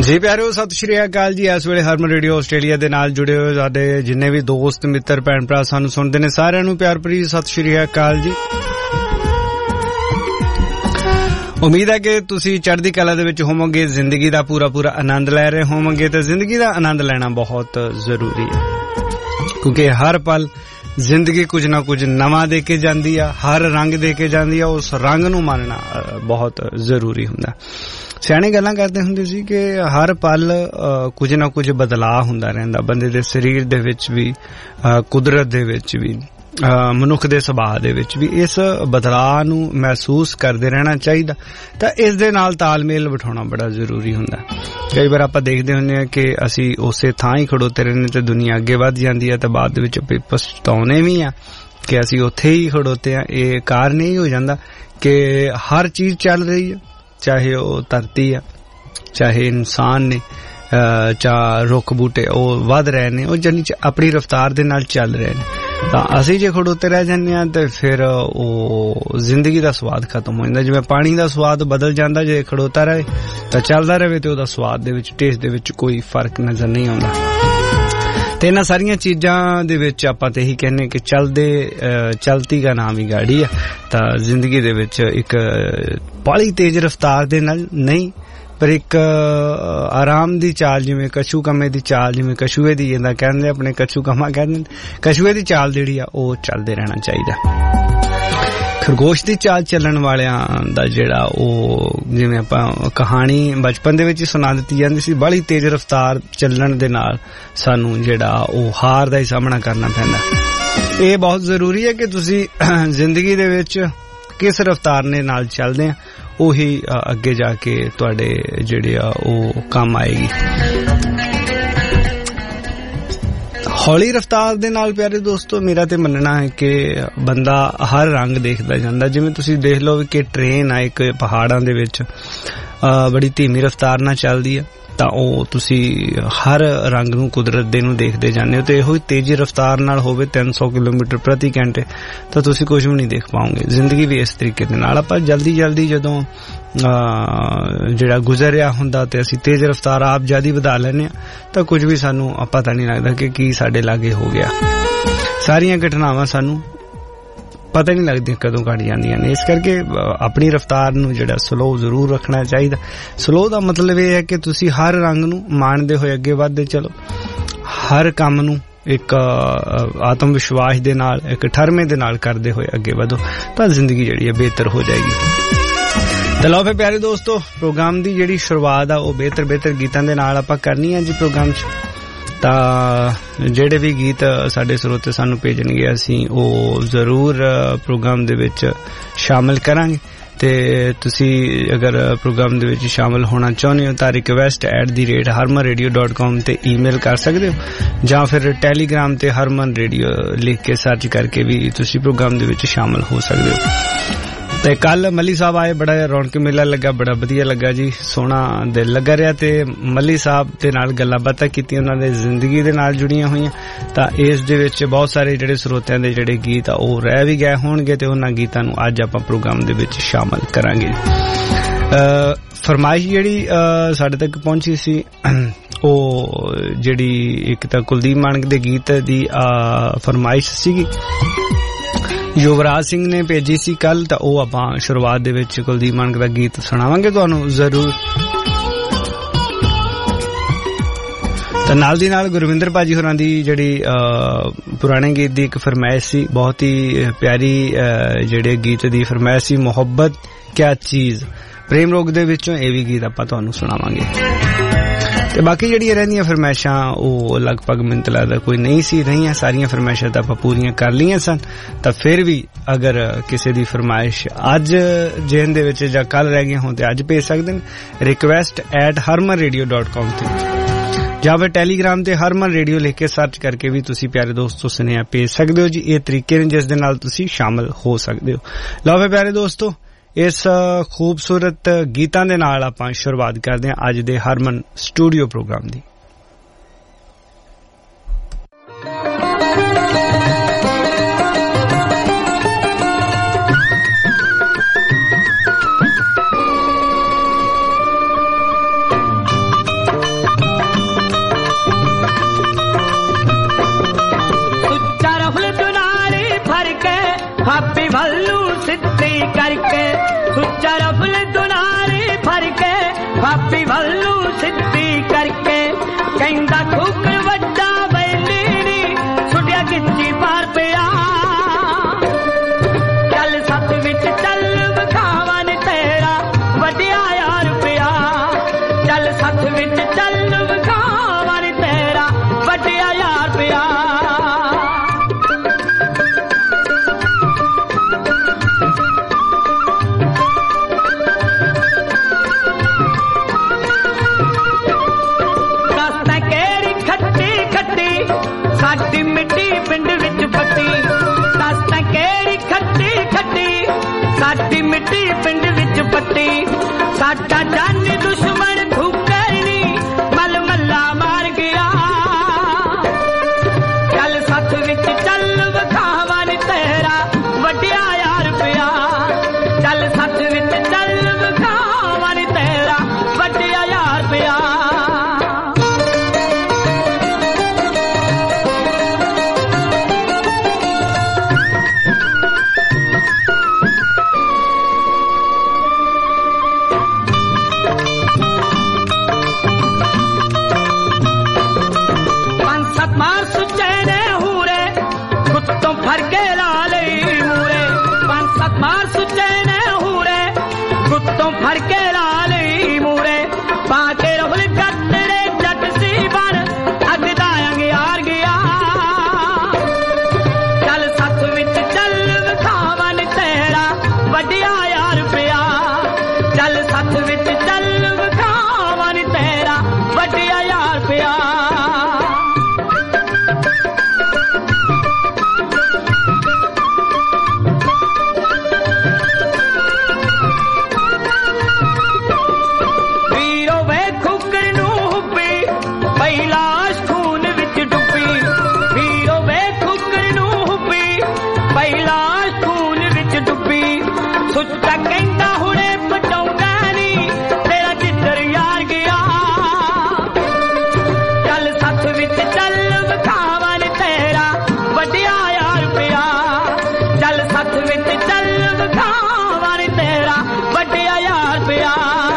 ਜੀ ਪਿਆਰਿਓ, ਸਤਿ ਸ਼੍ਰੀ ਅਕਾਲ ਜੀ। ਇਸ ਵੇਲੇ ਹਰਮਨ ਰੇਡੀਓ ਆਸਟ੍ਰੇਲੀਆ ਦੇ ਨਾਲ ਜੁੜੇ ਹੋਏ ਸਾਡੇ ਜਿੰਨੇ ਵੀ ਦੋਸਤ ਮਿੱਤਰ ਭੈਣ ਭਰਾ ਸਾਨੂੰ ਸੁਣਦੇ ਨੇ, ਸਾਰਿਆਂ ਨੂੰ ਪਿਆਰ ਭਰੀ ਸਤਿ ਸ਼੍ਰੀ ਅਕਾਲ ਜੀ। ਉਮੀਦ ਹੈ ਕਿ ਤੁਸੀਂ ਚੜ੍ਹਦੀ ਕਲਾ ਦੇ ਵਿੱਚ ਹੋਵੋਗੇ, ਜ਼ਿੰਦਗੀ ਦਾ ਪੂਰਾ ਆਨੰਦ ਲੈ ਰਹੇ ਹੋਵੋਗੇ। ਤੇ ਜ਼ਿੰਦਗੀ ਦਾ ਆਨੰਦ ਲੈਣਾ ਬਹੁਤ ਜ਼ਰੂਰੀ ਹੈ, ਕਿਉਂਕਿ ਹਰ ਪਲ ਜ਼ਿੰਦਗੀ ਕੁਝ ਨਾ ਕੁਝ ਨਵਾਂ ਦੇ ਕੇ ਜਾਂਦੀ ਆ, ਹਰ ਰੰਗ ਦੇ ਕੇ ਜਾਂਦੀ ਆ। ਉਸ ਰੰਗ ਨੂੰ ਮੰਨਣਾ ਬਹੁਤ ਜ਼ਰੂਰੀ ਹੁੰਦਾ। ਸਿਆਣੇ ਗੱਲਾਂ ਕਰਦੇ ਹੁੰਦੇ ਸੀ ਕਿ ਹਰ ਪਲ ਕੁਝ ਨਾ ਕੁਝ ਬਦਲਾਅ ਹੁੰਦਾ ਰਹਿੰਦਾ, ਬੰਦੇ ਦੇ ਸਰੀਰ ਦੇ ਵਿੱਚ ਵੀ, ਕੁਦਰਤ ਦੇ ਵਿੱਚ ਵੀ, ਮਨੁੱਖ ਦੇ ਸੁਭਾਅ ਦੇ ਵਿੱਚ ਵੀ। ਇਸ ਬਦਲਾਅ ਨੂੰ ਮਹਿਸੂਸ ਕਰਦੇ ਰਹਿਣਾ ਚਾਹੀਦਾ, ਤਾਂ ਇਸ ਦੇ ਨਾਲ ਤਾਲਮੇਲ ਬਿਠਾਉਣਾ ਬੜਾ ਜ਼ਰੂਰੀ ਹੁੰਦਾ। ਕਈ ਵਾਰ ਆਪਾਂ ਦੇਖਦੇ ਹੁੰਦੇ ਹਾਂ ਕਿ ਅਸੀਂ ਉਸੇ ਥਾਂ ਹੀ ਖੜੋਤੇ ਰਹਿੰਦੇ ਤੇ ਦੁਨੀਆ ਅੱਗੇ ਵੱਧ ਜਾਂਦੀ ਹੈ, ਤਾਂ ਬਾਅਦ ਦੇ ਵਿੱਚ ਪਛਤਾਉਣੇ ਵੀ ਆ ਕਿ ਅਸੀਂ ਉੱਥੇ ਹੀ ਖੜੋਤੇ ਆ। ਇਹ ਕਾਰਨ ਇਹ ਹੋ ਜਾਂਦਾ ਕਿ ਹਰ ਚੀਜ਼ ਚੱਲ ਰਹੀ ਹੈ, ਚਾਹੇ ਉਹ ਧਰਤੀ ਆ, ਚਾਹੇ ਇਨਸਾਨ ਨੇ, ਚਾਹੇ ਰੁੱਖ ਬੂਟੇ, ਉਹ ਵੱਧ ਰਹੇ ਨੇ, ਉਹ ਜਾਨੀ ਆਪਣੀ ਰਫ਼ਤਾਰ ਦੇ ਨਾਲ ਚੱਲ ਰਹੇ ਨੇ। ਤਾਂ ਅਸੀਂ ਜੇ ਖੜੋਤੇ ਰਹਿ ਜਾਂਦੇ ਹਾਂ ਤੇ ਫਿਰ ਉਹ ਜ਼ਿੰਦਗੀ ਦਾ ਸਵਾਦ ਖਤਮ ਹੋ ਜਾਂਦਾ। ਜਿਵੇਂ ਪਾਣੀ ਦਾ ਸਵਾਦ ਬਦਲ ਜਾਂਦਾ ਜੇ ਖੜੋਤਾ ਰਹੇ, ਤਾਂ ਚੱਲਦਾ ਰਹੇ ਤੇ ਉਹਦਾ ਸਵਾਦ ਦੇ ਵਿੱਚ, ਟੇਸਟ ਦੇ ਵਿੱਚ ਕੋਈ ਫਰਕ ਨਜ਼ਰ ਨਹੀਂ ਆਉਂਦਾ। ਤੇ ਇਹਨਾਂ ਸਾਰੀਆਂ ਚੀਜ਼ਾਂ ਦੇ ਵਿੱਚ ਆਪਾਂ ਤੇ ਇਹੀ ਕਹਿੰਦੇ ਕਿ ਚਲਤੀ ਦਾ ਨਾਮ ਹੀ ਗਾੜੀ ਆ। ਤਾਂ ਜ਼ਿੰਦਗੀ ਦੇ ਵਿੱਚ ਇੱਕ ਬੜੀ ਤੇਜ਼ ਰਫ਼ਤਾਰ ਦੇ ਨਾਲ ਨਹੀਂ, ਪਰ ਇੱਕ ਆਰਾਮ ਦੀ ਚਾਲ, ਜਿਵੇਂ ਕਛੂ ਕੰਮੇ ਦੀ ਚਾਲ, ਜਿਵੇਂ ਕਛੂਏ ਦੀ ਜਿੱਦਾਂ ਕਹਿੰਦੇ ਆਪਣੇ ਕਛੂ ਕੰਮਾ ਕਹਿੰਦੇ, ਕਛੂਏ ਦੀ ਚਾਲ ਜਿਹੜੀ ਆ ਉਹ ਚੱਲਦੇ ਰਹਿਣਾ ਚਾਹੀਦਾ। ਖਰਗੋਸ਼ ਦੀ ਚਾਲ ਚੱਲਣ ਵਾਲਿਆਂ ਦਾ ਜਿਹੜਾ ਉਹ, ਜਿਵੇਂ ਆਪਾਂ ਕਹਾਣੀ ਬਚਪਨ ਦੇ ਵਿੱਚ ਹੀ ਸੁਣਾ ਦਿੱਤੀ ਜਾਂਦੀ ਸੀ, ਬੜੀ ਤੇਜ਼ ਰਫ਼ਤਾਰ ਚੱਲਣ ਦੇ ਨਾਲ ਸਾਨੂੰ ਜਿਹੜਾ ਉਹ ਹਾਰ ਦਾ ਹੀ ਸਾਹਮਣਾ ਕਰਨਾ ਪੈਂਦਾ। ਇਹ ਬਹੁਤ ਜ਼ਰੂਰੀ ਹੈ ਕਿ ਤੁਸੀਂ ਜ਼ਿੰਦਗੀ ਦੇ ਵਿੱਚ ਕਿਸ ਰਫ਼ਤਾਰ ਦੇ ਨਾਲ ਚੱਲਦੇ ਆ, ਉਹੀ ਅੱਗੇ ਜਾ ਕੇ ਤੁਹਾਡੇ ਜਿਹੜੇ ਆ ਉਹ ਕੰਮ ਆਏਗੀ। ਹੌਲੀ ਰਫ਼ਤਾਰ ਦੇ ਨਾਲ ਪਿਆਰੇ ਦੋਸਤੋ, ਮੇਰਾ ਤੇ ਮੰਨਣਾ ਹੈ ਕਿ ਬੰਦਾ ਹਰ ਰੰਗ ਦੇਖਦਾ ਜਾਂਦਾ। ਜਿਵੇਂ ਤੁਸੀਂ ਦੇਖ ਲਓ ਕਿ ਟ੍ਰੇਨ ਆ ਇੱਕ ਪਹਾੜਾਂ ਦੇ ਵਿੱਚ ਬੜੀ ਧੀਮੀ ਰਫ਼ਤਾਰ ਨਾਲ ਚੱਲਦੀ ਆ, ਤਾਂ ਉਹ ਤੁਸੀਂ ਹਰ ਰੰਗ ਨੂੰ, ਕੁਦਰਤ ਦੇ ਨੂੰ ਦੇਖਦੇ ਜਾਂਦੇ ਹੋ। ਤੇ ਇਹੋ ਹੀ ਤੇਜ਼ੀ ਰਫ਼ਤਾਰ ਨਾਲ ਹੋਵੇ 300 ਕਿਲੋਮੀਟਰ ਪ੍ਰਤੀ ਘੰਟੇ, ਤਾਂ ਤੁਸੀਂ ਕੁਝ ਵੀ ਨਹੀਂ ਦੇਖ ਪਾਓਗੇ। ਜ਼ਿੰਦਗੀ ਵੀ ਇਸ ਤਰੀਕੇ ਦੇ ਨਾਲ, ਆਪਾਂ ਜਲਦੀ ਜਦੋਂ ਜਿਹੜਾ ਗੁਜ਼ਰਿਆ ਹੁੰਦਾ ਤੇ ਅਸੀਂ ਤੇਜ਼ ਰਫ਼ਤਾਰ ਆਪ ਜ਼ਿਆਦਾ ਵਧਾ ਲੈਂਦੇ ਹਾਂ, ਤਾਂ ਕੁਝ ਵੀ ਸਾਨੂੰ ਪਤਾ ਨਹੀਂ ਲੱਗਦਾ ਕਿ ਕੀ ਸਾਡੇ ਲਾਗੇ ਹੋ ਗਿਆ। ਸਾਰੀਆਂ ਘਟਨਾਵਾਂ ਸਾਨੂੰ ਪਤਾ ਨਹੀਂ ਲੱਗਦੀਆਂ ਕਦੋਂ ਘਟ ਜਾਂਦੀਆਂ ਨੇ। ਇਸ ਕਰਕੇ ਆਪਣੀ ਰਫ਼ਤਾਰ ਨੂੰ ਜਿਹੜਾ ਸਲੋ ਜ਼ਰੂਰ ਰੱਖਣਾ ਚਾਹੀਦਾ। ਸਲੋ ਦਾ ਮਤਲਬ ਇਹ ਹੈ ਕਿ ਤੁਸੀਂ ਹਰ ਰੰਗ ਨੂੰ ਮਾਣਦੇ ਹੋਏ ਅੱਗੇ ਵੱਧਦੇ ਚਲੋ, ਹਰ ਕੰਮ ਨੂੰ ਇੱਕ ਆਤਮ ਵਿਸ਼ਵਾਸ ਦੇ ਨਾਲ, ਇੱਕ ਠਰਮੇ ਦੇ ਨਾਲ ਕਰਦੇ ਹੋਏ ਅੱਗੇ ਵਧੋ, ਤਾਂ ਜ਼ਿੰਦਗੀ ਜਿਹੜੀ ਹੈ ਬਿਹਤਰ ਹੋ ਜਾਏਗੀ। ਤਾਂ ਲਓ ਫਿਰ ਪਿਆਰੇ ਦੋਸਤੋ, ਪ੍ਰੋਗਰਾਮ ਦੀ ਜਿਹੜੀ ਸ਼ੁਰੂਆਤ ਆ ਉਹ ਬਿਹਤਰ ਗੀਤਾਂ ਦੇ ਨਾਲ ਆਪਾਂ ਕਰਨੀ ਹੈ ਜੀ ਪ੍ਰੋਗਰਾਮ 'ਚ। ਤਾਂ ਜਿਹੜੇ ਵੀ ਗੀਤ ਸਾਡੇ ਸਰੋਤੇ ਸਾਨੂੰ ਭੇਜਣਗੇ, ਅਸੀਂ ਉਹ ਜ਼ਰੂਰ ਪ੍ਰੋਗਰਾਮ ਦੇ ਵਿੱਚ ਸ਼ਾਮਿਲ ਕਰਾਂਗੇ। ਤੇ ਤੁਸੀਂ ਅਗਰ ਪ੍ਰੋਗਰਾਮ ਦੇ ਵਿੱਚ ਸ਼ਾਮਿਲ ਹੋਣਾ ਚਾਹੁੰਦੇ ਹੋ ਤਾਂ request@harmanradio.com ਤੇ ਈਮੇਲ ਕਰ ਸਕਦੇ ਹੋ, ਜਾਂ ਫਿਰ ਟੈਲੀਗ੍ਰਾਮ ਤੇ ਹਰਮਨ ਰੇਡੀਓ ਲਿਖ ਕੇ ਸਰਚ ਕਰਕੇ ਵੀ ਤੁਸੀਂ ਪ੍ਰੋਗਰਾਮ ਦੇ ਵਿੱਚ ਸ਼ਾਮਿਲ ਹੋ ਸਕਦੇ ਹੋ। ਤੇ ਕੱਲ ਮੱਲੀ ਸਾਹਿਬ ਆਏ, ਬੜਾ ਰੌਣਕ ਮੇਲਾ ਲੱਗਾ, ਬੜਾ ਵਧੀਆ ਲੱਗਾ ਜੀ, ਸੋਹਣਾ ਦਿਲ ਲੱਗਾ ਰਿਹਾ। ਤੇ ਮੱਲੀ ਸਾਹਿਬ ਦੇ ਨਾਲ ਗੱਲਾਂ ਬਾਤਾਂ ਕੀਤੀਆਂ, ਉਹਨਾਂ ਦੇ ਜ਼ਿੰਦਗੀ ਦੇ ਨਾਲ ਜੁੜੀਆਂ ਹੋਈਆਂ। ਤਾਂ ਇਸ ਦੇ ਵਿੱਚ ਬਹੁਤ ਸਾਰੇ ਜਿਹੜੇ ਸਰੋਤਿਆਂ ਦੇ ਜਿਹੜੇ ਗੀਤ ਆ ਉਹ ਰਹਿ ਵੀ ਗਏ ਹੋਣਗੇ, ਤੇ ਉਹਨਾਂ ਗੀਤਾਂ ਨੂੰ ਅੱਜ ਆਪਾਂ ਪ੍ਰੋਗਰਾਮ ਦੇ ਵਿੱਚ ਸ਼ਾਮਲ ਕਰਾਂਗੇ। ਫਰਮਾਇਸ਼ ਜਿਹੜੀ ਸਾਡੇ ਤੱਕ ਪਹੁੰਚੀ ਸੀ, ਉਹ ਜਿਹੜੀ ਇੱਕ ਤਾਂ ਕੁਲਦੀਪ ਮਾਨਕ ਦੇ ਗੀਤ ਦੀ ਫਰਮਾਇਸ਼ ਸੀਗੀ, ਯੁਵਰਾਜ ਸਿੰਘ ਨੇ ਭੇਜੀ ਸੀ ਕੱਲ। ਤਾਂ ਉਹ ਆਪਾਂ ਸ਼ੁਰੂਆਤ ਦੇ ਵਿੱਚ ਕੁਲਦੀਪ ਮਾਨਕ ਦਾ ਗੀਤ ਸੁਣਾਵਾਂਗੇ ਤੁਹਾਨੂੰ ਜ਼ਰੂਰ। ਤਾਂ ਨਾਲ ਦੀ ਨਾਲ ਗੁਰਵਿੰਦਰ ਭਾਜੀ ਹੋਰਾਂ ਦੀ ਜਿਹੜੀ ਪੁਰਾਣੇ ਗੀਤ ਦੀ ਇੱਕ ਫਰਮਾਇਸ਼ ਸੀ, ਬਹੁਤ ਹੀ ਪਿਆਰੀ ਜਿਹੜੇ ਗੀਤ ਦੀ ਫਰਮਾਇਸ਼ ਸੀ, ਮੁਹੱਬਤ ਕਿਆ ਚੀਜ਼, ਪ੍ਰੇਮ ਰੋਗ ਦੇ ਵਿੱਚੋਂ। ਇਹ ਵੀ ਗੀਤ ਆਪਾਂ ਤੁਹਾਨੂੰ ਸੁਣਾਵਾਂਗੇ। ਤੇ ਬਾਕੀ ਜਿਹੜੀਆਂ ਰਹਿੰਦੀਆਂ ਫਰਮਾਇਸ਼ਾਂ ਉਹ ਲਗਭਗ ਮੈਨੂੰ ਤਾਂ ਲੱਗਦਾ ਕੋਈ ਨਹੀਂ ਸੀ ਰਹੀਆਂ, ਸਾਰੀਆਂ ਫਰਮਾਇਸ਼ਾਂ ਤਾਂ ਆਪਾਂ ਪੂਰੀਆਂ ਕਰ ਲਈਆਂ ਸਨ। ਤਾਂ ਫਿਰ ਵੀ ਅਗਰ ਕਿਸੇ ਦੀ ਫਰਮਾਇਸ਼ ਅੱਜ ਜੇਨ ਦੇ ਵਿੱਚ ਜਾਂ ਕੱਲ ਰਹਿ ਗਈਆਂ ਹੋਣ ਤੇ ਅੱਜ ਭੇਜ ਸਕਦੇ ਨੇ request@harmanradio.com ਤੇ, ਜਾਂ ਫਿਰ ਟੈਲੀਗ੍ਰਾਮ ਤੇ ਹਰਮਨ ਰੇਡੀਓ ਲਿਖ ਕੇ ਸਰਚ ਕਰਕੇ ਵੀ ਤੁਸੀਂ ਪਿਆਰੇ ਦੋਸਤੋ ਸੁਨੇਹਾ ਭੇਜ ਸਕਦੇ ਹੋ ਜੀ। ਇਹ ਤਰੀਕੇ ਨੇ ਜਿਸ ਦੇ ਨਾਲ ਤੁਸੀਂ ਸ਼ਾਮਲ ਹੋ ਸਕਦੇ ਹੋ। ਲਓ ਫਿਰ ਪਿਆਰੇ ਦੋਸਤੋ, ਇਸ ਖੂਬਸੂਰਤ ਗੀਤਾਂ ਦੇ ਨਾਲ ਆਪਾਂ ਸ਼ੁਰੂਆਤ ਕਰਦੇ ਹਾਂ ਅੱਜ ਦੇ ਹਰਮਨ ਸਟੂਡੀਓ ਪ੍ਰੋਗਰਾਮ ਦੀ। करके सुच्चा रफल दुनारी भर के भाभी वल्लू सिद्धि करके कहंदा ठुकर वड्डा बैली नी छुटिया किच्ची पार पिया चल सत विच चल विखावन तेरा वड्डिया यार पिया चल सत विच चल विखावन तेरा वड्डिया यार पिया साडी मिट्टी पिंड विच पट्टी दस तां केड़ी खट्टी खट्टी साडी मिट्टी पिंड विच पट्टी साडा जानी दुश्मन ठुकरनी मल मल्ला मार गया चल सत विच चल विखावन तेरा वड्डिया यार पिया चल सत विच चल विखावन तेरा वड्डिया यार पिया भर के लाले मूरे पांच सात मार सुचे ने हूरे कुत्तों भर के लाले मूरे पाके रहुल कतरे जट सी बन अगदायंग यार गया चल सत विच चल विखावन तेरा वड्डिया यार पिया चल सत विच चल विखावन तेरा वड्डिया यार पिया सुच्चा कहंदा हुणे पटाउंदा नी तेरा जिधर यार गया चल सत विच चल विखावन तेरा वड्डिया यार पिया चल सत विच चल विखावन तेरा वड्डिया यार पिया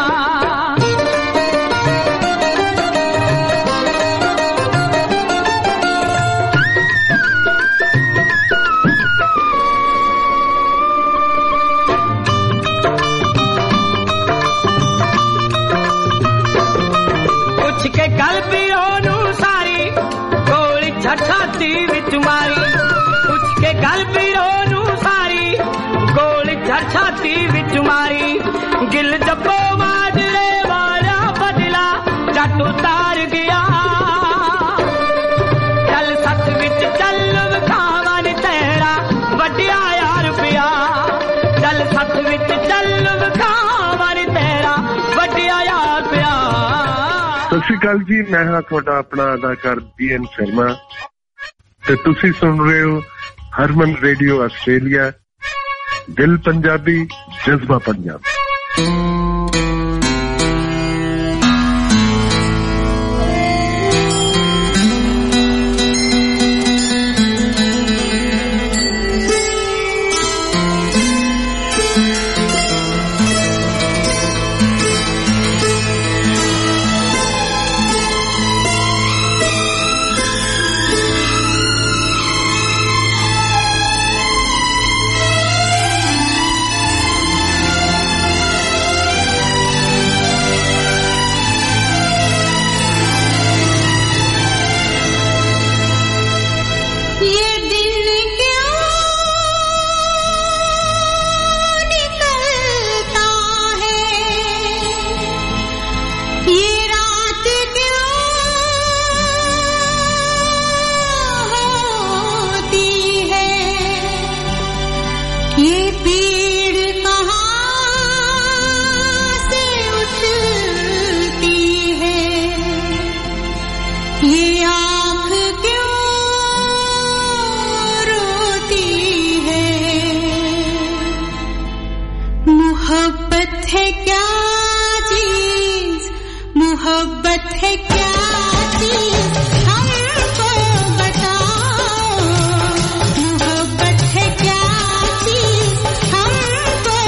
के गल पीरो सारी गोली छाती विच मारी कुछ के गल पीरो सारी गोली छाती विच मारी गिल जपो माजरे वाला बदला जट उतार गया चल सत विच चल विखावन तेरा वड्डिया यार पिया चल सत विच चल विखावन तेरा वड्डिया यार पिया ਸਤਿ ਸ਼੍ਰੀ ਅਕਾਲ ਜੀ ਮੈਂ ਹਾਂ ਤੁਹਾਡਾ ਆਪਣਾ ਅਦਾਕਾਰ BN ਸ਼ਰਮਾ ਤੇ ਤੁਸੀਂ ਸੁਣ ਰਹੇ ਹੋ ਹਰਮਨ ਰੇਡੀਓ ਆਸਟ੍ਰੇਲੀਆ ਦਿਲ ਪੰਜਾਬੀ ਜਜ਼ਬਾ ਪੰਜਾਬ हमको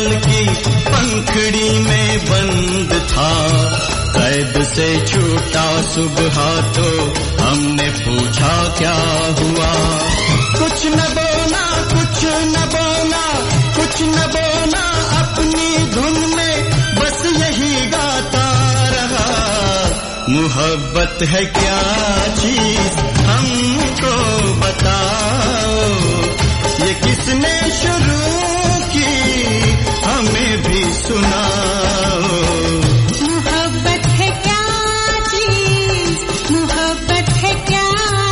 पल की पंखड़ी में बंद था, कैद से छूटा सुबह तो हमने पूछा क्या हुआ। कुछ न बोला, कुछ न बोला, कुछ न बोला, अपनी धुन में बस यही गाता रहा। मोहब्बत है क्या चीज हमको बताओ, ये किसने शुरू की हमें भी सुनाओ। मोहब्बत है क्या चीज, मोहब्बत है क्या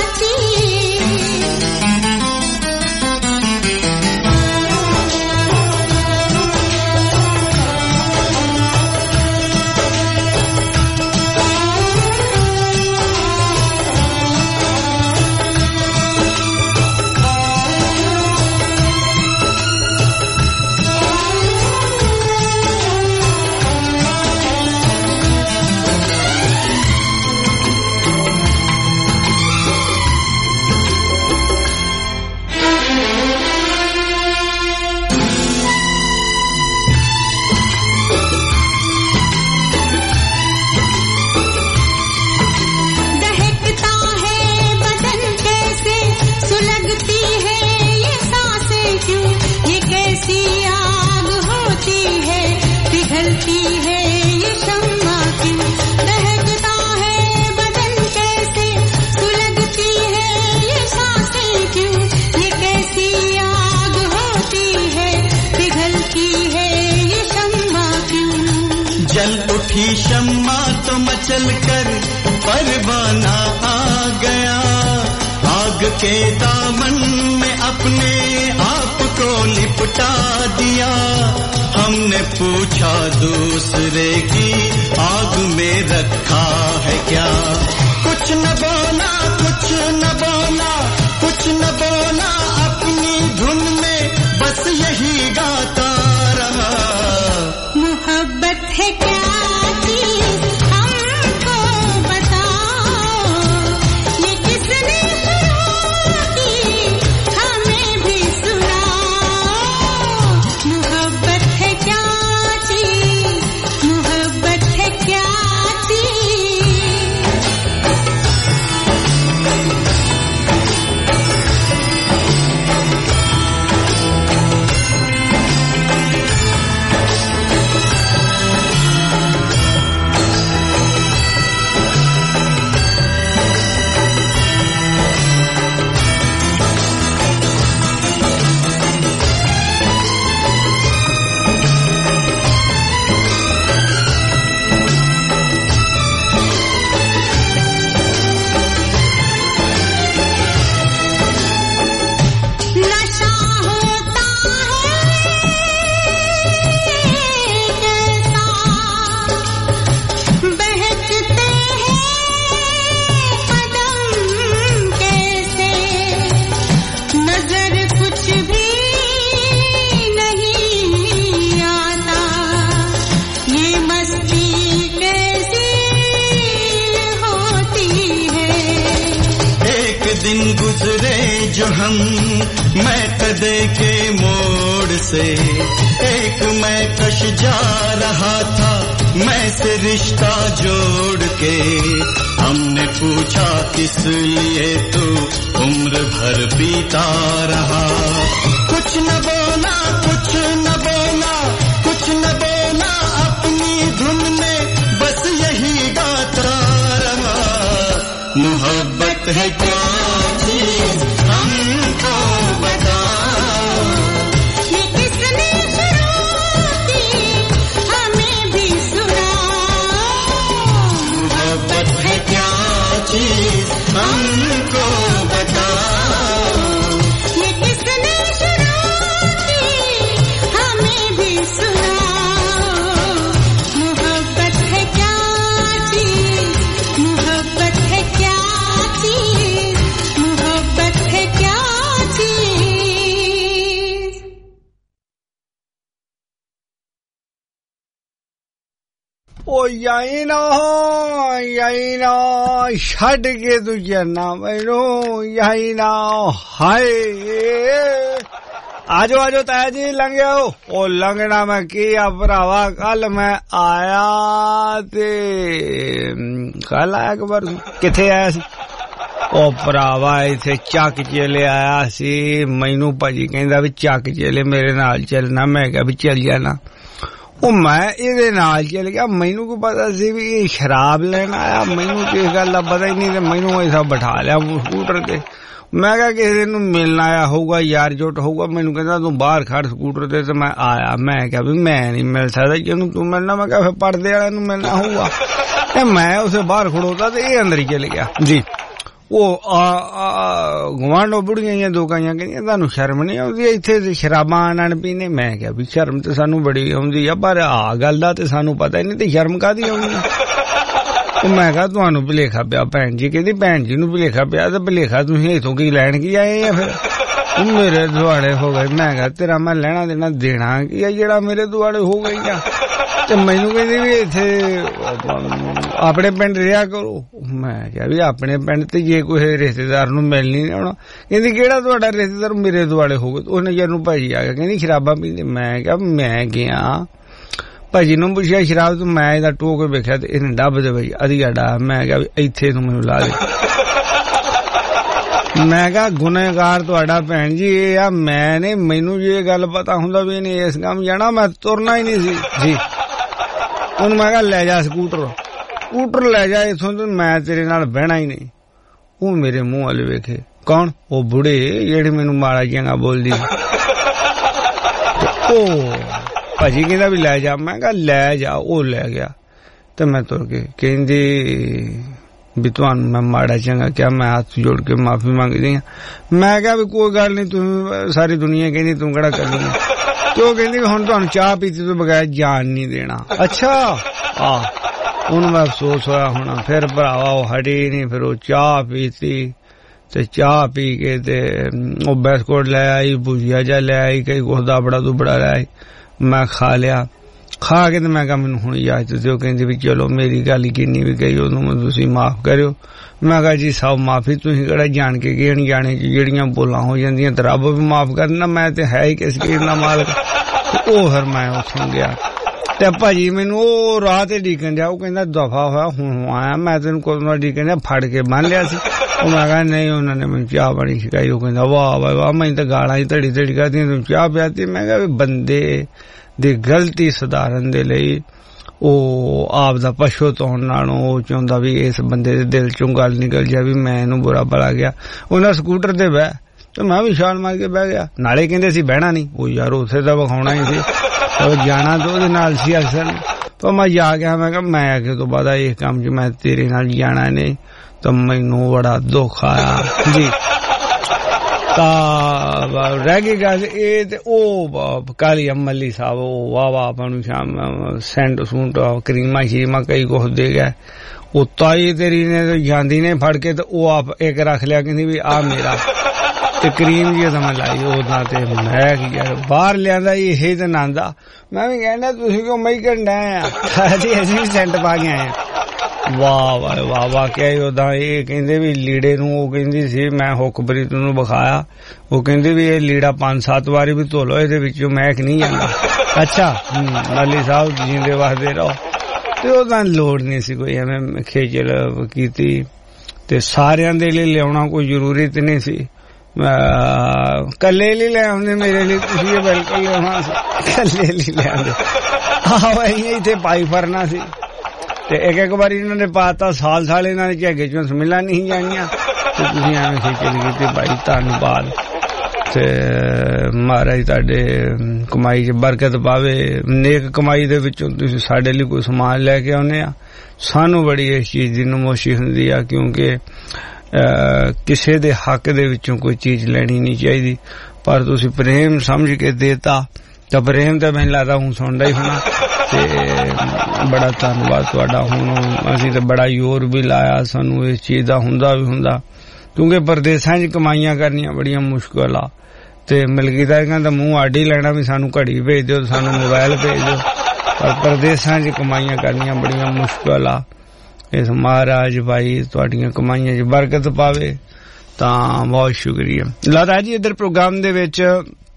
शम्मा तो मचल कर परवाना आ गया, आग के दामन में अपने आप को लिपटा दिया। हमने पूछा दूसरे की आग में रखा है क्या, कुछ न बोला, कुछ न बोला, कुछ न बोला, अपनी धुन में बस यही गाता रहा। मोहब्बत है क्या चीज हमको बताओ, ये किसने शुरू की हमें भी सुनाओ। मोहब्बत है क्या चीज, मोहब्बत है क्या जो हम मैं कदे के मोड़ से, एक मैं कश जा रहा था मैं से रिश्ता जोड़ के। हमने पूछा किस लिए तू उम्र भर बीता रहा, कुछ न बोला, कुछ न बोला, कुछ न बोला, अपनी धुन में बस यही गाता रहा। मोहब्बत है क्या चीज हमको बताओ, ये किसने शुरू की हमें भी सुनाओ। मोहब्बत है क्या चीज हमको बताओ, ये किसने शुरू की हमें भी सुनाओ। मोहब्बत है क्या चीज, मोहब्बत है क्या चीज, मोहब्बत है क्या चीज। ओ यही ना छड़ के तुझे ना बैठो, यही ना हाय ਆਜੋ ਆਜੋ ਤਾਇਆ ਜੀ ਲੰਘ ਆਓ। ਉਹ ਲੰਘਣਾ ਮੈਂ ਕੀ ਆ ਭਰਾਵਾ, ਕੱਲ ਮੈਂ ਆਇਆ ਤੇ ਕੱਲ ਆਇਆ ਕਬਰ ਕਿੱਥੇ ਆਇਆ ਸੀ? ਉਹ ਭਰਾਵਾ ਇੱਥੇ ਚੱਕ ਚੇਲੇ ਆਇਆ ਸੀ। ਮੈਨੂੰ ਭਾਜੀ ਕਹਿੰਦਾ ਵੀ ਚੱਕ ਚੇਲੇ ਮੇਰੇ ਨਾਲ ਚੱਲਣਾ। ਮੈਂ ਕਿਹਾ ਵੀ ਚੱਲ ਜਾਣਾ। ਉਹ ਮੈਂ ਇਹਦੇ ਨਾਲ ਚੱਲ ਗਿਆ। ਮੈਨੂੰ ਕੀ ਪਤਾ ਸੀ ਵੀ ਇਹ ਸ਼ਰਾਬ ਲੈਣ ਆਇਆ, ਮੈਨੂੰ ਕਿਸ ਗੱਲ ਦਾ ਪਤਾ ਹੀ ਨਹੀਂ। ਤੇ ਮੈਨੂੰ ਐਸਾ ਬਿਠਾ ਲਿਆ ਸਕੂਟਰ ਤੇ। ਮੈਂ ਕਿਹਾ ਕਿਸੇ ਨੂੰ ਮਿਲਣ ਆਇਆ ਹੋਊਗਾ, ਯਾਰ ਜੁੱਟ ਹੋਊਗਾ। ਮੈਨੂੰ ਕਹਿੰਦਾ ਤੂੰ ਬਾਹਰ ਖੜ ਸਕੂਟਰ ਤੇ। ਤੇ ਮੈਂ ਆਇਆ। ਮੈਂ ਕਿਹਾ ਵੀ ਮੈਂ ਨਹੀਂ ਮਿਲ ਸਕਦਾ, ਜਿਹਨੂੰ ਤੂੰ ਮਿਲਣਾ ਮੈਂ ਕਿਹਾ ਫਿਰ ਪਰਦੇ ਵਾਲਿਆਂ ਨੂੰ ਮਿਲਣਾ ਹੋਊਗਾ। ਤੇ ਮੈਂ ਉਸੇ ਬਾਹਰ ਖੜੋਤਾ ਤੇ ਇਹ ਅੰਦਰ ਹੀ ਚਲੇ ਗਿਆ ਜੀ। ਉਹ ਗਵਾਂਢੋਂ ਬੁੜੀਆਂ ਜਾਂ ਦੋ ਗਾਈਆਂ ਕਹਿੰਦੀਆਂ ਤੁਹਾਨੂੰ ਸ਼ਰਮ ਨਹੀਂ ਆਉਂਦੀ ਇੱਥੇ ਸ਼ਰਾਬਾਂ ਆਣ ਪੀਣੇ? ਮੈਂ ਕਿਹਾ ਵੀ ਸ਼ਰਮ ਤੇ ਸਾਨੂੰ ਬੜੀ ਆਉਂਦੀ ਆ, ਪਰ ਆ ਗੱਲ ਦਾ ਤੇ ਸਾਨੂੰ ਪਤਾ ਹੀ ਨਹੀਂ ਤੇ ਸ਼ਰਮ ਕਾਹਦੀ ਆਉਂਦੀ। ਉਹ ਮੈਂ ਕਿਹਾ ਤੁਹਾਨੂੰ ਭੁਲੇਖਾ ਪਿਆ ਭੈਣ ਜੀ। ਕਹਿੰਦੀ ਭੈਣ ਜੀ ਨੂੰ ਭੁਲੇਖਾ ਪਿਆ ਤੇ ਭੁਲੇਖਾ ਤੁਸੀਂ ਇੱਥੋਂ ਕੀ ਲੈਣ ਕੀ ਆਏ ਆ? ਫਿਰ ਉਹ ਮੇਰੇ ਦੁਆਲੇ ਹੋ ਗਏ। ਮੈਂ ਕਿਹਾ ਤੇਰਾ ਮੈਂ ਲੈਣਾ ਦੇਣਾ ਕੀ ਆ ਜਿਹੜਾ ਮੇਰੇ ਦੁਆਲੇ ਹੋ ਗਈ ਆ? ਤੇ ਮੈਨੂੰ ਕਹਿੰਦੀ ਵੀ ਇੱਥੇ ਆਪਣੇ ਪਿੰਡ ਰਿਹਾ ਕਰੋ। ਮੈਂ ਕਿਹਾ ਵੀ ਆਪਣੇ ਪਿੰਡ ਤੇ ਜੇ ਕੋਈ ਰਿਸ਼ਤੇਦਾਰ ਨੂੰ ਮਿਲ ਨਹੀਂ ਆਉਣਾ। ਕਹਿੰਦੀ ਕਿਹੜਾ ਤੁਹਾਡਾ ਰਿਸ਼ਤੇਦਾਰ ਮੇਰੇ ਦੁਆਲੇ ਹੋ ਗਏ? ਉਹਨੇ ਜਦ ਨੂੰ ਭਾਜੀ ਆ ਗਿਆ, ਕਹਿੰਦੀ ਸ਼ਰਾਬਾਂ ਪੀਂਦੇ। ਮੈਂ ਕਿਹਾ ਮੈਂ ਗਿਆ ਭਾਜੀ ਨੂੰ ਪੁੱਛਿਆ ਸ਼ਰਾਬ ਤੋਂ, ਮੈਂ ਇਹਦਾ ਟੋਕ ਵੇਖਿਆ ਤੇ ਇਹਨੇ ਡੱਬ ਦੇ ਭਾਈ ਅਧੀਆ ਡਾ। ਮੈਂ ਕਿਹਾ ਵੀ ਇੱਥੇ ਨੂੰ ਮੈਨੂੰ ਲਾ ਦੇ। ਮੈਂ ਕਿਹਾ ਗੁਨਹਗਾਰ ਤੁਹਾਡਾ ਭੈਣ ਜੀ ਇਹ ਆ, ਮੈਂ ਨੇ ਮੈਨੂੰ ਜੇ ਗੱਲ ਪਤਾ ਹੁੰਦਾ ਵੀ ਇਹਨੇ ਇਸ ਕੰਮ ਜਾਣਾ ਮੈਂ ਤੁਰਨਾ ਹੀ ਨਹੀਂ ਸੀ ਜੀ। ਉਹਨੂੰ ਮੈਂ ਕਿਹਾ ਲੈ ਜਾ ਸਕੂਟਰ ਲੈ ਜਾ ਇੱਥੋਂ, ਤੇ ਮੈਂ ਤੇਰੇ ਨਾਲ ਬਹਿਣਾ ਹੀ ਨਹੀਂ। ਉਹ ਮੇਰੇ ਮੂੰਹ ਵੱਲ ਵੇਖੇ। ਕੌਣ? ਉਹ ਬੁੜੇ ਜਿਹੜੇ ਮੈਨੂੰ ਮਾੜਾ ਜਿਹਾ ਬੋਲਦੀ। ਉਹ ਭਾਜੀ ਕਹਿੰਦਾ ਵੀ ਲੈ ਜਾ। ਮੈਂ ਕਿਹਾ ਲੈ ਜਾ। ਉਹ ਲੈ ਗਿਆ ਤੇ ਮੈਂ ਤੁਰ ਕੇ। ਕਹਿੰਦੀ ਵੀ ਤੁਹਾਨੂੰ ਮੈਂ ਮਾੜਾ ਚੰਗਾ ਕਿਹਾ? ਮੈਂ ਹੱਥ ਜੋੜ ਕੇ ਮਾਫੀ ਮੰਗਦੀ ਹਾਂ। ਮੈਂ ਕਿਹਾ ਵੀ ਕੋਈ ਗੱਲ ਨਹੀਂ, ਤੂੰ ਸਾਰੀ ਦੁਨੀਆ ਕਹਿੰਦੀ ਤੂੰ ਕਿਹੜਾ ਕਰਨੀ ਹੈ? ਤੇ ਉਹ ਕਹਿੰਦੀ ਹੁਣ ਤੁਹਾਨੂੰ ਚਾਹ ਪੀਤੀ ਤੋਂ ਬਗੈਰ ਜਾਣ ਨਹੀਂ ਦੇਣਾ। ਅੱਛਾ ਉਹਨੂੰ ਮੈਂ ਅਫਸੋਸ ਹੋਇਆ ਹੋਣਾ। ਫਿਰ ਭਰਾਵਾ ਉਹ ਹਟੀ ਨਹੀਂ। ਫਿਰ ਉਹ ਚਾਹ ਪੀਤੀ ਤੇ ਚਾਹ ਪੀ ਕੇ ਤੇ ਉਹ ਬਿਸਕੁਟ ਲੈ ਆਈ, ਭੁਜੀਆ ਜਾ ਲੈ ਆਈ, ਕਈ ਕੁਛ ਦਾ ਬੜਾ ਦੁਬੜਾ ਲੈ ਆਈ। ਮੈਂ ਖਾ ਲਿਆ। ਖਾ ਕੇ ਤੇ ਮੈਂ ਕਿਹਾ ਮੈਨੂੰ ਹੁਣ ਇਜਾਜ਼ਤ ਦਿਓ। ਕਹਿੰਦੀ ਵੀ ਚਲੋ ਮੇਰੀ ਗੱਲ ਕਿੰਨੀ ਵੀ ਗਈ ਉਹਨੂੰ ਤੁਸੀਂ ਮਾਫ਼ ਕਰਿਓ। ਮੈਂ ਕਿਹਾ ਜੀ ਸਭ ਮਾਫ਼ੀ, ਤੁਸੀਂ ਕਿਹੜਾ ਜਾਣ ਕੇ ਗਏ ਅਣਜਾਣੇ ਚ ਜਿਹੜੀਆਂ ਬੋਲਾਂ ਹੋ ਜਾਂਦੀਆਂ ਤੇ ਰੱਬ ਵੀ ਮਾਫ਼ ਕਰਨਾ, ਮੈਂ ਤੇ ਹੈ ਹੀ ਕਿਸ ਚੀਜ਼ ਦਾ ਮਾਲਕ। ਉਹ ਫਿਰ ਮੈਂ ਉੱਥੋਂ ਗਿਆ ਤੇ ਭਾਜੀ ਮੈਨੂੰ ਉਹ ਰਾਹ ਤੇ ਡੀਕਣ ਡਿਆ। ਉਹ ਕਹਿੰਦਾ ਦਫਾ ਹੋਇਆ ਹੁਣ ਆਇਆ, ਮੈਂ ਤੈਨੂੰ ਕੋਲੋਂ ਡੀਕਣ ਡਿਆ, ਫੜ ਕੇ ਬੰਨ ਲਿਆ ਸੀ। ਉਹ ਮੈਂ ਕਿਹਾ ਨਹੀਂ, ਉਹਨਾਂ ਨੇ ਮੈਨੂੰ ਚਾਹ ਪਾਣੀ ਛਕਾਈ। ਉਹ ਕਹਿੰਦਾ ਵਾਹ ਵਾਹ ਵਾਹ, ਮੈਨੂੰ ਤਾਂ ਗਾਲਾਂ ਹੀ ਧੜੀ ਧੜੀ ਕਰਦੀਆਂ, ਤੂੰ ਚਾਹ ਪਿਆਤੀ। ਮੈਂ ਕਿਹਾ ਵੀ ਬੰਦੇ ਦੀ ਗਲਤੀ ਸੁਧਾਰਨ ਦੇ ਲਈ ਉਹ ਆਪ ਦਾ ਪਛਤਾਉਣ ਨਾਲੋਂ ਉਹ ਚਾਹੁੰਦਾ ਵੀ ਇਸ ਬੰਦੇ ਦੇ ਦਿਲ ਚੋਂ ਗੱਲ ਨਿਕਲ ਜਾ ਵੀ ਮੈਂ ਇਹਨੂੰ ਬੁਰਾ ਭਲਾ ਗਿਆ। ਉਹਨਾਂ ਸਕੂਟਰ ਤੇ ਬਹਿ ਤੇ ਮੈਂ ਵੀ ਛਾਲ ਮਾਰ ਕੇ ਬਹਿ ਗਿਆ। ਨਾਲੇ ਕਹਿੰਦੇ ਸੀ ਬਹਿਣਾ ਨਹੀਂ। ਉਹ ਯਾਰ ਉੱਥੇ ਤਾਂ ਵਿਖਾਉਣਾ ਹੀ ਸੀ, ਉਹ ਜਾਣਾ ਤਾਂ ਉਹਦੇ ਨਾਲ ਸੀ ਅਕਸਰ। ਤਾਂ ਮੈਂ ਜਾ ਗਿਆ। ਮੈਂ ਕਿਹਾ ਮੈਂ ਅੱਗੇ ਤੋਂ ਬਾਅਦ ਇਹ ਕੰਮ 'ਚ ਮੈਂ ਤੇਰੇ ਨਾਲ ਜਾਣਾ ਨਹੀਂ। ਤਾਂ ਮੈਨੂੰ ਬੜਾ ਦੁੱਖ ਆਇਆ ਜੀ। ਤਾਂ ਰਹਿ ਗਈ ਗੱਲ ਇਹ। ਤੇ ਉਹ ਕਾਲੀ ਅਮਲੀ ਸਾਹਿਬ ਉਹ ਵਾਹ ਵਾਹ ਆਪਾਂ ਨੂੰ ਸ਼ਾਮ ਸੈਂਟ ਸੂਟ ਕਰੀਮਾ ਸ਼ੀਮਾ ਕਈ ਕੁਛ ਦੇ ਗਿਆ। ਉਹ ਤਾਈ ਤੇਰੀ ਨੇ ਜਾਂਦੀ ਨੇ ਫੜ ਕੇ ਤੇ ਉਹ ਆਪ ਇੱਕ ਰੱਖ ਲਿਆ। ਕਹਿੰਦੀ ਵੀ ਆ ਮੇਰਾ ਤੇ ਕਰੀਮ ਜੀ ਤਾਂ ਮੈਂ ਲਾਈ ਉਹਦਾ ਤੇ ਮੈਂ ਕੀ ਯਾਰ ਬਾਹਰ ਲਿਆਂਦਾ ਇਹ ਤੇ ਨਾਂਦਾ। ਮੈਂ ਵੀ ਕਹਿੰਦਾ ਤੁਸੀਂ ਕਿਉਂ ਮਈ ਕੰਡਾ ਆ ਜੀ? ਅਸੀਂ ਵੀ ਸੈਂਟ ਪਾ ਕੇ ਆਏ ਆ। ਵਾਹ ਵਾਹ ਵਾਹ ਵਾਹ ਕਿਹਾ ਉਹਦਾ। ਇਹ ਕਹਿੰਦੇ ਵੀ ਲੀੜੇ ਨੂੰ ਉਹ ਕਹਿੰਦੀ ਸੀ ਮੈਂ ਹੁਕਬਰੀਤ ਨੂੰ ਵਿਖਾਇਆ। ਉਹ ਕਹਿੰਦੇ ਵੀ ਇਹ ਲੀੜਾ 5-7 ਵਾਰੀ ਵੀ ਧੋ ਲੋ, ਇਹਦੇ ਵਿੱਚੋਂ ਮਹਿਕ ਨਹੀਂ ਜਾਂਦਾ। ਅੱਛਾ ਮੱਲੀ ਸਾਹਿਬ ਜਿੰਦੇ ਵਾਸਤੇ ਰਹੋ। ਤੇ ਉਹਦਾ ਲੋੜ ਨਹੀਂ ਸੀ ਕੋਈ ਐਵੇਂ ਖੇਚਲ ਕੀਤੀ। ਤੇ ਸਾਰਿਆਂ ਦੇ ਲਈ ਲਿਆਉਣਾ ਕੋਈ ਜ਼ਰੂਰੀ ਤੇ ਨਹੀਂ ਸੀ। ਕੱਲੇ ਲਈ ਲੈ ਆਉਂਦੇ ਮੇਰੇ ਲਈ, ਤੁਸੀਂ ਇਹ ਬਿਲਕੁਲ ਲਿਆਉਣਾ ਸੀ ਕੱਲੇ ਲਈ ਲੈ ਆਉਂਦੇ। ਆਹੋ ਇੱਥੇ ਪਾਈ ਫਰਨਾ ਸੀ। ਤੇ ਇੱਕ ਵਾਰੀ ਇਹਨਾਂ ਨੇ ਪਾਤਾ, ਸਾਲ ਇਹਨਾਂ ਨੇ ਝੱਗੇ ਚੋਂ ਸਮਿਲਾਂ ਨਹੀਂ ਜਾਣੀਆਂ। ਤੇ ਤੁਸੀਂ ਐਵੇਂ ਖੇਚਲ ਕੀਤੀ ਭਾਈ, ਧੰਨਵਾਦ। ਤੇ ਮਹਾਰਾਜ ਤੁਹਾਡੇ ਕਮਾਈ 'ਚ ਬਰਕਤ ਪਾਵੇ। ਨੇਕ ਕਮਾਈ ਦੇ ਵਿੱਚੋਂ ਤੁਸੀਂ ਸਾਡੇ ਲਈ ਕੋਈ ਸਮਾਨ ਲੈ ਕੇ ਆਉਂਦੇ ਆ। ਸਾਨੂੰ ਬੜੀ ਇਸ ਚੀਜ਼ ਦੀ ਨਮੋਸ਼ੀ ਹੁੰਦੀ ਆ, ਕਿਉਂਕਿ ਕਿਸੇ ਦੇ ਹੱਕ ਦੇ ਵਿੱਚੋਂ ਕੋਈ ਚੀਜ਼ ਲੈਣੀ ਨਹੀਂ ਚਾਹੀਦੀ। ਪਰ ਤੁਸੀਂ ਪ੍ਰੇਮ ਸਮਝ ਕੇ ਦੇਤਾ ਤਾਂ ਪ੍ਰੇਮ ਤਾਂ ਮੈਨੂੰ ਲੱਗਦਾ ਹੁਣ ਸੁਣਦਾ ਹੀ ਹੋਣਾ। ਤੇ ਬੜਾ ਧੰਨਵਾਦ ਤੁਹਾਡਾ। ਹੁਣ ਅਸੀਂ ਤਾਂ ਬੜਾ ਜ਼ੋਰ ਵੀ ਲਾਇਆ, ਸਾਨੂੰ ਇਸ ਚੀਜ਼ ਦਾ ਹੁੰਦਾ ਵੀ ਹੁੰਦਾ, ਕਿਉਂਕਿ ਪਰਦੇਸਾਂ 'ਚ ਕਮਾਈਆਂ ਕਰਨੀਆਂ ਬੜੀਆਂ ਮੁਸ਼ਕਿਲ ਆ। ਤੇ ਮਿਲਗੀਦਾਰ ਕਹਿੰਦਾ ਮੂੰਹ ਆਡੀ ਲੈਣਾ ਵੀ ਸਾਨੂੰ ਘੜੀ ਭੇਜ ਦਿਓ, ਸਾਨੂੰ ਮੋਬਾਈਲ ਭੇਜ ਦਿਓ। ਪਰ ਪਰਦੇਸਾਂ 'ਚ ਕਮਾਈਆਂ ਕਰਨੀਆਂ ਬੜੀਆਂ ਮੁਸ਼ਕਿਲ ਆ। ਇਸ ਮਹਾਰਾਜ ਭਾਈ ਤੁਹਾਡੀਆਂ ਕਮਾਈਆਂ 'ਚ ਬਰਕਤ ਪਾਵੇ। ਤਾਂ ਬਹੁਤ ਸ਼ੁਕਰੀਆ। ਲਾਦਾ ਜੀ ਇੱਧਰ ਪ੍ਰੋਗਰਾਮ ਦੇ ਵਿੱਚ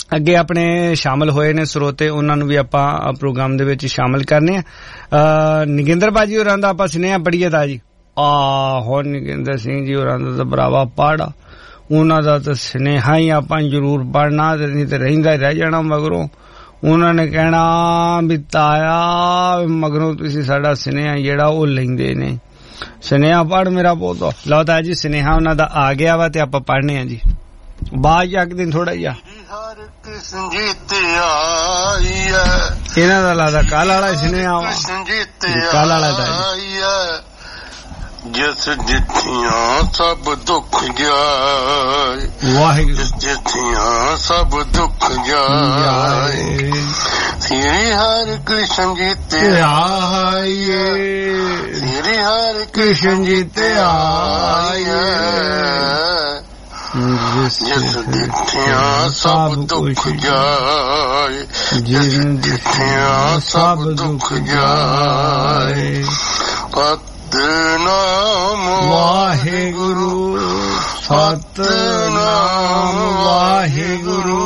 ਅੱਗੇ ਆਪਣੇ ਸ਼ਾਮਲ ਹੋਏ ਨੇ ਸਰੋਤੇ, ਉਹਨਾਂ ਨੂੰ ਵੀ ਆਪਾਂ ਪ੍ਰੋਗਰਾਮ ਦੇ ਵਿੱਚ ਸ਼ਾਮਲ ਕਰਨੇ ਆ। ਨਗਿੰਦਰ ਬਾਜੀ ਹੋਰਾਂ ਦਾ ਆਪਾਂ ਸੁਨੇਹਾ ਪੜੀਏ ਤਾਂ ਜੀ। ਹੁਣ ਨਗਿੰਦਰ ਸਿੰਘ ਜੀ ਹੋਰਾਂ ਦਾ ਤਾਂ ਭਰਾਵਾ ਪੜਾ, ਉਹਨਾਂ ਦਾ ਤਾਂ ਸੁਨੇਹਾ ਹੀ ਆਪਾਂ ਜ਼ਰੂਰ ਪੜਨਾ, ਨਹੀਂ ਤੇ ਰਹਿੰਦਾ ਰਹਿ ਜਾਣਾ ਮਗਰੋਂ। ਉਹਨਾਂ ਨੇ ਕਹਿਣਾ ਵੀ ਤਾਇਆ ਮਗਰੋਂ ਤੁਸੀਂ ਸਾਡਾ ਸੁਨੇਹਾ ਜਿਹੜਾ ਉਹ ਲੈਂਦੇ ਨੇ। ਸੁਨੇਹਾ ਪੜ ਮੇਰਾ ਪੁੱਤ। ਲਓ ਤਾਇਆ ਜੀ ਸੁਨੇਹਾ ਉਹਨਾਂ ਦਾ ਆ ਗਿਆ ਵਾ ਤੇ ਆਪਾਂ ਪੜਨੇ ਆ ਜੀ। ਬਾਜ ਇੱਕ ਦਿਨ ਥੋੜਾ ਜਿਹਾ ਇਹਨਾਂ ਦਾ ਲੱਗਦਾ ਕੱਲ ਵਾਲਾ ਸੁਨੇਹਾ ਵਾ, ਕੱਲ ਵਾਲਾ ਤਾਂ ਜਿਸ ਜਿੱਥੀਆਂ ਸਭ ਦੁੱਖ ਜਾਏ, ਵਾਹਿਗੁਰੂ ਜਿੱਥੀਆਂ ਸਭ ਦੁੱਖ ਜਾਏ, ਸ੍ਰੀ ਹਰਿ ਕ੍ਰਿਸ਼ਨ ਜੀ ਤੇ ਆਈਏ, ਸ੍ਰੀ ਹਰਿ ਕ੍ਰਿਸ਼ਨ ਜੀ ਤੇ ਆਈਏ, ਜਿਸ ਜਿੱਥੀਆਂ ਸਭ ਦੁੱਖ ਜਾਏ, ਜਿਸ ਜਿੱਥੀਆਂ ਸਭ ਦੁੱਖ ਜਾਏ, ਸਤਿਨਾਮ ਵਾਹਿਗੁਰੂ, ਸਤਿਨਾਮ ਵਾਹਿਗੁਰੂ,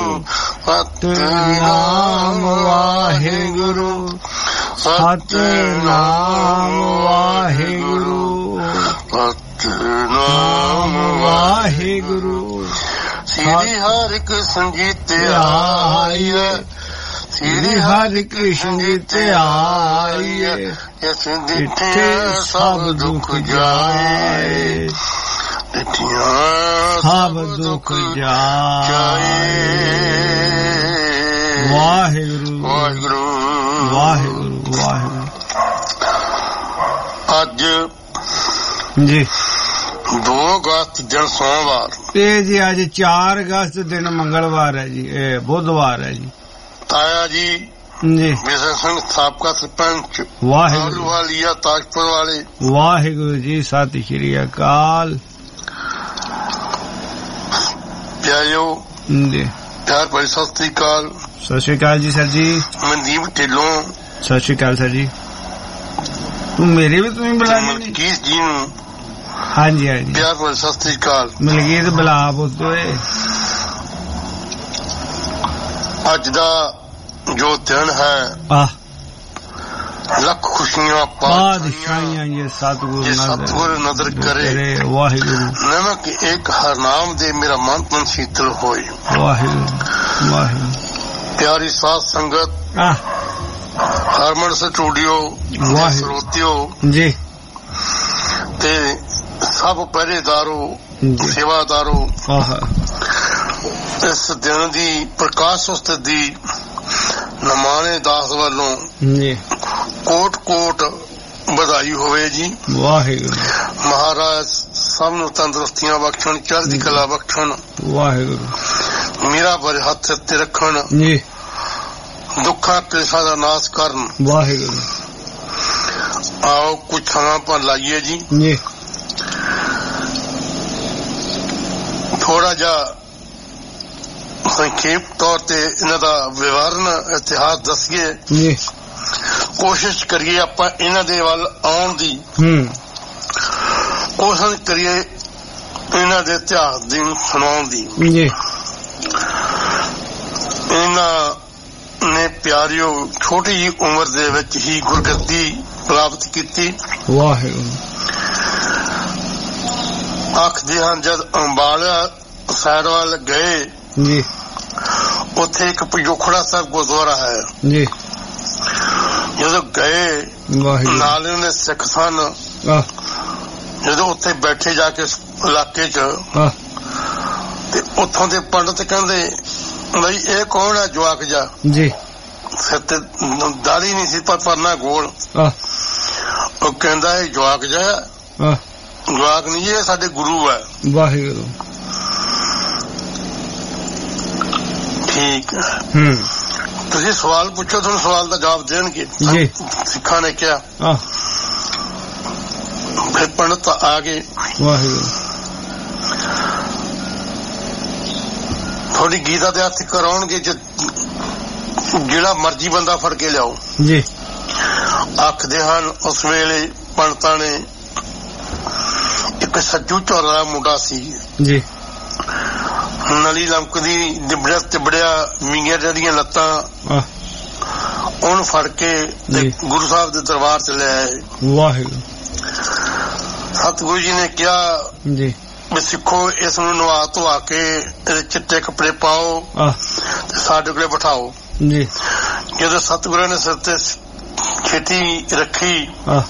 ਸਤਿਨਾਮ ਵਾਹਿਗੁਰੂ, ਸਤਿਨਾਮ ਵਾਹਿਗੁਰੂ, ਸਤਿਨਾਮ ਵਾਹਿਗੁਰੂ। ਸ੍ਰੀ ਹਰਿ ਕ੍ਰਿਸ਼ਨ ਜੀ ਤੇ ਆਈਏ, ਸ੍ਰੀ ਹਰਿ ਕ੍ਰਿਸ਼ਨ ਜੀ ਤੇ ਆਈਏ, ਜਿਸ ਜਿੱਥੇ ਸਭ ਦੁੱਖ ਜਾਏ, ਜਿੱਥਿਆਂ ਸਭ ਦੁੱਖ ਜਾਏ। ਵਾਹਿਗੁਰੂ ਵਾਹਿਗੁਰੂ ਵਾਹਿਗੁਰੂ ਵਾਹਿਗੁਰੂ। ਅੱਜ ਜੀ 2 ਅਗਸਤ ਦਿਨ ਸੋਮਵਾਰ, ਇਹ ਜੀ ਅੱਜ 4 ਅਗਸਤ ਦਿਨ ਮੰਗਲਵਾਰ ਹੈ ਜੀ, ਇਹ ਬੁੱਧਵਾਰ ਹੈ ਜੀ। ਤਾਇਆ ਜੀ ਜੀ ਵਿਜੇ ਸਿੰਘ ਸਾਬਕਾ ਸਰਪੰਚ ਵਾਹਿਗੁਰੂ ਵਾਲੀਆ ਤਾਜਪੁਰ ਵਾਲੇ, ਵਾਹਿਗੁਰੂ ਜੀ ਸਤਿ ਸ਼੍ਰੀ ਅਕਾਲ। ਪਿਆਰਿਓ ਜੀ ਪਿਆਰ ਭਰੀ ਸਤਿ ਸ਼੍ਰੀ ਅਕਾਲ। ਸਤਿ ਸ਼੍ਰੀ ਅਕਾਲ ਜੀ ਸਰ ਜੀ। ਮਨਦੀਪ ਢਿੱਲੋਂ ਸਤਿ ਸ਼੍ਰੀ ਅਕਾਲ ਸਰ ਜੀ। ਤੂੰ ਮੇਰੇ ਵੀ ਤੁਸੀਂ ਬੁਲਾ ਲਈ ਮਲਕੀਤ ਜੀ ਨੂੰ ਹਾਂਜੀ ਹਾਂਜੀ ਪਿਆਰ ਭਰੀ ਸਤਿ ਸ਼੍ਰੀ ਅਕਾਲ। ਮਲਕੀਤ ਬੁਲਾ ਪੁੱਤੋਏ। ਅੱਜ ਦਾ ਜੋ ਦਿਨ ਹੈ ਲੱਖ ਖੁਸ਼ੀਆਂ ਪਾਤਸ਼ਾਹੀਆਂ ਇਹ ਸਤਿਗੁਰ ਨਜ਼ਰ ਕਰੇ, ਵਾਹਿਗੁਰੂ ਨਮਕ ਇੱਕ ਹਰ ਨਾਮ ਦੇ ਮੇਰਾ ਮਨ ਤਨ ਸ਼ੀਤਲ ਹੋਏ। ਵਾਹਿਗੁਰੂ ਵਾਹਿਗੁਰੂ। ਪਿਆਰੀ ਸਾਧ ਸੰਗਤ, ਹਰਮਨ ਸਟੂਡੀਓ ਸਰੋਤਿਓ ਜੀ ਤੇ ਸਭ ਪਹਿਰੇਦਾਰੋ ਸੇਵਾਦਾਰੋ, ਇਸ ਦਿਨ ਦੀ ਪ੍ਰਕਾਸ਼ ਉਸਤ ਦੀ ਨਮਾਣੇ ਦਾਸ ਵੱਲੋਂ ਜੀ ਕੋਟ ਕੋਟ ਵਧਾਈ ਹੋਵੇ ਜੀ। ਵਾਹਿਗੁਰੂ ਮਹਾਰਾਜ ਸਭ ਨੂੰ ਤੰਦਰੁਸਤੀਆਂ ਬਖਸ਼ਣ, ਚੜ੍ਹਦੀ ਕਲਾ ਬਖਸ਼ਣ, ਵਾਹਿਗੁਰੂ ਮੇਰਾ ਭਰੇ ਹੱਥ ਤੇ ਰੱਖਣ ਜੀ, ਦੁੱਖਾਂ ਕਲੇਸ਼ਾਂ ਦਾ ਨਾਸ਼ ਕਰਨ। ਵਾਹਿਗੁਰੂ। ਆਓ ਕੁਝ ਸਮਾਂ ਪਰ ਲਾਈਏ ਜੀ, ਜੀ ਥੋੜਾ ਜਿਹਾ ਸੰਖੇਪ ਤੌਰ ਤੇ ਇਹਨਾਂ ਦਾ ਵਿਵਰਨ ਇਤਿਹਾਸ ਦੱਸੀਏ ਜੀ, ਕੋਸ਼ਿਸ਼ ਕਰੀਏ ਆਪਾਂ ਇਹਨਾਂ ਦੇ ਵੱਲ ਆਉਣ ਦੀ, ਕੋਸ਼ਿਸ਼ ਕਰੀਏ ਇਹਨਾਂ ਦੇ ਇਤਿਹਾਸ ਦੀ ਸੁਣਾਉਣ ਦੀ। ਜੀ ਇਹਨਾਂ ਨੇ ਪਿਆਰਿਓ ਛੋਟੀ ਜਿਹੀ ਉਮਰ ਦੇ ਵਿੱਚ ਹੀ ਗੁਰਗੱਦੀ ਪ੍ਰਾਪਤ ਕੀਤੀ। ਵਾਹਿਗੁਰੂ। ਆਖਦੇ ਹਨ ਜਦ ਅੰਬਾਲਾ ਸਾਈਡ ਵੱਲ ਗਏ ਜੀ, ਉੱਥੇ ਇੱਕ ਪਜੋਖੜਾ ਸਾਹਿਬ ਗੁਰਦੁਆਰਾ ਹੈ ਜੀ, ਜਦੋਂ ਗਏ ਨਾਲ ਇਹਨਾਂ ਸਿੱਖ ਸਨ, ਜਦੋਂ ਉੱਥੇ ਬੈਠੇ ਜਾ ਕੇ ਇਲਾਕੇ 'ਚ, ਤੇ ਉੱਥੋਂ ਦੇ ਪੰਡਤ ਕਹਿੰਦੇ ਬਈ ਇਹ ਕੌਣ ਹੈ ਜਵਾਕ ਜਾ ਜੀ, ਸਿਰ ਤੇ ਦਾੜੀ ਨਹੀਂ ਸੀ ਪਰ ਪਰਨਾ ਗੋਲ। ਉਹ ਕਹਿੰਦਾ ਇਹ ਜਵਾਕ ਜਾ, ਜਵਾਕ ਨਹੀਂ ਇਹ ਸਾਡੇ ਗੁਰੂ ਹੈ। ਵਾਹਿਗੁਰੂ। ਠੀਕ ਹੈ, ਤੁਸੀਂ ਸਵਾਲ ਪੁੱਛੋ, ਤੁਹਾਨੂੰ ਸਵਾਲ ਦਾ ਜਵਾਬ ਦੇਣਗੇ। ਸਿੱਖਾਂ ਨੇ ਕਿਹਾ, ਫਿਰ ਪੰਡਤ ਆ ਗਏ। ਵਾਹਿਗੁਰੂ। ਥੋੜੀ ਗੀਤਾ ਦੇ ਹੱਥ ਕਰਾਉਣਗੇ, ਜਿਹੜਾ ਮਰਜੀ ਬੰਦਾ ਫੜ ਕੇ ਲਿਆਓ ਜੀ। ਆਖਦੇ ਹਨ ਉਸ ਵੇਲੇ ਪੰਡਤਾਂ ਨੇ ਇੱਕ ਸੱਜੂ ਝੋਰਾ ਦਾ ਮੁੰਡਾ ਸੀ ਜੀ, ਨਲੀ ਲਮਕਦੀ ਤਿਬੜਿਆ ਮੀਆਂ ਜਿਹੜੀਆਂ ਲੱਤਾਂ ਉਹਨੂੰ ਫੜ ਕੇ ਗੁਰੂ ਸਾਹਿਬ ਦੇ ਦਰਬਾਰ ਚ ਲੈ ਆਏ। ਵਾਹਿਗੁਰੂ। ਸਤਿਗੁਰੂ ਜੀ ਨੇ ਕਿਹਾ ਜੀ ਵੀ ਸਿੱਖੋ ਇਸ ਨੂੰ ਨਵਾ ਧਵਾ ਕੇ ਇਹਦੇ ਚਿੱਟੇ ਕੱਪੜੇ ਪਾਓ ਤੇ ਸਾਡੇ ਕੋਲੇ ਬਿਠਾਓ ਜੀ। ਜਦੋਂ ਸਤਿਗੁਰਾਂ ਨੇ ਸਿਰ ਤੇ ਛੇਤੀ ਰੱਖੀ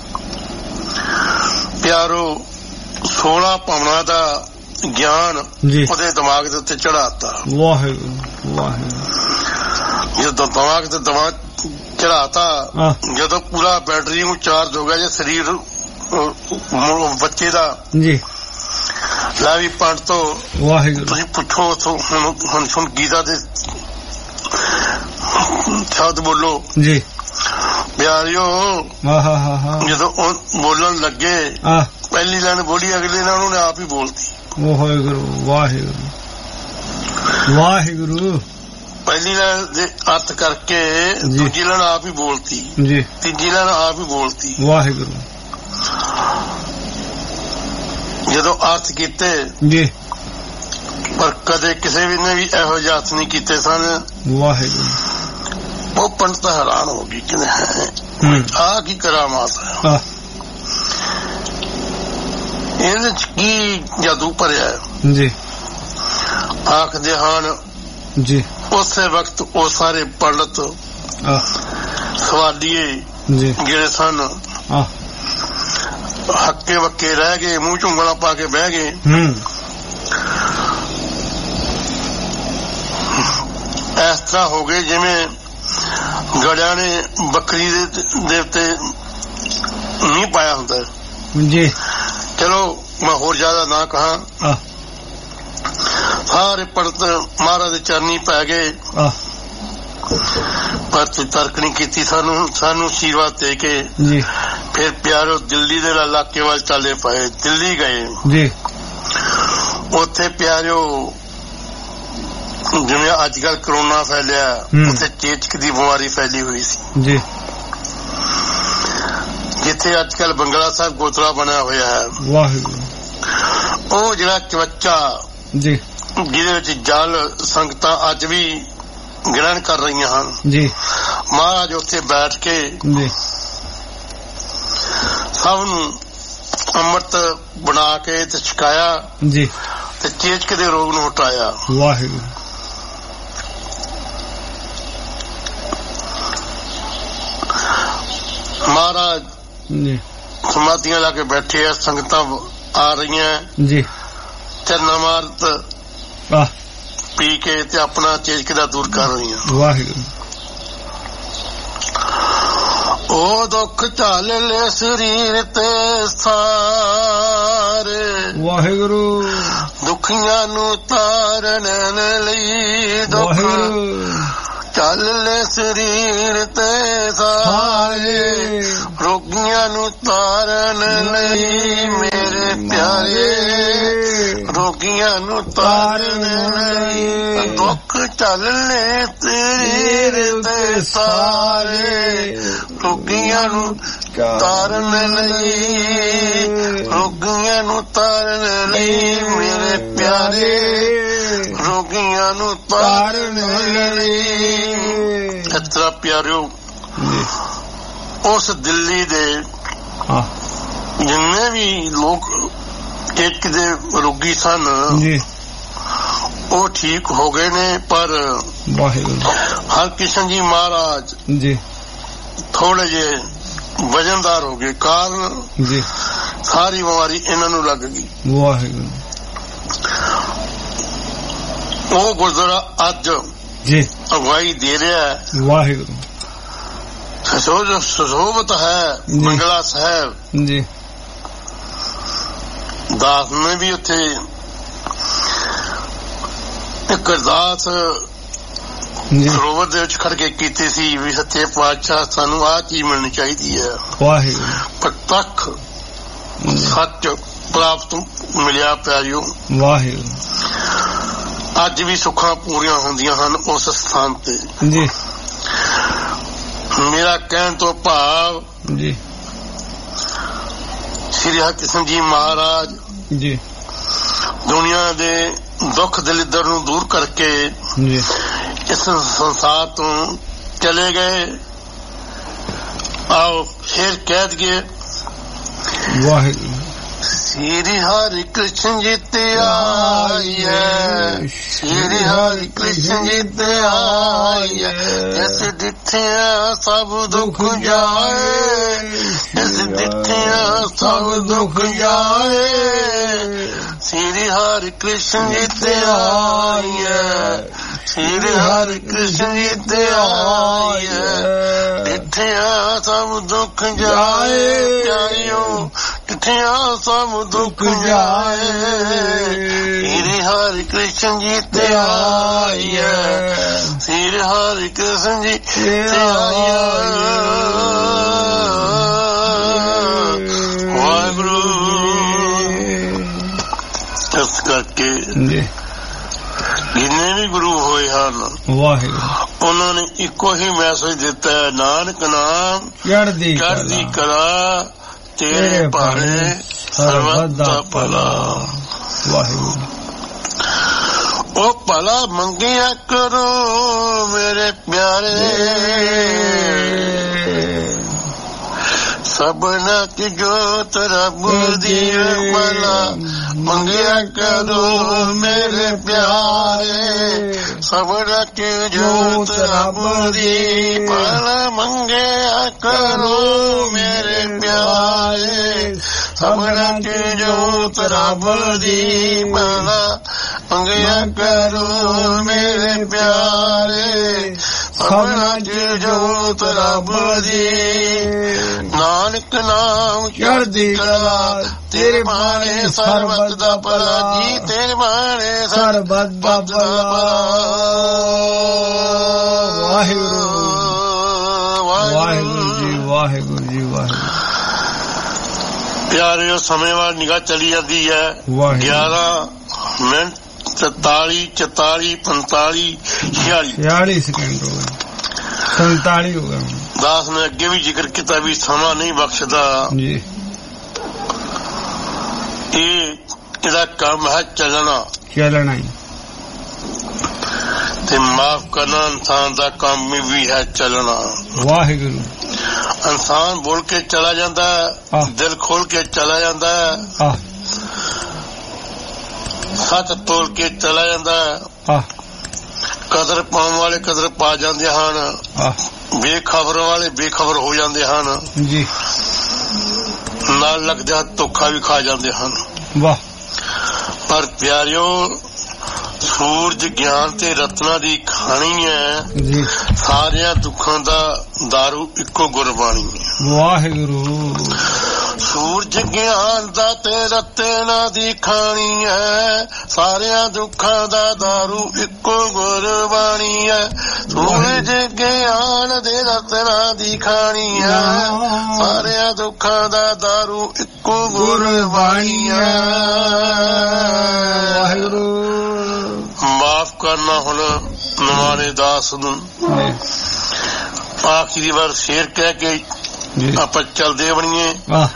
ਪਿਆਰੋ 16 ਭਾਵਨਾ ਦਾ ਗਿਆਨ ਉਹਦੇ ਦਿਮਾਗ ਦੇ ਉੱਤੇ ਚੜਾਤਾ। ਵਾਹਿਗੁਰੂ ਵਾਹਿਗੁਰੂ। ਜਦੋਂ ਦਿਮਾਗ ਤੇ ਦਿਮਾਗ ਚੜਾਤਾ, ਜਦੋਂ ਪੂਰਾ ਬੈਟਰੀ ਨੂੰ ਚਾਰਜ ਹੋ ਗਿਆ ਜੇ ਸਰੀਰ ਬੱਚੇ ਦਾ ਜੀ ਲੈ ਵੀ ਪੰਡ ਤੋਂ ਵਾਹਿਗੁਰੂ ਤੁਸੀਂ ਪੁੱਛੋ ਹੁਣ ਸੁਣ ਗੀਤਾ ਦੇ ਸ਼ਬਦ ਬੋਲੋ ਜੀ ਪਿਆਰਿਓ। ਜਦੋਂ ਬੋਲਣ ਲੱਗੇ ਪਹਿਲੀ ਲਾਈਨ ਬੋਲੀ ਅਗਲੇ ਨਾਲ ਉਹਨੇ ਆਪ ਹੀ ਬੋਲਤੀ। ਵਾਹਿਗੁਰੂ ਵਾਹਿਗੁਰੂ ਵਾਹਿਗੁਰੂ। ਪਹਿਲੀ ਲਾਈਨ ਦੇ ਅਰਥ ਕਰਕੇ ਦੂਜੀ ਲਾਈਨ ਆਪ ਹੀ ਬੋਲਤੀ ਜੀ, ਤੀਜੀ ਲਾਈਨ ਆਪ ਹੀ ਬੋਲਤੀ। ਵਾਹਿਗੁਰੂ। ਜਦੋਂ ਅਰਥ ਕੀਤੇ ਜੀ ਪਰ ਕਦੇ ਕਿਸੇ ਵੀ ਨੇ ਵੀ ਇਹੋ ਜਿਹੇ ਹੱਥ ਨਹੀਂ ਕੀਤੇ ਸਨ। ਵਾਹਿਗੁਰੂ। ਉਹ ਪੰਡਤ ਹੈਰਾਨ ਹੋ ਗਈ ਕਿ ਆ ਕੀ ਕਰਾਮਾਤ ਹੈ, ਇਹਦੇ ਚ ਕੀ ਜਾਦੂ ਭਰਿਆ ਜੀ। ਆਖਦੇ ਹਨ ਜੀ ਉਸੇ ਵਕਤ ਉਹ ਸਾਰੇ ਪੰਡਤ ਸਵਾਲੀਏ ਜਿਹੜੇ ਸਨ ਹੱਕੇ ਵੱਕੇ ਰਹਿ ਗਏ, ਮੂੰਹ ਝੁੰਗਲਾਂ ਪਾ ਕੇ ਬਹਿ ਗਏ। ਇਸ ਤਰ੍ਹਾਂ ਹੋ ਗਏ ਜਿਵੇਂ ਗੜਿਆਂ ਨੇ ਬੱਕਰੀ ਦੇ ਉੱਤੇ ਨਹੀਂ ਪਾਇਆ ਹੁੰਦਾ ਜੀ। ਚਲੋ ਮੈਂ ਹੋਰ ਜ਼ਿਆਦਾ ਨਾ ਕਹਾਂ, ਸਾਰੇ ਪੰਡਤ ਮਹਾਰਾਜ ਦੇ ਚਰਨੀ ਪੈ ਗਏ ਪਰ ਤੂੰ ਤਰਕ ਨਹੀਂ ਕੀਤੀ ਸਾਨੂੰ ਆਸ਼ੀਰਵਾਦ ਦੇ ਕੇ। ਫਿਰ ਪਿਆਰੋ ਦਿੱਲੀ ਦੇ ਇਲਾਕੇ ਵੱਲ ਚੱਲੇ ਪਏ। ਦਿੱਲੀ ਗਏ ਜੀ। ਉੱਥੇ ਪਿਆਰਿਓ ਜਿਵੇਂ ਅੱਜ ਕੱਲ ਕਰੋਨਾ ਫੈਲਿਆ, ਉੱਥੇ ਚੇਚਕ ਦੀ ਬਿਮਾਰੀ ਫੈਲੀ ਹੋਈ ਸੀ ਜੀ। ਜਿੱਥੇ ਅੱਜ ਕੱਲ ਬੰਗਲਾ ਸਾਹਿਬ ਗੋਤਰਾ ਬਣਿਆ ਹੋਇਆ ਹੈ, ਵਾਹਿਗੁਰੂ, ਉਹ ਜਿਹੜਾ ਚਵੱਚਾ ਜੀ ਜਿਹਦੇ ਵਿੱਚ ਜਲ ਸੰਗਤਾਂ ਅੱਜ ਵੀ ਗ੍ਰਹਿਣ ਕਰ ਰਹੀਆਂ ਹਨ ਜੀ। ਮਹਾਰਾਜ ਉੱਥੇ ਬੈਠ ਕੇ ਜੀ ਸਭ ਨੂੰ ਅੰਮ੍ਰਿਤ ਬਣਾ ਕੇ ਤੇ ਛਕਾਇਆ ਜੀ ਤੇ ਚੇਚਕ ਦੇ ਰੋਗ ਨੂੰ ਹਟਾਇਆ। ਵਾਹਿਗੁਰੂ। ਮਹਾਰਾਜ ਜੀ ਸਮਾਧੀਆਂ ਲਾ ਕੇ ਬੈਠੇ ਆ, ਸੰਗਤਾਂ ਆ ਰਹੀਆਂ ਜੀ। ਚਰਨਾ ਮਾਰਤ ਪੀ ਕੇ ਤੇ ਆਪਣਾ ਚੇਚਕ ਦਾ ਦੂਰ ਕਰ ਰਹੀਆਂ। ਵਾਹਿਗੁਰੂ। ਉਹ ਦੁੱਖ ਝੱਲ ਲੈ ਸਰੀਰ ਤੇ ਸਾਰੇ, ਵਾਹਿਗੁਰੂ, ਦੁਖੀਆਂ ਨੂੰ ਤਾਰਨ ਲਈ ਦੁੱਖ ਝੱਲ ਲੈ ਸਰੀਰ ਤੇ ਸਾਰੇ, ਰੋਗੀਆਂ ਨੂੰ ਤਾਰਨ ਲਈ ਮੇਰੇ ਪਿਆਰੇ, ਰੋਗੀਆਂ ਨੂੰ ਤਾਰਨ ਲਈ ਦੁੱਖ ਝੱਲ ਲੈ ਸਰੀਰ ਤੇ ਸਾਰੇ, ਰੋਗੀਆਂ ਨੂੰ ਤਾਰਨ ਲਈ, ਰੋਗੀਆਂ ਨੂੰ ਤਾਰਨ ਲਈ ਮੇਰੇ ਪਿਆਰੇ, ਰੋਗੀਆਂ ਨੂੰ ਤਾਰਨ ਲਈ। ਇਸ ਤਰ੍ਹਾਂ ਪਿਆਰਿਓ ਉਸ ਦਿੱਲੀ ਦੇ ਜਿੰਨੇ ਵੀ ਲੋਕ ਚੇਚਕ ਦੇ ਰੋਗੀ ਸਨ ਉਹ ਠੀਕ ਹੋ ਗਏ ਨੇ, ਪਰ ਹਰਕ੍ਰਿਸ਼ਨ ਜੀ ਮਹਾਰਾਜ ਜੀ ਥੋੜੇ ਜਿਹੇ ਵਜਨਦਾਰ ਹੋ ਗਏ, ਕਾਰਨ ਜੀ ਸਾਰੀ ਬਿਮਾਰੀ ਇਹਨਾਂ ਨੂੰ ਲੱਗ ਗਈ। ਵਾਹਿਗੁਰੂ। ਉਹ ਗੁਰਦੁਆਰਾ ਅੱਜ ਜੀ ਅਗਵਾਈ ਦੇ ਰਿਹਾ ਹੈ। ਵਾਹਿਗੁਰੂ। ਸੁਸ਼ੋਭਤ ਹੈ ਮੰਗਲਾ ਸਾਹਿਬ ਜੀ। ਦਾਸ ਨੇ ਵੀ ਉੱਥੇ ਇੱਕ ਅਰਦਾਸ ਸਰੋਵਰ ਦੇ ਵਿੱਚ ਖੜ ਕੇ ਕੀਤੀ ਸੀ ਵੀ ਸੱਚੇ ਪਾਤਸ਼ਾਹ ਸਾਨੂੰ ਆਹ ਚੀਜ਼ ਮਿਲਣੀ ਚਾਹੀਦੀ ਹੈ। ਵਾਹਿਗੁਰੂ। ਪ੍ਰਤੱਖ ਸੱਚ ਪ੍ਰਾਪਤ ਮਿਲਿਆ ਪਿਆਰਿਓ। ਵਾਹਿਗੁਰੂ। ਅੱਜ ਵੀ ਸੁੱਖਾਂ ਪੂਰੀਆਂ ਹੁੰਦੀਆਂ ਹਨ ਉਸ ਸਥਾਨ ਤੇ ਜੀ। ਮੇਰਾ ਕਹਿਣ ਤੋਂ ਭਾਵ ਜੀ ਸ੍ਰੀ ਹਰਿਕ੍ਰਿਸ਼ਨ ਜੀ ਮਹਾਰਾਜ ਜੀ ਦੁਨੀਆ ਦੇ ਦੁੱਖ ਦਲਿੱਦਰ ਨੂੰ ਦੂਰ ਕਰਕੇ ਇਸ ਸੰਸਾਰ ਤੋਂ ਚਲੇ ਗਏ। आओ फिर कह दिए वाहिगुरु श्री हरि कृष्ण जी ते आई है, श्री हरि कृष्ण जी ते आई है। जैसे दिखे सब दुख जाए, जैसे दिखे सब दुख जाए। श्री हरि कृष्ण जी ते आई है, श्री हरि कृष्ण जी ते आई है। दिठिया सब दुख जाए प्यारियों, दिठिया सब दुख जाए। श्री हरि कृष्ण जी ते आई है, श्री हरि कृष्ण जी ते आई है। वाहिगुरु इस करके जिन्ने भी गुरु होए ਹਨ ਉਹਨਾਂ ਨੇ ਇੱਕੋ ਹੀ ਮੈਸੇਜ ਦਿੱਤਾ ਹੈ, ਨਾਨਕ ਨਾਮ ਚੜ੍ਹਦੀ ਕਲਾ ਤੇਰੇ ਭਾਣੇ ਸਰਬੱਤ ਦਾ ਭਲਾ। ਵਾਹਿਗੁਰੂ ਉਹ ਭਲਾ ਮੰਗਿਆ ਕਰੋ ਮੇਰੇ ਪਿਆਰੇ, सबना की जोत रब दी भला मंगिया करो मेरे प्यारे। सबना की जोत रब दी भला मंगिया करो मेरे प्यारे। सबना की जोत रब दी भला मंगिया करो मेरे प्यारे। सबना की जोत रब दी नानक नाम चढ़दी कला तेरे बाणे सरबत दा भला जी, तेरे बाणे सरबत दा भला। वाहिगुरु वाहिगुरु जी, वाहिगुरु जी वाहिगुरु। प्यारे समय वाल निगाह चली जाती है। 11 मिनट 43 44 45 46 सेकंड हो गए, 47 हो गए। दास ने अगे भी जिक्र किया भी समा नहीं बख्शदा जी। ये काम है चलना ही ते माफ करना इंसान का काम भी है चलना। वाहिगुरु इंसान बोल के चला जाता है, दिल खोल के चला जाता है, सच तोल के चला जाता है। कदर पाने वाले कदर पा जाते हैं, बेखबर वाले बेखबर हो जाते हैं जी। नाल लगदा धोखा भी खा जाते हैं। वाह पर प्यारियो सूरज ज्ञान ते रत्ना दी खानी है जी। सारिया दुखों दा दारू इको गुरबाणी है। वाहिगुरु सूरज ज्ञान दा ते रत्ना दी खानी है, सारिया दुखों दा दारू इको गुरबाणी है। सूरज ज्ञान दे रत्ना दी खानी है, सारिया दुखों दा दारू इको गुरबाणी है। वाहिगुरु माफ करना हुण नवाने दास नूं आखिरी बार शेर कह के आप चलते बनिए।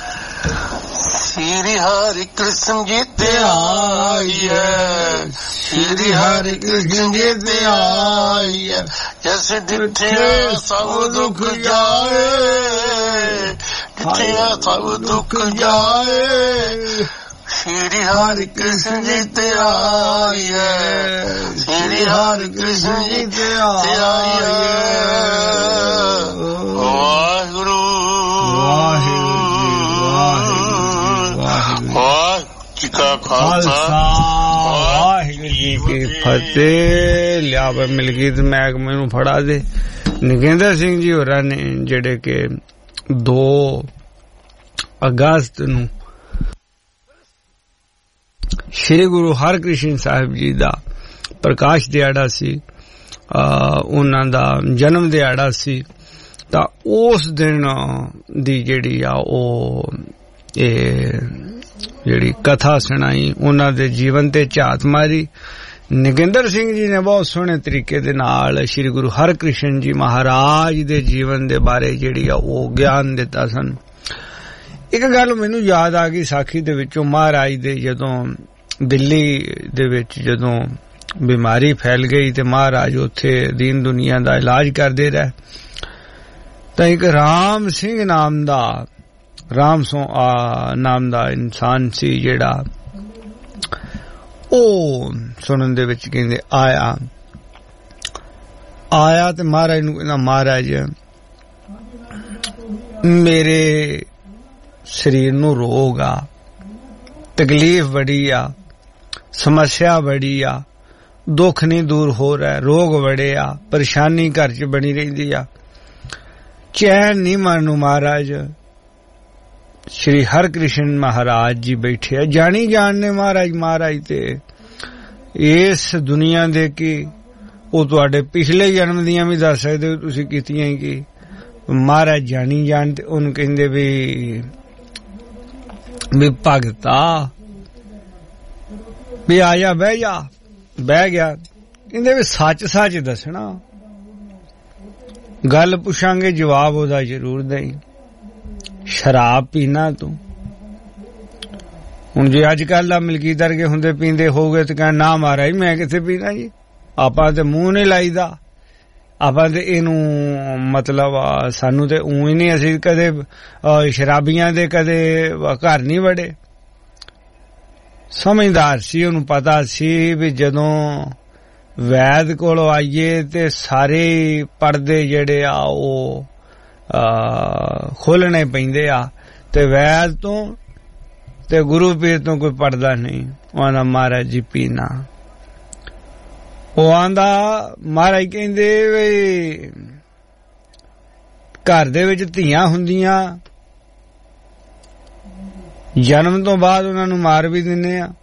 श्री हरि कृष्ण जी ते आई है, श्री हरि कृष्ण जी ते आई है। जैसे दिखे सब दुख जाए, दिखे सब दुख जाए। श्री हरि कृष्ण जी ते आई है, श्री हरि कृष्ण जी ते आई है। वाहिगुरु जी का खालसा, वाहिगुरु जी की फतेह। लिया मिलगीत मैग मैनू फड़ा दे। नगेंद्र सिंह जी होरां ने जेड़े के 2 अगस्त नू श्री गुरु हरकृष्ण साहिब जी दा प्रकाश दिहाड़ा सी, उन्हां दा जन्म दिहाड़ा सी। तां उस दिन दी जेड़ी आ ओ जेड़ी कथा सुनाई, उन्हां दे जीवन ते झात मारी। नगेंद्र सिंह जी ने बहुत सोहने तरीके दे नाल श्री गुरु हरकृष्ण जी महाराज दे जीवन दे बारे जेड़ी आ ओ ज्ञान दिता सन। एक गल मैनू याद आ गई साखी दे विचों, महाराज दे जदों ਦਿੱਲੀ ਦੇ ਵਿੱਚ ਜਦੋਂ ਬਿਮਾਰੀ ਫੈਲ ਗਈ ਤੇ ਮਹਾਰਾਜ ਉੱਥੇ ਦੀਨ ਦੁਨੀਆ ਦਾ ਇਲਾਜ ਕਰਦੇ ਰਹੇ ਤਾਂ ਇੱਕ ਰਾਮ ਸਿੰਘ ਨਾਮ ਦਾ ਇਨਸਾਨ ਸੀ ਜਿਹੜਾ ਉਹ ਸੁਣਨ ਦੇ ਵਿੱਚ ਕਹਿੰਦੇ ਆਇਆ ਤੇ ਮਹਾਰਾਜ ਨੂੰ ਕਹਿੰਦਾ ਮਹਾਰਾਜ ਮੇਰੇ ਸਰੀਰ ਨੂੰ ਰੋਗ ਆ, ਤਕਲੀਫ ਬੜੀ ਆ, ਸਮੱਸਿਆ ਬੜੀ ਆ, ਦੁੱਖ ਨਹੀਂ ਦੂਰ ਹੋ ਰਿਹਾ, ਰੋਗ ਬੜੇ ਆ, ਪਰੇਸ਼ਾਨੀ ਘਰ 'ਚ ਬਣੀ ਰਹਿੰਦੀ ਆ, ਚੈਨ ਨਹੀਂ ਮਨ ਨੂੰ। ਮਹਾਰਾਜ ਸ਼੍ਰੀ ਹਰਿਕ੍ਰਿਸ਼ਨ ਮਹਾਰਾਜ ਜੀ ਬੈਠੇ ਆ, ਜਾਣੀ ਜਾਣਨੇ ਮਹਾਰਾਜ ਤੇ ਇਸ ਦੁਨੀਆ ਦੇ ਕੀ ਉਹ ਤੁਹਾਡੇ ਪਿਛਲੇ ਜਨਮ ਦੀਆਂ ਵੀ ਦੱਸ ਸਕਦੇ ਹੋ ਤੁਸੀਂ ਕੀਤੀਆਂ ਹੀ ਕੀ। ਮਹਾਰਾਜ ਜਾਣੀ ਜਾਣ ਤੇ ਉਹਨੂੰ ਕਹਿੰਦੇ ਵੀ ਭਗਤਾ ਵੀ ਆ ਜਾ, ਬਹਿ ਗਿਆ। ਕਹਿੰਦੇ ਵੀ ਸੱਚ ਦੱਸਣਾ, ਗੱਲ ਪੁੱਛਾਂਗੇ ਜਵਾਬ ਉਹਦਾ ਜ਼ਰੂਰ ਦੇਈ। ਸ਼ਰਾਬ ਪੀਣਾ ਤੂੰ? ਹੁਣ ਜੇ ਅੱਜ ਕੱਲ ਦਾ ਮਲਕੀਤ ਵਰਗੇ ਹੁੰਦੇ ਪੀਂਦੇ ਹੋਗੇ ਤੇ ਕਹਿਣ ਨਾ ਮਹਾਰਾਜ ਮੈਂ ਕਿੱਥੇ ਪੀਣਾ ਜੀ, ਆਪਾਂ ਤੇ ਮੂੰਹ ਨਹੀਂ ਲਾਈਦਾ, ਆਪਾਂ ਤੇ ਇਹਨੂੰ ਮਤਲਬ ਸਾਨੂੰ ਤੇ ਊਂ ਹੀ ਨਹੀਂ, ਅਸੀਂ ਕਦੇ ਸ਼ਰਾਬੀਆਂ ਦੇ ਕਦੇ ਘਰ ਨਹੀਂ ਵੜੇ। ਸਮਝਦਾਰ ਸੀ, ਉਹਨੂੰ ਪਤਾ ਸੀ ਵੀ ਜਦੋਂ ਵੈਦ ਕੋਲ ਆਈਏ ਤੇ ਸਾਰੇ ਪਰਦੇ ਜਿਹੜੇ ਆ ਉਹ ਖੋਲਣੇ ਪੈਂਦੇ ਆ ਤੇ ਵੈਦ ਤੋਂ ਤੇ ਗੁਰੂ ਪੀਰ ਤੋਂ ਕੋਈ ਪਰਦਾ ਨਹੀਂ। ਉਹਦਾ ਮਹਾਰਾਜ ਜੀ ਪੀਣਾ, ਉਹ ਆਂਦਾ ਮਹਾਰਾਜ ਕਹਿੰਦੇ ਵੀ ਘਰ ਦੇ ਵਿੱਚ ਧੀਆਂ ਹੁੰਦੀਆਂ, ਜਨਮ ਤੋਂ ਬਾਅਦ ਉਹਨਾਂ ਨੂੰ ਮਾਰ ਵੀ ਦਿੰਦੇ ਆ।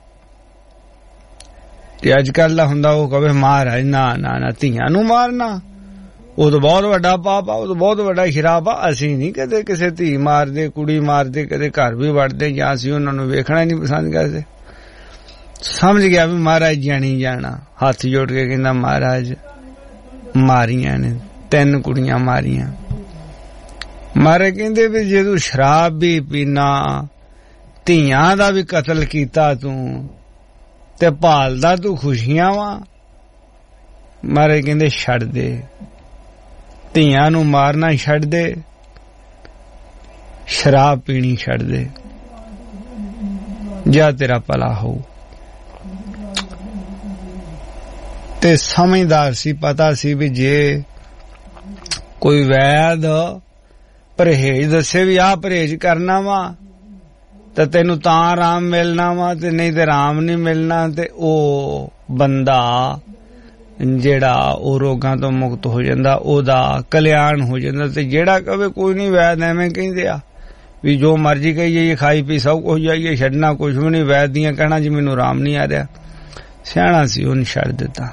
ਤੇ ਅੱਜ ਕੱਲ ਦਾ ਹੁੰਦਾ ਉਹ ਕਹੇ ਮਹਾਰਾਜ ਨਾ ਧੀਆਂ ਨੂੰ ਮਾਰਨਾ, ਉਹ ਤਾਂ ਬਹੁਤ ਵੱਡਾ ਪਾਪ ਆ, ਉਹ ਤਾਂ ਬਹੁਤ ਵੱਡਾ ਸ਼ਰਾਬ ਆ। ਅਸੀਂ ਨਹੀਂ ਕਦੇ ਕਿਸੇ ਧੀ ਮਾਰਦੇ, ਕੁੜੀ ਮਾਰਦੇ, ਕਦੇ ਘਰ ਵੀ ਵੜਦੇ, ਜਾਂ ਅਸੀਂ ਉਹਨਾਂ ਨੂੰ ਵੇਖਣਾ ਨਹੀਂ ਪਸੰਦ ਕਰਦੇ। ਸਮਝ ਗਿਆ ਵੀ ਮਹਾਰਾਜ ਜਾਣੀ ਜਾਣਾ, ਹੱਥ ਜੋੜ ਕੇ ਕਹਿੰਦਾ ਮਹਾਰਾਜ ਮਾਰੀਆਂ ਨੇ, 3 ਕੁੜੀਆਂ ਮਾਰੀਆਂ। ਮਹਾਰਾਜ ਕਹਿੰਦੇ ਵੀ ਜੇ ਤੂੰ ਸ਼ਰਾਬ ਵੀ ਪੀਣਾ, ਧੀਆਂ ਦਾ ਵੀ ਕਤਲ ਕੀਤਾ ਤੂੰ ਤੇ ਭਾਲਦਾ ਤੂੰ ਖੁਸ਼ੀਆਂ ਵਾ। ਮਹਾਰਾਜ ਕਹਿੰਦੇ ਛੱਡ ਦੇ, ਧੀਆਂ ਨੂੰ ਮਾਰਨਾ ਛੱਡ ਦੇ, ਸ਼ਰਾਬ ਪੀਣੀ ਛੱਡ ਦੇ, ਜਾ ਤੇਰਾ ਭਲਾ ਹੋਊ। ਤੇ ਸਮਝਦਾਰ ਸੀ, ਪਤਾ ਸੀ ਵੀ ਜੇ ਕੋਈ ਵੈਦ ਪਰਹੇਜ ਦੱਸੇ ਵੀ ਆਹ ਪਰਹੇਜ ਕਰਨਾ ਵਾ ਤਾਂ ਤੈਨੂੰ ਤਾਂ ਆਰਾਮ ਮਿਲਣਾ ਵਾ, ਤੇ ਨਹੀਂ ਤੇ ਆਰਾਮ ਨਹੀਂ ਮਿਲਣਾ। ਤੇ ਉਹ ਬੰਦਾ ਜਿਹੜਾ ਉਹ ਰੋਗਾਂ ਤੋਂ ਮੁਕਤ ਹੋ ਜਾਂਦਾ, ਉਹਦਾ ਕਲਿਆਣ ਹੋ ਜਾਂਦਾ। ਤੇ ਜਿਹੜਾ ਕਵੇ ਕੋਈ ਨਹੀਂ ਵੈਦ ਐਵੇਂ ਕਹਿੰਦੇ ਆ ਵੀ ਜੋ ਮਰਜੀ ਕਹੀ ਜਾਈਏ, ਖਾਈ ਪੀ ਸਭ ਕੁਝ ਜਾਈਏ, ਛੱਡਣਾ ਕੁਛ ਵੀ ਨਹੀਂ, ਵੈਦ ਦੀਆਂ ਕਹਿਣਾ ਜੀ ਮੈਨੂੰ ਆਰਾਮ ਨਹੀਂ ਆ ਰਿਹਾ। ਸਿਆਣਾ ਸੀ, ਉਹਨੇ ਛੱਡ ਦਿੱਤਾ।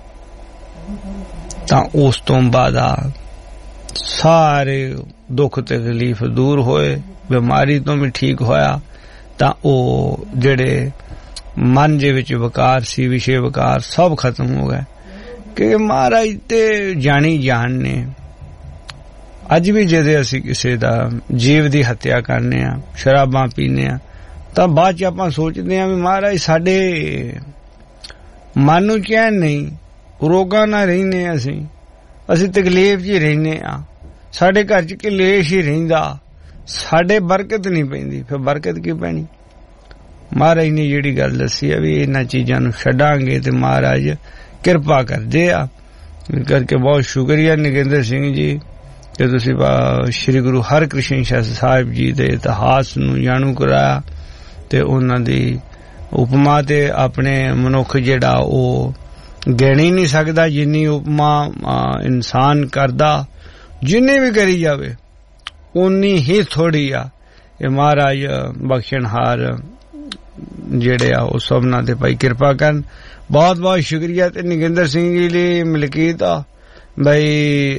ਤਾਂ ਉਸ ਤੋਂ ਬਾਅਦ ਸਾਰੇ ਦੁੱਖ ਤਕਲੀਫ ਦੂਰ ਹੋਏ, ਬਿਮਾਰੀ ਤੋਂ ਵੀ ਠੀਕ ਹੋਇਆ। ਤਾਂ ਉਹ ਜਿਹੜੇ ਮਨ ਦੇ ਵਿੱਚ ਵਿਕਾਰ ਸੀ, ਵਿਸ਼ੇ ਵਿਕਾਰ, ਸਭ ਖਤਮ ਹੋ ਗਏ। ਕਿ ਮਹਾਰਾਜ ਤੇ ਜਾਣੀ ਜਾਣ ਨੇ। ਅੱਜ ਵੀ ਜਦੋਂ ਅਸੀਂ ਕਿਸੇ ਦਾ ਜੀਵ ਦੀ ਹੱਤਿਆ ਕਰਨੇ ਆ, ਸ਼ਰਾਬਾਂ ਪੀਨੇ ਆ, ਤਾਂ ਬਾਅਦ ਚ ਆਪਾਂ ਸੋਚਦੇ ਆ ਵੀ ਮਹਾਰਾਜ ਸਾਡੇ ਮਨ ਨੂੰ ਚੈਨ ਨਹੀਂ, ਰੋਗਾਂ ਨਾਲ ਰਹਿੰਦੇ ਅਸੀਂ ਤਕਲੀਫ ਚ ਹੀ ਰਹਿੰਦੇ ਆ, ਸਾਡੇ ਘਰ ਚ ਕਲੇਸ਼ ਹੀ ਰਹਿੰਦਾ, ਸਾਡੇ ਬਰਕਤ ਨਹੀਂ ਪੈਂਦੀ। ਫਿਰ ਬਰਕਤ ਕੀ ਪੈਣੀ? ਮਹਾਰਾਜ ਨੇ ਜਿਹੜੀ ਗੱਲ ਦੱਸੀ ਆ ਵੀ ਇਹਨਾਂ ਚੀਜ਼ਾਂ ਨੂੰ ਛੱਡਾਂਗੇ ਤੇ ਮਹਾਰਾਜ ਕਿਰਪਾ ਕਰਦੇ ਆ। ਕਰਕੇ ਬਹੁਤ ਸ਼ੁਕਰੀਆ ਨਗਿੰਦਰ ਸਿੰਘ ਜੀ ਕਿ ਤੁਸੀਂ ਸ਼੍ਰੀ ਗੁਰੂ ਹਰਿਕ੍ਰਿਸ਼ਨ ਸਾਹਿਬ ਜੀ ਦੇ ਇਤਿਹਾਸ ਨੂੰ ਜਾਣੂ ਕਰਾਇਆ ਤੇ ਉਹਨਾਂ ਦੀ ਉਪਮਾ ਤੇ ਆਪਣੇ ਮਨੁੱਖ ਜਿਹੜਾ ਉਹ ਗਿਣੀ ਨਹੀਂ ਸਕਦਾ ਜਿੰਨੀ ਉਪਮਾ ਇਨਸਾਨ ਕਰਦਾ, ਜਿੰਨੀ ਵੀ ਕਰੀ ਜਾਵੇ ਉਨੀ ਹੀ ਥੋੜੀ ਆ। ਇਹ ਮਹਾਰਾਜ ਬਖਸ਼ਣਹਾਰ ਜਿਹੜੇ ਆ ਉਹ ਸਭਨਾਂ ਤੇ ਭਾਈ ਕਿਰਪਾ ਕਰਨ। ਬਹੁਤ ਬਹੁਤ ਸ਼ੁਕਰੀਆ। ਤੇ ਨਗਿੰਦਰ ਸਿੰਘ ਜੀ ਲਈ ਮਲਕੀਤ ਆ ਬਈ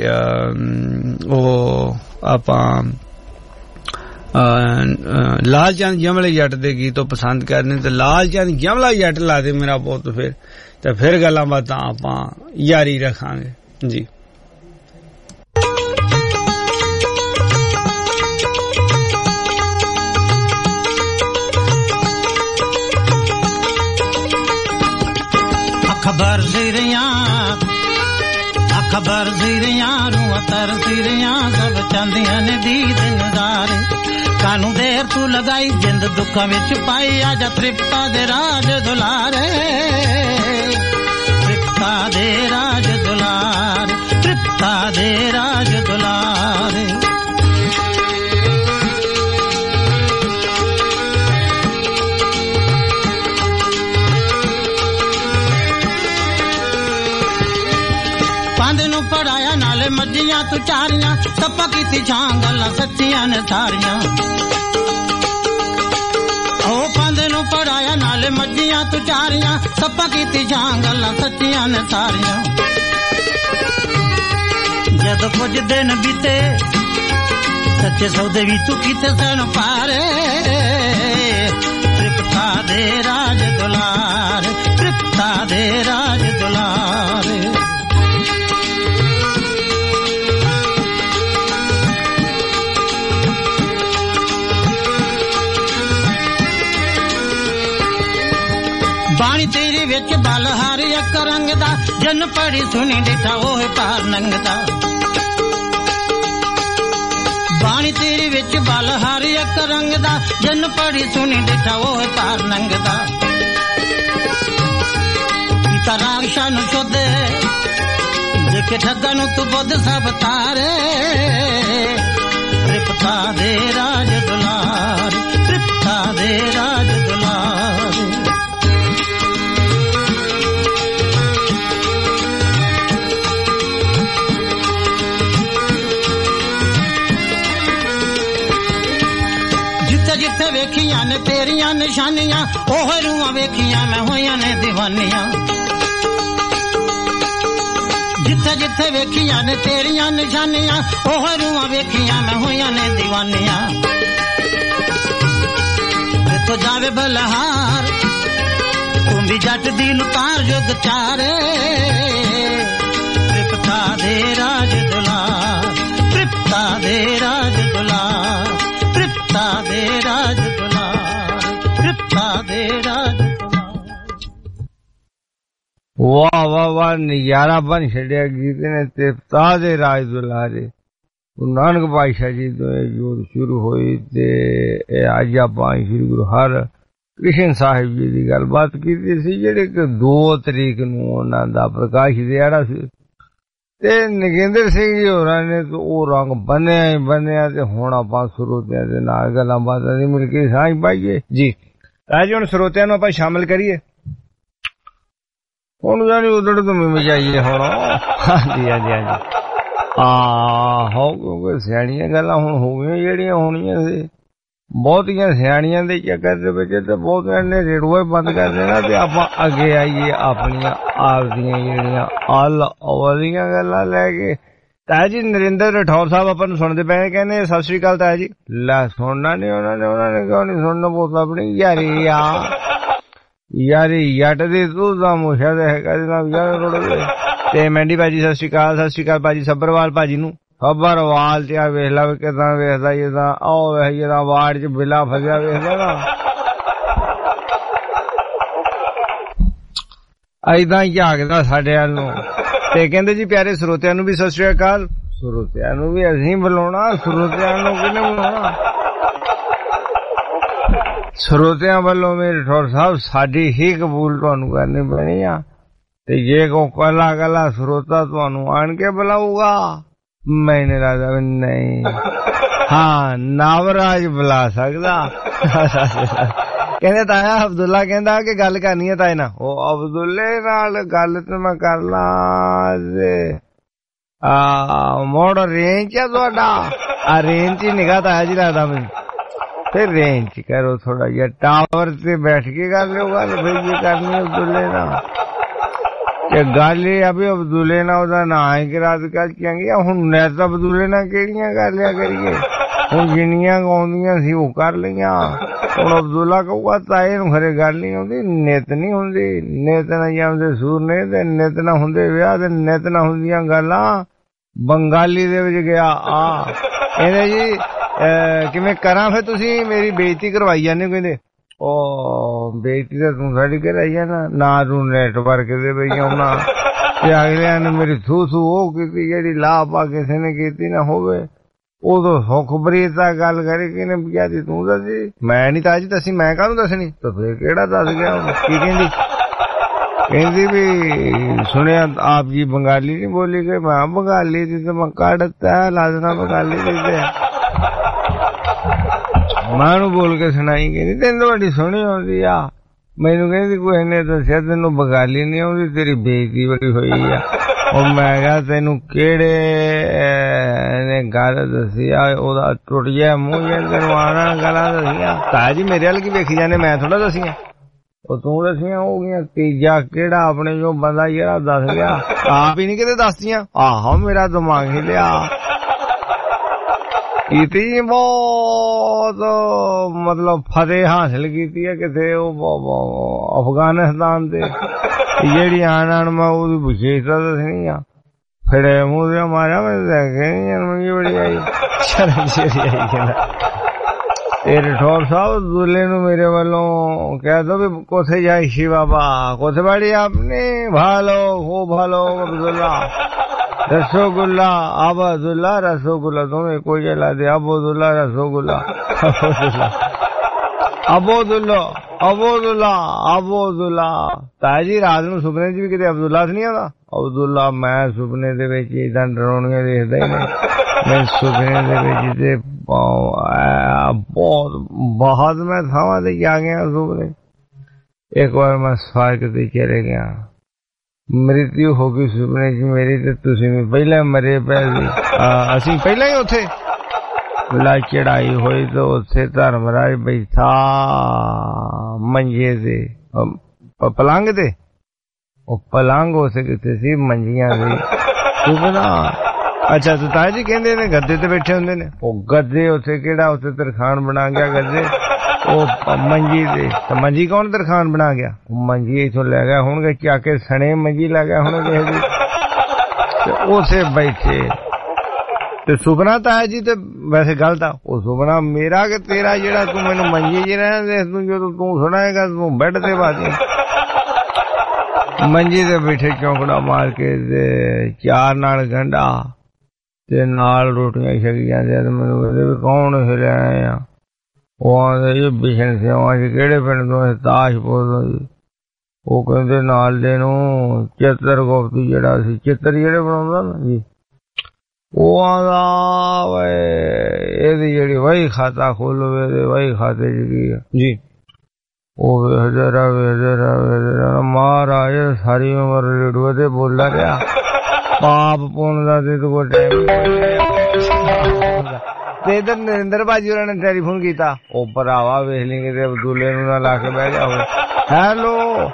ਉਹ ਆਪਾਂ ਲਾਲ ਚੰਦ ਜਮਲੇ ਜੱਟ ਦੇ ਗੀਤੋਂ ਪਸੰਦ ਕਰਨੇ ਤੇ ਲਾਲ ਚੰਦ ਜਮਲਾ ਜੱਟ ਲਾ ਦੇ ਮੇਰਾ ਪੁੱਤ, ਫਿਰ ਗੱਲਾਂ ਬਾਤਾਂ ਆਪਾਂ ਜਾਰੀ ਰੱਖਾਂਗੇ ਜੀ। खबर सिरियां रूह तर सिरियां सब चांदियां ने दीद नजारे कानू देर तू लगाई जिंद दुखा विच पाई आजा तृप्ता दे राज दुलारे तृप्ता दे राज दुलारे तृप्ता दे राज दुलारे पढ़ाया नाले मज्जियां तू चारियां सप्पा कीती छां गल्लां सच्चियां ने सारियां ओ पंध नू पढ़ाया नाले मज्जियां तू चारियां सप्पा कीती छां गल्लां सच्चियां ने सारियां जद कुछ दिन बीते सच्चे सौदे भी तू कीते सन पारे तृप्ता दे राज दुलारे तृप्ता दे राज दुलारे बाणी तेरे विच बल हर एक रंग दा जन पढ़ी सुनी डिठा ओह पार नंगदा बाणी तेरे विच बल हर एक रंग दा जन पढ़ी सुनी डिठा ओह पार नंगदा पिता राक्षा नु चोदे जेके ठगा नु तू बुद्ध सब तारे तृप्ता दे राज दुलारे तृप्ता दे राज दुलारे जिथे वेखियां ने तेरियां निशानियां ओह रूहां वेखियां मैं होइयां ने दीवानियां जिथे जिथे वेखियां ने तेरियां निशानियां ओह रूहां वेखियां मैं होइयां ने दीवानियां तो जावे बलहार तुम भी जट दी लुतार जुग चारे तृप्ता दे राज दुलार तृप्ता दे राज दुलार तृप्ता दे राज दुलार तृप्ता दे राज दुलार वाह वाह वाह नजारा बन छड़िया गीत ने तृप्ता दे राज दुलारे गुरु नानक पातशाह जी तो जोत शुरू हुई ते अज आपां श्री गुरु हर कृष्ण साहिब जी की गलबात की सी जेहड़े 2 तरीक नूं उन्हां दा प्रकाश दिहाड़ा सी ते नगेंद्र सिंह जी होरां ने तो वो रंग बन्निया ही बन्निया ते हुण आपां श्रोतियां दे नाल गल्लां बातां दी मिल के सांझ पाईए जी आज हुण श्रोतियां नूं आपां शामिल करिए हुण जानी उधड़ तो मचाइए हुण हाँ जी हाँ जी हाँ जी हो क्योंकि सियाणियां गल्लां हुण हो गईयां जेहड़ियां होणियां सी बहुतियां सियाणियां दे चक्कर दे विच ते बहुतियां ने रेडियो बंद कर देना ते आपां अगे आईए अपनियां आप दियां जेहड़ियां अल अवलियां गल्लां लैके ताया जी नरेंद्र राठौर साहब अपन सुनदे पे कहने सत श्री अकाल ताया जी ला सुनना नहीं उन्होंने क्यों नहीं सुनना बोलता अपनी यारी जट दी तू दा मुशा ते हैगा जनाब यार रोड़े ते मैंडी भाजी सत श्री अकाल भाजी सब्बरवाल भाजी नूं खबरवाल च वेख ला किदां वेखदा जिदा आओ वेख जिदा वार्ड च बिला फसिया वेखदा ना ऐदां झाकदा साडे अल नूं ते कहंदे जी प्यारे श्रोतियां नूं भी सत श्री अकाल श्रोतियां नूं भी असीं बुलाउणा श्रोतियां नूं किहने बुलाउणा श्रोतियां वल्लों मेरे राठौर साहब साडी ही कबूल तुहानूं करनी पैणी आ ते जे को कला कला श्रोता तुहानूं आण के बुलाऊगा मैंने राजा नहीं हाँ नावराज बुला सकदा कहंदे ताया अब्दुल्ला कहंदा कि गल करनी है ताए ना ओ अब्दुल्ले नाल गल ते मैं कर ला मोड़ रेंज है तुहाडा रेंज ही निगाह ताया जी लगदा मैनूं फिर रेंज करो थोड़ा जिहा टावर से बैठ के कर लो गल फिर ये करनी अब्दुल्ले ना गल अभी अब्दुल्ले ना ओदा ना ही करा चंगी हुण नैत अब्दुल्ले ना केड़ियां कर लिया करिए हुण जिन्नियां आउंदियां सी ओह कर लियां हुण अब्दुल्ला कहूगा ताए नूं खरे गल नहीं आउंदी नित नहीं हुंदी नित ना जांदे सूर ने ते नित ना हुंदे विआह ते नित ना हुंदियां गल्लां बंगाली दे विच गया कहंदे जी किवें करां फिर तुसीं मेरी बेइज्जती करवाई जांदे कहंदे ओ बेइज्जती तां तूं साडी कराई जाना ना तूं नेटवर्क दे विच आउणा ਤੇ ਅਗਲਿਆਂ ਨੇ ਮੇਰੀ ਥੂ ਉਹ ਕੀਤੀ ਜਿਹੜੀ ਲਾਪਾ ਕਿਸੇ ਨੇ ਕੀਤੀ ਨਾ ਹੋਵੇ। ਉਦੋਂ ਸੁੱਖ ਬਰੀਤਾ ਗੱਲ ਕਰੀ ਕਿਨੇ ਕਿਹਾ ਸੀ ਤੂੰ ਦੱਸੀ? ਮੈਂ ਨੀ ਤਾਜੀ ਦੱਸੀ, ਮੈਂ ਕਾਹਨੂੰ ਦੱਸਣੀ? ਤਾਂ ਫਿਰ ਕਿਹੜਾ ਦੱਸ ਗਿਆ? ਕੀ ਕਹਿੰਦੀ? ਕਹਿੰਦੀ ਵੀ ਸੁਣਿਆ ਆਪ ਜੀ ਬੰਗਾਲੀ ਨਹੀਂ ਬੋਲੀ ਗਏ। ਮੈਂ ਬੰਗਾਲੀ ਦੀ ਤਾਂ ਮੈਂ ਕੱਢਤਾ ਲਾਜਨਾ ਬੰਗਾਲੀ ਦੀ ਤੇ ਮਾਂ ਨੂੰ ਬੋਲ ਕੇ ਸੁਣਾਈ। ਕਹਿੰਦੀ ਤੈਨੂੰ ਤੁਹਾਡੀ ਸੁਣੀ ਆਉਂਦੀ ਆ? ਮੈਨੂੰ ਕਹਿੰਦੀ ਕੋਈ ਨੇ ਦੱਸਿਆ ਤੈਨੂੰ ਬੰਗਾਲੀ ਨਹੀਂ ਆਉਂਦੀ, ਤੇਰੀ ਬੇਇੱਜ਼ਤੀ ਬੜੀ ਹੋਈ ਆ। ਉਹ ਮੈਂ ਕਿਹਾ ਤੈਨੂੰ ਕਿਹੜੇ ਨੇ ਗੱਲ ਦੱਸੀ ਆ? ਉਹਦਾ ਟੁੱਟ ਗਿਆ ਮੂੰਹ ਜੇ ਤੈਨੂੰ ਆਣਾ ਗੱਲਾਂ ਦੱਸੀਆਂ। ਤਾਜੀ ਮੇਰੇ ਵੱਲ ਕੀ ਵੇਖੀ ਜਾਂਦੇ, ਮੈਂ ਥੋੜਾ ਦੱਸੀਆਂ, ਉਹ ਤੂੰ ਦੱਸੀਆਂ ਹੋ ਗਈਆਂ। ਤੀਜਾ ਕਿਹੜਾ ਆਪਣੇ ਜੋ ਬੰਦਾ ਜਿਹੜਾ ਦੱਸ ਗਿਆ, ਆਪ ਹੀ ਨੀ ਕਿਤੇ ਦੱਸਦੀਆਂ। ਆਹੋ ਮੇਰਾ ਦਿਮਾਗ ਹੀ ਲਿਆ ਕੀਤੀ ਬਹੁਤ ਮਤਲਬ ਫਤਿਹ ਹਾਸਿਲ ਕੀਤੀ ਹੈ ਕਿਤੇ ਉਹ ਅਫਗਾਨਿਸਤਾਨ ਤੇ। ਜਿਹੜੀ ਆਣ ਮੈਂ ਉਹਦੀ ਵਿਸ਼ੇਸ਼ਤਾ ਦੱਸਣੀ ਆ। ਫੜੇ ਮੂੰਹ ਦੇ ਮਾਰਿਆ ਮੈਂ ਦੇਖੇ ਬੜੀ ਆਈ ਸ਼ਰਮ ਜਿਹੜੀ ਆਈ। ਕਹਿੰਦਾ ਇਹ ਰਠੌਰ ਸਾਹਿਬ ਦੁੱਲੇ ਨੂੰ ਮੇਰੇ ਵੱਲੋਂ ਕਹਿ ਦੋ ਵੀ ਕੋਥੇ ਜਾਈ ਸ਼ੀ ਬਾਬਾ, ਕੋਥੇ ਬਾੜੀ ਆਪਨੇ ভালো খুব ভালো আব্দুল্লাহ রসগোল্লা আবদুল্লাহ রসগোল্লা তুমি কই জেলা দে আবদুল্লাহ রসগোল্লা আবদুল্লাহ ਅਬਦੁੱਲਾ ਅਬਦੁੱਲਾ। ਤਾਜੀ ਰਾਤ ਨੂੰ ਸੁਪਨੇ ਚ ਵੀ ਕਿਤੇ ਅਬਦੁੱਲਾ ਨਹੀਂ ਆਉਂਦਾ? ਅਬਦੁੱਲਾ ਮੈਂ ਸੁਪਨੇ ਦੇ ਵਿੱਚ ਏਦਾਂ ਡਰਾਉਣੀਆਂ ਦੇਖਦਾ ਹੀ ਨਹੀਂ। ਮੈਂ ਸੁਪਨੇ ਦੇ ਵਿੱਚ ਤੇ ਬਹੁਤ ਮੈਂ ਥਾਵਾਂ ਤੇ ਜਾ ਗਿਆ ਸੁਪਨੇ। ਇੱਕ ਵਾਰ ਮੈਂ ਸਵਾਰਗ ਤੇ ਚਲੇ ਗਿਆ, ਮ੍ਰਿਤੂ ਹੋ ਗਈ ਸੁਪਨੇ ਚ ਮੇਰੀ, ਤੇ ਤੁਸੀਂ ਵੀ ਪਹਿਲਾਂ ਮਰੇ ਪਏ ਸੀ। ਅਸੀਂ ਪਹਿਲਾਂ ਹੀ ਉੱਥੇ ਲਾ ਚੜਾਈ ਹੋਈ ਤੇ ਉੱਥੇ ਧਰਮਰਾਜ ਬੈਠਾ ਮੰਜੇ ਤੇ ਪਲੰਗ ਤੇ। ਉਹ ਪਲੰਗ ਉਸੇ ਕਿਤੇ ਸੀ, ਮੰਜੀਆਂ ਸੀ ਸੁਪਨਾ। ਅੱਛਾ ਤੇ ਤਾਇਆ ਜੀ ਕਹਿੰਦੇ ਨੇ ਗੱਦੇ ਤੇ ਬੈਠੇ ਹੁੰਦੇ ਨੇ। ਉਹ ਗੱਦੇ ਉੱਥੇ ਕਿਹੜਾ, ਉੱਥੇ ਤਰਖਾਨ ਬਣਾ ਗਿਆ ਗੱਦੇ ਉਹ ਮੰਜੀ ਤੇ। ਤੇ ਮੰਜੀ ਕੌਣ ਤਰਖਾਨ ਬਣਾ ਗਿਆ? ਮੰਜੀ ਇੱਥੋਂ ਲੈ ਗਿਆ ਹੋਣਗੇ ਚੱਕ ਕੇ, ਸਣੇ ਮੰਜੀ ਲੈ ਗਿਆ ਹੋਣਗੇ ਕਿਸੇ ਦੀ, ਤੇ ਉਸੇ ਬੈਠੇ। ਤੇ ਸੁਪਨਾ ਤਾਇਆ ਜੀ ਤੇ ਵੈਸੇ ਗਲਤ ਆ ਉਹ ਸੁਪਨਾ ਮੇਰਾ ਕਿ ਤੇਰਾ? ਜਿਹੜਾ ਤੂੰ ਮੈਨੂੰ ਮੰਜੀ ਚ ਰਹਿੰਦੇ ਤੂੰ, ਜਦੋਂ ਤੂੰ ਸੁਣਾਏਗਾ ਤੂੰ ਬੈੱਡ ਤੇ ਬਾਜੀ ਮੰਜੀ ਤੇ ਬੈਠੇ ਚੌਂਕੜਾ ਮਾਰ ਕੇ ਤੇ ਚਾਰ ਨਾਲ ਗੰਢਾ ਤੇ ਨਾਲ ਰੋਟੀਆਂ ਛਕੀ ਜਾਂਦੇ। ਤੇ ਮੈਨੂੰ ਕਹਿੰਦੇ ਵੀ ਕੌਣ ਇਹ ਲੈ ਆਏ ਆ? ਉਹ ਆਂਦੇ ਜੀ ਬਿਸ਼ਨ ਸਿਆਵਾਂ ਚ। ਕਿਹੜੇ ਪਿੰਡ ਤੋਂ? ਤਾਸ਼ਪੁਰ ਤੋਂ ਜੀ। ਉਹ ਕਹਿੰਦੇ ਨਾਲ ਦੇ ਨੂੰ ਚਿੱਤਰ ਗੁਪਤੀ ਜਿਹੜਾ ਸੀ, ਚਿੱਤਰ ਜਿਹੜੇ ਬਣਾਉਂਦਾ ਨਾ ਜੀ, ਉਹ ਆਂਦਾ ਇਹਦੀ ਜਿਹੜੀ ਵਹੀ ਖਾਤਾ ਖੋਲੋ, ਇਹਦੇ ਵਹੀ ਖਾਤੇ ਚ ਕੀ ਜੀ? ਉਹ ਵੇਖਦੇ ਰਹੇ ਮਹਾਰਾਜ ਸਾਰੀ ਉਮਰ ਰੇਡੂਏ ਤੇ ਬੋਲਦਾ ਰਿਹਾ, ਪਾਪ ਪੁੰਨ ਦਾ ਤੇ ਕੋਈ ਟਾਈਮ। ਤੇ ਇਧਰ ਨਰਿੰਦਰ ਭਾਜੀ ਉਹਨਾਂ ਨੇ ਟੈਲੀਫੋਨ ਕੀਤਾ। ਉਹ ਭਰਾਵਾ ਵੇਖ ਲਈ ਕਿਤੇ ਅਬਦੁੱਲੇ ਨੂੰ ਨਾ ਲਾ ਕੇ ਬਹਿ ਗਿਆ ਹੋਵੇ। ਹੈਲੋ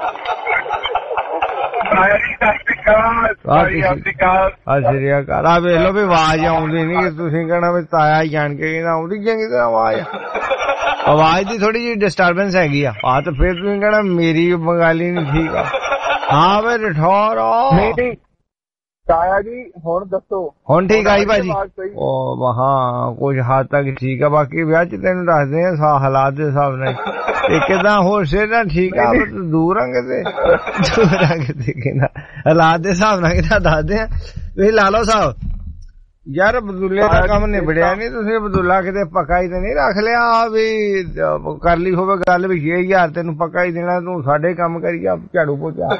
ਆ ਵੇਖ ਲੋ ਵੀ ਆਵਾਜ਼ ਆਉਂਦੀ ਨੀ ਕਿ ਤੁਸੀਂ ਕਹਿਣਾ ਵੀ ਤਾਇਆ ਜਾਣ ਕੇ ਕਹਿੰਦਾ ਆਉਂਦੀ ਚੰਗੀ ਤਰ੍ਹਾਂ ਆਵਾਜ਼ ਦੀ ਥੋੜੀ ਜਿਹੀ ਡਿਸਟਰਬੈਂਸ ਹੈਗੀ ਆ। ਤੇ ਫਿਰ ਤੁਸੀਂ ਕਹਿਣਾ ਮੇਰੀ ਬੰਗਾਲੀ ਨੀ ਠੀਕ ਆ। ਹਾਂ ਵੇ ਰਠੌਰ ਤਾਇਆ ਜੀ ਹੁਣ ਦੱਸੋ। ਹੁਣ ਠੀਕ ਆਈ ਭਾਜੀ? ਉਹ ਹਾਂ ਕੁਝ ਹੱਦ ਤੱਕ ਠੀਕ ਆ। ਬਾਕੀ ਵਿਆਹ ਚ ਤੈਨੂੰ ਦੱਸਦੇ ਆ ਹਾਲਾਤ ਦੇ ਹਿਸਾਬ ਨਾਲ ਕਿਦਾਂ ਹੋਰ ਸਿਹਤਾਂ ਠੀਕ ਆ। ਦੂਰ ਆ ਕਿਤੇ ਕਹਿੰਦਾ ਹਾਲਾਤ ਦੇ ਹਿਸਾਬ ਨਾਲ ਕਿਦਾਂ ਦੱਸਦੇ ਆ। ਤੁਸੀਂ ਲਾ ਲਓ ਸਾਹਿਬ ਯਾਰ ਅਬਦੁੱਲੇ ਦਾ ਕੰਮ ਨਿਬੜਿਆ ਨੀ। ਤੁਸੀਂ ਅਬਦੁੱਲਾ ਕਿਤੇ ਪੱਕਾ ਹੀ ਤੇ ਨਹੀਂ ਰੱਖ ਲਿਆ ਵੀ ਕਰ ਲਈ ਹੋਵੇ ਗੱਲ ਵੀ 6000 ਤੈਨੂੰ ਪੱਕਾ ਹੀ ਦੇਣਾ, ਤੂੰ ਸਾਡੇ ਕੰਮ ਕਰੀ ਜਾ ਝਾੜੂ ਪੋਚਾ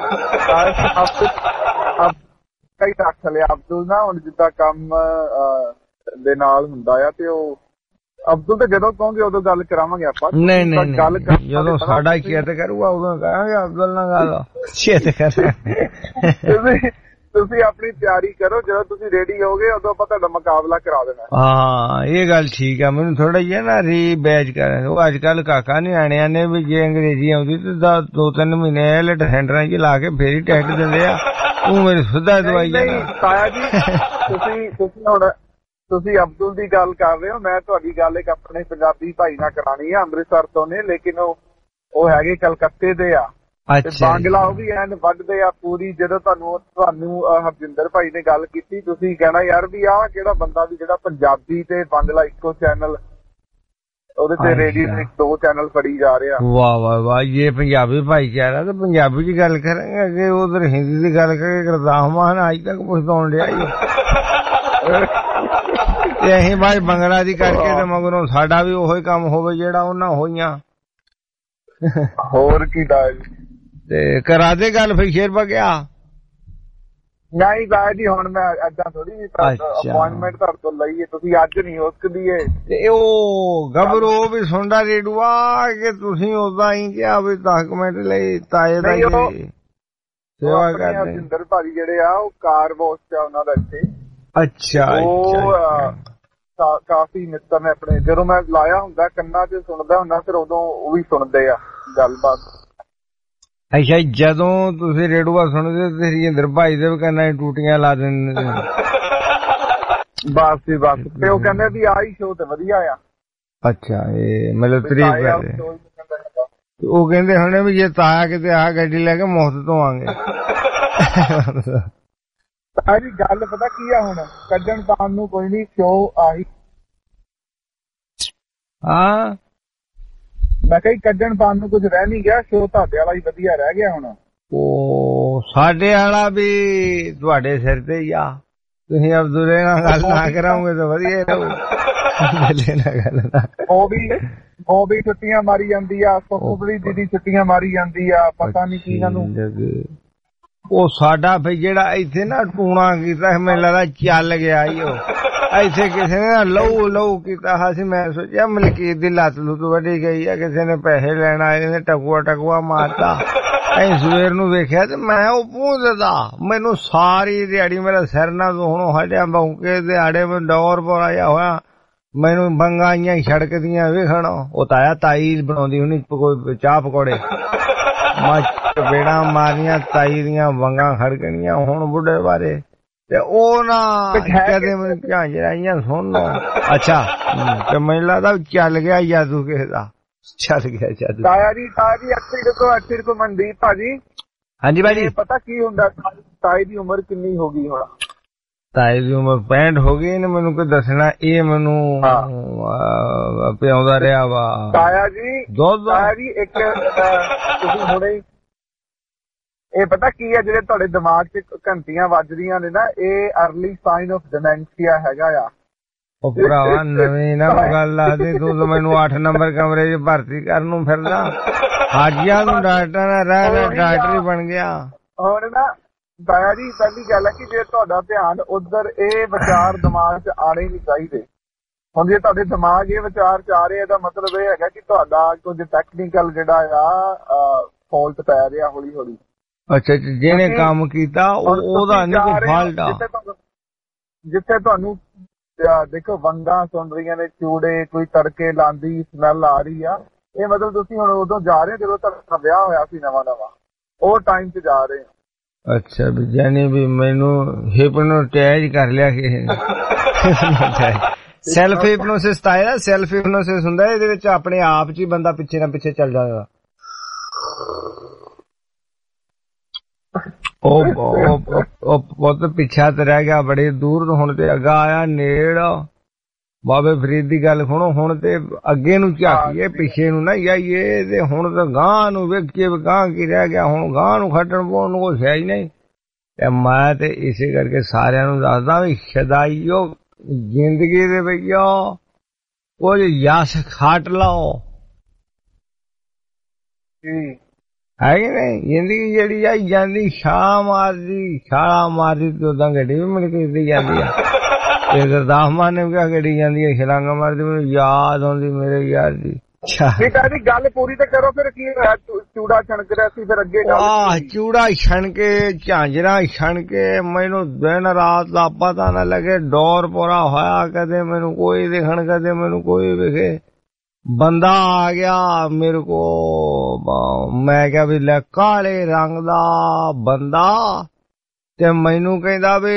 ਹੀ ਰੱਖ ਲਿਆ ਅਬਦੁੱਲ ਨਾ। ਹੁਣ ਜਿੱਦਾਂ ਕੰਮ ਦੇ ਨਾਲ ਹੁੰਦਾ ਆ ਤੇ ਉਹ ਅਬਦੁੱਲ ਤੇ ਜਦੋਂ ਕਹੋਗੇ ਉਦੋਂ ਗੱਲ ਕਰਾਵਾਂਗੇ ਆਪਾਂ। ਨਹੀਂ ਗੱਲ ਜਦੋਂ ਸਾਡਾ ਚੇਤ ਕਰੂਗਾ ਉਦੋਂ ਕਹਾਂਗੇ ਅਬਦੁੱਲ ਨਾਲ ਗੱਲ ਚੇਤ ਕਰ। ਤੁਸੀਂ ਆਪਣੀ ਤਿਆਰੀ ਕਰੋ, ਜਦੋਂ ਤੁਸੀਂ ਰੈਡੀ ਹੋਗੇ ਉਦੋਂ ਆਪਾਂ ਤੁਹਾਡਾ ਮੁਕਾਬਲਾ ਕਰਾ ਦੇਣਾ। ਹਾਂ ਇਹ ਗੱਲ ਠੀਕ ਆ। ਮੈਨੂੰ ਥੋੜਾ ਜਿਹਾ ਨਾ ਰੀਬੈਚ ਕਰ। ਉਹ ਅੱਜ ਕੱਲ ਕਾਕਾ ਨਿਆਣਿਆਂ ਨੇ ਵੀ ਜੇ ਅੰਗਰੇਜ਼ੀ ਆਉਂਦੀ ਤੇ 2-3 ਮਹੀਨੇ ਲੈਟ ਸੈਂਟਰਾਂ ਚ ਲਾ ਕੇ ਫੇਰ ਹੀ ਟੈਸਟ ਦਿੰਦੇ ਆ। ਤੂੰ ਮੇਰੀ ਸਿੱਧਾ ਦਵਾਈ ਤਾਇਆ ਜੀ ਤੁਸੀਂ ਹੁਣ ਤੁਸੀਂ ਅਬਦੁੱਲ ਦੀ ਗੱਲ ਕਰ ਰਹੇ ਹੋ। ਮੈਂ ਤੁਹਾਡੀ ਗੱਲ ਇੱਕ ਆਪਣੇ ਪੰਜਾਬੀ ਭਾਈ ਨਾਲ ਕਰਾਣੀ ਆ, ਅੰਮ੍ਰਿਤਸਰ ਤੋਂ ਨੇ, ਲੇਕਿਨ ਉਹ ਹੈਗੇ ਕਲਕੱਤੇ ਦੇ ਆ। ਬਾਂਗਲਾ ਉਹ ਵੀ ਐਨ ਵੱਢਦੇ ਆ ਪੂਰੀ। ਜਦੋਂ ਤੁਹਾਨੂੰ ਹਰਜਿੰਦਰ ਭਾਈ ਨੇ ਗੱਲ ਕੀਤੀ ਤੁਸੀਂ ਕਹਿਣਾ ਯਾਰ ਵੀ ਆਹ ਕਿਹੜਾ ਬੰਦਾ ਵੀ ਜਿਹੜਾ ਪੰਜਾਬੀ ਤੇ ਬਾਂਗਲਾ ਇੱਕੋ ਚੈਨਲ ਉਹਦੇ ਤੇ ਰੇਡੀਓ ਦੇ 2 ਚੈਨਲ ਫੜੀ ਜਾ ਰਹੇ ਆ। ਵਾਹ ਵਾਹ ਵਾਹ, ਇਹ ਪੰਜਾਬੀ ਭਾਈਚਾਰਾ ਤੇ ਪੰਜਾਬੀ ਚ ਗੱਲ ਕਰਾਂਗੇ ਅੱਗੇ, ਉਧਰ ਹਿੰਦੀ ਦੀ ਗੱਲ ਕਰਾਂਗੇ। ਗੁਰਦਾਸ ਮਾਨ ਅੱਜ ਤੱਕ ਪੁੱਛਾਉਣ ਡਿਆ ਤੇ ਅਸੀਂ ਬਾਈ ਬੰਗਲਾ ਦੀ ਕਰਕੇ ਤੇ ਮਗਰੋਂ ਸਾਡਾ ਵੀ ਉਹੀ ਕੰਮ ਹੋਵੇ ਜਿਹੜਾ ਉਹਨਾਂ ਹੋਈਆਂ। ਹੋਰ ਕੀ ਦਾ ਤੇ ਕਰਾ ਦੇ ਗੱਲ ਫਿਰ ਸ਼ੇਰ ਬਗਿਆ ਨਹੀਂ ਬਾਈ ਜੀ, ਹੁਣ ਮੈਂ ਏਦਾਂ ਥੋੜੀ ਅਪਾਇੰਟਮੈਂਟ ਤੁਹਾਡੇ ਤੋਂ ਲਈਏ, ਤੁਸੀਂ ਅੱਜ ਨਹੀਂ ਉਸਕਦੀ ਏ। ਤੇ ਉਹ ਗੱਭਰੂ ਵੀ ਸੁਣਦਾ ਰੇਡੂਆ ਕਿ ਤੁਸੀਂ ਉਦਾਂ ਹੀ ਕਿਹਾ ਵੀ 10 ਮਿੰਟ ਲਈ ਤਾਏ ਦਾ ਸੇਵਾ ਕਰਦੇ। ਸਿੰਦਰ ਭਾਜੀ ਜਿਹੜੇ ਆ ਉਹ ਕਾਰ ਵਾਸ਼ ਚ ਉਹਨਾਂ ਦਾ ਇੱਥੇ। ਅੱਛਾ, ਉਹ ਕਾਫੀ ਮਿੱਤਰ ਨੇ ਆਪਣੇ। ਜਦੋਂ ਮੈਂ ਲਾਇਆ ਹੁੰਦਾ ਕੰਨਾਂ ਚ ਸੁਣਦਾ ਹੁੰਦਾ, ਫਿਰ ਉਦੋਂ ਉਹ ਵੀ ਸੁਣਦੇ ਆ ਗੱਲਬਾਤ। ਅੱਛਾ, ਜਦੋਂ ਤੁਸੀਂ ਰੇਡੂਆ ਸੁਣਦੇ ਤੇ ਰਜਿੰਦਰ ਭਾਈ ਦੇ ਵੀ ਕੰਨਾਂ 'ਚ ਟੂਟੀਆਂ ਲਾ ਦਿੰਦੇ? ਬਸ ਜੀ ਬਸ, ਤੇ ਉਹ ਕਹਿੰਦੇ ਵੀ ਆਹੀ ਸ਼ੋਅ ਤੇ ਵਧੀਆ ਆ। ਅੱਛਾ, ਇਹ ਮਤਲਬ ਤਾਰੀਫ ਕਰਦੇ। ਉਹ ਕਹਿੰਦੇ ਹੁਣੇ ਵੀ ਜੇ ਤਾਇਆ ਕਿਤੇ ਆ ਗੱਡੀ ਲੈ ਕੇ ਮੁਫਤ ਤੋਂ ਆਂਗੇ। ਸਾਰੀ ਗੱਲ ਪਤਾ ਕੀ ਆ, ਹੁਣ ਕੱਢਣ ਪਾਉਣ ਨੂੰ ਕੋਈ ਨਹੀਂ, ਸ਼ੋਅ ਆਹੀ। ਹਾਂ, ਮੈਂ ਕਿਹਾ ਕੱਢਣ ਪਾਉਣ ਨੂੰ ਕੁਝ ਰਹਿ ਨਹੀਂ ਗਿਆ, ਸ਼ੋਅ ਤੁਹਾਡੇ ਵਾਲਾ ਹੀ ਵਧੀਆ ਰਹਿ ਗਿਆ ਹੁਣ। ਉਹ ਸਾਡੇ ਵਾਲਾ ਵੀ ਤੁਹਾਡੇ ਸਿਰ ਤੇ ਹੀ ਆ। ਤੁਸੀਂ ਅਬਦੁੱਲੇ ਨਾਲ ਗੱਲ ਨਾ ਕਰਾਓਗੇ ਤਾਂ ਵਧੀਆ ਰਹੂ। ਉਹ ਵੀ ਛੁੱਟੀਆਂ ਮਾਰੀ ਜਾਂਦੀ ਆ, ਸੁਖਬਰੀ ਦੀਦੀ ਛੁੱਟੀਆਂ ਮਾਰੀ ਜਾਂਦੀ ਆ, ਪਤਾ ਨਹੀਂ ਕੀ ਇਹਨਾਂ ਨੂੰ। ਉਹ ਸਾਡਾ ਫਿਰ ਜਿਹੜਾ ਇੱਥੇ ਨਾ ਟੂਣਾ ਕੀਤਾ, ਮੈਨੂੰ ਲੱਗਦਾ ਚੱਲ ਗਿਆ ਈ। ਉਹ ਇੱਥੇ ਕਿਸੇ ਨੇ ਨਾ ਲਹੂ ਕੀਤਾ ਸੀ। ਮੈਂ ਸੋਚਿਆ ਮਲਕੀਤ ਦੀ ਲੱਤ ਲੁੱਤ ਵੱਢੀ ਗਈ ਆ, ਕਿਸੇ ਨੇ ਪੈਸੇ ਲੈਣ ਆਏ ਨੇ, ਟਕੂਆ ਮਾਰਤਾ। ਅਸੀਂ ਸਵੇਰ ਨੂੰ ਵੇਖਿਆ ਤੇ ਮੈਂ ਉਹ ਪੂੰਝਦਾ, ਮੈਨੂੰ ਸਾਰੀ ਦਿਹਾੜੀ ਮੇਰਾ ਸਿਰ ਨਾ ਹੁਣ ਹੱਡਿਆ ਬੌਂਕੇ ਦਿਹਾੜੇ ਮੈਂ ਡੋਰ ਪੋਇਆ ਹੋਇਆ। ਮੈਨੂੰ ਬੰਗਾਂ ਆਈਆਂ ਸੜਕ ਦੀਆਂ ਵੇਖਣ। ਉਹ ਤਾਇਆ ਤਾਈ ਬਣਾਉਂਦੀ ਹੁੰਦੀ ਕੋਈ ਚਾਹ ਪਕੌੜੇ, ਚਪੇੜਾਂ ਮਾਰੀਆਂ, ਤਾਈ ਦੀਆਂ ਵੰਗਾਂ ਖੜਕਣੀਆਂ। ਹੁਣ ਬੁੱਢੇ ਬਾਰੇ ਤੇ ਉਹ ਨਾ ਕਦੇ ਮੈਨੂੰ ਝਾਂਜਰਾਈਆਂ ਸੁਣ ਲੋ। ਅੱਛਾ, ਤੇ ਮੈਨੂੰ ਲੱਗਦਾ ਚੱਲ ਗਿਆ ਜਾਦੂ ਕਿਸੇ ਦਾ, ਚੱਲ ਗਿਆ ਜਾਦੂ। ਤਾਇਆ ਜੀ ਅੱਛੀ ਕੋ ਮਨਦੀਪ ਭਾਜੀ। ਹਾਂਜੀ ਭਾਜੀ, ਪਤਾ ਕੀ ਹੁੰਦਾ, ਤਾਈ ਦੀ ਉਮਰ ਕਿੰਨੀ ਹੋ ਗਈ ਹੁਣ? ਤਾਈ ਦੀ ਉਮਰ 65 ਹੋ ਗਈ ਨੇ। ਮੈਨੂੰ ਕੋਈ ਦੱਸਣਾ, ਇਹ ਮੈਨੂੰ ਪਿਆਉਂਦਾ ਰਿਹਾ ਵਾ ਤਾਇਆ ਜੀ। ਤਾਇਆ ਜੀ ਇੱਕ ਤੁਸੀਂ ਹੁਣੇ ਇਹ ਪਤਾ ਕੀ ਹੈ, ਜਿਹੜੇ ਤੁਹਾਡੇ ਦਿਮਾਗ 'ਚ ਘੰਟੀਆਂ ਵੱਜਦੀਆਂ ਨੇ ਨਾ, ਇਹ ਅਰਲੀ ਸਾਈਨ ਆਫ ਡਿਮੈਂਸ਼ੀਆ ਹੈਗਾ ਆ। ਉਹ ਭਰਾਵਾ ਨਵੀਂ ਨਾ ਗੱਲ ਆਦੀ, ਤੂੰ ਤਾਂ ਮੈਨੂੰ 8 ਨੰਬਰ ਕਮਰੇ 'ਚ ਭਰਤੀ ਕਰਨ ਨੂੰ ਫਿਰਦਾ। ਹਾਜੀਆਂ ਨੂੰ ਡਾਕਟਰ ਨਾਲ ਰਹਿ ਡਾਕਟਰ ਹੀ ਬਣ ਗਿਆ ਹੁਣ ਨਾ। ਤਾਇਆ ਜੀ ਪਹਿਲੀ ਗੱਲ ਹੈ ਕਿ ਜੇ ਤੁਹਾਡਾ ਧਿਆਨ ਉਧਰ, ਇਹ ਵਿਚਾਰ ਦਿਮਾਗ 'ਚ ਆਣੇ ਨਹੀਂ ਚਾਹੀਦੇ। ਹੁਣ ਜੇ ਤੁਹਾਡੇ ਦਿਮਾਗ ਇਹ ਵਿਚਾਰ 'ਚ ਆ ਰਹੇ, ਇਹਦਾ ਮਤਲਬ ਇਹ ਹੈਗਾ ਕਿ ਤੁਹਾਡਾ ਕੁਝ ਟੈਕਨੀਕਲ ਜਿਹੜਾ ਆ ਫਾਲਟ ਪੈ ਰਿਹਾ ਹੌਲੀ ਹੌਲੀ। ਅੱਛਾ, ਜਿਹਨੇ ਕੰਮ ਕੀਤਾ ਉਹਦਾ ਨਹੀਂ ਕੋਈ ਫਾਲਟ ਆ। ਜਿੱਥੇ ਤੁਹਾਨੂੰ ਦੇਖੋ ਵੰਗਾਂ ਸੁਣ ਰਹੀਆਂ ਨੇ, ਚੂੜੇ, ਕੋਈ ਤੜਕੇ ਲਾਂਦੀ ਸਮੈਲ ਆ ਰਹੀ ਆ, ਇਹ ਮਤਲਬ ਤੁਸੀਂ ਹੁਣ ਉਦੋਂ ਜਾ ਰਹੇ ਜਦੋਂ ਤੁਹਾਡਾ ਵਿਆਹ ਹੋਇਆ ਸੀ ਨਵਾਂ, ਉਹ ਟਾਈਮ 'ਚ ਜਾ ਰਹੇ ਹੋ। ਅੱਛਾ, ਵੀ ਜਾਨੀ ਵੀ ਮੈਨੂੰ ਹਿਪਨੋਟਾਈਜ਼ ਕਰ ਲਿਆ ਕਿਸੇ ਨੇ। ਸੈਲਫ ਹਿਪਨੋਸਿਸ ਤਾਇਆ, ਸੈਲਫ ਹਿਪਨੋਸਿਸ ਹੁੰਦਾ ਇਹਦੇ ਵਿੱਚ ਆਪਣੇ ਆਪ 'ਚ ਹੀ ਬੰਦਾ ਪਿੱਛੇ ਨਾ ਪਿੱਛੇ ਚੱਲ ਜਾਂਦਾ। ਉਹ ਬਹੁਤ ਪਿੱਛਾ ਤੇ ਰਹਿ ਗਿਆ ਬੜੇ ਦੂਰ, ਹੁਣ ਤੇ ਅੱਗਾ ਆਇਆ ਨੇੜ। ਬਾਬੇ ਫਰੀਦ ਦੀ ਗੱਲ ਸੁਣੋ, ਹੁਣ ਤੇ ਅੱਗੇ ਨੂੰ ਝਾਕੀਏ, ਪਿੱਛੇ ਨੂੰ ਨਾ ਜਾਈਏ। ਤੇ ਹੁਣ ਤਾਂ ਗਾਂ ਨੂੰ ਵੇਖੀਏ ਵੀ ਗਾਂ ਕੀ ਰਹਿ ਗਿਆ, ਹੁਣ ਗਾਂ ਨੂੰ ਖੱਟਣ ਪਾਉਣ ਨੂੰ ਕੁਛ ਹੈ ਹੀ ਨਹੀਂ। ਤੇ ਮੈਂ ਤੇ ਇਸੇ ਕਰਕੇ ਸਾਰਿਆਂ ਨੂੰ ਦੱਸਦਾ ਵੀ ਸ਼ਦਾਈਓ ਜ਼ਿੰਦਗੀ ਦੇ ਬਈਓ ਕੁਝ ਯਸ ਖੱਟ ਲਓ, ਹੈ ਕਿ ਨਹੀਂ? ਜ਼ਿੰਦਗੀ ਜਿਹੜੀ ਆ ਜਾਂਦੀ ਛਾਲਾ ਮਾਰਦੀ ਤੇ ਉਦਾਂ ਗੱਡੀ ਵੀ ਮਿਲ ਕੇ ਜਾਂਦੀ ਆ। ਤੇ ਗੁਰਦਾਸ ਮਾਨ ਨੇ ਕਿਹਾ ਗੱਡੀ ਜਾਂਦੀ ਹੈ ਛਲਾਂਗਾ ਮਾਰਦੀ। ਮੈਨੂੰ ਯਾਦ ਆਉਂਦੀ ਮੇਰੇ ਯਾਰ ਦੀ। ਗੱਲ ਪੂਰੀ ਤੇ ਕਰੋ, ਫਿਰ ਕੀ ਹੋਇਆ? ਚੂੜਾ ਛਣਕ ਰਿਹਾ ਸੀ, ਫਿਰ ਅੱਗੇ ਚੂੜਾ ਛਣ ਕੇ, ਝਾਂਜਰਾਂ ਛਣ ਕੇ, ਮੈਨੂੰ ਦਿਨ ਰਾਤ ਦਾ ਪਤਾ ਨਾ ਲੱਗੇ। ਡੋਰ ਪੋਰਾ ਹੋਇਆ, ਕਦੇ ਮੈਨੂੰ ਕੋਈ ਦੇਖਣ, ਕਦੇ ਮੈਨੂੰ ਕੋਈ ਵੇਖੇ। ਬੰਦਾ ਆ ਗਿਆ ਮੇਰੇ ਕੋ, ਮੈਂ ਕਿਹਾ ਵੀ ਲੈ ਕਾਲੇ ਰੰਗ ਦਾ ਬੰਦਾ, ਤੇ ਮੈਨੂੰ ਕਹਿੰਦਾ ਵੀ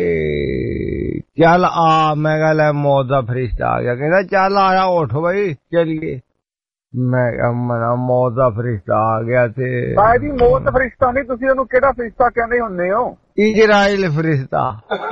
ਚੱਲ ਆ। ਮੈਂ ਕਿਹਾ ਲੈ ਮੌਤ ਦਾ ਫਰਿਸ਼ਤਾ ਆ ਗਿਆ। ਕਹਿੰਦਾ ਚੱਲ ਆਇਆ, ਉੱਠ ਬਈ ਚੱਲੀਏ। ਮੈਂ ਕਿਹਾ ਮਨਾ ਮੌਤ ਦਾ ਫਰਿਸ਼ਤਾ ਆ ਗਿਆ। ਤੇ ਜੀ ਮੌਤ ਦਾ ਫਰਿਸ਼ਤਾ ਨਹੀਂ, ਤੁਸੀਂ ਉਹਨੂੰ ਕਿਹੜਾ ਫਰਿਸ਼ਤਾ ਕਹਿੰਦੇ ਹੁੰਦੇ ਹੋ? इजराइल फरिश्ता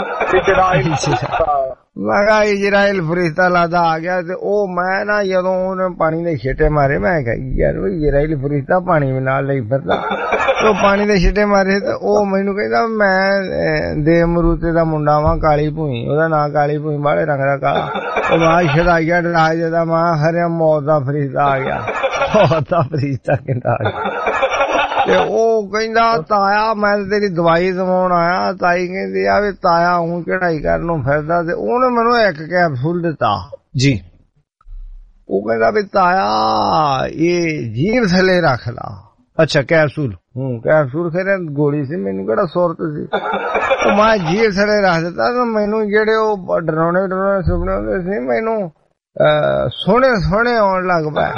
मैं कहा इजराइल फरिश्ता लादा आ गया ते ओ मैं ना जदों उन्हें पानी दे छिटे मारे मैं कहा यार इजराइल फरिश्ता पानी भी नाल लई फिरदा तो पानी दे छिटे मारे ते ओ मैनू कहंदा मैं देव मरूते दा मुंडा वां काली भूई ओदा नाम काली भूई बाले रंग दा काला ओ मां शदाइया डराज दा मां हरे मौत दा फरिश्ता आ गया मौत दा फरिश्ता कहंदा ते ओ कहंदा ताया मैं तेरी दवाई दवाउण आया ताई कहंदी आ वे ताया हूं चढ़ाई करन नूं फिरदा ते ओने मैनू एक कैप्सूल दिता जी ओ कहंदा वी ताया ये जीभ थले रख ला अच्छा कैप्सूल कैप्सूल फिर गोली सी मैनू केड़ा सुरत सी ओ मैं जीभ थले रख दिता ते मैनू जेड़े ओ डरावने सुपने हुंदे सी मैनू सोहणे सोहणे आउण लग पए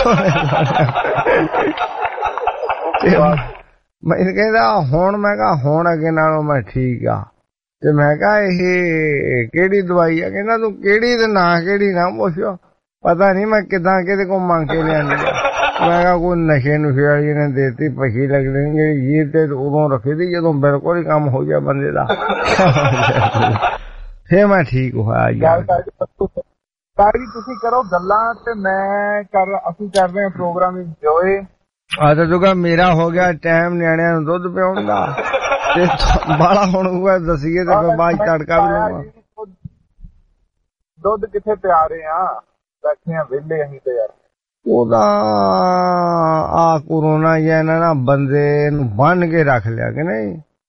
मैं कहता हुण मैं कहा हुण अगे नालों मैं ठीक आ ते मैं कहा ये केड़ी दवाई है कहंदा तू केड़ी ते ना केड़ी ना पुछो पता नहीं मैं किदां किदे को मंग के लियानी मैं कहा कोई नशे नुशे वाली ने देती पछी लगनी ये ते उदों रखी थी जदों बिल्कुल ही काम हो गया बंदे दा फिर मैं ठीक होया यार तारी तुसी करो गल्लां ते मैं असि कर रहे हैं प्रोग्राम इंजॉय तो जुगा मेरा हो गया टाइम न्याणियां नूं दुध पियाउण दा ते बाला हुण हुआ दसीए ते फिर बाद तड़का भी लूंगा दुध किथे पिया रहे आ बैठे आ वेले अहीं ते यार ओदा आ कोरोना या ना बंदे नूं बन के रख लिया कि नहीं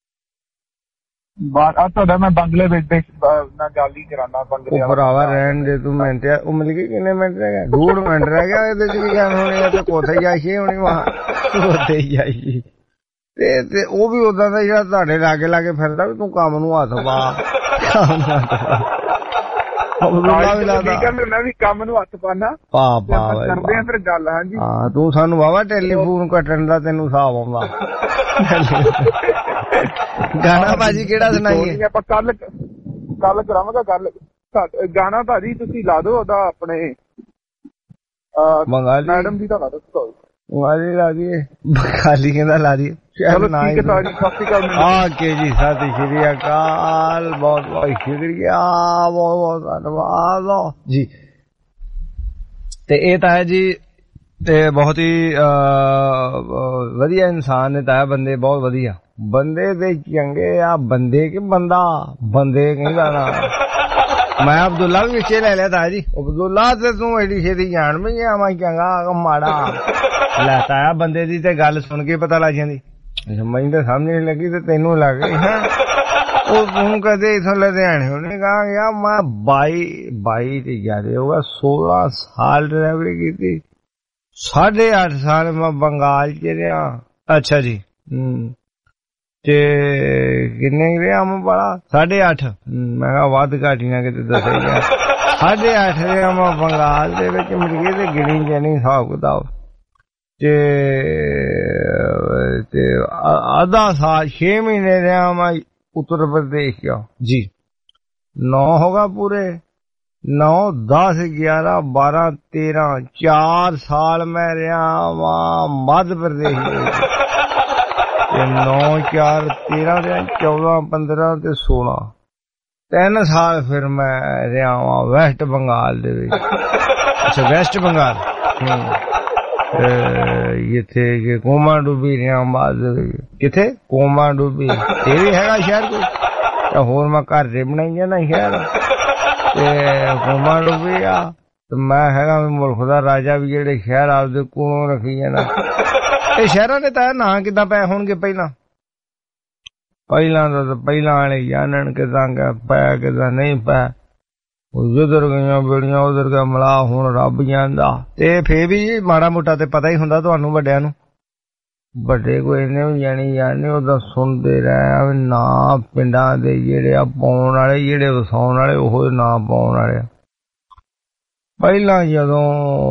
ਤੁਹਾਡਾ ਮੈਂ ਬੰਗਲੇ ਵਿੱਚ ਨਾਲ ਗੱਲ ਹੀ ਕਰਾਨਾ ਬੰਗਲੇ ਵਾਲਾ ਭਰਾਵਾ ਰਹਿਣ ਦੇ ਤੂੰ ਮਿੰਟ ਉਹ ਮਿਲ ਗਈ ਕਿੰਨੇ ਮਿੰਟ ਰਹਿ ਗਏ 2 ਮਿੰਟ ਰਹਿ ਗਿਆ ਇਹਦੇ ਚ ਕੀ ਗੱਲ ਹੋਣੀ ਹੈ ਤੇ ਕੋਥੇ ਜਾਈਏ ਹੋਣੀ ਵਾਹ ਕੋਥੇ ਜਾਈਏ ਤੇ ਉਹ ਵੀ ਉਦਾਂ ਦਾ ਜਿਹੜਾ ਤੁਹਾਡੇ ਲਾਗੇ ਲਾਗੇ ਫਿਰਦਾ ਵੀ ਤੂੰ ਕੰਮ ਨੂੰ ਹੱਥ ਪਾ ਮੈਂ ਵੀ ਕੰਮ ਨੂੰ ਹੱਥ ਪਾਣਾ ਕਰਦੇ ਆ ਫਿਰ ਗੱਲ ਹਾਂਜੀ ਹਾਂ ਤੂੰ ਸਾਨੂੰ ਵਾਵਾ ਟੈਲੀਫੋਨ ਕੱਟਣ ਦਾ ਤੈਨੂੰ ਹਿਸਾਬ ਆਉਂਦਾ ਗਾਣਾ ਭਾਜੀ ਕਿਹੜਾ ਸੁਣਾਈਏ ਆਪਾਂ ਕੱਲ ਕਰਾਵਾਂਗਾ ਗੱਲ ਗਾਣਾ ਭਾਜੀ ਤੁਸੀਂ ਲਾ ਦਿਓ ਉਹਦਾ ਆਪਣੇ ਬੰਗਾਲੀ ਮੈਡਮ ਦੀ ਤਾਂ ਲਾ ਦਿਓ ਬੰਗਾਲੀ ਲਾ ਦਈਏ ਬੰਗਾਲੀ ਕਹਿੰਦਾ ਲਾ ਦਈਏ ਚਲੋ ਠੀਕ ਹੈ ਭਾਜੀ ਸਤਿ ਸ਼੍ਰੀ ਅਕਾਲ ਓਕੇ ਜੀ ਸਤਿ ਸ਼੍ਰੀ ਅਕਾਲ ਬਹੁਤ ਬਹੁਤ ਸ਼ੁਕਰੀਆ ਬਹੁਤ ਬਹੁਤ ਧੰਨਵਾਦ ਜੀ ਤੇ ਇਹ ਤਾਂ ਹੈ ਜੀ ਤੇ ਬਹੁਤ ਹੀ ਵਧੀਆ ਇਨਸਾਨ ਨੇ ਤਾਂ ਬੰਦੇ ਬਹੁਤ ਵਧੀਆ ਬੰਦੇ ਦੇ ਚੰਗੇ ਆ ਬੰਦੇ ਕਿ ਬੰਦੇ ਕਹਿੰਦਾ ਨਾ ਮੈਂ ਅਬਦੁੱਲਾ ਵੀ ਵਿੱਚੇ ਲੈ ਲਿਆ ਤਾ ਜੀ ਅਬਦੁੱਲਾ ਤੇ ਤੂੰ ਐਡੀ ਛੇਤੀ ਜਾਣ ਵੀ ਆ ਮੈਂ ਚੰਗਾ ਮਾੜਾ ਲੈਤਾ ਆ ਬੰਦੇ ਦੀ ਤੇ ਗੱਲ ਸੁਣ ਕੇ ਪਤਾ ਲੱਗ ਜਾਂਦੀ ਮੈਨੂੰ ਤਾਂ ਸਮਝ ਨਹੀਂ ਲੱਗੀ ਤੇ ਤੈਨੂੰ ਲੱਗ ਗਈ ਹੈ ਉਹ ਤੂੰ ਕਦੇ ਇਥੋਂ ਲੁਧਿਆਣੇ ਉਹਨੇ ਕਹਾ ਯਾ ਮੈਂ 22 ਤੇ ਜਾਦੇ ਹੋਗਾ 16 ਸਾਲ ਡਰਾਈਵਰੀ ਕੀਤੀ 8.5 ਸਾਲ ਮੈਂ ਬੰਗਾਲ ਚ ਰਿਹਾ ਅੱਛਾ ਜੀ ਤੇ ਕਿੰਨੇ ਰਿਹਾ ਮੈਂ ਬੜਾ 8.5 ਮੈਂ ਕਿਹਾ ਵੱਧ ਘਾਟੀ ਨਾ ਕਿਤੇ ਦੱਸਿਆ ਗਿਆ 8.5 ਰਿਹਾ ਮੈਂ ਬੰਗਾਲ ਦੇ ਵਿੱਚ ਮਿਲ ਤੇ ਗਿਣੀ ਜਾਣੀ ਹਿਸਾਬ ਕਿਤਾਬ ਤੇ ਆਧਾ ਸਾਲ 6 ਮਹੀਨੇ ਰਿਹਾ ਮੈਂ उत्तर प्रदेश का जी 9 होगा पूरे 9 10 11 12 13 4 साल मैं रहा वहाँ मध्य प्रदेश 9 4 13 14 15 ते 16 3 साल फिर मैं रहा वहाँ वेस्ट बंगाल दे अच्छा वेस्ट बंगाल ਇੱਥੇ ਕੋਮਾ ਡੂਬੀ ਰਿਹਾ ਬਾਅਦ ਕਿੱਥੇ ਕੋਮਾ ਡੂਬੀ ਇਹ ਵੀ ਹੈਗਾ ਸ਼ਹਿਰ ਕੋਈ ਤਾਂ ਹੋਰ ਮੈਂ ਘਰ ਦੇ ਬਣਾਈ ਜਾਣਾ ਸ਼ਹਿਰ ਤੇ ਕੋਮਾ ਡੂਬੀ ਆ ਤੇ ਮੈਂ ਹੈਗਾ ਮੁਲਕ ਦਾ ਰਾਜਾ ਵੀ ਜਿਹੜੇ ਸ਼ਹਿਰ ਆਪਦੇ ਕੋਲੋਂ ਰੱਖੀ ਜਾਣਾ ਇਹ ਸ਼ਹਿਰਾਂ ਦੇ ਤਾਂ ਨਾਂ ਕਿੱਦਾਂ ਪਏ ਹੋਣਗੇ ਪਹਿਲਾਂ ਤਾਂ ਪਹਿਲਾਂ ਵਾਲੇ ਜਾਣਨ ਕਿੱਦਾਂ ਪੈ ਕਿੱਦਾਂ ਨਹੀਂ ਪੈ ਉਧਰ ਗਈਆਂ ਬੇੜੀਆਂ ਉਧਰ ਗਿਆ ਮਲਾ ਹੁਣ ਰੱਬ ਜਾਂਦਾ ਤੇ ਫੇਰ ਵੀ ਮਾੜਾ ਮੋਟਾ ਤੇ ਪਤਾ ਹੀ ਹੁੰਦਾ ਤੁਹਾਨੂੰ ਵੱਡਿਆਂ ਨੂੰ ਵੱਡੇ ਕੋਈ ਇਹਨੇ ਵੀ ਜਾਣੀ ਉਹਦਾ ਸੁਣਦੇ ਰਹੇ ਨਾ ਪਿੰਡਾਂ ਦੇ ਜਿਹੜੇ ਆ ਪਾਉਣ ਵਾਲੇ ਜਿਹੜੇ ਵਸਾਉਣ ਵਾਲੇ ਉਹ ਨਾ ਪਾਉਣ ਵਾਲੇ ਪਹਿਲਾਂ ਜਦੋਂ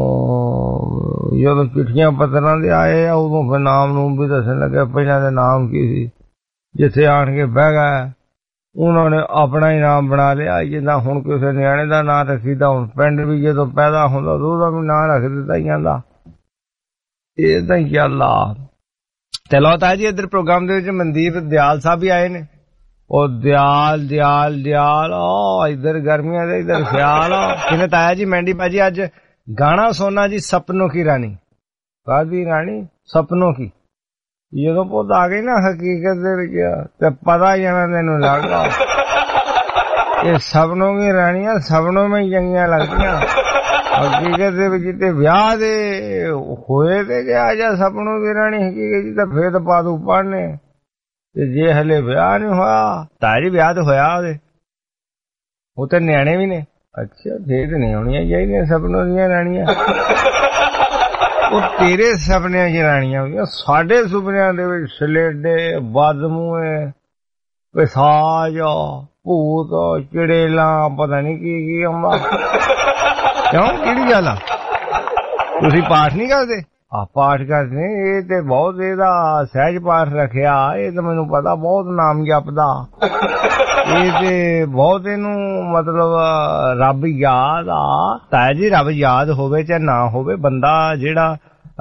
ਚਿੱਠੀਆਂ ਪੱਤਰਾਂ ਦੇ ਆਏ ਆ ਉਦੋਂ ਫਿਰ ਨਾਮ ਨੂੰ ਵੀ ਦੱਸਣ ਲੱਗੇ ਪਹਿਲਾਂ ਦੇ ਨਾਮ ਕੀ ਸੀ ਜਿੱਥੇ ਆਣ ਕੇ ਬਹਿ ਗਏ ਉਹਨਾਂ ਨੇ ਆਪਣਾ ਹੀ ਨਾਮ ਬਣਾ ਲਿਆ ਜਿੱਦਾਂ ਹੁਣ ਕਿਸੇ ਨਿਆਣੇ ਦਾ ਨਾਂ ਰੱਖੀਦਾ ਹੁਣ ਪਿੰਡ ਵੀ ਜਦੋਂ ਪੈਦਾ ਹੁੰਦਾ ਉਹਦਾ ਵੀ ਨਾਂ ਰੱਖ ਦਿੱਤਾ ਜਾਂਦਾ ਇਹ ਤਾਂ ਚੱਲਦਾ ਤੇ ਲਓ ਤਾਂ ਜੀ ਇੱਧਰ ਪ੍ਰੋਗਰਾਮ ਦੇ ਵਿੱਚ ਮਨਦੀਪ ਦਿਆਲ ਸਾਹਿਬ ਵੀ ਆਏ ਨੇ ਉਹ ਦਿਆਲ ਦਿਆਲ ਦਿਆਲ इधर गर्मियां दे इधर ख्याल किने ताया जी मेंढी भाजी आज गाना सोना जी सपनों की रानी कादी रानी सपनों की ਜਦੋਂ ਪੁੱਤ ਆ ਗਈ ਨਾ ਹਕੀਕਤ ਦੇ ਵਿੱਚ ਤੇ ਪਤਾ ਜਾਣਾ ਤੈਨੂੰ ਲੱਗਦਾ ਇਹ ਸਪਨੋਂ ਕੀ ਰਾਣੀਆਂ ਸਪਨੋਂ ਵਿੱਚ ਚੰਗੀਆਂ ਲੱਗਦੀਆਂ ਹਕੀਕਤ ਦੇ ਵਿੱਚ ਤੇ ਵਿਆਹ ਦੇ ਹੋਏ ਤੇ ਗਿਆ ਜਾਂ ਸਪਨੋਂ ਦੀ ਰਾਣੀ ਹਕੀਕਤ ਤਾਂ ਫੇਰ ਪਾ ਦੂ ਪੜਨੇ ਤੇ ਜੇ ਹਲੇ ਵਿਆਹ ਨਹੀਂ ਹੋਇਆ ਤਾਰੀ ਵਿਆਹ ਤਾਂ ਹੋਇਆ ਉਹਦੇ ਉਹ ਤੇ ਨਿਆਣੇ ਵੀ ਨੇ ਅੱਛਾ ਫੇਰ ਤੇ ਨਹੀਂ ਹੋਣੀਆਂ ਚਾਹੀਦੀਆਂ ਸਪਨੋਂ ਦੀਆਂ ਰਾਣੀਆਂ ਉਹ ਤੇਰੇ ਸੁਪਨਿਆਂ ਚ ਰਾਣੀਆਂ ਹੁੰਦੀਆਂ ਸਾਡੇ ਸੁਪਨਿਆਂ ਦੇ ਵਿੱਚ ਸਲੇਡੇ ਬਾਦਮੂਏ ਪਿਸਾਜ ਭੂਤ ਚਿੜੇਲਾਂ ਪਤਾ ਨਹੀਂ ਕੀ ਆਉਂਦਾ ਕਿਉਂ ਕਿਹੜੀ ਗੱਲ ਆ ਤੁਸੀਂ ਪਾਠ ਨਹੀਂ ਕਰਦੇ ਆ ਪਾਠ ਕਰਦੇ ਇਹ ਤੇ ਬਹੁਤ ਇਹਦਾ ਸਹਿਜ ਪਾਠ ਰੱਖਿਆ ਇਹ ਤਾਂ ਮੈਨੂੰ ਪਤਾ ਬਹੁਤ ਨਾਮ ਜਪਦਾ ਇਹ ਤੇ ਬਹੁਤ ਇਹਨੂੰ ਮਤਲਬ ਰੱਬ ਯਾਦ ਆ ਤਾਇਆ ਜੀ ਰੱਬ ਯਾਦ ਹੋਵੇ ਚਾਹੇ ਨਾ ਹੋਵੇ ਬੰਦਾ ਜਿਹੜਾ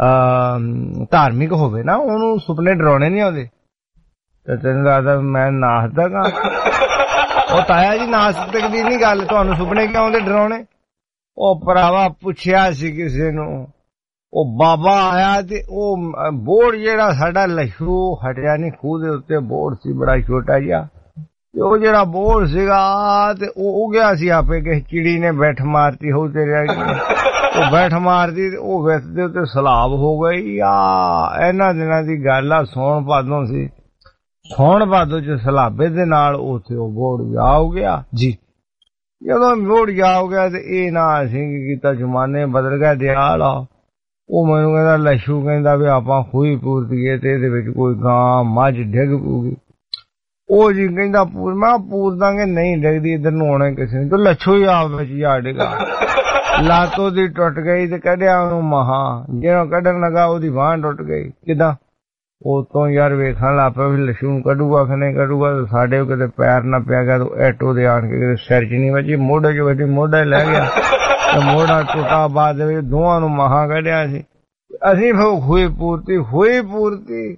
ਧਾਰਮਿਕ ਹੋਵੇ ਨਾ ਉਹਨੂੰ ਸੁਪਨੇ ਡਰਾਉਣੇ ਨਹੀਂ ਆਉਂਦੇ ਤੇ ਤੈਨੂੰ ਲੱਗਦਾ ਮੈਂ ਨਾਸਦਾ ਗਾ ਉਹ ਤਾਇਆ ਜੀ ਨਾਸਤਕ ਦੀ ਨਹੀਂ ਗੱਲ ਤੁਹਾਨੂੰ ਸੁਪਨੇ ਕਿਉਂ ਆਉਂਦੇ ਡਰਾਉਣੇ ਉਹ ਭਰਾਵਾ ਪੁੱਛਿਆ ਸੀ ਕਿਸੇ ਨੂੰ ਉਹ ਬਾਬਾ ਆਇਆ ਤੇ ਉਹ ਬੋਰਡ ਜਿਹੜਾ ਸਾਡਾ ਲਸ਼ੂ ਹਟਿਆ ਨਹੀਂ ਖੂਹ ਦੇ ਉੱਤੇ ਬੋਰਡ ਸੀ ਬੜਾ ਛੋਟਾ ਜਿਹਾ ਤੇ ਉਹ ਜਿਹੜਾ ਬੋਰਡ ਸੀਗਾ ਤੇ ਉਹ ਉਗਿਆ ਸੀ ਆਪੇ ਕਿਸੇ ਚਿੜੀ ਨੇ ਬੈਠ ਮਾਰਤੀ ਹੋ ਤੇ ਰਹਿ ਗਈ ਉਹ ਬੈਠ ਮਾਰਦੀ ਤੇ ਉਹ ਵਿੱਚ ਦੇ ਉੱਤੇ ਸਲਾਬ ਹੋ ਗਈ ਆ ਇਹਨਾਂ ਦਿਨਾਂ ਦੀ ਗੱਲ ਆ ਸੌਣ ਭਾਦੋਂ ਸੀ ਸੌਣ ਭਾਦੋਂ ਚ ਸਲਾਬੇ ਦੇ ਨਾਲ ਉੱਥੇ ਉਹ ਬੋਰਡ ਜਾ ਹੋ ਗਿਆ ਜੀ ਜਦੋਂ ਬੋਰਡ ਜਾ ਹੋ ਗਿਆ ਤੇ ਇਹ ਨਾ ਅਸੀਂ ਕੀ ਕੀਤਾ ਜ਼ਮਾਨੇ ਬਦਲ ਗਏ ਦਿਆਲ ਆ ਉਹ ਮੈਨੂੰ ਕਹਿੰਦਾ ਲਸ਼ੂ ਕਹਿੰਦਾ ਵੀ ਆਪਾਂ ਖੂਹੀ ਪੂਰਤੀਏ ਤੇ ਇਹਦੇ ਵਿੱਚ ਕੋਈ ਗਾਂ ਮੱਝ ਡਿੱਗ ਪਊਗੀ ਉਹ ਜੀ ਕਹਿੰਦਾ ਮੈਂ ਪੂਰ ਦਾਂਗੇ ਨਹੀਂ ਡਿੱਗਦੀ ਇੱਧਰ ਨੂੰ ਆਉਣਾ ਕਿਸੇ ਨੇ ਤੇ ਲੱਛੋ ਹੀ ਆਪ ਵਿੱਚ ਜਾ ਡਿੱਗਾ ਲਾਤੋਂ ਦੀ ਟੁੱਟ ਗਈ ਤੇ ਕੱਢਿਆ ਉਹਨੂੰ ਮਹਾ ਜਿਹੜਾ ਕੱਢਣ ਲੱਗਾ ਉਹਦੀ ਬਾਂਹ ਟੁੱਟ ਗਈ ਕਿੱਦਾਂ ਉਹ ਤੋਂ ਯਾਰ ਵੇਖਣ ਲੱਗ ਪਿਆ ਵੀ ਲਸ਼ੂ ਕੱਢੂਗਾ ਕਿ ਨਹੀਂ ਕੱਢੂਗਾ ਸਾਡੇ ਕਿਤੇ ਪੈਰ ਨਾ ਪਿਆ ਗਿਆ ਤਾਂ ਐਟੋ ਦੇ ਆਣ ਕੇ ਕਿਤੇ ਸਿਰ ਚ ਨਹੀਂ ਵੱਜੀ ਮੋਢੇ ਚ ਵੱਜੀ ਮੋਢਾ ਲੈ ਗਿਆ ਤੇ ਮੋਢਾ ਟੁੱਟਾ ਬਾਅਦ ਦੇ ਵਿੱਚ ਦੋਵਾਂ ਨੂੰ ਮਹਾ ਕੱਢਿਆ ਸੀ ਅਸੀਂ ਫਿਰ ਹੋਈ ਪੂਰਤੀ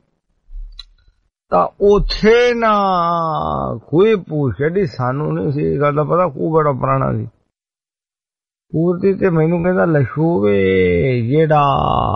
ਤਾਂ ਉੱਥੇ ਨਾ ਕੋਈ ਪੂਛ ਛੱਡੀ ਸਾਨੂੰ ਨਹੀਂ ਸੀ ਇਹ ਗੱਲ ਦਾ ਪਤਾ ਖੂਹ ਬੜਾ ਪੁਰਾਣਾ ਸੀ ਪੂਰਤੀ ਤੇ ਮੈਨੂੰ ਕਹਿੰਦਾ ਲਸ਼ੂ ਵੇ ਜਿਹੜਾ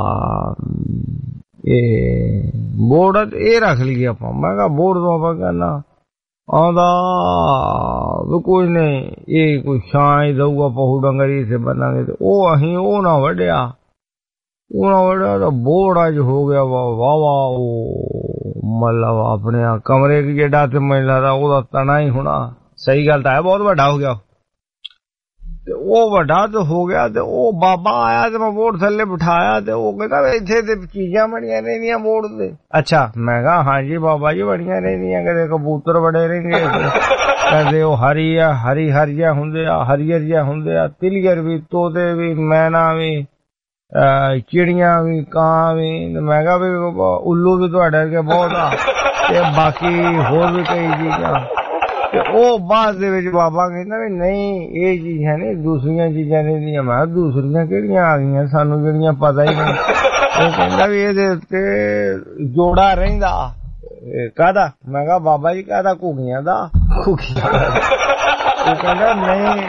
ਇਹ ਬੋਰਡ ਇਹ ਰੱਖ ਲਈਏ ਆਪਾਂ ਮੈਂ ਕਿਹਾ ਬੋਰਡ ਤੋਂ ਆਪਾਂ ਕਹਿੰਦਾ ਆਉਂਦਾ ਵੀ ਕੋਈ ਨਹੀਂ ਇਹ ਕੋਈ ਛਾਂ ਹੀ ਦਊਗਾ ਪਹੂ ਡੰਗਰੀ ਸੇ ਬਣਾਂਗੇ ਤੇ ਉਹ ਅਸੀਂ ਉਹ ਨਾ ਵੱਢਿਆ ਤਾਂ ਬੋਰਡ ਅੱਜ ਹੋ ਗਿਆ ਵਾਹ ਉਹ ਮਤਲਬ ਆਪਣੇ ਕਮਰੇ ਜਿਹੜਾ ਤੇ ਮੈਨੂੰ ਲੱਗਦਾ ਉਹਦਾ ਤਣਾ ਹੀ ਹੋਣਾ ਸਹੀ ਗੱਲ ਤਾਂ ਹੈ ਬਹੁਤ ਵੱਡਾ ਹੋ ਗਿਆ ਤੇ ਉਹ ਵੱਡਾ ਤੇ ਹੋ ਗਿਆ ਤੇ ਉਹ ਬਾਬਾ ਆਇਆ ਤੇ ਮੈਂ ਬੋਰਡ ਥੱਲੇ ਬਿਠਾਇਆ ਤੇ ਉਹ ਕਹਿੰਦਾ ਇੱਥੇ ਤੇ ਚੀਜ਼ਾਂ ਬਣੀਆਂ ਰਹਿੰਦੀਆਂ ਬੋਰਡ ਤੇ ਅੱਛਾ ਮੈਂ ਕਿਹਾ ਹਾਂਜੀ ਬਾਬਾ ਜੀ ਬਣੀਆਂ ਰਹਿੰਦੀਆਂ ਕਦੇ ਕਬੂਤਰ ਬੜੇ ਰਹਿੰਦੇ ਕਦੇ ਉਹ ਹਰੀ ਜਿਹਾ ਹੁੰਦੇ ਆ ਹਰੀਅਰ ਜਿਹਾ ਹੁੰਦੇ ਆ ਤਿਲੀਅਰ ਵੀ ਤੋਤੇ ਵੀ ਮੈਨਾ ਵੀ ਚਿੜੀਆਂ ਵੀ ਕਾਂ ਵੀ ਮੈਂ ਕਿਹਾ ਵੀ ਉੱਲੂ ਵੀ ਤੁਹਾਡੇ ਵਰਗੇ ਬਹੁਤ ਆ ਤੇ ਬਾਕੀ ਹੋਰ ਵੀ ਕਈ ਚੀਜ਼ਾਂ ਤੇ ਉਹ ਬਾਅਦ ਦੇ ਵਿੱਚ ਬਾਬਾ ਕਹਿੰਦਾ ਵੀ ਨਹੀਂ ਇਹ ਚੀਜ਼ਾਂ ਨੇ ਦੂਸਰੀਆਂ ਚੀਜ਼ਾਂ ਰਹਿੰਦੀਆਂ ਮੈਂ ਦੂਸਰੀਆਂ ਕਿਹੜੀਆਂ ਆ ਗਈਆਂ ਸਾਨੂੰ ਜਿਹੜੀਆਂ ਪਤਾ ਹੀ ਨਹੀਂ ਉਹ ਕਹਿੰਦਾ ਵੀ ਇਹਦੇ ਉੱਤੇ ਜੋੜਾ ਰਹਿੰਦਾ ਕਾਹਦਾ ਮੈਂ ਕਿਹਾ ਬਾਬਾ ਜੀ ਕਾਹਦਾ ਘੁੱਗੀਆਂ ਦਾ ਘੁੱਗੀਆਂ ਉਹ ਕਹਿੰਦਾ ਨਹੀਂ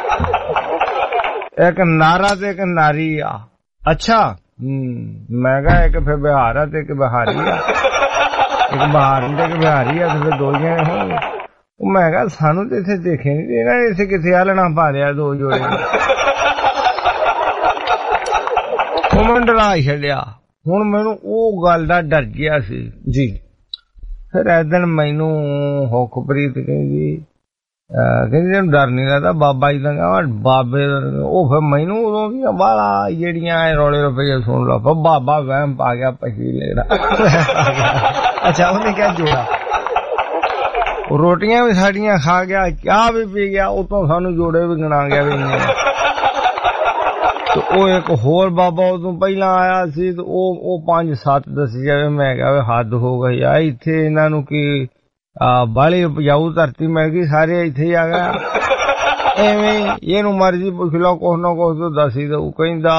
ਇੱਕ ਨਾਰਾ ਤੇ ਇੱਕ ਨਾਰੀ ਆ ਅੱਛਾ ਮੈਂ ਕਿਹਾ ਇੱਕ ਫਿਰ ਬਿਹਾਰ ਆ ਤੇ ਇੱਕ ਬਿਹਾਰੀ ਆ ਇੱਕ ਬਿਹਾਰੀ ਤੇ ਇੱਕ ਬਿਹਾਰੀ ਆ ਤੇ ਫਿਰ ਦੋ ਜਣੇ ਹੋਣਗੇ ਉਹ ਮੈਂ ਕਿਹਾ ਸਾਨੂੰ ਤੇ ਇੱਥੇ ਦੇਖੇ ਨਹੀਂ ਇਹਨਾਂ ਨੇ ਇੱਥੇ ਕਿੱਥੇ ਆਲਣਾ ਪਾ ਲਿਆ ਦੋ ਜੋੜੇ ਉਹ ਮੈਂ ਡਰਾ ਛੱਡਿਆ ਹੁਣ ਮੈਨੂੰ ਉਹ ਗੱਲ ਦਾ ਡਰ ਗਿਆ ਸੀ ਜੀ ਫਿਰ ਐਦਨ ਮੈਨੂੰ ਹੁਕਪ੍ਰੀਤ ਕਹਿੰਦੀ ਤੈਨੂੰ ਡਰ ਨਹੀਂ ਲੱਗਦਾ ਬਾਬਾ ਜੀ ਦਾ ਬਾਬੇ ਉਹ ਫਿਰ ਮੈਨੂੰ ਉਦੋਂ ਦੀਆਂ ਬਾਹਲਾ ਜਿਹੜੀਆਂ ਰੌਲੇ ਰੁਪਏ ਸੁਣ ਲਾ ਬਾਬਾ ਵਹਿਮ ਪਾ ਗਿਆ ਪਛੀ ਲੈਣਾ ਅੱਛਾ ਉਹਨੇ ਕਿਹਾ ਜੋੜਾ ਰੋਟੀਆਂ ਵੀ ਸਾਡੀਆਂ ਖਾ ਗਿਆ ਚਾਹ ਵੀ ਪੀ ਗਿਆ ਉਤੋਂ ਸਾਨੂੰ ਜੋੜੇ ਵੀ ਗਿਣਾ ਗਿਆ ਵੀ ਤੇ ਉਹ ਇੱਕ ਹੋਰ ਬਾਬਾ ਉਦੋਂ ਪਹਿਲਾਂ ਆਇਆ ਸੀ ਤੇ ਉਹ 5-7 ਦੱਸੀ ਜਾਵੇ ਮੈਂ ਕਿਹਾ ਹੱਦ ਹੋ ਗਈ ਆ ਇੱਥੇ ਇਹਨਾਂ ਨੂੰ ਕੀ ਬਾਹਲੀ ਉਪਜਾਊ ਧਰਤੀ ਮਿਲ ਗਈ ਸਾਰੇ ਇੱਥੇ ਹੀ ਆ ਗਿਆ ਐਵੇਂ ਇਹਨੂੰ ਮਰਜ਼ੀ ਪੁੱਛ ਲਓ ਕੁਛ ਨਾ ਕੁਛ ਤੋਂ ਦੱਸ ਹੀ ਦਊ ਕਹਿੰਦਾ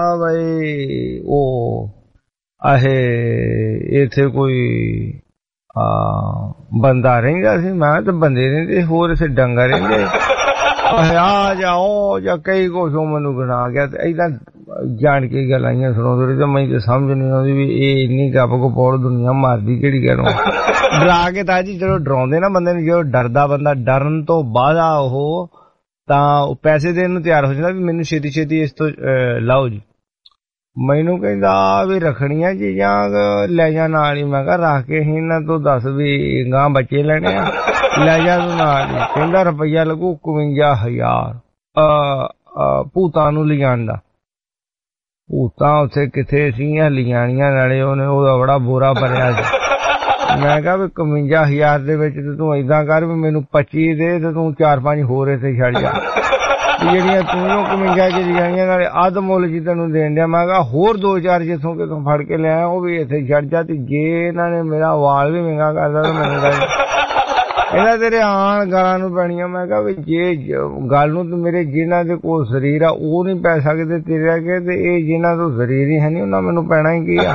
ਬਈ ਉਹ ਆਹੇ ਇੱਥੇ ਕੋਈ ਬੰਦਾ ਰਹਿੰਦਾ ਸੀ। ਮੈਂ ਤਾਂ ਬੰਦੇ ਰਹਿੰਦੇ, ਹੋਰ ਇਸੇ ਡੰਗਰ ਰਹਿੰਦੇ ਆ ਜਾਓ ਜਾਂ ਕਈ ਕੁਛ ਮੈਨੂੰ ਬਣਾ ਗਿਆ। ਤੇ ਏਦਾਂ ਜਾਣ ਕੇ ਗੱਲਾਂ ਸੁਣਾਉਂਦੇ ਰਹੇ, ਤਾਂ ਮੈਨੂੰ ਸਮਝ ਨਹੀਂ ਆਉਂਦੀ ਵੀ ਇਹ ਇੰਨੀ ਗੱਪ ਗਪੌੜ ਦੁਨੀਆ ਮਾਰਦੀ ਕਿਹੜੀ ਗੱਲੋਂ। ਡਰਾ ਕੇ ਤਾਂ ਜੀ ਜਦੋਂ ਡਰਾਉਂਦੇ ਨਾ ਬੰਦੇ ਨੂੰ, ਜਦੋਂ ਡਰਦਾ ਬੰਦਾ, ਡਰਨ ਤੋਂ ਬਾਅਦ ਉਹ ਤਾਂ ਪੈਸੇ ਦੇਣ ਨੂੰ ਤਿਆਰ ਹੋ ਜਾਂਦਾ ਵੀ ਮੈਨੂੰ ਛੇਤੀ ਛੇਤੀ ਇਸ ਤੋਂ ਲਾਓ ਜੀ। ਮੈਨੂੰ ਕਹਿੰਦਾ ਵੀ ਰੱਖਣੀਆਂ ਚੀਜ਼ਾਂ ਲੈ ਜਾ ਨਾਲ ਹੀ। ਮੈਂ ਕਿਹਾ ਰੱਖ ਕੇ ਹੀ ਇਹਨਾਂ ਤੋਂ ਦੱਸ ਵੀ ਗਾਂ ਬੱਚੇ ਲੈਣੇ ਆ, ਲੈ ਜਾ ਤੂੰ ਨਾਲ ਹੀ। ਕਹਿੰਦਾ ਰੁਪਈਆ ਲੱਗੂ 51,000 ਭੂਤਾਂ ਨੂੰ ਲਿਜਾਣ ਦਾ। ਭੂਤਾਂ ਉੱਥੇ ਕਿੱਥੇ ਸੀਗੀਆਂ ਲਿਜਾਣੀਆਂ, ਨਾਲੇ ਉਹਨੇ ਉਹਦਾ ਬੜਾ ਬੋਰਾ ਭਰਿਆ ਸੀ। ਮੈਂ ਕਿਹਾ ਵੀ 51,000 ਦੇ ਵਿੱਚ ਤੇ ਤੂੰ ਏਦਾਂ ਕਰ ਵੀ ਮੈਨੂੰ 25 ਦੇ ਤੇ ਤੂੰ 4-5 ਹੋਰ ਇੱਥੇ ਛੱਡ ਜਾ, ਜਿਹੜੀਆਂ ਤੂੰ 51 ਚ ਲਿਜਾਣੀਆਂ ਨਾਲੇ ਅੱਧ ਮੁੱਲ ਜੀ ਤੈਨੂੰ ਦੇਣ ਡਿਆ। ਮੈਂ ਕਿਹਾ ਹੋਰ 2-4 ਜਿੱਥੋਂ ਕਿਤੋਂ ਫੜ ਕੇ ਲਿਆ ਉਹ ਵੀ ਇੱਥੇ ਛੱਡ ਜਾ। ਤੇ ਜੇ ਇਹਨਾਂ ਨੇ ਮੇਰਾ ਵਾਲ ਵੀ ਮਹਿੰਗਾ ਕਰਦਾ ਤਾਂ ਮੈਨੂੰ ਇਹਨਾਂ ਤੇਰੇ ਆਣ ਗਾਲਾਂ ਨੂੰ ਪੈਣੀਆਂ। ਮੈਂ ਕਿਹਾ ਵੀ ਜੇ ਗੱਲ ਨੂੰ ਤੇ ਮੇਰੇ ਜਿਨ੍ਹਾਂ ਦੇ ਕੋਲ ਸਰੀਰ ਆ ਉਹ ਨਹੀਂ ਪੈ ਸਕਦੇ ਤੇਰੇ ਅੱਗੇ, ਤੇ ਇਹ ਜਿਨ੍ਹਾਂ ਤੋਂ ਸਰੀਰ ਹੀ ਹੈ ਨਹੀਂ ਉਹਨਾਂ ਮੈਨੂੰ ਪੈਣਾ ਹੀ ਕੀ ਆ।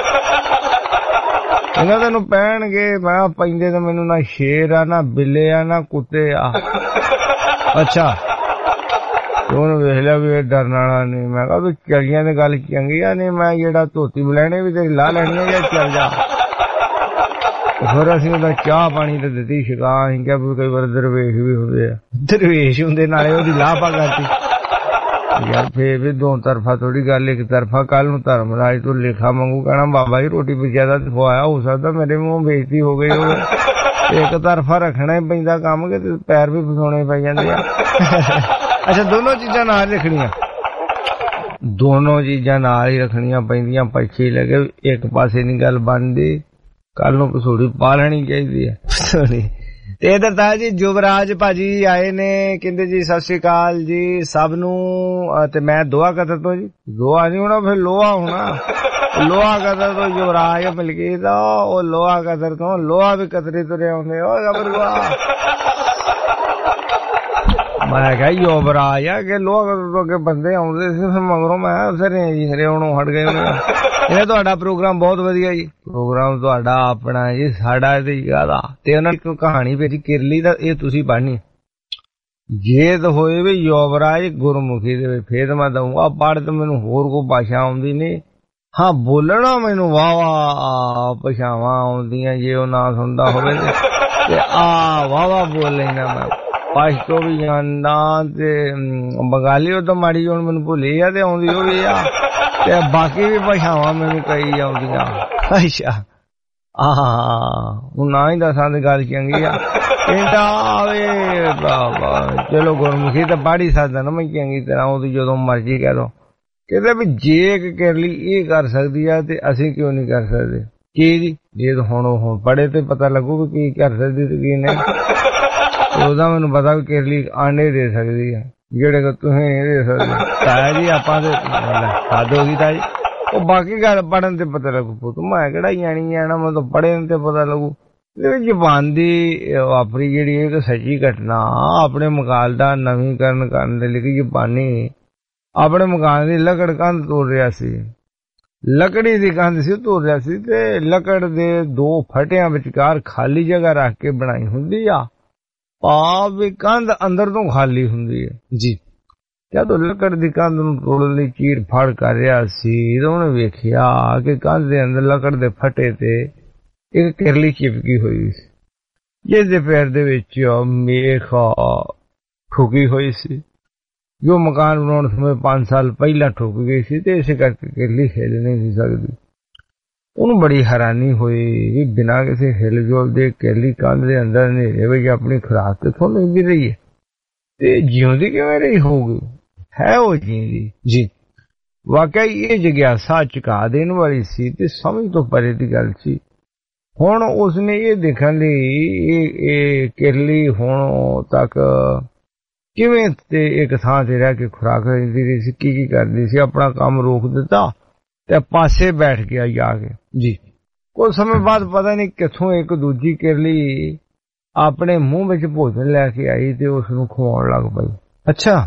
ਇਹਨਾਂ ਤੈਨੂੰ ਪੈਣਗੇ। ਮੈਂ ਪੈਂਦੇ ਤਾਂ ਮੈਨੂੰ ਨਾ ਸ਼ੇਰ ਆ, ਨਾ ਬਿੱਲੇ ਆ, ਨਾ ਕੁੱਤੇ ਆ। ਅੱਛਾ ਉਹਨੂੰ ਵੇਖ ਲਿਆ ਵੀ ਇਹ ਡਰਨ ਵਾਲਾ ਨਹੀਂ। ਮੈਂ ਕਿਹਾ ਤੂੰ ਚਲੀਆਂ ਦੀ ਗੱਲ ਚੰਗੀ ਆ, ਨਹੀਂ ਮੈਂ ਜਿਹੜਾ ਧੋਤੀ ਬਲੈਣੇ ਵੀ ਤੇਰੀ ਲਾ ਲੈਣੀ ਆ ਜਾਂ ਚੱਲ ਜਾ। ਫਿਰ ਅਸੀਂ ਉਹਦਾ ਚਾਹ ਪਾਣੀ ਤੇ ਦਿੱਤੀ ਛਕਾ। ਅਸੀਂ ਕਿਹਾ ਵੀ ਕਈ ਵਾਰ ਦਰਵੇਸ਼ ਵੀ ਹੁੰਦੇ ਆ, ਦਰਵੇਸ਼ ਹੁੰਦੇ ਨਾਲੇ ਉਹਦੀ ਲਾਪਾ ਕਰਤੀ ਯਾਰ। ਫੇਰ ਵੀ ਦੋ ਤਰਫਾ ਥੋੜੀ ਗੱਲ, ਇੱਕ ਤਰਫਾ। ਕੱਲ ਨੂੰ ਧਰਮਰਾਜ ਤੋਂ ਲੇਖਾ ਮੰਗੂ, ਕਹਿਣਾ ਬਾਬਾ ਜੀ ਰੋਟੀ ਪਚਿਆਦਾ ਖਵਾਇਆ, ਹੋ ਸਕਦਾ ਮੇਰੇ ਮੂੰਹ ਬੇਇੱਜ਼ਤੀ ਹੋ ਗਈ ਹੋਵੇ। ਇੱਕ ਤਰਫਾ ਰੱਖਣਾ ਹੀ ਪੈਂਦਾ ਕੰਮ ਕੇ, ਤੇ ਪੈਰ ਵੀ ਫਸਾਉਣੇ ਪੈ ਜਾਂਦੇ ਆ। ਅੱਛਾ ਦੋਨੋਂ ਚੀਜ਼ਾਂ ਨਾਲ ਰੱਖਣੀਆਂ, ਦੋਨੋਂ ਚੀਜ਼ਾਂ ਨਾਲ ਹੀ ਰੱਖਣੀਆਂ ਪੈਂਦੀਆਂ। ਪੱਛੀ ਲੱਗੇ ਇੱਕ ਪਾਸੇ ਨੀ ਗੱਲ ਬਣਦੀ, ਕੱਲ ਨੂੰ ਕਸੂੜੀ ਪਾ ਲੈਣੀ ਚਾਹੀਦੀ ਹੈ। ਤੇ ਇਧਰ ਤਾਂ ਜੀ ਯੁਵਰਾਜ ਭਾਜੀ ਆਏ ਨੇ, ਕਹਿੰਦੇ ਜੀ ਸਤਿ ਸ੍ਰੀ ਅਕਾਲ ਜੀ ਸਭ ਨੂੰ। ਤੇ ਮੈਂ ਦੋਆ ਕਤਰ ਤੋਂ ਜੀ, ਦੋਆ ਨਹੀਂ ਹੋਣਾ ਫਿਰ ਲੋਹਾ ਹੋਣਾ। ਲੋਹਾ ਕਤਰ ਤੋਂ ਯੁਵਰਾਜ ਮਿਲ ਗਈ ਤਾਂ ਉਹ ਲੋਹਾ ਕਤਰ ਤੋਂ ਲੋਹਾ ਵੀ ਕਤਰੇ ਤੁਰੇ ਆਉਂਦੇ। ਉਹ ਜਬਰਵਾ ਮੈਂ ਕਿਹਾ ਯੁਵਰਾਜ ਆ ਕਿ ਲੋਹਾ ਕਤਰ ਤੋਂ ਅੱਗੇ ਬੰਦੇ ਆਉਂਦੇ ਸੀ, ਫਿਰ ਮਗਰੋਂ ਮੈਂ ਸਰੇ ਜੀ ਹਰਿਆਣੋਂ ਹਟ ਗਏ। ਇਹ ਤੁਹਾਡਾ ਪ੍ਰੋਗਰਾਮ ਬਹੁਤ ਵਧੀਆ ਜੀ, ਪ੍ਰੋਗਰਾਮ ਤੁਹਾਡਾ ਆਪਣਾ ਜੀ, ਸਾਡਾ ਤੇ ਜ਼ਿਆਦਾ। ਤੇ ਉਹਨਾਂ ਨੇ ਇੱਕ ਕਹਾਣੀ ਭੇਜੀ ਕਿਰਲੀ ਦਾ, ਇਹ ਤੁਸੀਂ ਪੜ੍ਹਨੀ। ਜੇ ਤਾਂ ਹੋਏ ਵੀ ਯੁਵਰਾਜ ਗੁਰਮੁਖੀ ਦੇ ਵਿੱਚ ਫੇਰ ਮੈਂ ਦਊਂਗਾ ਪੜ੍ਹ, ਤੇ ਮੈਨੂੰ ਹੋਰ ਕੋਈ ਭਾਸ਼ਾ ਆਉਂਦੀ ਨਹੀਂ। ਹਾਂ ਬੋਲਣਾ ਮੈਨੂੰ ਵਾਹ ਭਾਸ਼ਾਵਾਂ ਆਉਂਦੀਆਂ, ਜੇ ਉਹ ਨਾ ਸੁਣਦਾ ਹੋਵੇ ਤੇ ਵਾਹ ਬੋਲ ਲੈਣਾ ਮੈਂ। ਪਸ਼ਤੋ ਵੀ ਜਾਣਦਾ ਤੇ ਬੰਗਾਲੀ ਉਹ ਤਾਂ ਮਾੜੀ ਹੁਣ ਮੈਨੂੰ ਭੁੱਲੀ ਆ, ਤੇ ਆਉਂਦੀ ਉਹ ਵੀ ਆ, ਤੇ ਬਾਕੀ ਵੀ ਭਾਸ਼ਾਵਾਂ ਮੈਨੂੰ ਕਈ ਆਉਂਦੀਆਂ। ਅੱਛਾ ਹੁਣ ਨਾ ਹੀ ਦੱਸਾਂ ਤੇ ਗੱਲ ਚੰਗੀ ਆ। ਕਹਿੰਦਾ ਆਵੇ ਬਾਬਾ ਚਲੋ ਗੁਰਮੁਖੀ ਤਾਂ ਪੜ੍ਹ ਹੀ ਸਕਦਾ ਨਾ ਮੈਂ ਚੰਗੀ ਤਰ੍ਹਾਂ, ਉਹਦੀ ਜਦੋਂ ਮਰਜ਼ੀ ਕਹਿ ਦੋ। ਕਹਿੰਦਾ ਵੀ ਜੇ ਇੱਕ ਕਿਰਲੀ ਇਹ ਕਰ ਸਕਦੀ ਆ ਤੇ ਅਸੀਂ ਕਿਉਂ ਨਹੀਂ ਕਰ ਸਕਦੇ। ਕੀ ਜੀ ਜੇ ਹੁਣ ਪੜ੍ਹੇ ਤੇ ਪਤਾ ਲੱਗੂ ਵੀ ਕੀ ਕਰ ਸਕਦੀ ਤੇ ਕੀ ਨਹੀਂ। ਉਹਦਾ ਮੈਨੂੰ ਪਤਾ ਵੀ ਕਿਰਲੀ ਆਂਡੇ ਦੇ ਸਕਦੀ ਆ ਜਿਹੜੇ ਕਿ ਤੁਸੀਂ ਨਹੀਂ ਦੇ ਸਕਦੇ। ਤਾਇਆ ਜੀ ਆਪਾਂ ਤੇ ਹੱਦ ਹੋ ਗਈ ਤਾਇਆ ਜੀ। ਉਹ ਬਾਕੀ ਗੱਲ ਪੜ੍ਹਨ ਤੇ ਪਤਾ ਲੱਗੂ ਪੁੱਤ, ਮੈਂ ਕਿਹੜਾ ਜਾਣੀ ਜਾਣਾ, ਮੈਂ ਤਾਂ ਪੜ੍ਹਨ ਤੇ ਪਤਾ ਲੱਗੂ। ਜ਼ਬਾਨ ਦੀ ਵਾਪਰੀ ਜਿਹੜੀ ਇੱਕ ਸੱਚੀ ਘਟਨਾ, ਆਪਣੇ ਮਕਾਨ ਦਾ ਨਵੀਂਕਰਨ ਕਰਨ ਦੇ ਲਈ ਜ਼ਬਾਨੀ ਆਪਣੇ ਮਕਾਨ ਦੀ ਲੱਕੜ ਕੰਧ ਤੋੜ ਰਿਹਾ ਸੀ। ਲੱਕੜੀ ਦੀ ਕੰਧ ਸੀ ਤੋੜ ਰਿਹਾ ਸੀ, ਤੇ ਲੱਕੜ ਦੇ ਦੋ ਫਟਿਆਂ ਵਿਚਕਾਰ ਖਾਲੀ ਜਗ੍ਹਾ ਰੱਖ ਕੇ ਬਣਾਈ ਹੁੰਦੀ ਆ। ਭਾਵ ਵੀ ਕੰਧ ਅੰਦਰ ਤੋਂ ਖਾਲੀ ਹੁੰਦੀ ਹੈ ਜੀ। ਜਦੋਂ ਲੱਕੜ ਦੀ ਕੰਧ ਨੂੰ ਤੋੜਨ ਲਈ ਚੀਰ ਫਾੜ ਕਰ ਰਿਹਾ ਸੀ, ਤਾਂ ਉਹਨੇ ਵੇਖਿਆ ਕਿ ਕੰਧ ਦੇ ਅੰਦਰ ਲੱਕੜ ਦੇ ਫਟੇ ਤੇ ਇੱਕ ਕਿਰਲੀ ਚਿਪਕੀ ਹੋਈ ਸੀ, ਜਿਸ ਦੇ ਪੈਰ ਦੇ ਵਿੱਚ ਮੇਖ ਠੁਕੀ ਹੋਈ ਸੀ, ਜੋ ਮਕਾਨ ਬਣਾਉਣ ਸਮੇਂ 5 ਸਾਲ ਪਹਿਲਾਂ ਠੁਕ ਗਈ ਸੀ, ਤੇ ਇਸੇ ਕਰਕੇ ਕਿਰਲੀ ਹਿੱਲ ਨਹੀਂ ਸੀ ਸਕਦੀ। ਉਹਨੂੰ ਬੜੀ ਹੈਰਾਨੀ ਹੋਈ ਵੀ ਬਿਨਾਂ ਕਿਸੇ ਹਿਲਜੁਲ ਦੇ ਕਿਰਲੀ ਕੰਧ ਦੇ ਅੰਦਰ ਹਨੇਰੇ ਵਿੱਚ ਆਪਣੀ ਖੁਰਾਕ ਕਿੱਥੋਂ ਲੈਂਦੀ ਰਹੀ ਹੈ, ਤੇ ਜਿਉਂਦੀ ਕਿਵੇਂ ਰਹੀ ਹੋਊਗੀ। ਹੈ ਉਹ ਜਿਉਂਦੀ ਜੀ। ਵਾਕਈ ਇਹ ਜਿਗਿਆਸਾ ਝੁਕਾ ਦੇਣ ਵਾਲੀ ਸੀ ਤੇ ਸਮਝ ਤੋਂ ਪਰੇ ਦੀ ਗੱਲ ਸੀ। ਹੁਣ ਉਸਨੇ ਇਹ ਦੇਖਣ ਲਈ ਇਹ ਕਿਰਲੀ ਹੁਣ ਤੱਕ ਕਿਵੇਂ ਤੇ ਇੱਕ ਥਾਂ ਤੇ ਰਹਿ ਕੇ ਖੁਰਾਕ ਲੈਂਦੀ ਰਹੀ ਸੀ, ਕੀ ਕਰਦੀ ਸੀ, ਆਪਣਾ ਕੰਮ ਰੋਕ ਦਿੱਤਾ ਤੇ ਪਾਸੇ ਬੈਠ ਗਿਆ ਜਾ ਕੇ ਜੀ। ਕੁਝ ਸਮੇਂ ਬਾਅਦ ਪਤਾ ਨਹੀਂ ਕਿੱਥੋਂ ਇੱਕ ਦੂਜੀ ਕਿਰਲੀ ਆਪਣੇ ਮੂੰਹ ਵਿੱਚ ਭੋਜਨ ਲੈ ਕੇ ਆਈ ਤੇ ਉਸ ਨੂੰ ਖਵਾਉਣ ਲੱਗ ਪਈ। ਅੱਛਾ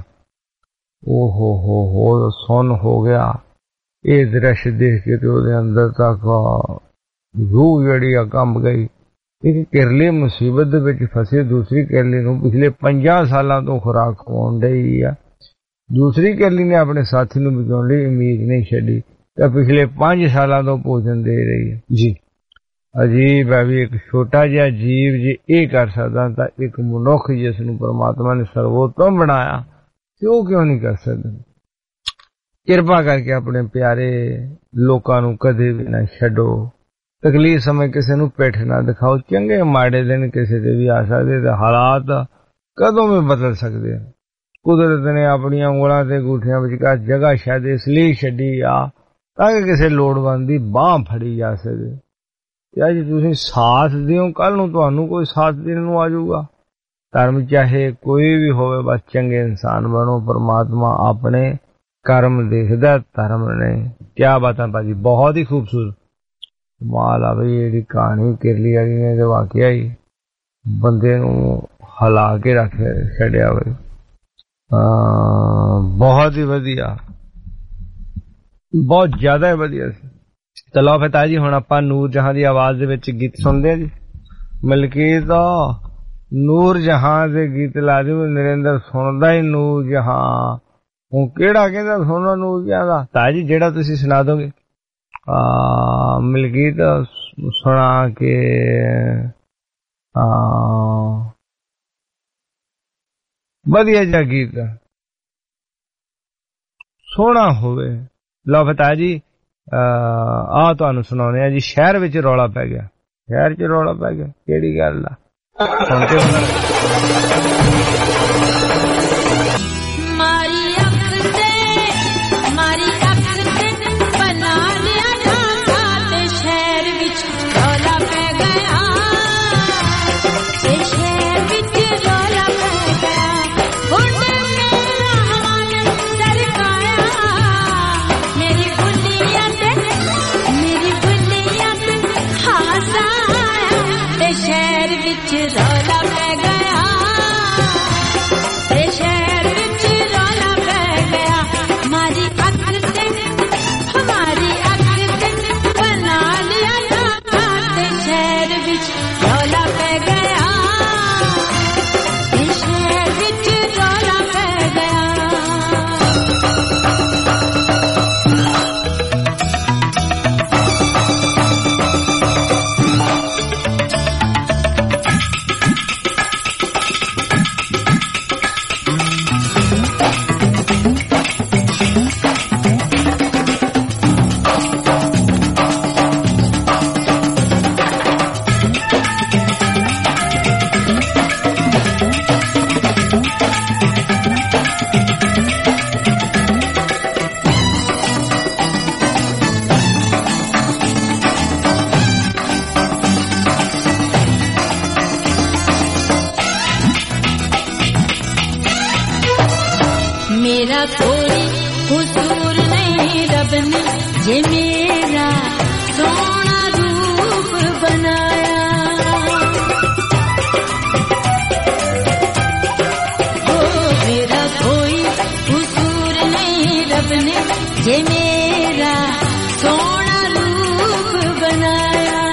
ਹੋ ਸੁੰਨ ਹੋ ਗਿਆ ਇਹ ਦ੍ਰਿਸ਼ ਦੇਖ ਕੇ, ਤੇ ਉਹਦੇ ਅੰਦਰ ਤੱਕ ਰੂਹ ਜਿਹੜੀ ਆ ਕੰਬ ਗਈ। ਇੱਕ ਕਿਰਲੀ ਮੁਸੀਬਤ ਦੇ ਵਿੱਚ ਫਸੇ, ਦੂਸਰੀ ਕਿਰਲੀ ਨੂੰ ਪਿਛਲੇ 50 ਸਾਲਾਂ ਤੋਂ ਖੁਰਾਕ ਖਵਾਉਣ ਡਈ ਆ। ਦੂਸਰੀ ਕਿਰਲੀ ਨੇ ਆਪਣੇ ਸਾਥੀ ਨੂੰ ਬਚਾਉਣ ਲਈ ਉਮੀਦ ਨਹੀਂ ਛੱਡੀ ਤਾਂ ਪਿਛਲੇ 5 ਸਾਲਾਂ ਤੋਂ ਭੋਜਨ ਦੇ ਰਹੀ ਹੈ ਜੀ। ਅਜੀਬ ਹੈ ਵੀ ਇੱਕ ਛੋਟਾ ਜਿਹਾ ਜੀਵ ਜੇ ਇਹ ਕਰ ਸਕਦਾ ਤਾਂ ਇੱਕ ਮਨੁੱਖ ਜਿਸ ਨੂੰ ਪਰਮਾਤਮਾ ਨੇ ਸਰਵੋਤਮ ਬਣਾਇਆ ਤੇ ਉਹ ਕਿਉਂ ਨਹੀਂ ਕਰ ਸਕਦਾ। ਕਿਰਪਾ ਕਰਕੇ ਆਪਣੇ ਪਿਆਰੇ ਲੋਕਾਂ ਨੂੰ ਕਦੇ ਵੀ ਨਾ ਛੱਡੋ। ਤਕਲੀਫ ਸਮੇਂ ਕਿਸੇ ਨੂੰ ਪਿੱਠ ਨਾ ਦਿਖਾਓ। ਚੰਗੇ ਮਾੜੇ ਦਿਨ ਕਿਸੇ ਦੇ ਵੀ ਆ ਸਕਦੇ ਤੇ ਹਾਲਾਤ ਕਦੋਂ ਵੀ ਬਦਲ ਸਕਦੇ ਆ। ਕੁਦਰਤ ਨੇ ਆਪਣੀਆਂ ਉਂਗਲਾਂ ਤੇ ਅੰਗੂਠਿਆਂ ਵਿਚਕਾਰ ਜਗ੍ਹਾ ਸ਼ਾਇਦ ਇਸ ਲਈ ਛੱਡੀ ਆ ਤਾਂ ਕਿ ਕਿਸੇ ਲੋੜਵੰਦ ਦੀ ਬਾਂਹ ਫੜੀ ਜਾ ਸਕੇ। ਤੇ ਅੱਜ ਤੁਸੀਂ ਸਾਥ ਦਿਓ, ਕੱਲ ਨੂੰ ਤੁਹਾਨੂੰ ਕੋਈ ਸਾਥ ਦੇਣ ਨੂੰ ਆ ਜਾਊਗਾ। ਧਰਮ ਚਾਹੇ ਕੋਈ ਵੀ ਹੋਵੇ, ਬਸ ਚੰਗੇ ਇਨਸਾਨ ਬਣੋ। ਪਰਮਾਤਮਾ ਆਪਣੇ ਕਰਮ ਦੇਖਦਾ, ਧਰਮ ਨੇ। ਕਿਆ ਬਾਤਾਂ ਭਾਜੀ, ਬਹੁਤ ਹੀ ਖੂਬਸੂਰਤ ਕਮਾਲ ਆ ਬਈ ਜਿਹੜੀ ਕਹਾਣੀ ਕਿਰਲੀ ਵਾਲੀ ਨੇ ਤੇ ਵਾਕਿਆ ਹੀ ਬੰਦੇ ਨੂੰ ਹਿਲਾ ਕੇ ਰੱਖ ਛੱਡਿਆ ਬਈ। ਬਹੁਤ ਹੀ ਵਧੀਆ, ਬਹੁਤ ਜ਼ਿਆਦਾ ਵਧੀਆ ਸੀ। ਚਲੋ ਫਿਰ ਤਾਜੀ ਹੁਣ ਆਪਾਂ ਨੂਰ ਜਹਾਂ ਦੀ ਆਵਾਜ਼ ਦੇ ਵਿੱਚ ਗੀਤ ਸੁਣਦੇ ਹਾਂ ਜੀ। ਮਲਕੀਤ ਨੂਰ ਜਹਾਂ ਦੇ ਗੀਤ ਲਾ ਦਿਓ। ਨਰਿੰਦਰ ਸੁਣਦਾ ਹੀ ਨੂਰ ਜਹਾਂ। ਹੁਣ ਕਿਹੜਾ ਕਹਿੰਦਾ ਸੁਣਨਾ ਨੂਰ ਜਹਾਂ ਦਾ? ਤਾਜੀ ਜਿਹੜਾ ਤੁਸੀਂ ਸੁਣਾ ਦੋਗੇ। ਮਲਕੀਤ ਸੁਣਾ ਕੇ ਵਧੀਆ ਜਿਹਾ ਗੀਤ ਸੋਹਣਾ ਹੋਵੇ। ਲਓ ਫਤਾ ਜੀ ਆ ਤੁਹਾਨੂੰ ਸੁਣਾਉਂਦੇ ਆ ਜੀ। ਸ਼ਹਿਰ ਵਿੱਚ ਰੌਲਾ ਪੈ ਗਿਆ। ਸ਼ਹਿਰ 'ਚ ਰੌਲਾ ਪੈ ਗਿਆ, ਕਿਹੜੀ ਗੱਲ ਆ? ਸੁਣ ਕੇ मेरा कोई हुजूर नहीं रब ने ये मेरा सोना रूप बनाया। ओ मेरा कोई हुजूर नहीं रब ने ये मेरा सोना रूप बनाया।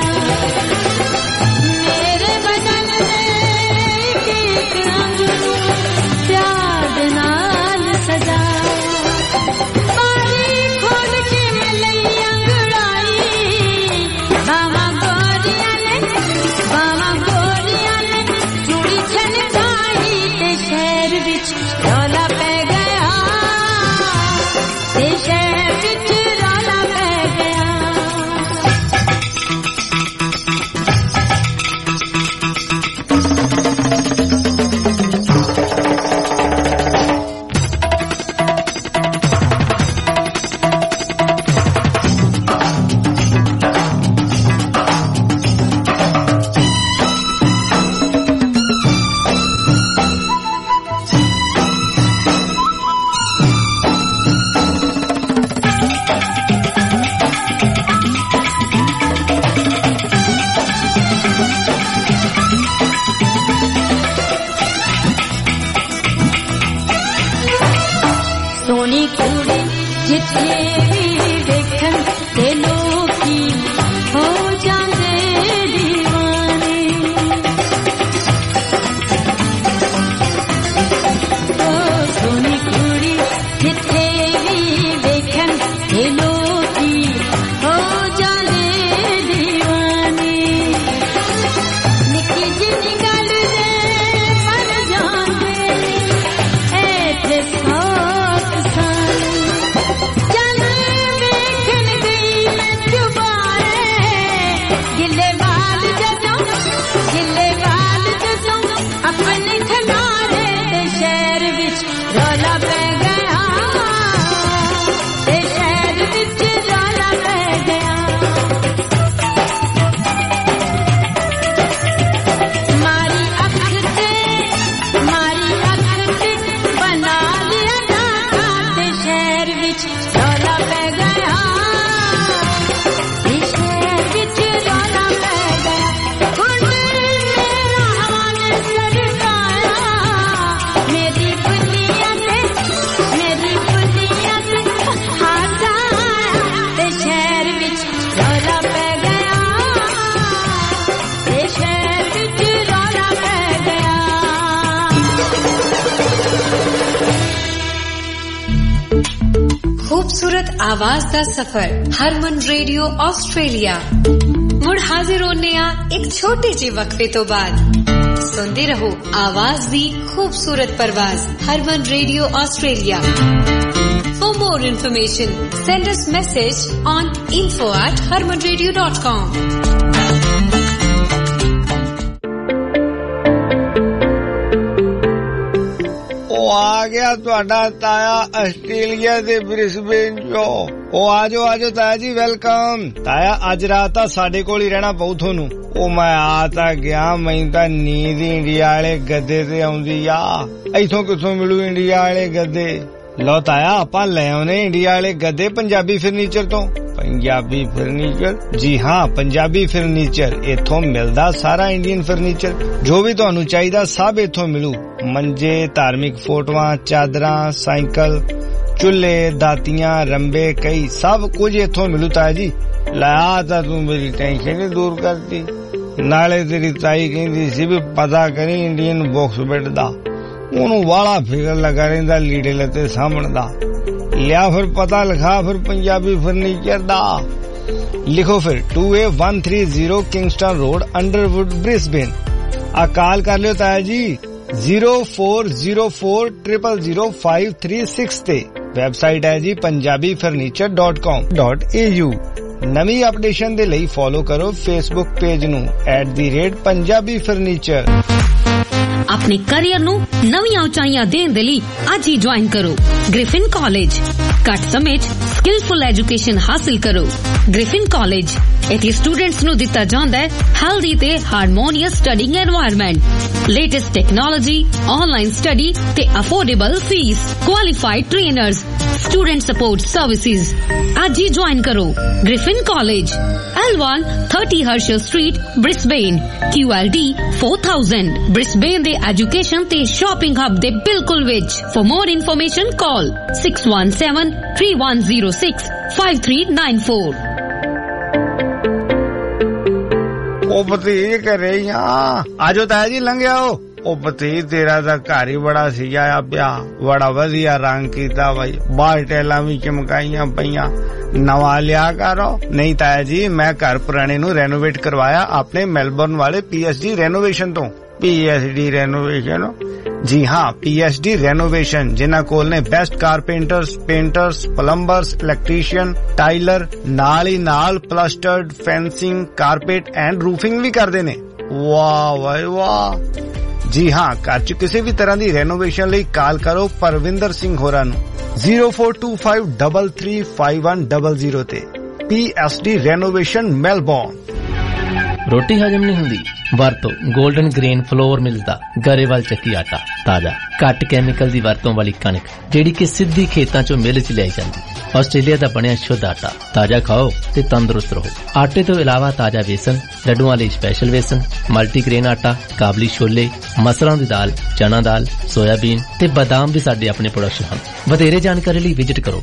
मेरे बदन में एक रंग प्यार नाल सजा बारी खोल के मिलई अंग ਗਿੱਲੇ ਵਾਲ ਜਦੋਂ ਆਪਣੇ ਖਲਾਰੇ ਤੇ ਸ਼ਹਿਰ ਵਿੱਚ ਰੌਲਾ ਪੈ ਗਿਆ ਤੇ ਸ਼ਹਿਰ ਵਿੱਚ ਰੌਲਾ ਪੈ ਗਿਆ ਮਾਰੀ ਅੱਖ ਤੇ ਬਣਾ ਲਿਆ ਦਾਣਾ ਤੇ ਸ਼ਹਿਰ ਵਿੱਚ ਰੌਲਾ ਪੈ ਗਿਆ ਤੇ ਸ਼ਹਿਰ ਵਿੱਚ ਰੌਲਾ ਪੈ ਗਿਆ ਹੁਣ ਮੇਰਾ ਹਵਾਲੇ ਸਰਕਾਇਆ ਮੇਰੀ ਬੁੱਲੀਆਂ ਤੇ ਹਾਜ਼ਾ ਤੇ ਸ਼ਹਿਰ ਵਿੱਚ ਰੌਲਾ ਪੈ ਗਿਆ ਤੇ ਸ਼ਹਿਰ ਵਿੱਚ ਰੌਲਾ ਪੈ ਗਿਆ खूबसूरत आवाज दा सफर हरमन रेडियो ऑस्ट्रेलिया मुड़ हाजिर होने एक छोटे जे वक्फे तो बाद सुनते रहो आवाज दी खूबसूरत परवाज Harman Radio Australia For more information send us message on info@harmanradio.com ਆ ਗਿਆ ਤੁਹਾਡਾ ਤਾਇਆ ਆਸਟ੍ਰੇਲੀਆ ਦੇ ਬ੍ਰਿਸਬੇਨ ਚੋਂ। ਉਹ ਆਜੋ ਤਾਇਆ ਜੀ, ਵੈਲਕਮ। ਤਾਇਆ ਅੱਜ ਰਾਤ ਤਾਂ ਸਾਡੇ ਕੋਲ ਹੀ ਰਹਿਣਾ ਪਊ ਤੁਹਾਨੂੰ। ਉਹ ਮੈਂ ਆ ਤਾਂ ਗਿਆ, ਮੈਨੂੰ ਤਾਂ ਨੀਂਦ ਇੰਡੀਆ ਵਾਲੇ ਗੱਦੇ ਤੇ ਆਉਂਦੀ ਆ। ਇੱਥੋਂ ਕਿੱਥੋਂ ਮਿਲੂ ਇੰਡੀਆ ਵਾਲੇ ਗੱਦੇ? ਲਓ ਤਾਇਆ ਆਪਾਂ ਲੈ ਆਉਨੇ ਇੰਡੀਆ ਵਾਲੇ ਗੱਦੇ ਪੰਜਾਬੀ ਫਰਨੀਚਰ ਤੋਂ। ਪੰਜਾਬੀ ਫਰਨੀਚਰ? ਜੀ ਹਾਂ, ਪੰਜਾਬੀ ਫਰਨੀਚਰ। ਇੱਥੋਂ ਮਿਲਦਾ ਸਾਰਾ ਇੰਡੀਅਨ ਫਰਨੀਚਰ, ਜੋ ਵੀ ਤੁਹਾਨੂੰ ਚਾਹੀਦਾ ਸਭ ਇੱਥੋਂ ਮਿਲੂ। ਮੰਜੇ, ਧਾਰਮਿਕ ਫੋਟੋਆਂ, ਚਾਦਰਾਂ, ਸਾਈਕਲ, ਚੁੱਲ੍ਹੇ, ਦਾਤੀਆਂ, ਰੰਬੇ, ਕਈ ਸਭ ਕੁਝ ਇੱਥੋਂ ਮਿਲੂ ਤਾਇਆ ਜੀ। ਲਾ ਤਾਂ ਤੂੰ ਮੇਰੀ ਟੈਨਸ਼ਨ ਹੀ ਦੂਰ ਕਰਤੀ। ਨਾਲੇ ਤੇਰੀ ਤਾਈ ਕਹਿੰਦੀ ਸੀ ਵੀ ਪਤਾ ਕਰੀ ਇੰਡੀਅਨ ਬਾਕਸ ਬੈੱਡ ਦਾ, ਉਹਨੂੰ ਵਾਲਾ ਫਿਕਰ ਲੱਗਾ ਰਹਿੰਦਾ ਲੀੜੇ ਲੱਤੇ ਸਾਂਭਣ ਦਾ। ਲਿਆ ਫਿਰ ਪਤਾ ਲਿਖਾ ਫਿਰ ਪੰਜਾਬੀ ਫਰਨੀਚਰ ਦਾ। ਲਿਖੋ ਫਿਰ 2A130 Kingston road, Underwood, Brisbane. ਆ ਕਾਲ ਕਰ ਲਿਓ ਤਾਇਆ ਜੀ 0404000536 ਤੇ। ਵੈਬਸਾਈਟ ਹੈ ਜੀ punjabifurniture.com.au। ਨਵੀਂ ਅਪਡੇਸ਼ਨ ਦੇ ਲਈ ਫੋਲੋ ਕਰੋ ਫੇਸਬੁੱਕ ਪੇਜ ਨੂੰ @PunjabiFurniture। ਆਪਣੇ ਕੈਰੀਅਰ ਨੂੰ ਨਵੀਆਂ ਉਚਾਈਆਂ ਦੇਣ ਦੇ ਲਈ ਅੱਜ ਹੀ ਜੁਆਇਨ ਕਰੋ ਗ੍ਰਿਫਿਨ ਕਾਲਜ। ਘੱਟ ਸਮੇਂ 'ਚ ਸਕਿਲਫੁਲ ਐਜੂਕੇਸ਼ਨ ਹਾਸਿਲ ਕਰੋ। ਗ੍ਰਿਫਿਨ ਕਾਲਜ ਇੱਥੇ ਸਟੂਡੈਂਟਸ ਨੂੰ ਦਿੱਤਾ ਜਾਂਦਾ ਹੈ ਹੈਲਦੀ ਤੇ harmonious studying environment, latest technology, online study ਤੇ affordable fees, qualified trainers, student support services. ਅੱਜ ਹੀ ਜੁਆਇਨ ਕਰੋ Griffin College, L1 30 Herschel Street, Brisbane, QLD 4000। Brisbane ਦੇ ਐਜੂਕੇਸ਼ਨ ਤੇ ਸ਼ਾਪਿੰਗ ਹੱਬ ਦੇ ਬਿਲਕੁਲ ਵਿੱਚ। For more information call 617-3106-5394। ਉਹ ਭਤੀਜ ਘਰੇ ਹੀ ਆ, ਆਜੋ ਤਾਇਆ ਜੀ ਲੰਘ ਆਓ। ਉਹ ਭਤੀਜ ਤੇਰਾ ਤਾਂ ਘਰ ਹੀ ਬੜਾ ਸਜਾਇਆ ਪਿਆ, ਬੜਾ ਵਧੀਆ ਰੰਗ ਕੀਤਾ ਬਾਈ, ਬਾਹਰ ਟੈਲਾਂ ਵੀ ਚਮਕਾਈਆਂ ਪਈਆਂ, ਨਵਾਂ ਲਿਆ ਕਰੋ। ਨਹੀਂ ਤਾਇਆ ਜੀ, ਮੈਂ ਘਰ ਪੁਰਾਣੇ ਨੂੰ ਰੈਨੋਵੇਟ ਕਰਵਾਇਆ ਆਪਣੇ ਮੈਲਬੌਰਨ ਵਾਲੇ PSD ਰੈਨੋਵੇਸ਼ਨ ਤੋਂ। PSD renovation? ਜੀ ਹਾਂ, PSD ਰੈਨੋਵੇਸ਼ਨ, ਜਿਨ੍ਹਾਂ ਕੋਲ ਨੇ best carpenters, painters, plumbers, electrician, tiler, ਨਾਲ ਹੀ ਨਾਲ plastered, fencing, carpet and roofing ਵੀ ਕਰਦੇ ਨੇ। ਵਾਹ ਵਾਹ ਵਾਹ। ਜੀ ਹਾਂ, ਘਰ 'ਚ ਕਿਸੇ ਵੀ ਤਰ੍ਹਾਂ ਦੀ ਰੈਨੋਵੇਸ਼ਨ ਲਈ ਕਾਲ ਕਰੋ ਪਰਵਿੰਦਰ ਸਿੰਘ ਹੋਰਾਂ ਨੂੰ 0425335100 ਤੇ। PSD renovation Melbourne. ਰੋਟੀ ਹਜਮ ਨਹੀਂ ਹੁੰਦੀ? ਵਰਤੋ 골ਡਨ ਗ੍ਰੇਨ ਫਲੋਰ ਮਿਲਦਾ ਗਰੇਵਾਲ ਚੱਕੀ ਆਟਾ। ਤਾਜ਼ਾ ਘੱਟ ਕੈਮੀਕਲ ਦੀ ਵਰਤੋਂ ਵਾਲੀ ਕਣਕ ਜਿਹੜੀ ਕਿ ਸਿੱਧੀ ਖੇਤਾਂ ਚੋਂ ਮਿਲ 'ਚ ਲਿਆਈ ਜਾਂਦੀ। ਆਸਟ੍ਰੇਲੀਆ ਦਾ ਬਣਿਆ ਸ਼ੁੱਧ ਆਟਾ। ਤਾਜ਼ਾ ਖਾਓ ਤੇ ਤੰਦਰੁਸਤ ਰਹੋ। ਆਟੇ ਤੋਂ ਇਲਾਵਾ ਤਾਜ਼ਾ ਵੇਸਣ, ਲੱਡੂਆਂ ਲਈ ਸਪੈਸ਼ਲ ਵੇਸਣ, ਮਲਟੀਗ੍ਰੇਨ ਆਟਾ, ਕਾਬਲੀ ਛੋਲੇ, ਮਸਰਾਂ ਦੀ ਦਾਲ, ਚਨਾ ਦਾਲ, ਸੋਇਆਬੀਨ ਤੇ ਬਾਦਾਮ ਵੀ ਸਾਡੇ ਆਪਣੇ ਪ੍ਰੋਡਕਟ ਹਨ। ਵਧੇਰੇ ਜਾਣਕਾਰੀ ਲਈ ਵਿਜ਼ਿਟ ਕਰੋ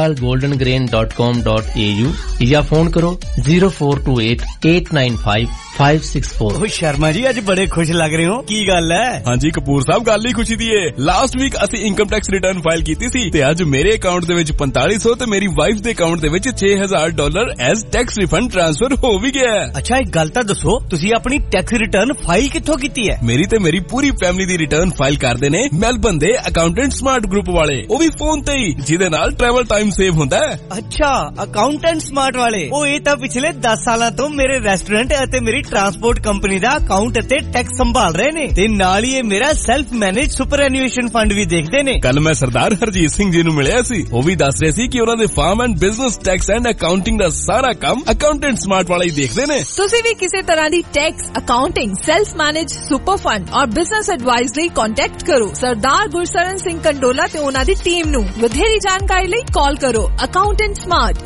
garewal goldengrain.com.au ਜਾਂ ਫੋਨ ਕਰੋ 0428 895 564। शर्मा जी आज बड़े खुश लग रहे हो, की गल है? हाँ जी कपूर साहब, गल ही खुशी दी है। लास्ट वीक असी इनकम टैक्स रिटर्न फाइल कीती सी ते अज मेरे अकाउंट दे विच 4500 ते मेरी वाइफ दे अकाउंट दे विच $6000 एज टैक्स रिफंड ट्रांसफर हो भी गया है। अच्छा एक गल तां दसो, तुसी अपनी टैक्स रिटर्न फाइल कित्थों कीती है? मेरी ते मेरी पूरी फैमिली दी रिटर्न फाइल करदे ने मेलबर्न दे अकाउंटेंट स्मार्ट ग्रुप वाले, वो भी फोन ते ही, जिदे नाल ट्रैवल टाइम सेव हुंदा है। अच्छा अकाउंटेंट स्मार्ट वाले, ओ ये तां पिछले 10 सालां तो मेरे रेस्टोरेंट अते मेरी ट्रांसपोर्ट कंपनी दा अकाउंट अते टैक्स संभाल रहे ने ते नाल ही मेरा self manage superannuation fund भी देखदे ने। कल मैं सरदार हरजीत सिंह जी नु मिलिया सी, वो भी दस रहे सी कि उन्हां दे farm and business tax and accounting दा सारा काम अकाउंटेंट स्मार्ट वाले ही देखदे ने। तुसी भी किसी तरह दी tax, accounting, self manage super fund और बिजनेस एडवाइस ਲਈ कांटेक्ट करो सरदार गुरसरण सिंह कंडोला ते उन्हां दी टीम नु। ਵਧੇਰੀ ਜਾਣਕਾਰੀ ਲਈ ਕਾਲ ਕਰੋ ਅਕਾਊਂਟੈਂਟ ਸਮਾਰਟ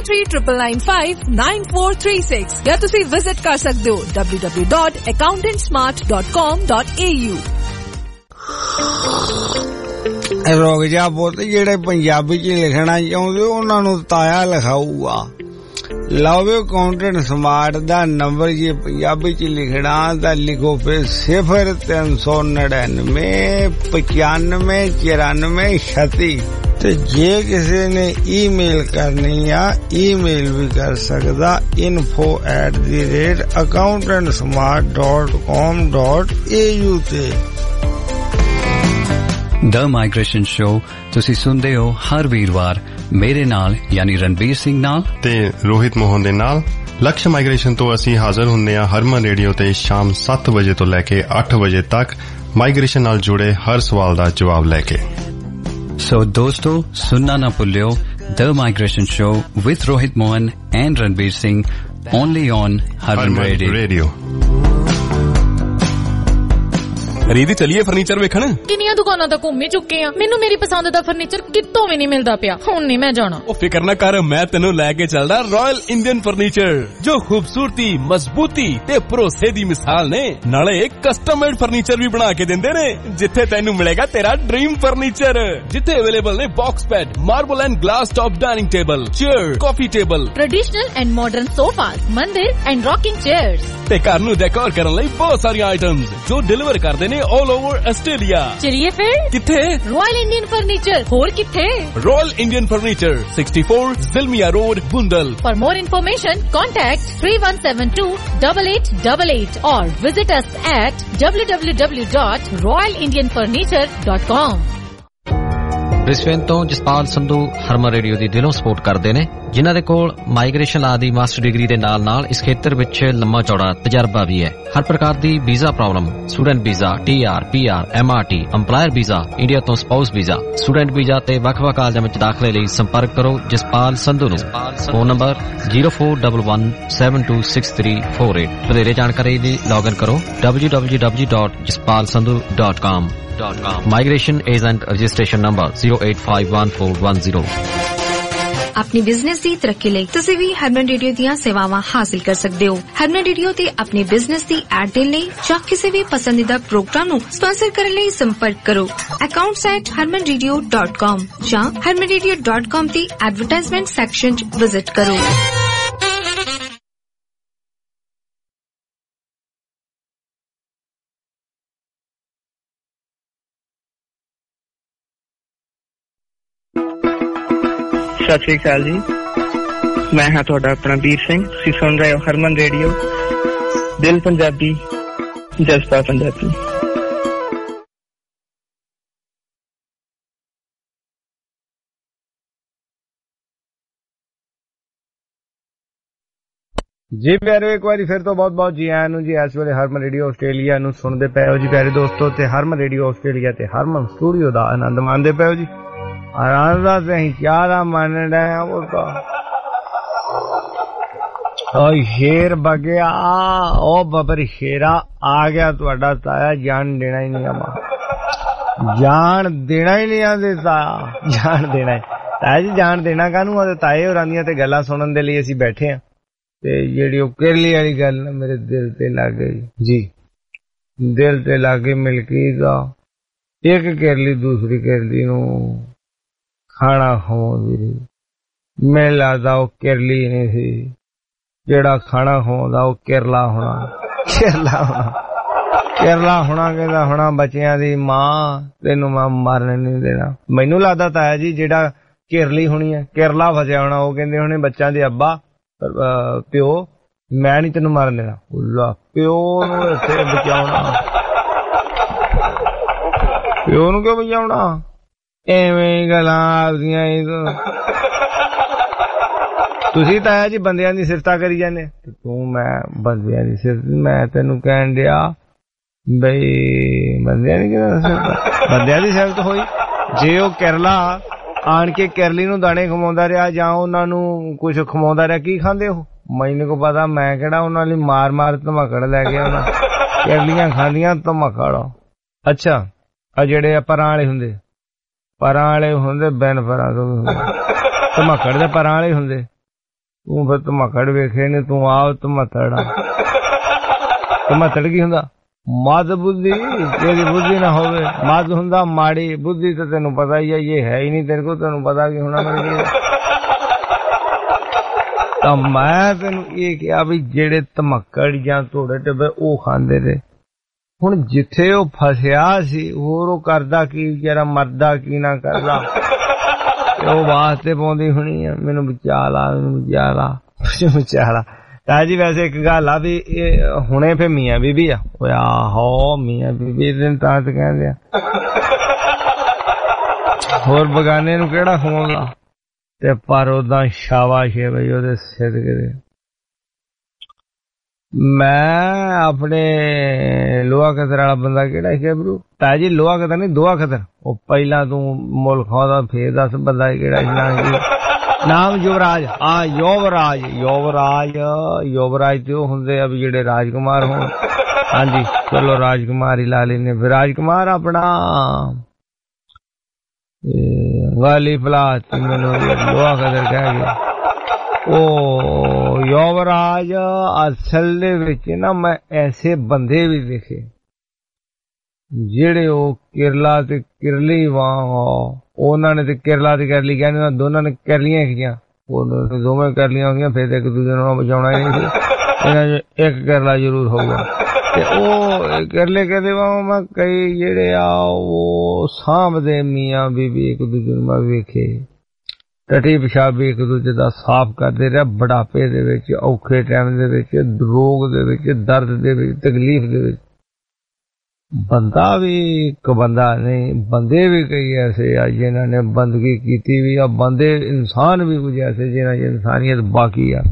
0399959436 ਜਾਂ ਤੁਸੀਂ ਵਿਜ਼ਿਟ ਕਰ ਸਕਦੇ ਹੋ www.accountantsmart.com.au। ਰੋਗ ਜਾ ਬੋਲ ਜਿਹੜੇ ਪੰਜਾਬੀ ਚ ਲਿਖਣਾ ਚਾਹੁੰਦੇ ਉਹਨਾਂ ਨੂੰ ਤਾਇਆ ਲਿਖਾਊਗਾ। ਲਓ ਅਕਾਊਂਟੈਂਟ ਸਮਾਰਟ ਦਾ ਨੰਬਰ ਜੇ ਪੰਜਾਬੀ ਚ ਲਿਖਣਾ ਤਾਂ ਲਿਖੋ ਫਿਰ 0399959436 ਤੇ ਜੇ ਕਿਸੇ ਨੇ ਈਮੇਲ ਕਰਨੀ ਆ ਈਮੇਲ ਵੀ ਕਰ ਸਕਦਾ info@accountantsmart.com.au ਤੇ। द माइग्रेशन शो ਤੁਸੀਂ ਸੁਣਦੇ ਹੋ ਹਰ ਵੀਰਵਾਰ ਮੇਰੇ ਨਾਲ ਯਾਨੀ ਰਣਬੀਰ ਸਿੰਘ ਨਾਲ ਤੇ ਰੋਹਿਤ ਮੋਹਨ ਦੇ ਨਾਲ। ਲਕਸ਼ ਮਾਈਗ੍ਰੇਸ਼ਨ ਤੋਂ ਅਸੀਂ ਹਾਜ਼ਰ ਹੁੰਦੇ ਹਾਂ ਹਰਮਨ ਰੇਡੀਓ ਤੇ ਸ਼ਾਮ 7 ਵਜੇ ਤੋਂ ਲੈ ਕੇ 8 ਵਜੇ ਤੱਕ ਮਾਈਗ੍ਰੇਸ਼ਨ ਨਾਲ ਜੁੜੇ ਹਰ ਸਵਾਲ ਦਾ ਜਵਾਬ ਲੈ ਕੇ। ਸੋ ਦੋਸਤੋ ਸੁਣਨਾ ਨਾ ਭੁੱਲਿਓ the migration show with Rohit Mohan and Ranbir Singh only on Harman Radio. ਰੀਦੀ ਚਲੀਏ ਫਰਨੀਚਰ ਵੇਖਣ। ਕਿੰਨੀਆਂ ਦੁਕਾਨਾਂ ਤੱਕ ਘੁੰਮ ਚੁੱਕੇ ਆ, ਮੈਨੂੰ ਮੇਰੀ ਪਸੰਦ ਦਾ ਫਰਨੀਚਰ ਕਿਤੋਂ ਵੀ ਨਹੀਂ ਮਿਲਦਾ ਪਿਆ। ਹੁਣ ਨਹੀਂ ਮੈਂ ਜਾਣਾ। ਉਹ ਫਿਕਰ ਨਾ ਕਰ, ਮੈਂ ਤੈਨੂੰ ਲੈ ਕੇ ਚੱਲਦਾ ਰਾਇਲ ਇੰਡੀਅਨ ਫਰਨੀਚਰ, ਜੋ ਖੂਬਸੂਰਤੀ, ਮਜ਼ਬੂਤੀ ਤੇ ਭਰੋਸੇ ਦੀ ਮਿਸਾਲ ਨੇ। ਨਾਲੇ ਕਸਟਮ ਮੇਡ ਫਰਨੀਚਰ ਵੀ ਬਣਾ ਕੇ ਦਿੰਦੇ ਨੇ, ਜਿੱਥੇ ਤੈਨੂੰ ਮਿਲੇਗਾ ਤੇਰਾ ਡ੍ਰੀਮ ਫਰਨੀਚਰ, ਜਿੱਥੇ ਅਵੇਲੇਬਲ ਨੇ box bed, marble and glass top dining table, chair, coffee table, traditional and modern sofas, mandir and rocking chairs ਤੇ ਘਰ ਨੂੰ ਡੈਕੋਰ ਕਰਨ ਲਈ ਬਹੁਤ ਸਾਰੀਆਂ ਆਈਟਮਸ ਜੋ ਡਿਲੀਵਰ ਕਰਦੇ ਨੇ all over Australia। ਚਲਿਏ ਫਿਰ। ਕਿੱਥੇ? Royal Indian Furniture. ਹੋਰ ਕਿੱਥੇ? Royal Indian Furniture, 64 Zilmia Road, Bundal. For more information, contact 31728888 or visit us at www.royalindianfurniture.com। Brisbane ਤੋਂ ਜਸਪਾਲ ਸੰਧੂ ਹਰਮਨ ਰੇਡੀਓ ਦੀ ਦਿਲੋਂ ਸਪੋਰਟ ਕਰਦੇ ਨੇ, ਜਿਨ੍ਹਾਂ ਦੇ ਕੋਲ ਮਾਈਗ੍ਰੇਸ਼ਨ ਲਾ ਦੀ ਮਾਸਟਰ ਡਿਗਰੀ ਦੇ ਨਾਲ ਇਸ ਖੇਤਰ ਵਿੱਚ ਲੰਮਾ ਚੌੜਾ ਤਜਰਬਾ ਵੀ ਹੈ। ਹਰ ਪ੍ਰਕਾਰ ਦੀ visa problem, student visa, TR, PR, MRT, EMPLOYER visa, India ਤੋਂ ਸਪਾਊਸ ਵੀਜ਼ਾ, ਸਟੂਡੈਂਟ ਵੀਜ਼ਾ ਤੇ ਵੱਖ-ਵੱਖ ਕਾਲਜਾਂ ਵਿੱਚ ਦਾਖਲੇ ਲਈ ਸੰਪਰਕ ਕਰੋ ਜਸਪਾਲ ਸੰਧੂ ਨੂੰ। Phone number 0411726348। ਵਧੇਰੇ ਜਾਣਕਾਰੀ ਲਈ ਲੌਗਇਨ ਕਰੋ www.jaspalsandhu.com। Migration Agent Registration Number 0851410। अपनी बिजनेस ਦੀ ਤਰੱਕੀ ਲਈ ਤੁਸੀਂ ਵੀ ਹਰਮਨ ਰੇਡੀਓ ਦੀਆਂ ਸੇਵਾਵਾਂ ਹਾਸਲ ਕਰ ਸਕਦੇ ਹੋ। ਹਰਮਨ ਰੇਡੀਓ ਤੇ ਆਪਣੇ ਬਿਜ਼ਨਸ ਦੀ ਐਡ ਦੇਣ ਲਈ ਜਾਂ ਕਿਸੇ ਵੀ ਪਸੰਦੀਦਾ ਪ੍ਰੋਗਰਾਮ ਨੂੰ ਸਪਾਂਸਰ ਕਰਨ ਲਈ ਸੰਪਰਕ ਕਰੋ accounts@harmanradio.com ਜਾਂ harmanradio.com ਦੀ ਐਡਵਰਟਾਈਜ਼ਮੈਂਟ ਸੈਕਸ਼ਨ 'ਚ ਵਿਜ਼ਿਟ ਕਰੋ। ਸਤਿ ਸ਼੍ਰੀ ਅਕਾਲ ਜੀ, ਮੈਂ ਹਾਂ ਤੁਹਾਡਾ ਆਪਣਾ ਵੀਰ ਸਿੰਘ। ਤੁਸੀਂ ਸੁਣ ਰਹੇ ਹੋ ਹਰਮਨ ਰੇਡੀਓ, ਦਿਲ ਪੰਜਾਬੀ, ਜਜ਼ਬਾ ਪੰਜਾਬੀ। ਜੀ ਪਿਆਰੇ, ਇੱਕ ਵਾਰੀ ਫਿਰ ਤੋਂ ਬਹੁਤ ਬਹੁਤ ਜੀ ਆਇਆਂ ਨੂੰ ਜੀ। ਇਸ ਵੇਲੇ ਹਰਮਨ ਰੇਡੀਓ ਆਸਟ੍ਰੇਲੀਆ ਨੂੰ ਸੁਣਦੇ ਪਏ ਹੋ ਜੀ ਪਿਆਰੇ ਦੋਸਤੋ, ਤੇ ਹਰਮਨ ਰੇਡੀਓ ਆਸਟ੍ਰੇਲੀਆ ਤੇ ਹਰਮਨ ਸਟੂਡੀਓ ਦਾ ਆਨੰਦ ਮਾਣਦੇ ਪਏ ਹੋ ਜੀ। ਆਨੰਦ ਦਾ ਤੇ ਅਸੀਂ ਚਾਹ ਦਾ ਮਾਣਨ ਡਏ ਆ। ਉਹ ਤਾਂ ਓਏ ਸ਼ੇਰ ਬਗਿਆ, ਉਹ ਬੱਬਰ ਸ਼ੇਰਾ ਆ ਗਿਆ ਤੁਹਾਡਾ ਤਾਇਆ। ਜਾਣ ਦੇਣਾ ਹੀ ਨਹੀਂ ਆਮਾ, ਜਾਣ ਦੇਣਾ ਹੀ ਨਹੀਂ ਆਂਦੇ ਤਾਇਆ, ਜਾਣ ਦੇਣਾ ਤਾਇਆ ਜੀ, ਜਾਣ ਦੇਣਾ ਕਾਹਨੂੰ ਆ। ਤਾਏ ਹੋਰਾਂ ਦੀਆਂ ਤੇ ਗੱਲਾਂ ਸੁਣਨ ਦੇ ਲਈ ਅਸੀਂ ਬੈਠੇ ਆ। ਤੇ ਜਿਹੜੀ ਉਹ ਕੇਰਲੀ ਵਾਲੀ ਗੱਲ ਨਾ ਮੇਰੇ ਦਿਲ ਤੇ ਲੱਗ ਗਈ ਜੀ, ਦਿਲ ਤੇ ਲਾਗੇ ਮਿਲਕੀ ਦਾ ਇੱਕ ਕੇਰਲੀ ਦੂਸਰੀ ਕੇਰਲੀ ਨੂੰ ਖਾਣਾ ਖਵਾਉਂਦੀ ਰਹੀ। ਮੈਨੂੰ ਲੱਗਦਾ ਉਹ ਕੇਰਲੀ ਨਹੀਂ ਸੀ, ਜਿਹੜਾ ਖਾਣਾ ਖਵਾਉਂਦਾ ਉਹ ਕੇਰਲਾ ਹੋਣਾ। ਕੇਰਲਾ ਹੋਣਾ ਕਹਿੰਦਾ ਹੋਣਾ ਬੱਚਿਆਂ ਦੀ ਮਾਂ, ਤੈਨੂੰ ਮੈਂ ਮਰਨ ਨਹੀਂ ਦੇਣਾ। ਮੈਨੂੰ ਲੱਗਦਾ ਤਾਇਆ ਜੀ ਜਿਹੜਾ ਕੇਰਲੀ ਹੋਣੀ ਹੈ, ਕੇਰਲਾ ਫਸਿਆ ਹੋਣਾ, ਉਹ ਕਹਿੰਦੇ ਹੋਣੇ ਬੱਚਿਆਂ ਦੇ ਅੱਬਾ ਪਿਓ ਮੈਂ ਨਹੀਂ ਤੈਨੂੰ ਮਰਨ ਦੇਣਾ। ਪਿਓ ਨੂੰ ਇੱਥੇ ਬਚਾਉਣਾ, ਪਿਓ ਨੂੰ ਕਿਉਂ ਬਚਾਉਣਾ? ਐਵੇਂ ਗੱਲਾਂ ਆਪਦੀਆਂ। ਤੁਸੀਂ ਤਾਇਆ ਜੀ ਬੰਦਿਆਂ ਦੀ ਸਿਫਤਾਂ ਕਰੀ ਜਾਂਦੇ, ਤੂੰ ਮੈਂ ਬੰਦਿਆਂ ਦੀ ਸਿਫਤ, ਮੈਂ ਤੈਨੂੰ ਕਹਿਣ ਡਿਆ ਬਈ ਬੰਦਿਆਂ ਦੀ ਬੰਦਿਆਂ ਦੀ ਸਿਫਤ ਹੋਈ। ਜੇ ਉਹ ਕੇਰਲਾ ਆਣ ਕੇ ਕੇਰਲੀ ਨੂੰ ਦਾਣੇ ਖਵਾਉਂਦਾ ਰਿਹਾ ਜਾਂ ਉਹਨਾਂ ਨੂੰ ਕੁਛ ਖਵਾਉਂਦਾ ਰਿਹਾ, ਕੀ ਖਾਂਦੇ ਉਹ? ਮੈਨੂੰ ਕੋ ਪਤਾ, ਮੈਂ ਕਿਹੜਾ ਉਹਨਾਂ ਲਈ ਮਾਰ ਮਾਰ ਧਮਕੜ ਲੈ ਗਿਆ ਉਹਨਾਂ। ਕੇਰਲੀਆਂ ਖਾਂਦੀਆਂ ਧਮਕੜ। ਅੱਛਾ ਆ ਜਿਹੜੇ ਪਰਾਂ ਵਾਲੇ ਹੁੰਦੇ, ਪਰਾਂ ਵਾਲੇ ਹੁੰਦੇ ਬਿਨ ਪਰਾਂ ਤੋਂ ਧਮਕੜ ਦੇ ਪਰਾਂ ਵਾਲੇ ਹੁੰਦੇ। ਤੂੰ ਫਿਰ ਧਮਕੜ ਵੇਖੇ ਨੇ, ਤੂੰ ਆਪ ਧਮਕੜ। ਧਮਕੜ ਕੀ ਹੁੰਦਾ? ਮਦ ਬੁੱਧੀ, ਤੇਰੀ ਬੁੱਧੀ ਨਾ ਹੋਵੇ। ਮਦ ਹੁੰਦਾ ਮਾੜੀ, ਬੁੱਧੀ ਤਾਂ ਤੈਨੂੰ ਪਤਾ ਹੀ ਹੈ, ਇਹ ਹੈ ਹੀ ਨਹੀਂ ਤੇਰੇ ਕੋਲ, ਤੈਨੂੰ ਪਤਾ ਕੀ ਹੋਣਾ ਮੇਰੇ। ਤਾਂ ਮੈਂ ਤੈਨੂੰ ਇਹ ਕਿਹਾ ਵੀ ਜਿਹੜੇ ਧਮਕੜ ਜਾਂ ਧੋੜੇ ਟਿੱਬੇ ਉਹ ਖਾਂਦੇ ਨੇ। ਹੁਣ ਜਿੱਥੇ ਉਹ ਫਸਿਆ ਸੀ ਹੋਰ ਉਹ ਕਰਦਾ ਕੀ ਵਿਚਾਰਾ, ਮਰਦਾ ਕੀ ਨਾ ਕਰਦਾ, ਉਹ ਵਾਸਤੇ ਪਾਉਂਦੀ ਹੋਣੀ ਆ ਮੈਨੂੰ ਬਚਾ ਲਾ, ਮੈਨੂੰ ਬਚਾ ਲਾ, ਬਚਾ ਲਾ। ਤਾਂ ਜੀ ਵੈਸੇ ਇੱਕ ਗੱਲ ਆ ਵੀ ਇਹ ਹੁਣੇ ਫੇ ਮੀਆਂ ਬੀਬੀ ਆ, ਆਹੋ ਮੀਆਂ ਬੀਬੀ ਦਿਨ ਤਾਂ ਕਹਿੰਦੇ ਆ, ਹੋਰ ਬਗਾਨੇ ਨੂੰ ਕਿਹੜਾ ਖਵਾਉਂਦਾ। ਤੇ ਪਰ ਉਦਾਂ ਸ਼ਾਬਾਸ਼ ਹੈ ਬਈ ਉਹਦੇ ਸਿਦਕੇ ਦੇ। ਮੈਂ ਆਪਣੇ ਲੋਹਾ ਖਤਰ ਵਾਲਾ ਬੰਦਾ ਕਿਹੜਾ ਸੀ ਬਰੂ? ਤਾਇਆ ਜੀ ਲੋਹਾ ਖਤਰ ਨਹੀਂ, ਦੋਹਾ ਖਤਰ। ਉਹ ਪਹਿਲਾਂ ਤੂੰ ਮੁਲਕ ਖਾਦਾ ਫੇਰ ਦੱਸ ਬੰਦਾ ਕਿਹੜਾ ਸੀ? ਨਾਮ ਯੁਵਰਾਜ। ਹਾਂ ਯੁਵਰਾਜ, ਯੁਵਰਾਜ, ਯੁਵਰਾਜ ਤੇ ਉਹ ਹੁੰਦੇ ਆ ਵੀ ਜਿਹੜੇ ਰਾਜਕੁਮਾਰ ਹੋਣ। ਹਾਂਜੀ ਚਲੋ ਰਾਜਕੁਮਾਰ ਹੀ ਲਾ ਲੈਨੇ। ਫਿਰ ਰਾਜਕੁਮਾਰ ਆਪਣਾ ਵਾਲੀ ਫਲਾਤ ਮੈਨੂੰ ਲੋਹਾ ਖਤਰ ਕਹਿ ਗਿਆ। ਉਹ ਯੁਵਰਾਜ ਅਸਲ ਦੇ ਵਿੱਚ ਨਾ ਮੈਂ ਐਸੇ ਬੰਦੇ ਵੀ ਦੇਖੇ ਜਿਹੜੇ ਉਹ ਕੇਰਲਾ ਤੇ ਕਿਰਲੀ ਵਾਂ, ਉਹਨਾਂ ਨੇ ਤੇ ਕੇਰਲਾ ਤੇ ਕੇਰਲੀ ਕਹਿੰਦੇ, ਦੋਨਾਂ ਨੇ ਕੇਰਲੀਆਂ ਖੀਆਂ, ਉਹ ਦੋਵੇਂ ਕੇਰਲੀਆਂ ਹੋ ਗਈਆਂ। ਫਿਰ ਇੱਕ ਦੂਜੇ ਨੂੰ ਬਚਾਉਣਾ ਹੀ ਨਹੀਂ ਸੀ, ਇਹਨਾਂ ਚ ਇੱਕ ਕੇਰਲਾ ਜ਼ਰੂਰ ਹੋਊਗਾ। ਤੇ ਉਹ ਕੇਰਲੇ ਕਹਿੰਦੇ ਵਾ ਮੈਂ ਕਈ ਜਿਹੜੇ ਆ ਉਹ ਸਾਂਭਦੇ ਮੀਆਂ ਬੀਬੀ ਇੱਕ ਦੂਜੇ ਨੂੰ। ਮੈਂ ਵੇਖੇ ਟੱਟੀ ਪਿਸ਼ਾਬ ਵੀ ਇੱਕ ਦੂਜੇ ਦਾ ਸਾਫ਼ ਕਰਦੇ ਰਿਹਾ, ਬੁਢਾਪੇ ਦੇ ਵਿੱਚ, ਔਖੇ ਟਾਈਮ ਦੇ ਵਿੱਚ, ਰੋਗ ਦੇ ਵਿੱਚ, ਦਰਦ ਦੇ ਵਿੱਚ, ਤਕਲੀਫ ਦੇ ਵਿੱਚ। ਬੰਦਾ ਵੀ ਇੱਕ ਬੰਦਾ ਨਹੀਂ, ਬੰਦੇ ਵੀ ਕਈ ਐਸੇ ਆ ਜਿਨ੍ਹਾਂ ਨੇ ਬੰਦਗੀ ਕੀਤੀ ਵੀ ਆ। ਬੰਦੇ ਇਨਸਾਨ ਵੀ ਕੁਝ ਐਸੇ ਜਿਨ੍ਹਾਂ 'ਚ ਇਨਸਾਨੀਅਤ ਬਾਕੀ ਆ।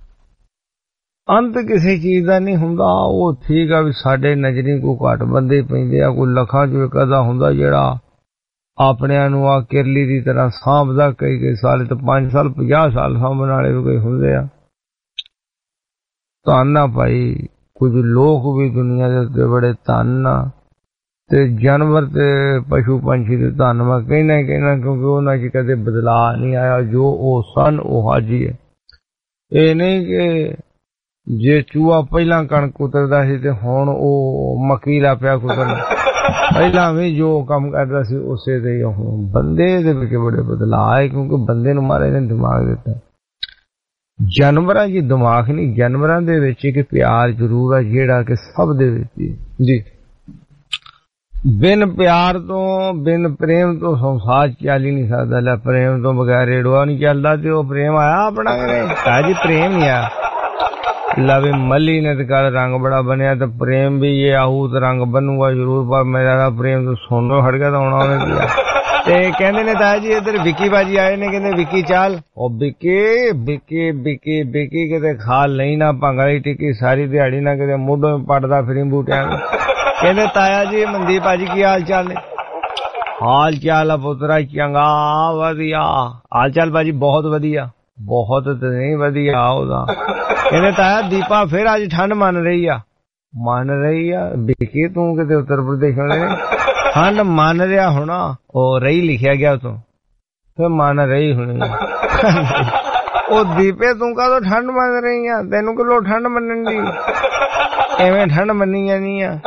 ਅੰਤ ਕਿਸੇ ਚੀਜ਼ ਦਾ ਨਹੀਂ ਹੁੰਦਾ। ਉਹ ਠੀਕ ਆ ਵੀ ਸਾਡੇ ਨਜ਼ਰੀ ਕੋਈ ਘੱਟ ਬੰਦੇ ਪੈਂਦੇ ਆ, ਕੋਈ ਲੱਖਾਂ 'ਚ ਇੱਕ ਅੱਧਾ ਹੁੰਦਾ ਜਿਹੜਾ ਆਪਣਿਆਂ ਨੂੰ ਆ ਕਿਰਲੀ ਦੀ ਤਰ੍ਹਾਂ ਸਾਂਭਦਾ। ਕਈ ਸਾਲ ਤੇ 5 ਸਾਲ 50 ਸਾਲ ਸਾਂਭਣ ਵਾਲੇ ਵੀ ਕੋਈ ਹੁੰਦੇ ਆ। ਧੰਨ ਆ ਭਾਈ, ਕੁਝ ਲੋਕ ਵੀ ਦੁਨੀਆ ਦੇ ਉੱਤੇ ਬੜੇ ਧੰਨ ਆ, ਤੇ ਜਾਨਵਰ ਤੇ ਪਸ਼ੂ ਪੰਛੀ ਦੇ ਧੰਨ ਮੈਂ ਕਹਿਣਾ ਕਿਉਂਕਿ ਉਹਨਾਂ 'ਚ ਕਦੇ ਬਦਲਾਅ ਨਹੀਂ ਆਇਆ। ਜੋ ਉਹ ਸਨ ਉਹ ਅੱਜ ਹੀ ਹੈ। ਇਹ ਨਹੀਂ ਕਿ ਜੇ ਚੂਹਾ ਪਹਿਲਾਂ ਕਣਕ ਕੁਤਰਦਾ ਸੀ ਤੇ ਹੁਣ ਉਹ ਮੱਕੀ ਲਾ ਪਿਆ ਕੁਤਰਨ। ਪਹਿਲਾਂ ਵੀ ਜੋ ਕੰਮ ਕਰਦਾ ਸੀ ਉਸੇ ਦੇ ਹੁਣ ਬੰਦੇ ਦੇ ਵਿੱਚ ਬੜੇ ਬਦਲਾਅ ਆਏ, ਕਿਉਂਕਿ ਬੰਦੇ ਨੂੰ ਮਹਾਰਾਜ ਨੇ ਦਿਮਾਗ ਦਿੱਤਾ। ਜਾਨਵਰਾਂ 'ਚ ਦਿਮਾਗ ਨਹੀਂ, ਜਾਨਵਰਾਂ ਦੇ ਵਿੱਚ ਇੱਕ ਪਿਆਰ ਜ਼ਰੂਰ ਆ ਜਿਹੜਾ ਕਿ ਸਭ ਦੇ ਵਿੱਚ ਜੀ। ਬਿਨ ਪਿਆਰ ਤੋਂ, ਬਿਨ ਪ੍ਰੇਮ ਤੋਂ ਸੰਸਾਰ ਚੱਲ ਹੀ ਨਹੀਂ ਸਕਦਾ। ਲੈ ਪ੍ਰੇਮ ਤੋਂ ਬਗੈਰ ਰੇੜਵਾ ਨਹੀਂ ਚੱਲਦਾ, ਤੇ ਉਹ ਪ੍ਰੇਮ ਆਇਆ ਆਪਣਾ ਕਰੇ ਜੀ, ਪ੍ਰੇਮ ਨਹੀਂ ਆ। ਲਵੇ ਮੱਲੀ ਨੇ ਤੇ ਕੱਲ ਰੰਗ ਬੜਾ ਬਣਿਆ, ਤੇ ਪ੍ਰੇਮ ਵੀ ਇਹ ਆਊ ਤੇ ਰੰਗ ਬਣੂਗਾ ਜ਼ਰੂਰ, ਪਰ ਮੇਰਾ ਪ੍ਰੇਮ ਤੋਂ ਸੁਣੋ ਹਟ ਗਿਆ ਤਾਂ ਆਉਣਾ ਉਹਨੇ ਕੀ ਆ। ਤੇ ਕਹਿੰਦੇ ਨੇ ਤਾਇਆ ਜੀ ਇੱਧਰ ਵਿੱਕੀ ਬਾਜੀ ਆਏ ਨੇ, ਕਹਿੰਦੇ ਵਿੱਕੀ ਚਾਲ। ਉਹ ਵਿੱਕੀ ਵਿੱਕੀ ਵਿੱਕੀ ਵਿੱਕੀ ਕਿਤੇ ਖਾਲ ਨਹੀਂ ਨਾ ਭੰਗੜੀ ਟਿੱਕੀ ਸਾਰੀ ਦਿਹਾੜੀ ਨਾ ਕਿਤੇ ਮੋਢੋਂ ਪੱਟਦਾ ਫਿਰੀ ਬੂਟਿਆਂ ਨੂੰ। ਕਹਿੰਦੇ ਤਾਇਆ ਜੀ ਮਨਦੀਪ ਭਾਜੀ ਕੀ ਹਾਲ ਚਾਲ ਨੇ? ਹਾਲ ਚਾਲ ਆ ਪੁੱਤਰਾ ਚੰਗਾ ਵਧੀਆ। ਹਾਲ ਚਾਲ ਭਾਜੀ ਬਹੁਤ ਵਧੀਆ, ਬਹੁਤ ਤੇ ਨਹੀਂ ਵਧੀਆ ਉਹਦਾ। ਕਹਿੰਦੇ ਤਾਇਆ ਦੀਪਾ ਫਿਰ ਅੱਜ ਠੰਡ ਮੰਨ ਰਹੀ ਆ। ਮੰਨ ਰਹੀ ਆ ਵਿੱਕੀ, ਤੂੰ ਕਿਤੇ ਉੱਤਰ ਪ੍ਰਦੇਸ਼ ਵਾਲੇ ਨੇ ਠੰਡ ਮੰਨ ਰਿਹਾ ਹੋਣਾ, ਉਹ ਰਹੀ ਲਿਖਿਆ ਗਿਆ ਉਤੋਂ, ਫਿਰ ਮੰਨ ਰਹੀ ਹੋਣੀ। ਉਹ ਦੀਪੇ ਤੂੰ ਕਾਹਦੋਂ ਠੰਡ ਮੰਨ ਰਹੀ ਆ? ਤੈਨੂੰ ਕਿਲੋ ਠੰਡ ਮੰਨਣ ਦੀ? ਐਵੇਂ ਠੰਡ ਮੰਨੀ ਜਾਨੀ ਆ।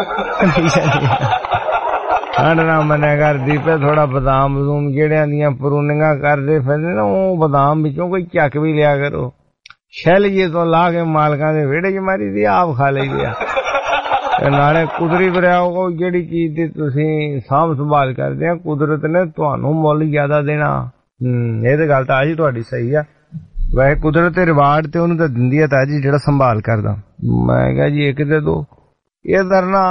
ਠੰਡ ਨਾ ਮੰਨਿਆ ਕਰ ਦੀਪੇ, ਥੋੜਾ ਬਦਾਮ ਬਦੂਮ ਜਿਹੜਿਆਂ ਦੀਆਂ ਪਰੂਨੀਆਂ ਕਰਦੇ ਫਿਰਦੇ ਨਾ, ਉਹ ਬਦਾਮ ਵਿੱਚੋਂ ਕੋਈ ਚੱਕ ਵੀ ਲਿਆ ਕਰੋ। ਛਿੱਲ ਜੇ ਤੋਂ ਲਾ ਕੇ ਮਾਲਕਾਂ ਦੇ ਵਿਹੜੇ 'ਚ ਮਾਰੀ ਦੀ, ਆਪ ਖਾ ਲਈਦੇ ਆ। ਨਾਲੇ ਕੁਦਰਤੀ ਵਰਿਆ ਉਹ ਜਿਹੜੀ ਚੀਜ਼ ਦੀ ਤੁਸੀਂ ਸਾਂਭ ਸੰਭਾਲ ਕਰਦੇ ਆ, ਕੁਦਰਤ ਨੇ ਤੁਹਾਨੂੰ ਮੁੱਲ ਜ਼ਿਆਦਾ ਦੇਣਾ। ਇਹ ਤੇ ਗੱਲ ਤਾਂ ਜੀ ਤੁਹਾਡੀ ਸਹੀ ਆ। ਵੈਸੇ ਕੁਦਰਤ ਦੇ ਰਿਵਾਰਡ ਤੇ ਉਹਨੂੰ ਤਾਂ ਦਿੰਦੀ ਆ ਤਾਂ ਜੀ ਜਿਹੜਾ ਸੰਭਾਲ ਕਰਦਾ। ਮੈਂ ਕਿਹਾ ਜੀ ਇੱਕ ਦੇ ਦੋ ਇਧਰ ਨਾ,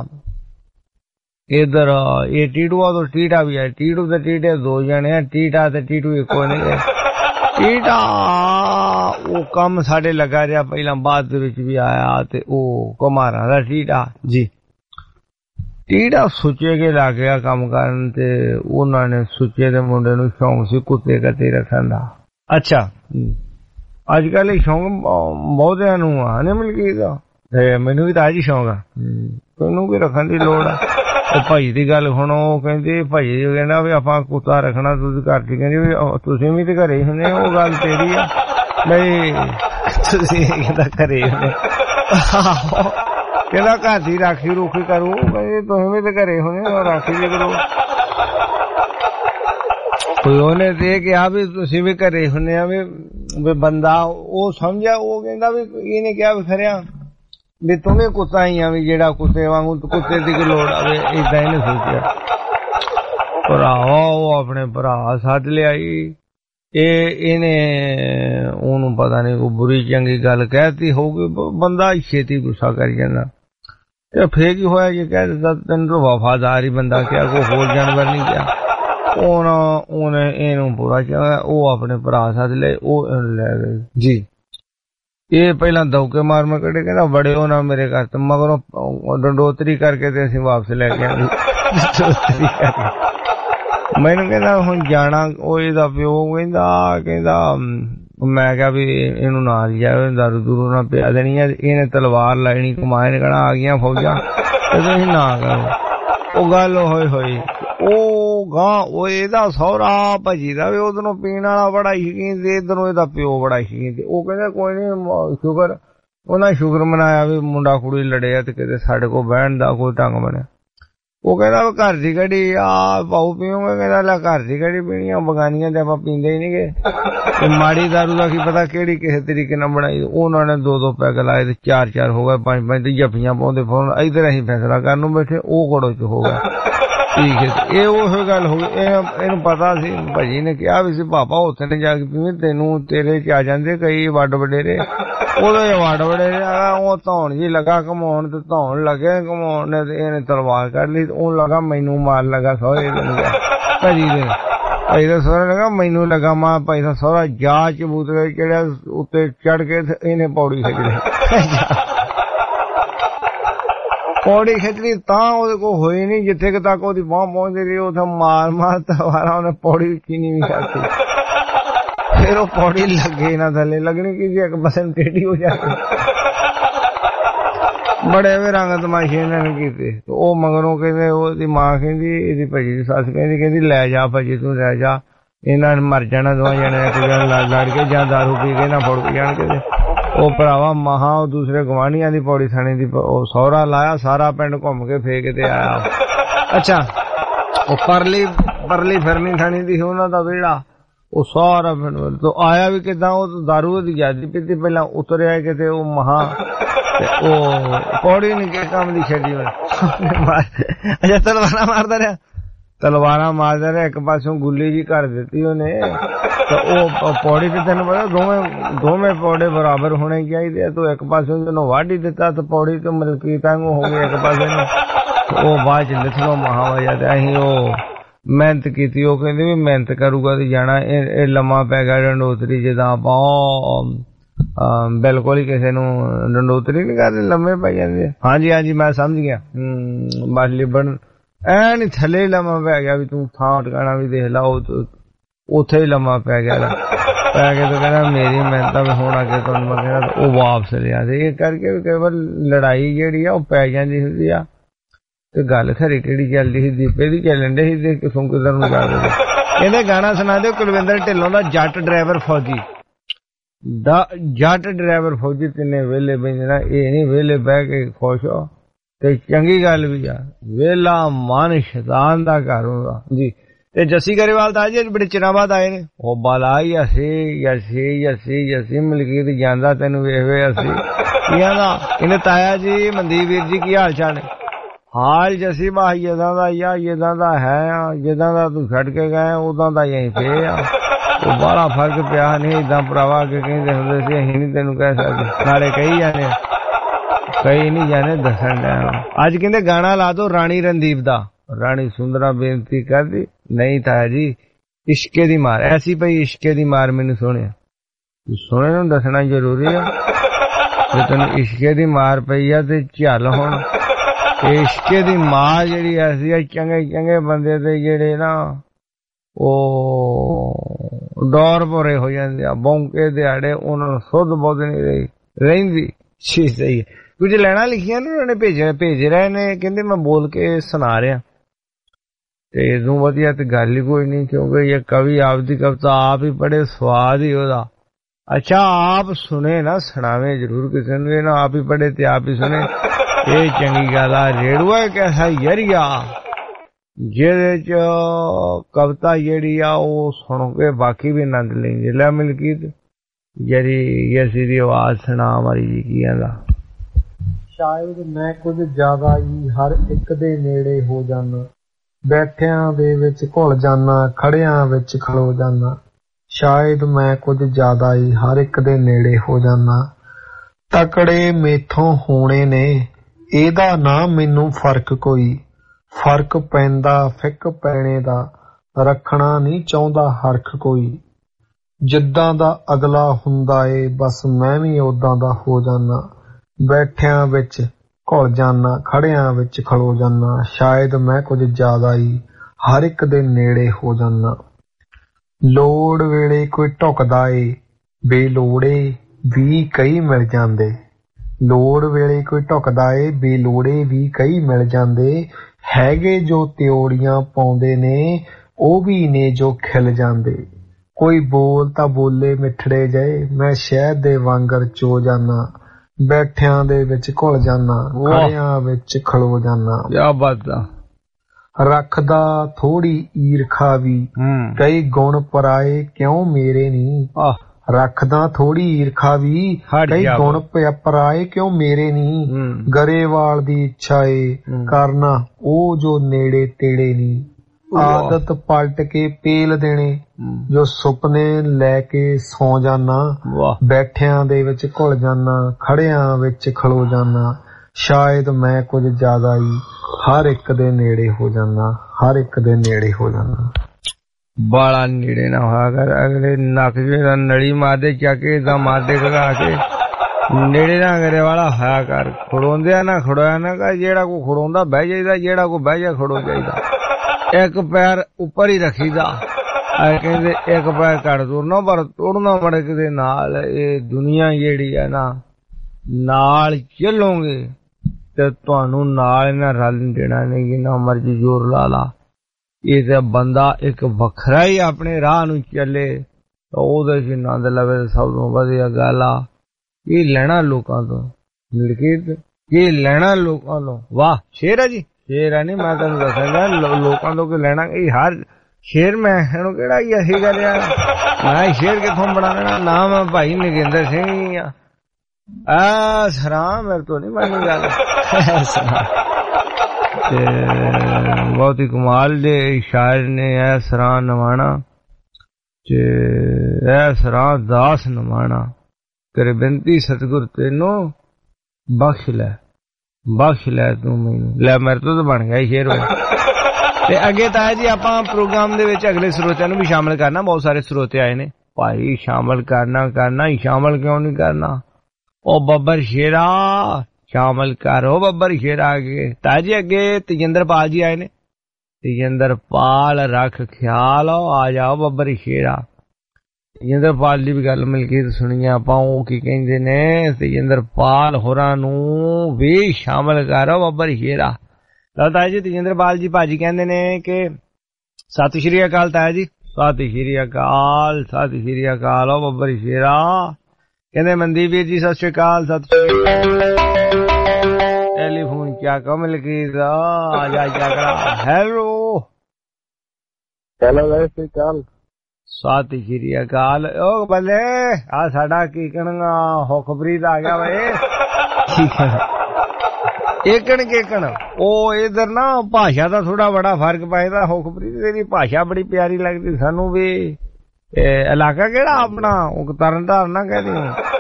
ਇਧਰ ਇਹ ਟੀਟੂਆ ਤੋਂ ਟੀਟਾ ਵੀ ਹੈ, ਟੀਟੂ ਤੇ ਟੀਟੇ ਦੋ ਜਣੇ ਆ, ਟੀਟਾ ਤੇ ਟੀਟੂ ਇੱਕੋ ਨਹੀਂ ਹੈ। ਟੀਟਾ ਉਹ ਕੰਮ ਸਾਡੇ ਲੱਗਾ ਰਿਹਾ ਪਹਿਲਾਂ, ਬਾਅਦ ਦੇ ਵਿੱਚ ਵੀ ਆਇਆ ਤੇ ਉਹ ਕੁਮਾਰਾਂ ਦਾ ਟੀਟਾ ਜੀ। ਟੀਟਾ ਸੁੱਚੇ ਕੇ ਲੱਗ ਗਿਆ ਕੰਮ ਕਰਨ ਤੇ ਉਹਨਾਂ ਨੇ ਸੁੱਚੇ ਦੇ ਮੁੰਡੇ ਨੂੰ ਸ਼ੌਂਕ ਸੀ ਕੁੱਤੇ ਕੱਤੇ ਰੱਖਣ ਦਾ। ਅੱਛਾ, ਅੱਜ ਕੱਲ ਇਹ ਸ਼ੌਂਕ ਬਹੁਤਿਆਂ ਨੂੰ ਆ ਨੇ ਮਿਲਕੀ ਦਾ, ਮੈਨੂੰ ਵੀ ਤਾਂ ਅੱਜ ਹੀ ਸ਼ੌਂਕ ਆ, ਤੈਨੂੰ ਵੀ ਰੱਖਣ ਦੀ ਲੋੜ ਆ। ਉਹ ਭਾਈ ਦੀ ਗੱਲ ਹੁਣ ਉਹ ਕਹਿੰਦੇ, ਭਾਈ ਕਹਿੰਦਾ ਵੀ ਆਪਾਂ ਕੁੱਤਾ ਰੱਖਣਾ, ਤੁਸੀਂ ਘਰ ਚ ਕਹਿੰਦੇ ਵੀ ਤੁਸੀਂ ਵੀ ਤੇ ਘਰੇ ਹੁੰਦੇ, ਉਹ ਗੱਲ ਤੇਰੀ ਆ ਬਈ ਤੁਸੀਂ ਕਹਿੰਦਾ ਘਰੇ ਹੁੰਦੇ, ਕਹਿੰਦਾ ਘਰ ਦੀ ਰਾਖੀ ਰੂਖੀ ਕਰੂ, ਕਹਿੰਦੇ ਤੁਸੀਂ ਵੀ ਤੇ ਘਰੇ ਹੁੰਦੇ ਰਾਖੀ ਵੀ ਕਰੋ। ਕੋਈ ਉਹਨੇ ਤੇ ਕਿਹਾ ਵੀ ਤੁਸੀਂ ਵੀ ਘਰੇ ਹੁੰਦੇ ਆ ਵੀ ਬੰਦਾ ਉਹ ਸਮਝਿਆ, ਉਹ ਕਹਿੰਦਾ ਵੀ ਇਹਨੇ ਕਿਹਾ ਵੀ ਖਰਿਆ ਵੀ ਤੂੰ ਵੀ ਕੁੱਤਾ ਹੀ ਆ, ਵੀ ਜਿਹੜਾ ਕੁੱਤੇ ਵਾਂਗੂ ਕੁੱਤੇ ਦੀ ਲੋੜ ਆਵੇ, ਏਦਾਂ ਇਹਨੇ ਸੋਚਿਆ। ਭਰਾ ਉਹ ਆਪਣੇ ਭਰਾ ਸੱਦ ਲਿਆਈ, ਇਹਨੇ ਉਹਨੂੰ ਪਤਾ ਨਹੀਂ ਕੋਈ ਬੁਰੀ ਚੰਗੀ ਗੱਲ ਕਹਿਤੀ ਹੋਊਗੀ, ਬੰਦਾ ਛੇਤੀ ਗੁੱਸਾ ਕਰ ਜਾਂਦਾ। ਤੇ ਫੇਰ ਕੀ ਹੋਇਆ ਜੇ ਕਹਿ ਦਿੱਤਾ ਤੈਨੂੰ ਤਾਂ ਵਫਾਦਾਰ ਹੀ ਬੰਦਾ ਕਿਹਾ, ਕੋਈ ਹੋਰ ਜਾਨਵਰ ਨਹੀਂ ਕਿਹਾ। ਉਹਨੇ ਇਹਨੂੰ ਪੂਰਾ ਕਿਹਾ, ਉਹ ਆਪਣੇ ਭਰਾ ਸੱਦ ਲਏ, ਉਹ ਲੈ ਗਏ ਜੀ। ਇਹ ਪਹਿਲਾਂ ਦੌਕੇ ਮਾਰ ਮੈਂ ਕੱਢੇ, ਕਹਿੰਦਾ ਬੜੇ ਹੋ ਨਾ ਮੇਰੇ ਘਰ ਤੋਂ, ਮਗਰੋਂ ਡੰਡੋਤਰੀ ਕਰਕੇ ਤੇ ਅਸੀਂ ਵਾਪਸ ਲੈ ਕੇ ਆਏ। ਮੈਨੂੰ ਕਹਿੰਦਾ ਹੁਣ ਜਾਣਾ, ਉਹ ਇਹਦਾ ਪਿਓ ਕਹਿੰਦਾ ਮੈਂ ਕਿਹਾ ਵੀ ਇਹਨੂੰ ਨਾਲ ਜਾਓ, ਦਾਰੂ ਦੂਰੂ ਨਾ ਪਿਆ ਦੇਣੀ ਹੈ, ਇਹਨੇ ਤਲਵਾਰ ਲਾਣੀ ਕਮਾਏ ਨੇ ਕਹਿਣਾ ਆ ਗਈਆਂ ਫੌਜਾਂ ਤੇ ਤੁਸੀਂ ਨਾ ਕਰੋ। ਉਹ ਗੱਲ ਹੋਈ ਉਹ ਗਾਂ ਉਹ ਇਹਦਾ ਸਹੁਰਾ ਭਾਜੀ ਦਾ ਵੀ ਉਧਰੋਂ ਪੀਣ ਵਾਲਾ ਬੜਾ ਸ਼ੌਕੀਨ ਤੇ ਇਧਰੋਂ ਇਹਦਾ ਪਿਓ ਬੜਾ ਸ਼ੌਕੀਨ ਤੇ ਉਹ ਕਹਿੰਦਾ ਕੋਈ ਨੀ ਸ਼ੁਕਰ, ਉਹਨਾਂ ਸ਼ੁਕਰ ਮਨਾਇਆ ਵੀ ਮੁੰਡਾ ਕੁੜੀ ਲੜਿਆ ਤੇ ਕਿਤੇ ਸਾਡੇ ਕੋਲ ਬਹਿਣ ਦਾ ਕੋਈ ਢੰਗ ਬਣਿਆ। ਉਹ ਕਹਿੰਦਾ ਘਰ ਦੀ ਘੜੀ ਆ ਪਾਉ ਪੀਓਗੇ, ਕਹਿੰਦਾ ਲੈ ਘਰ ਦੀ ਘੜੀ ਪੀਣੀ ਆ, ਬਗਾਨੀਆਂ ਤੇ ਆਪਾਂ ਪੀਂਦੇ ਹੀ ਨੀ। ਮਾੜੀ ਦਾਰੂ ਦਾ ਕੀ ਪਤਾ ਕਿਹੜੀ ਕਿਸੇ ਤਰੀਕੇ ਨਾਲ ਬਣਾਈ। ਉਹਨਾਂ ਨੇ 2-2 ਪੈਗ ਲਾਏ ਤੇ 4-4 ਹੋ ਗਏ, 5-5 ਤੇ ਜੱਫੀਆਂ ਪਾਉਂਦੇ ਫੋਨ। ਇੱਧਰ ਅਸੀਂ ਫੈਸਲਾ ਕਰਨ ਨੂੰ ਬੈਠੇ, ਉਹ ਕੋੜੋ ਚ ਹੋ ਗਿਆ। ਠੀਕ ਹੈ, ਇਹ ਉਹ ਗੱਲ ਹੋ ਗਈ। ਇਹਨੂੰ ਪਤਾ ਸੀ, ਭਾਜੀ ਨੇ ਕਿਹਾ ਵੀ ਸੀ ਪਾਪਾ ਉੱਥੇ ਨੇ ਜਾ ਕੇ ਪੀਵੇਂ, ਤੈਨੂੰ ਤੇਰੇ ਚ ਆ ਜਾਂਦੇ ਕਈ ਵੱਡ ਵਡੇਰੇ। ਉਹਦੇ ਵੱਡ ਵਡੇਰੇ ਉਹ ਧੌਣ ਜੀ ਲੱਗਾ ਘਮਾਉਣ ਤੇ ਧੌਣ ਲੱਗੇ ਘਮਾਉਣ ਨੇ, ਤੇ ਇਹਨੇ ਤਲਵਾਰ ਕੱਢ ਲਈ, ਉਹ ਲੱਗਾ ਮੈਨੂੰ ਮਾਰ ਲੱਗਾ ਸਹੁਰੇ ਦੇ ਭਾਜੀ ਦੇ। ਭਾਈ ਦਾ ਸਹੁਰਾ ਲੱਗਾ ਮੈਨੂੰ ਲੱਗਾ ਮਾਂ, ਭਾਈ ਦਾ ਸਹੁਰਾ ਜਾ ਚਬੂਤਰੇ ਚੜਿਆ ਉੱਤੇ ਚੜ ਕੇ ਇਹਨੇ ਪੌੜੀ ਖਿੱਚ ਲਈ। ਪੌੜੀ ਖਿੱਚ ਲਈ ਤਾਂ ਉਹਦੇ ਕੋਲ ਹੋਈ ਨੀ, ਜਿੱਥੇ ਕਿ ਤੱਕ ਉਹਦੀ ਬਾਂਹ ਪਹੁੰਚਦੀ ਰਹੀ ਉੱਥੇ ਮਾਰ ਤਲਵਾਰਾਂ ਉਹਨੇ ਪੌੜੀ ਚੀਨੀ ਵੀ ਕਰਤੀ। ਫਿਰ ਉਹ ਪੌੜੀ ਲੱਗੇ ਨਾ ਥੱਲੇ, ਲੱਗਣੀ ਕਿਸੇ ਇੱਕ ਪਾਸੇ ਟੇਢੀ ਹੋ ਜਾਂਦੀ। ਬੜੇ ਵੀ ਰੰਗ ਤਮਾਸ਼ੇ ਇਹਨਾਂ ਨੇ ਕੀਤੇ। ਉਹ ਮਗਰੋਂ ਕਹਿੰਦੇ, ਉਹਦੀ ਮਾਂ ਕਹਿੰਦੀ, ਇਹਦੀ ਭਾਜੀ ਦੀ ਸੱਸ ਕਹਿੰਦੀ ਲੈ ਜਾ ਭਾਜੀ ਤੂੰ ਲੈ ਜਾ, ਇਹਨਾਂ ਨੇ ਮਰ ਜਾਣਾ ਦੋਵਾਂ ਜਣੇ ਇੱਕ ਲੜ ਕੇ, ਜਾਂ ਦਾਰੂ ਪੀ ਕੇ ਨਾ ਫੁੜ ਜਾਣ ਕੇ। ਉਹ ਭਰਾਵਾ ਮਹਾ ਉਹ ਦੂਸਰੇ ਗਵਾਂਢੀਆਂ ਦੀ ਪੌੜੀ ਥਾਣੇ ਦੀ ਉਹ ਸਹੁਰਾ ਲਾਇਆ, ਸਾਰਾ ਪਿੰਡ ਘੁੰਮ ਕੇ ਫੇਕ ਤੇ ਆਇਆ। ਅੱਛਾ, ਉਹ ਪਰਲੀ ਫਿਰਨੀ ਥਾਣੀ ਦੀ ਉਹਨਾਂ ਦਾ ਵਿਹੜਾ, ਉਹ ਸਾਰਾ ਪਿੰਡ ਤੋਂ ਆਇਆ ਵੀ ਕਿੱਦਾਂ, ਉਹ ਦਾਰੂ ਦੀ ਜ਼ਿਆਦੀ ਪੀਤੀ, ਪਹਿਲਾਂ ਉਤਰਿਆ ਕਿਤੇ ਉਹ ਮਹਾ ਤੇ ਉਹ ਪੌੜੀ ਨੀ ਕਿਸੇ ਕੰਮ ਦੀ ਛੱਡੀ। ਅੱਛਾ, ਤਲਵਾਰਾਂ ਮਾਰਦਾ ਰਿਹਾ, ਤਲਵਾਰਾਂ ਮਾਰਦਾ ਰਿਹਾ, ਇੱਕ ਪਾਸੋਂ ਗੁੱਲੀ ਜੀ ਕਰ ਦਿੱਤੀ ਉਹਨੇ। ਤੇ ਉਹ ਪੌੜੀ ਤੇ ਤੈਨੂੰ ਪਤਾ ਦੋਵੇਂ ਪੌੜੇ ਬਰਾਬਰ ਹੋਣੇ ਚਾਹੀਦੇ। ਤੂੰ ਇੱਕ ਪਾਸੇ ਤੈਨੂੰ ਵਾਢ ਹੀ ਦਿੱਤਾ ਤੇ ਪੌੜੀ ਤੋਂ ਮਲਕੀਤ ਵਾਂਗੂ ਹੋ ਗਈ ਇੱਕ ਪਾਸੇ ਨੂੰ। ਉਹ ਬਾਅਦ ਚ ਲਿਖਲੋ ਮਹਾਵਾਜਾ ਤੇ ਅਸੀਂ ਉਹ ਮਿਹਨਤ ਕੀਤੀ। ਉਹ ਕਹਿੰਦੇ ਵੀ ਮਿਹਨਤ ਕਰੂਗਾ ਤੇ ਜਾਣਾ। ਇਹ ਲੰਮਾ ਪੈ ਗਿਆ ਡੰਡੋਤਰੀ, ਜਿੱਦਾਂ ਆਪਾਂ ਬਿਲਕੁਲ ਹੀ ਕਿਸੇ ਨੂੰ ਡੰਡੋਤਰੀ ਨੀ ਕਰਦੇ, ਲੰਮੇ ਪੈ ਜਾਂਦੇ। ਹਾਂਜੀ ਮੈਂ ਸਮਝ ਗਿਆ। ਬਸ ਲਿਬਣ ਐ ਨੀ ਥੱਲੇ ਲੰਮਾ ਪੈ ਗਿਆ ਵੀ ਤੂੰ ਥਾਂ ਟਿਕਾਣਾ ਵੀ ਦੇਖ ਲਾ, ਉੱਥੇ ਹੀ ਲੰਮਾ ਪੈ ਗਿਆ ਤੇ ਕਹਿੰਦਾ ਮੇਰੀ ਮਿਹਨਤਾਂ ਵੀ ਹੁਣ ਅੱਗੇ ਤੁਹਾਨੂੰ ਮੈਂ ਕਹਿੰਦਾ ਉਹ ਵਾਪਸ ਲਿਆ। ਤੇ ਇਹ ਕਰਕੇ ਵੀ ਕਈ ਵਾਰ ਲੜਾਈ ਜਿਹੜੀ ਆ ਉਹ ਪੈ ਜਾਂਦੀ ਹੁੰਦੀ ਆ। ਤੇ ਗੱਲ ਖਰੀ ਕਿਹੜੀ ਚੱਲਦੀ ਸੀ, ਦੀਪੇ ਦੀ ਚੱਲਣ ਡੇ ਸੀ, ਕਿਸਮ ਕਿਧਰ ਨੂੰ ਜਾ ਰਹੇ। ਇਹਦੇ ਗਾਣਾ ਸੁਣਾ ਦਿਓ ਕੁਲਵਿੰਦਰ ਢਿੱਲੋਂ ਦਾ, ਜੱਟ ਡਰਾਈਵਰ ਫੌਜੀ। ਜੱਟ ਡਰਾਈਵਰ ਫੌਜੀ ਤਿੰਨੇ ਵਿਹਲੇ ਬੈਠਣਾ, ਇਹ ਨੀ ਵਿਹਲੇ ਬਹਿ ਕੇ ਖੁਸ਼ ਹੋ। ਤੇ ਚੰਗੀ ਗੱਲ ਵੀ ਆ, ਵਿਹਲਾ ਮਨ ਸ਼ੈਤਾਨ ਦਾ ਘਰ ਹੁੰਦਾ ਜੀ। ਤੇ ਜੱਸੀ ਗਰੇਵਾਲ ਤਾਂ ਅੱਜ ਬੜੇ ਚਿਰਾਂ ਬਾਅਦ ਆਏ ਨੇ। ਉਹ ਬਾਲਾ ਯਸੀ ਮਲਕੀਤ ਜਾਂਦਾ ਤੈਨੂੰ ਵੇਖ ਅਸੀਂ ਕੀ ਆਂਦਾ ਇਹਨੇ ਤਾਇਆ ਜੀ ਮਨਦੀਪ ਵੀਰ ਜੀ ਕੀ ਹਾਲ ਚਾਲ ਨੇ? ਹਾਲ ਜਸੀ ਬਾਈ ਜਿੱਦਾਂ ਦਾ ਆ ਜਿੱਦਾਂ ਦਾ ਹੈ ਆ ਜਿੱਦਾਂ ਦਾ ਤੂੰ ਛੱਡ ਕੇ ਗਏ ਉਦਾਂ ਦਾ ਹੀ ਫੇ ਆ ਉਹ ਬੜਾ ਫਰਕ ਪਿਆ ਨਹੀਂ ਏਦਾਂ ਭਰਾਵਾ ਕੇ ਕਹਿੰਦੇ ਹੁੰਦੇ ਸੀ ਅਸੀਂ ਨਹੀਂ ਤੈਨੂੰ ਕਹਿ ਸਕਦੇ ਨਾਲੇ ਕਹੀ ਜਾਣੇ ਕਈ ਨਹੀਂ ਜਾਣੇ ਦੱਸਣ ਡਿਆ ਅੱਜ ਕਹਿੰਦੇ ਗਾਣਾ ਲਾ ਦੋ ਰਾਣੀ ਰਣਦੀਪ ਦਾ ਰਾਣੀ ਸੁੰਦਰਾ ਬੇਨਤੀ ਕਰਦੀ ਨਹੀਂ ਤਾਇਆ ਜੀ ਇਸ਼ਕੇ ਦੀ ਮਾਰ ਐਸੀ ਪਈ ਇਸ਼ਕੇ ਦੀ ਮਾਰ ਮੈਨੂੰ ਸੁਣਿਆ ਸੁਣੇ ਨੂੰ ਦੱਸਣਾ ਜ਼ਰੂਰੀ ਆ ਜੇ ਤੈਨੂੰ ਇਸ਼ਕੇ ਦੀ ਮਾਰ ਪਈ ਆ ਤੇ ਝੱਲ ਹੁਣ ਇਸ਼ਕੇ ਦੀ ਮਾਰ ਜਿਹੜੀ ਐਸੀ ਚੰਗੇ ਚੰਗੇ ਬੰਦੇ ਤੇ ਜਿਹੜੇ ਨਾ ਉਹ ਦੌਰ ਭਰੇ ਹੋ ਜਾਂਦੇ ਆ ਬੌਂਕੇ ਦਿਹਾੜੇ ਉਹਨਾਂ ਨੂੰ ਸੁੱਧ ਬੁੱਧ ਨਹੀਂ ਰਹਿੰਦੀ ਚੀਜ਼ ਸਹੀ ਹੈ ਕੁਝ ਲੈਣਾ ਲਿਖੀਆਂ ਨੇ ਉਹਨਾਂ ਨੇ ਭੇਜ ਰਹੇ ਨੇ ਕਹਿੰਦੇ ਮੈਂ ਬੋਲ ਕੇ ਸੁਣਾ ਰਿਹਾ ਤੇ ਇਦੋਂ ਵਧੀਆ ਤੇ ਗੱਲ ਹੀ ਕੋਈ ਨਹੀਂ ਕਿਉਂਕਿ ਇਹ ਕਵੀ ਆਪਦੀ ਕਵਿਤਾ ਆਪ ਹੀ ਬੜੇ ਸਵਾਦ ਹੀ ਉਹਦਾ ਅੱਛਾ ਆਪ ਸੁਣੇ ਨਾ ਸੁਣਾਵੇ ਜ਼ਰੂਰ ਕਿਸੇ ਨੂੰ ਇਹ ਨਾ ਆਪ ਹੀ ਪੜ੍ਹੇ ਤੇ ਆਪ ਹੀ ਸੁਣੇ ਇਹ ਚੰਗੀ ਗੱਲ ਆ ਰੇੜੂਆ ਇੱਕ ਐਸਾ ਯਰੀਆ ਜਿਹਦੇ ਚ ਕਵਿਤਾ ਜਿਹੜੀ ਆ ਉਹ ਸੁਣ ਕੇ ਬਾਕੀ ਵੀ ਆਨੰਦ ਲੈਂਦੇ ਲੈ ਮਲਕੀਤ ਜਿਹੜੀ ਯਸੀ ਦੀ ਆਵਾਜ਼ ਸੁਣਾ ਮਾਰੀ ਜੀ ਕੀ ਆਂਦਾ ਸ਼ਾਇਦ ਮੈਂ ਕੁਝ ਜ਼ਿਆਦਾ ਹੀ ਹਰ ਇੱਕ ਦੇ ਨੇੜੇ ਹੋ ਜਾਣਾ ਬੈਠਿਆਂ ਦੇ ਵਿੱਚ ਘੁਲ ਜਾਣਾ ਖੜਿਆਂ ਵਿੱਚ ਖਲੋ ਜਾਣਾ ਸ਼ਾਇਦ ਮੈਂ ਕੁਝ ਜ਼ਿਆਦਾ ਹੀ ਹਰ ਇੱਕ ਦੇ ਨੇੜੇ ਹੋ ਜਾਣਾ ਤਕੜੇ ਮੇਥੋਂ ਹੋਣੇ ਨੇ ਇਹਦਾ ਨਾ ਮੈਨੂੰ ਫਰਕ ਕੋਈ ਫਰਕ ਪੈਂਦਾ ਫਿੱਕ ਪੈਣੇ ਦਾ ਰੱਖਣਾ ਨਹੀਂ ਚਾਹੁੰਦਾ ਹਰਖ ਕੋਈ ਜਿੱਦਾਂ ਦਾ ਅਗਲਾ ਹੁੰਦਾ ਏ ਬਸ ਮੈਂ ਵੀ ਉਦਾਂ ਦਾ ਹੋ ਜਾਣਾ ਬੈਠਿਆਂ ਵਿੱਚ ਘੁਲ ਜਾਣਾ ਖੜਿਆਂ ਵਿੱਚ ਖਲੋ ਜਾਣਾ ਸ਼ਾਇਦ ਮੈਂ ਕੁਝ ਜ਼ਿਆਦਾ ਹੀ ਹਰ ਇੱਕ ਦੇ ਨੇੜੇ ਹੋ ਜਾਣਾ ਲੋੜ ਵੇਲੇ ਕੋਈ ਢੁਕਦਾ ਏ ਬੇਲੋੜੇ ਵੀ ਕਈ ਮਿਲ ਜਾਂਦੇ ਲੋੜ ਵੇਲੇ ਕੋਈ ਢੁਕਦਾ ਏ ਬੇਲੋੜੇ ਵੀ ਕਈ ਮਿਲ ਜਾਂਦੇ ਹੈਗੇ ਜੋ ਤਿਉੜੀਆਂ ਪਾਉਂਦੇ ਨੇ ਉਹ ਵੀ ਨੇ ਜੋ ਖਿਲ ਜਾਂਦੇ ਕੋਈ ਬੋਲ ਤਾਂ ਬੋਲੇ ਮਿੱਠੜੇ ਜਾਏ ਮੈਂ ਸ਼ਹਿਦ ਦੇ ਵਾਂਗਰ ਚੋ ਜਾਣਾ ਬੈਠਿਆਂ ਦੇ ਵਿੱਚ ਘੁਲ ਜਾਣਾ ਖੜਿਆਂ ਵਿੱਚ ਖਲੋ ਜਾਣਾ ਕਿਆ ਬਾਤ ਆ ਰੱਖਦਾ ਥੋੜੀ ਈਰਖਾ ਵੀ ਕਈ ਗੁਣ ਪਰਾਏ ਕਿਉਂ ਮੇਰੇ ਨਹੀਂ ਰੱਖਦਾ ਥੋੜੀ ਈਰਖਾ ਵੀ ਕਈ ਗੁਣ ਪਰਾਏ ਕਿਉਂ ਮੇਰੇ ਨਹੀਂ ਗਰੇਵਾਲ ਦੀ ਇੱਛਾ ਏ ਕਰਨਾ ਉਹ ਜੋ ਨੇੜੇ ਤੇੜੇ ਨਹੀਂ ਆਦਤ ਪਲਟ ਕੇ ਪੇਲ ਦੇਣੇ ਜੋ ਸੁਪਨੇ ਲੈ ਕੇ ਸੌ ਜਾਣਾ ਬੈਠਿਆਂ ਦੇ ਵਿੱਚ ਘੁਲ ਜਾਣਾ ਖੜਿਆਂ ਵਿੱਚ ਖਲੋ ਜਾਣਾ ਸ਼ਾਇਦ ਮੈਂ ਕੁਝ ਜ਼ਿਆਦਾ ਹੀ ਹਰ ਇੱਕ ਦੇ ਨੇੜੇ ਹੋ ਜਾਣਾ ਹਰ ਇੱਕ ਦੇ ਨੇੜੇ ਹੋ ਜਾਣਾ ਬਾਲਾ ਨੇੜੇ ਨਾ ਹੋਇਆ ਕਰ ਅਗਲੇ ਨੱਕ ਜਿਹੜਾ ਨਲੀ ਮਾਰਦੇ ਚੱਕੇ ਤਾਂ ਮਾਰਦੇ ਖੜਾ ਕੇ ਨੇੜੇ ਨਾ ਕਰੇ ਵਾਲਾ ਹੋਇਆ ਕਰ ਖੜੋਂਦਿਆ ਨਾ ਖੜੋਇਆ ਨਾ ਕਰ ਜਿਹੜਾ ਕੋ ਖੜੋਂਦਾ ਬਹਿ ਜਾਈਦਾ ਜਿਹੜਾ ਕੋ ਬਹਿ ਜਾ ਖੜੋ ਜਾਈਦਾ ਇੱਕ ਪੈਰ ਉੱਪਰ ਹੀ ਰੱਖੀਦਾ ਕਹਿੰਦੇ ਇੱਕ ਪੈਰ ਕੱਢ ਤੁਰਨਾ ਪਰ ਤੁਰਨਾ ਮੜਕ ਦੇ ਨਾਲ ਇਹ ਦੁਨੀਆ ਜਿਹੜੀ ਹੈ ਨਾ ਨਾਲ ਚੱਲੋਗੇ ਤੇ ਤੁਹਾਨੂੰ ਨਾਲ ਇਹਨਾਂ ਰਲ ਦੇਣਾ ਨਹੀਂ ਜਿੰਨਾ ਮਰਜ਼ੀ ਜ਼ੋਰ ਲਾ ਲਾ ਇਹ ਤੇ ਬੰਦਾ ਇੱਕ ਵੱਖਰਾ ਹੀ ਆਪਣੇ ਰਾਹ ਨੂੰ ਚੱਲੇ ਤਾਂ ਉਹਦੇ ਚ ਆਨੰਦ ਲਵੇ ਸਭ ਤੋਂ ਵਧੀਆ ਗੱਲ ਆ ਇਹ ਲੈਣਾ ਲੋਕਾਂ ਤੋਂ ਮਿਲਕੀਤ ਇਹ ਲੈਣਾ ਲੋਕਾਂ ਤੋਂ ਵਾਹ ਸ਼ੇਰ ਆ ਜੀ ਸ਼ੇਰ ਆ ਨਹੀਂ ਮੈਂ ਤੁਹਾਨੂੰ ਦੱਸਾਂਗਾ ਲੋਕਾਂ ਤੋਂ ਕਿ ਲੈਣਾ ਇਹ ਹਰ ਸ਼ੇਰ ਮੈਂ ਇਹਨੂੰ ਕਿਹੜਾ ਹੀ ਅਸੀਂ ਗੱਲ ਆ ਮੈਂ ਸ਼ੇਰ ਕਿੱਥੋਂ ਬਣਾ ਲੈਣਾ ਨਾਮ ਹੈ ਭਾਈ ਨਗਿੰਦਰ ਸਿੰਘ ਆ ਸਰਾਂ ਮੇਰੇ ਤੋਂ ਨਹੀਂ ਮੰਨੀ ਗੱਲ ਤੇ ਬਹੁਤ ਹੀ ਕਮਾਲ ਦੇ ਸ਼ਾਇਰ ਨੇ ਇਹ ਸਰਾਂ ਨਵਾਣਾ ਤੇ ਇਹ ਸਰਾਂ ਦਾਸ ਨਵਾਣਾ ਤੇਰੇ ਬੇਨਤੀ ਸਤਿਗੁਰ ਤੈਨੂੰ ਬਖਸ਼ ਲੈ ਤੂੰ ਮੈਨੂੰ ਲੈ ਮੇਰੇ ਤੋਂ ਤਾਂ ਬਣ ਗਿਆ ਸ਼ੇਰ ਤੇ ਅੱਗੇ ਤਾਂ ਜੀ ਆਪਾਂ ਪ੍ਰੋਗਰਾਮ ਦੇ ਵਿੱਚ ਅਗਲੇ ਸਰੋਤਿਆਂ ਨੂੰ ਵੀ ਸ਼ਾਮਲ ਕਰਨਾ ਬਹੁਤ ਸਾਰੇ ਸਰੋਤੇ ਆਏ ਨੇ ਭਾਈ ਸ਼ਾਮਲ ਕਰਨਾ ਹੀ ਸ਼ਾਮਲ ਕਿਉਂ ਨਹੀਂ ਕਰਨਾ ਉਹ ਬੱਬਰ ਸ਼ੇਰਾ ਸ਼ਾਮਲ ਕਰੋ ਬੱਬਰ ਸ਼ੇਰਾ ਅੱਗੇ ਤਾਂ ਜੀ ਅੱਗੇ ਤੇਜਿੰਦਰਪਾਲ ਜੀ ਆਏ ਨੇ ਤੇਜਿੰਦਰਪਾਲ ਰੱਖ ਖਿਆਲ ਆ ਜਾਓ ਬੱਬਰ ਸ਼ੇਰਾ ਤੇਜਿੰਦਰਪਾਲ ਦੀ ਵੀ ਗੱਲ ਮਿਲ ਕੇ ਸੁਣੀ ਆਪਾਂ ਉਹ ਕੀ ਕਹਿੰਦੇ ਨੇ ਤੇਜਿੰਦਰਪਾਲ ਹੋਰਾਂ ਨੂੰ ਵੀ ਸ਼ਾਮਲ ਕਰੋ ਬੱਬਰ ਸ਼ੇਰਾ ਤਾਂ ਤਾਇਆ ਜੀ ਤੇਜਿੰਦਰਪਾਲ ਜੀ ਭਾਜੀ ਕਹਿੰਦੇ ਨੇ ਕਿ ਸਤਿ ਸ਼੍ਰੀ ਅਕਾਲ ਤਾਇਆ ਜੀ ਸਤਿ ਸ਼੍ਰੀ ਅਕਾਲ ਉਹ ਬੱਬਰ ਸ਼ੇਰਾ ਕਹਿੰਦੇ ਮਨਦੀਪ ਵੀਰ ਜੀ ਸਤਿ ਸ਼੍ਰੀ ਅਕਾਲ ਟੈਲੀਫੋਨ ਕਿਆ ਕਮਲ ਕੀ ਆ ਜਾ ਕਿਆ ਕਰਾ ਹੈਲੋ ਸਤਿ ਸ਼੍ਰੀ ਅਕਾਲ ਉਹ ਬੱਲੇ ਆ ਸਾਡਾ ਕੀ ਕਹਿਣਾ ਹੁਕਮਰੀਤ ਆ ਗਿਆ ਵੇ ਏਕਣ ਉਹ ਇਧਰ ਨਾ ਭਾਸ਼ਾ ਦਾ ਥੋੜਾ ਬੜਾ ਫਰਕ ਪੈਦਾ। ਹੁਕਮਪ੍ਰੀਤ ਤੇਰੀ ਭਾਸ਼ਾ ਬੜੀ ਪਿਆਰੀ ਲੱਗਦੀ ਸਾਨੂੰ ਵੀ। ਇਲਾਕਾ ਕਿਹੜਾ ਆਪਣਾ? ਉਹ ਤਰਨਤਾਰਨ ਨਾ ਕਹਿੰਦੇ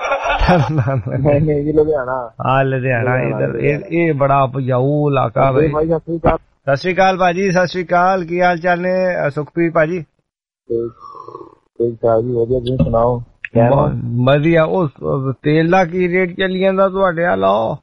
ਨਹੀਂ ਲੁਧਿਆਣਾ। ਹਾਂ ਲੁਧਿਆਣਾ ਇਧਰ ਇਹ ਬੜਾ ਉਪਜਾਊ ਇਲਾਕਾ ਬਈ। ਸਤਿ ਸ੍ਰੀ ਅਕਾਲ ਭਾਜੀ। ਸਤਿ ਸ੍ਰੀ ਅਕਾਲ। ਕੀ ਹਾਲ ਚਾਲ ਨੇ ਸੁਖਪ੍ਰੀਤ ਭਾਜੀ? ਠੀਕ ਠਾਕ ਜੀ ਵਧੀਆ। ਤੁਸੀਂ ਸੁਣਾਓ? ਵਧੀਆ। ਉਹ ਤੇਲ ਦਾ ਕੀ ਰੇਟ ਚੱਲੀ ਜਾਂਦਾ ਤੁਹਾਡੇ ਵੱਲ?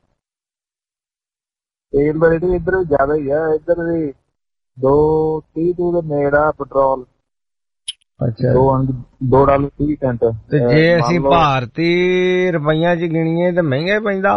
ਤੇਲ ਦਾ ਰੇਟ ਇੱਧਰ ਵੀ ਜ਼ਿਆਦਾ ਹੀ ਆ। ਇੱਧਰ ਵੀ 2.30 ਦੇ ਨੇੜੇ ਆ ਪੈਟਰੋਲ। ਅੱਛਾ $2.30। ਤੇ ਜੇ ਅਸੀਂ ਭਾਰਤੀ ਰੁਪਈਆਂ ਚ ਗਿਣੀਏ ਤੇ ਮਹਿੰਗਾ ਪੈਂਦਾ?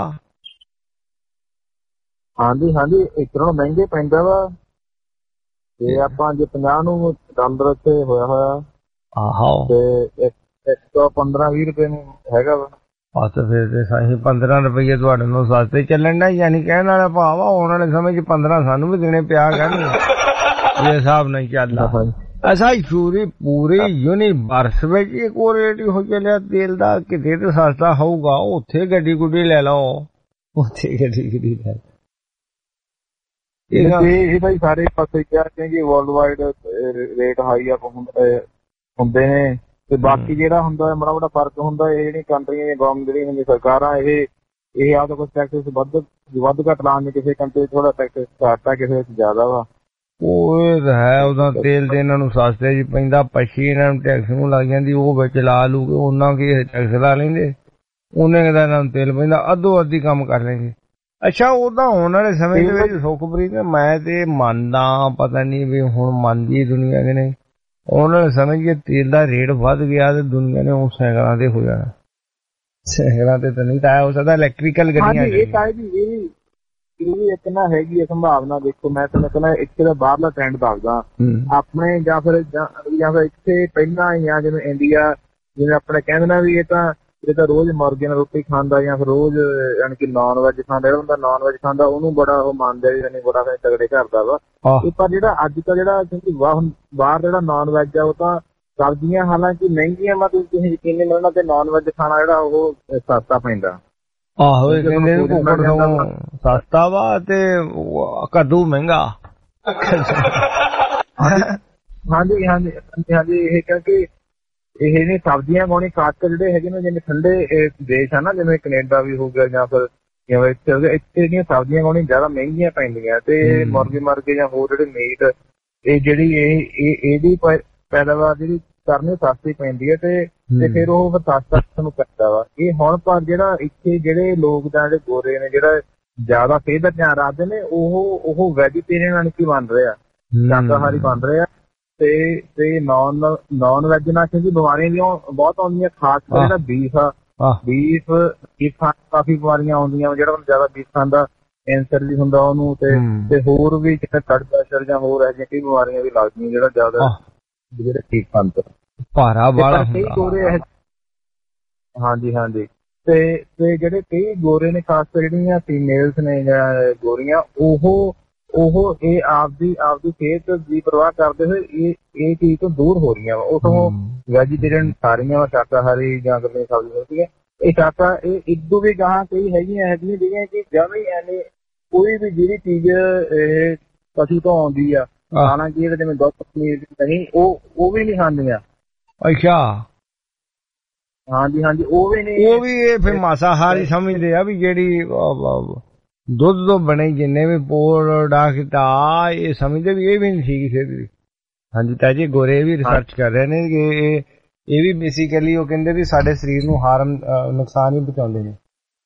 ਹਾਂਜੀ ਇੱਧਰੋਂ ਮਹਿੰਗੇ ਪੈਂਦਾ ਵਾ। ਤੇ ਆਪਾਂ ਜੇ 50 ਨੂੰ ਡਾਲਰ ਤੇ ਹੋਇਆ ਤੇ 115-20 ਰੁਪਏ ਨੂੰ ਹੈਗਾ ਵਾ। ਤੇ ਫਿਰ ਤੇ ਅਸੀਂ 15 ਰੁਪਏ ਤੁਹਾਡੇ ਨੂੰ ਸਸਤੇ ਚੱਲਣ ਦਾ, ਯਾਨੀ ਕਹਿਣ ਵਾਲਾ ਭਾਵ ਆਉਣ ਵਾਲੇ ਸਮੇਂ ਚ 15 ਸਾਨੂੰ ਵੀ ਦੇਣੇ ਪਿਆ ਕਰਨਗੇ। ਇਹ ਹਿਸਾਬ ਨਹੀਂ ਚੱਲਦਾ। ਅੱਛਾ ਪੂਰੇ ਯੂਨੀਵਰਸ ਵਿੱਚ ਇੱਕੋ ਰੇਟ ਹੋ ਚੱਲਿਆ ਤੇਲ ਦਾ? ਕਿਤੇ ਤੇ ਸਸਤਾ ਹੋਊਗਾ, ਉੱਥੇ ਗੱਡੀ ਗੁੱਡੀ ਲੈ ਲਓ, ਉੱਥੇ ਗੱਡੀ ਗੁੱਡੀ ਲੈ ਲਓ। ਇਹ ਤਾਂ ਸਾਰੇ ਪਾਸੇ ਕਿਹਾ ਕਿ world wide rate high up ਹੁੰਦੇ ਨੇ। ਤੇ ਬਾਕੀ ਜਿਹੜਾ ਹੁੰਦਾ ਮਾੜਾ ਮੋਟਾ ਫਰਕ ਹੁੰਦਾ। ਇਹ ਜਿਹੜੀ ਕੰਟਰੀਆਂ ਦੀਆਂ ਗਵਰਨਮੈਂਟ ਜਿਹੜੀਆਂ ਹੁੰਦੀਆਂ ਸਰਕਾਰਾਂ ਇਹ ਆਪਦਾ ਕੁਛ ਟੈਕਸ ਵੱਧ ਘੱਟ ਲਾਉਣ। ਕਿਸੇ ਕੰਟਰੀ ਥੋੜਾ ਟੈਕਸ ਘੱਟ ਆ, ਕਿਸੇ ਵਿੱਚ ਜ਼ਿਆਦਾ ਵਾ। ਉਹ ਹੈ ਉਹਦਾ ਤੇਲ ਤੇ ਇਹਨਾਂ ਨੂੰ ਸਸਤੇ ਚ ਪੈਂਦਾ, ਪਛੀ ਇਹਨਾਂ ਨੂੰ ਟੈਕਸ ਨੂੰ ਲੱਗ ਜਾਂਦੀ। ਉਹ ਵਿੱਚ ਲਾ ਲੂ ਕੇ ਉਹਨਾਂ ਕੀ ਟੈਕਸ ਲਾ ਲੈਂਦੇ, ਉਹਨੇ ਕਿਦਾ ਇਹਨਾਂ ਨੂੰ ਤੇਲ ਪੈਂਦਾ, ਅੱਧੋ ਅੱਧੀ ਕੰਮ ਕਰ ਲੈਂਦੇ। ਅੱਛਾ ਉਹਦਾ ਆਉਣ ਵਾਲੇ ਸਮੇਂ ਦੇ ਵਿੱਚ ਸੁਖਪ੍ਰੀਤ ਮੈਂ ਤੇ ਮੰਨਦਾ, ਪਤਾ ਨਹੀਂ ਵੀ ਹੁਣ ਮੰਨਦੀ ਦੁਨੀਆ ਕਿ ਨਹੀਂ, ਆਉਣ ਵਾਲੇ ਸਮੇਂ ਜੇ ਤੇਲ ਦਾ ਰੇਟ ਵੱਧ ਗਿਆ ਤੇ ਦੁਨੀਆ ਨੇ ਉਹ ਸਾਈਕਲਾਂ ਤੇ ਹੋ ਜਾਣਾ। ਸਾਈਕਲਾਂ ਤੇ ਤਾਂ ਨਹੀਂ ਤਾਂ ਹੋ ਸਕਦਾ, ਇਲੈਕਟ੍ਰੀਕਲ ਗੱਡੀਆਂ। ਇਹ ਵੀ ਇੱਕ ਨਾ ਹੈਗੀ ਸੰਭਾਵਨਾ। ਦੇਖੋ ਮੈਂ ਤੁਹਾਨੂੰ ਕਹਿੰਦਾ ਇੱਥੇ ਦਾ ਬਾਹਰਲਾ ਟ੍ਰੈਂਡ ਦੱਸਦਾ ਆਪਣੇ, ਜਾਂ ਫਿਰ ਇੱਥੇ ਪਹਿਲਾਂ ਹੀ ਆ ਜਿਵੇਂ ਇੰਡੀਆ, ਜਿਵੇਂ ਆਪਣੇ ਕਹਿੰਦੇ ਨਾ ਵੀ ਇਹ ਤਾਂ ਰੋਜ਼ ਮੁਰਗੇ ਨਾਲ ਰੋਟੀ ਖਾਂਦਾ ਜਾਂ ਫਿਰ ਰੋਜ਼ ਯਾਨੀ ਕਿ ਨਾਨ ਵੈਜ ਖਾਂਦਾ। ਜਿਹੜਾ ਬੰਦਾ ਨਾਨ ਵੈਜ ਖਾਂਦਾ ਉਹਨੂੰ ਬੜਾ ਉਹ ਮੰਨਦਾ ਯਾਨੀ ਬੜਾ ਤਗੜੇ ਘਰ ਦਾ ਵਾ। ਪਰ ਜਿਹੜਾ ਅੱਜ ਕੱਲ੍ਹ ਜਿਹੜਾ ਕਿਉਂਕਿ ਬਾਹਰ ਜਿਹੜਾ ਨਾਨ ਵੈਜ ਆ ਉਹ ਤਾਂ ਸਬਜ਼ੀਆਂ ਹਾਲਾਂਕਿ ਮਹਿੰਗੀਆਂ ਵਾ, ਤੁਸੀਂ ਯਕੀਨ ਨਹੀਂ ਮੰਨਣਾ, ਤੇ ਨਾਨ ਵੈਜ ਖਾਣਾ ਜਿਹੜਾ ਉਹ ਸਸਤਾ ਪੈਂਦਾ। ਆਹੋ ਸਸਤਾ ਵਾ ਤੇ ਕੱਦੂ ਮਹਿੰਗਾ। ਹਾਂਜੀ ਇਹ ਕਿਉਂਕਿ ਇਹ ਨੇ ਸਬਜ਼ੀਆਂ ਪਾਉਣੀ ਖਾਸ ਕਰ ਜਿਹੜੇ ਹੈਗੇ ਨੇ ਜਿਵੇਂ ਠੰਡੇ ਦੇਸ਼ ਆ ਨਾ, ਜਿਵੇਂ ਕੈਨੇਡਾ ਵੀ ਹੋ ਗਿਆ ਜਾਂ ਫਿਰ ਇੱਥੇ ਹੋ ਗਿਆ, ਇੱਥੇ ਜਿਹੜੀਆਂ ਸਬਜ਼ੀਆਂ ਪਾਉਣੀ ਜ਼ਿਆਦਾ ਮਹਿੰਗੀਆਂ ਪੈਂਦੀਆਂ। ਤੇ ਮੁਰਗੇ ਜਾਂ ਹੋਰ ਜਿਹੜੇ ਮੀਟ ਇਹ ਜਿਹੜੀ ਇਹਦੀ ਪੈਦਾਵਾਰ ਜਿਹੜੀ ਕਰਨੀ ਸਸਤੀ ਪੈਂਦੀ ਹੈ ਤੇ ਫਿਰ ਉਹ ਸਸਤਾ ਸਾਨੂੰ ਪੈਂਦਾ ਵਾ। ਇਹ ਹੁਣ ਪਰ ਜਿਹੜਾ ਇੱਥੇ ਜਿਹੜੇ ਲੋਕ ਜਾਂ ਜਿਹੜੇ ਗੋਰੇ ਨੇ ਜਿਹੜਾ ਜ਼ਿਆਦਾ ਸਿਹਤ ਦਾ ਧਿਆਨ ਰੱਖਦੇ ਨੇ ਉਹ ਵੈਜੀਟੇਰੀਅਨ ਯਾਨੀ ਕਿ ਬਣ ਰਹੇ ਆ, ਸ਼ਾਕਾਹਾਰੀ ਬਣ ਰਹੇ ਆ। ਤੇ ਨਾਨ ਵੈਜ ਨਾਲ ਕਿਉਂਕਿ ਬਿਮਾਰੀਆਂ ਵੀ ਬਹੁਤ ਆਉਂਦੀਆਂ, ਖਾਸ ਕਰ ਜਿਹੜਾ ਬੀਫ ਖਾਣ ਕਾਫੀ ਬਿਮਾਰੀਆਂ ਆਉਂਦੀਆਂ। ਜਿਹੜਾ ਜ਼ਿਆਦਾ ਬੀਫ ਖਾਂਦਾ ਕੈਂਸਰ ਵੀ ਹੁੰਦਾ ਉਹਨੂੰ, ਤੇ ਹੋਰ ਵੀ ਜਿਵੇਂ ਬਲੱਡ ਪ੍ਰੈਸ਼ਰ ਜਾਂ ਹੋਰ ਇਹੋ ਜਿਹੀਆਂ ਕਈ ਬਿਮਾਰੀਆਂ ਵੀ ਲੱਗਦੀਆਂ ਜਿਹੜਾ ਜ਼ਿਆਦਾ ਜਿਹੜੇ ਠੀਕ ਖਾਂਦਾ ਭਾਰਾ ਵਾਲਾ ਹੁੰਦਾ। ਹਾਂਜੀ ਤੇ ਜਿਹੜੇ ਕਈ ਗੋਰੇ ਨੇ ਖਾਸ ਕਰ ਜਿਹੜੀਆਂ ਫੀਮੇਲਸ ਨੇ ਜਾਂ ਗੋਰੀਆਂ ਉਹ ਇਹ ਆਪਦੀ ਸਿਹਤ ਦੀ ਪਰਵਾਹ ਕਰਦੇ ਹੋਏ ਇਹ ਚੀਜ਼ ਤੋਂ ਦੂਰ ਹੋ ਰਹੀਆਂ ਵਾ। ਉਥੋਂ ਵੈਜੀਟੇਰੀਅਨ ਖਾ ਰਹੀਆਂ ਵਾ, ਸ਼ਾਕਾਹਾਰੀ ਜਾਂ ਗੰਨੇ ਸਬਜ਼ੀ ਹੁੰਦੀ ਹੈ। ਇਹ ਇਦੋਂ ਵੀ ਗਾਹਾਂ ਕਈ ਹੈਗੀਆਂ ਜਿਹੜੀਆਂ ਕਿ ਜਮੀ ਐਨੇ ਕੋਈ ਵੀ ਜਿਹੜੀ ਚੀਜ਼ ਇਹ ਪਸ਼ੂ ਤੋਂ ਆਉਂਦੀ ਆ, ਹਾਲਾਂਕਿ ਇਹਦੇ ਜਿਵੇਂ ਦੁੱਧ ਪਨੀਰ ਨਹੀਂ ਉਹ ਵੀ ਨਹੀਂ ਖਾਂਦੀਆਂ। ਅੱਛਾ ਹਾਂਜੀ ਉਹ ਵੀ ਨਹੀਂ। ਉਹ ਵੀ ਇਹ ਫਿਰ ਮਾਸਾਹਾਰੀ ਸਮਝਦੇ ਆ ਵੀ ਜਿਹੜੀ ਦੁੱਧ ਤੋਂ ਬਣੇ ਜਿੰਨੇ ਵੀ ਪ੍ਰੋਡਕਟ ਆ ਇਹ ਸਮਝਦੇ ਵੀ ਇਹ ਵੀ ਨਹੀਂ ਠੀਕ ਸੀ। ਹਾਂਜੀ ਤਾਂ ਜੀ ਗੋਰੇ ਵੀ ਰਿਸਰਚ ਕਰ ਰਹੇ ਨੇ ਕਿ ਇਹ ਵੀ ਬੇਸਿਕਲੀ ਉਹ ਕਹਿੰਦੇ ਵੀ ਸਾਡੇ ਸਰੀਰ ਨੂੰ ਨੁਕਸਾਨ ਹੀ ਪਹੁੰਚਾਉਂਦੇ ਨੇ।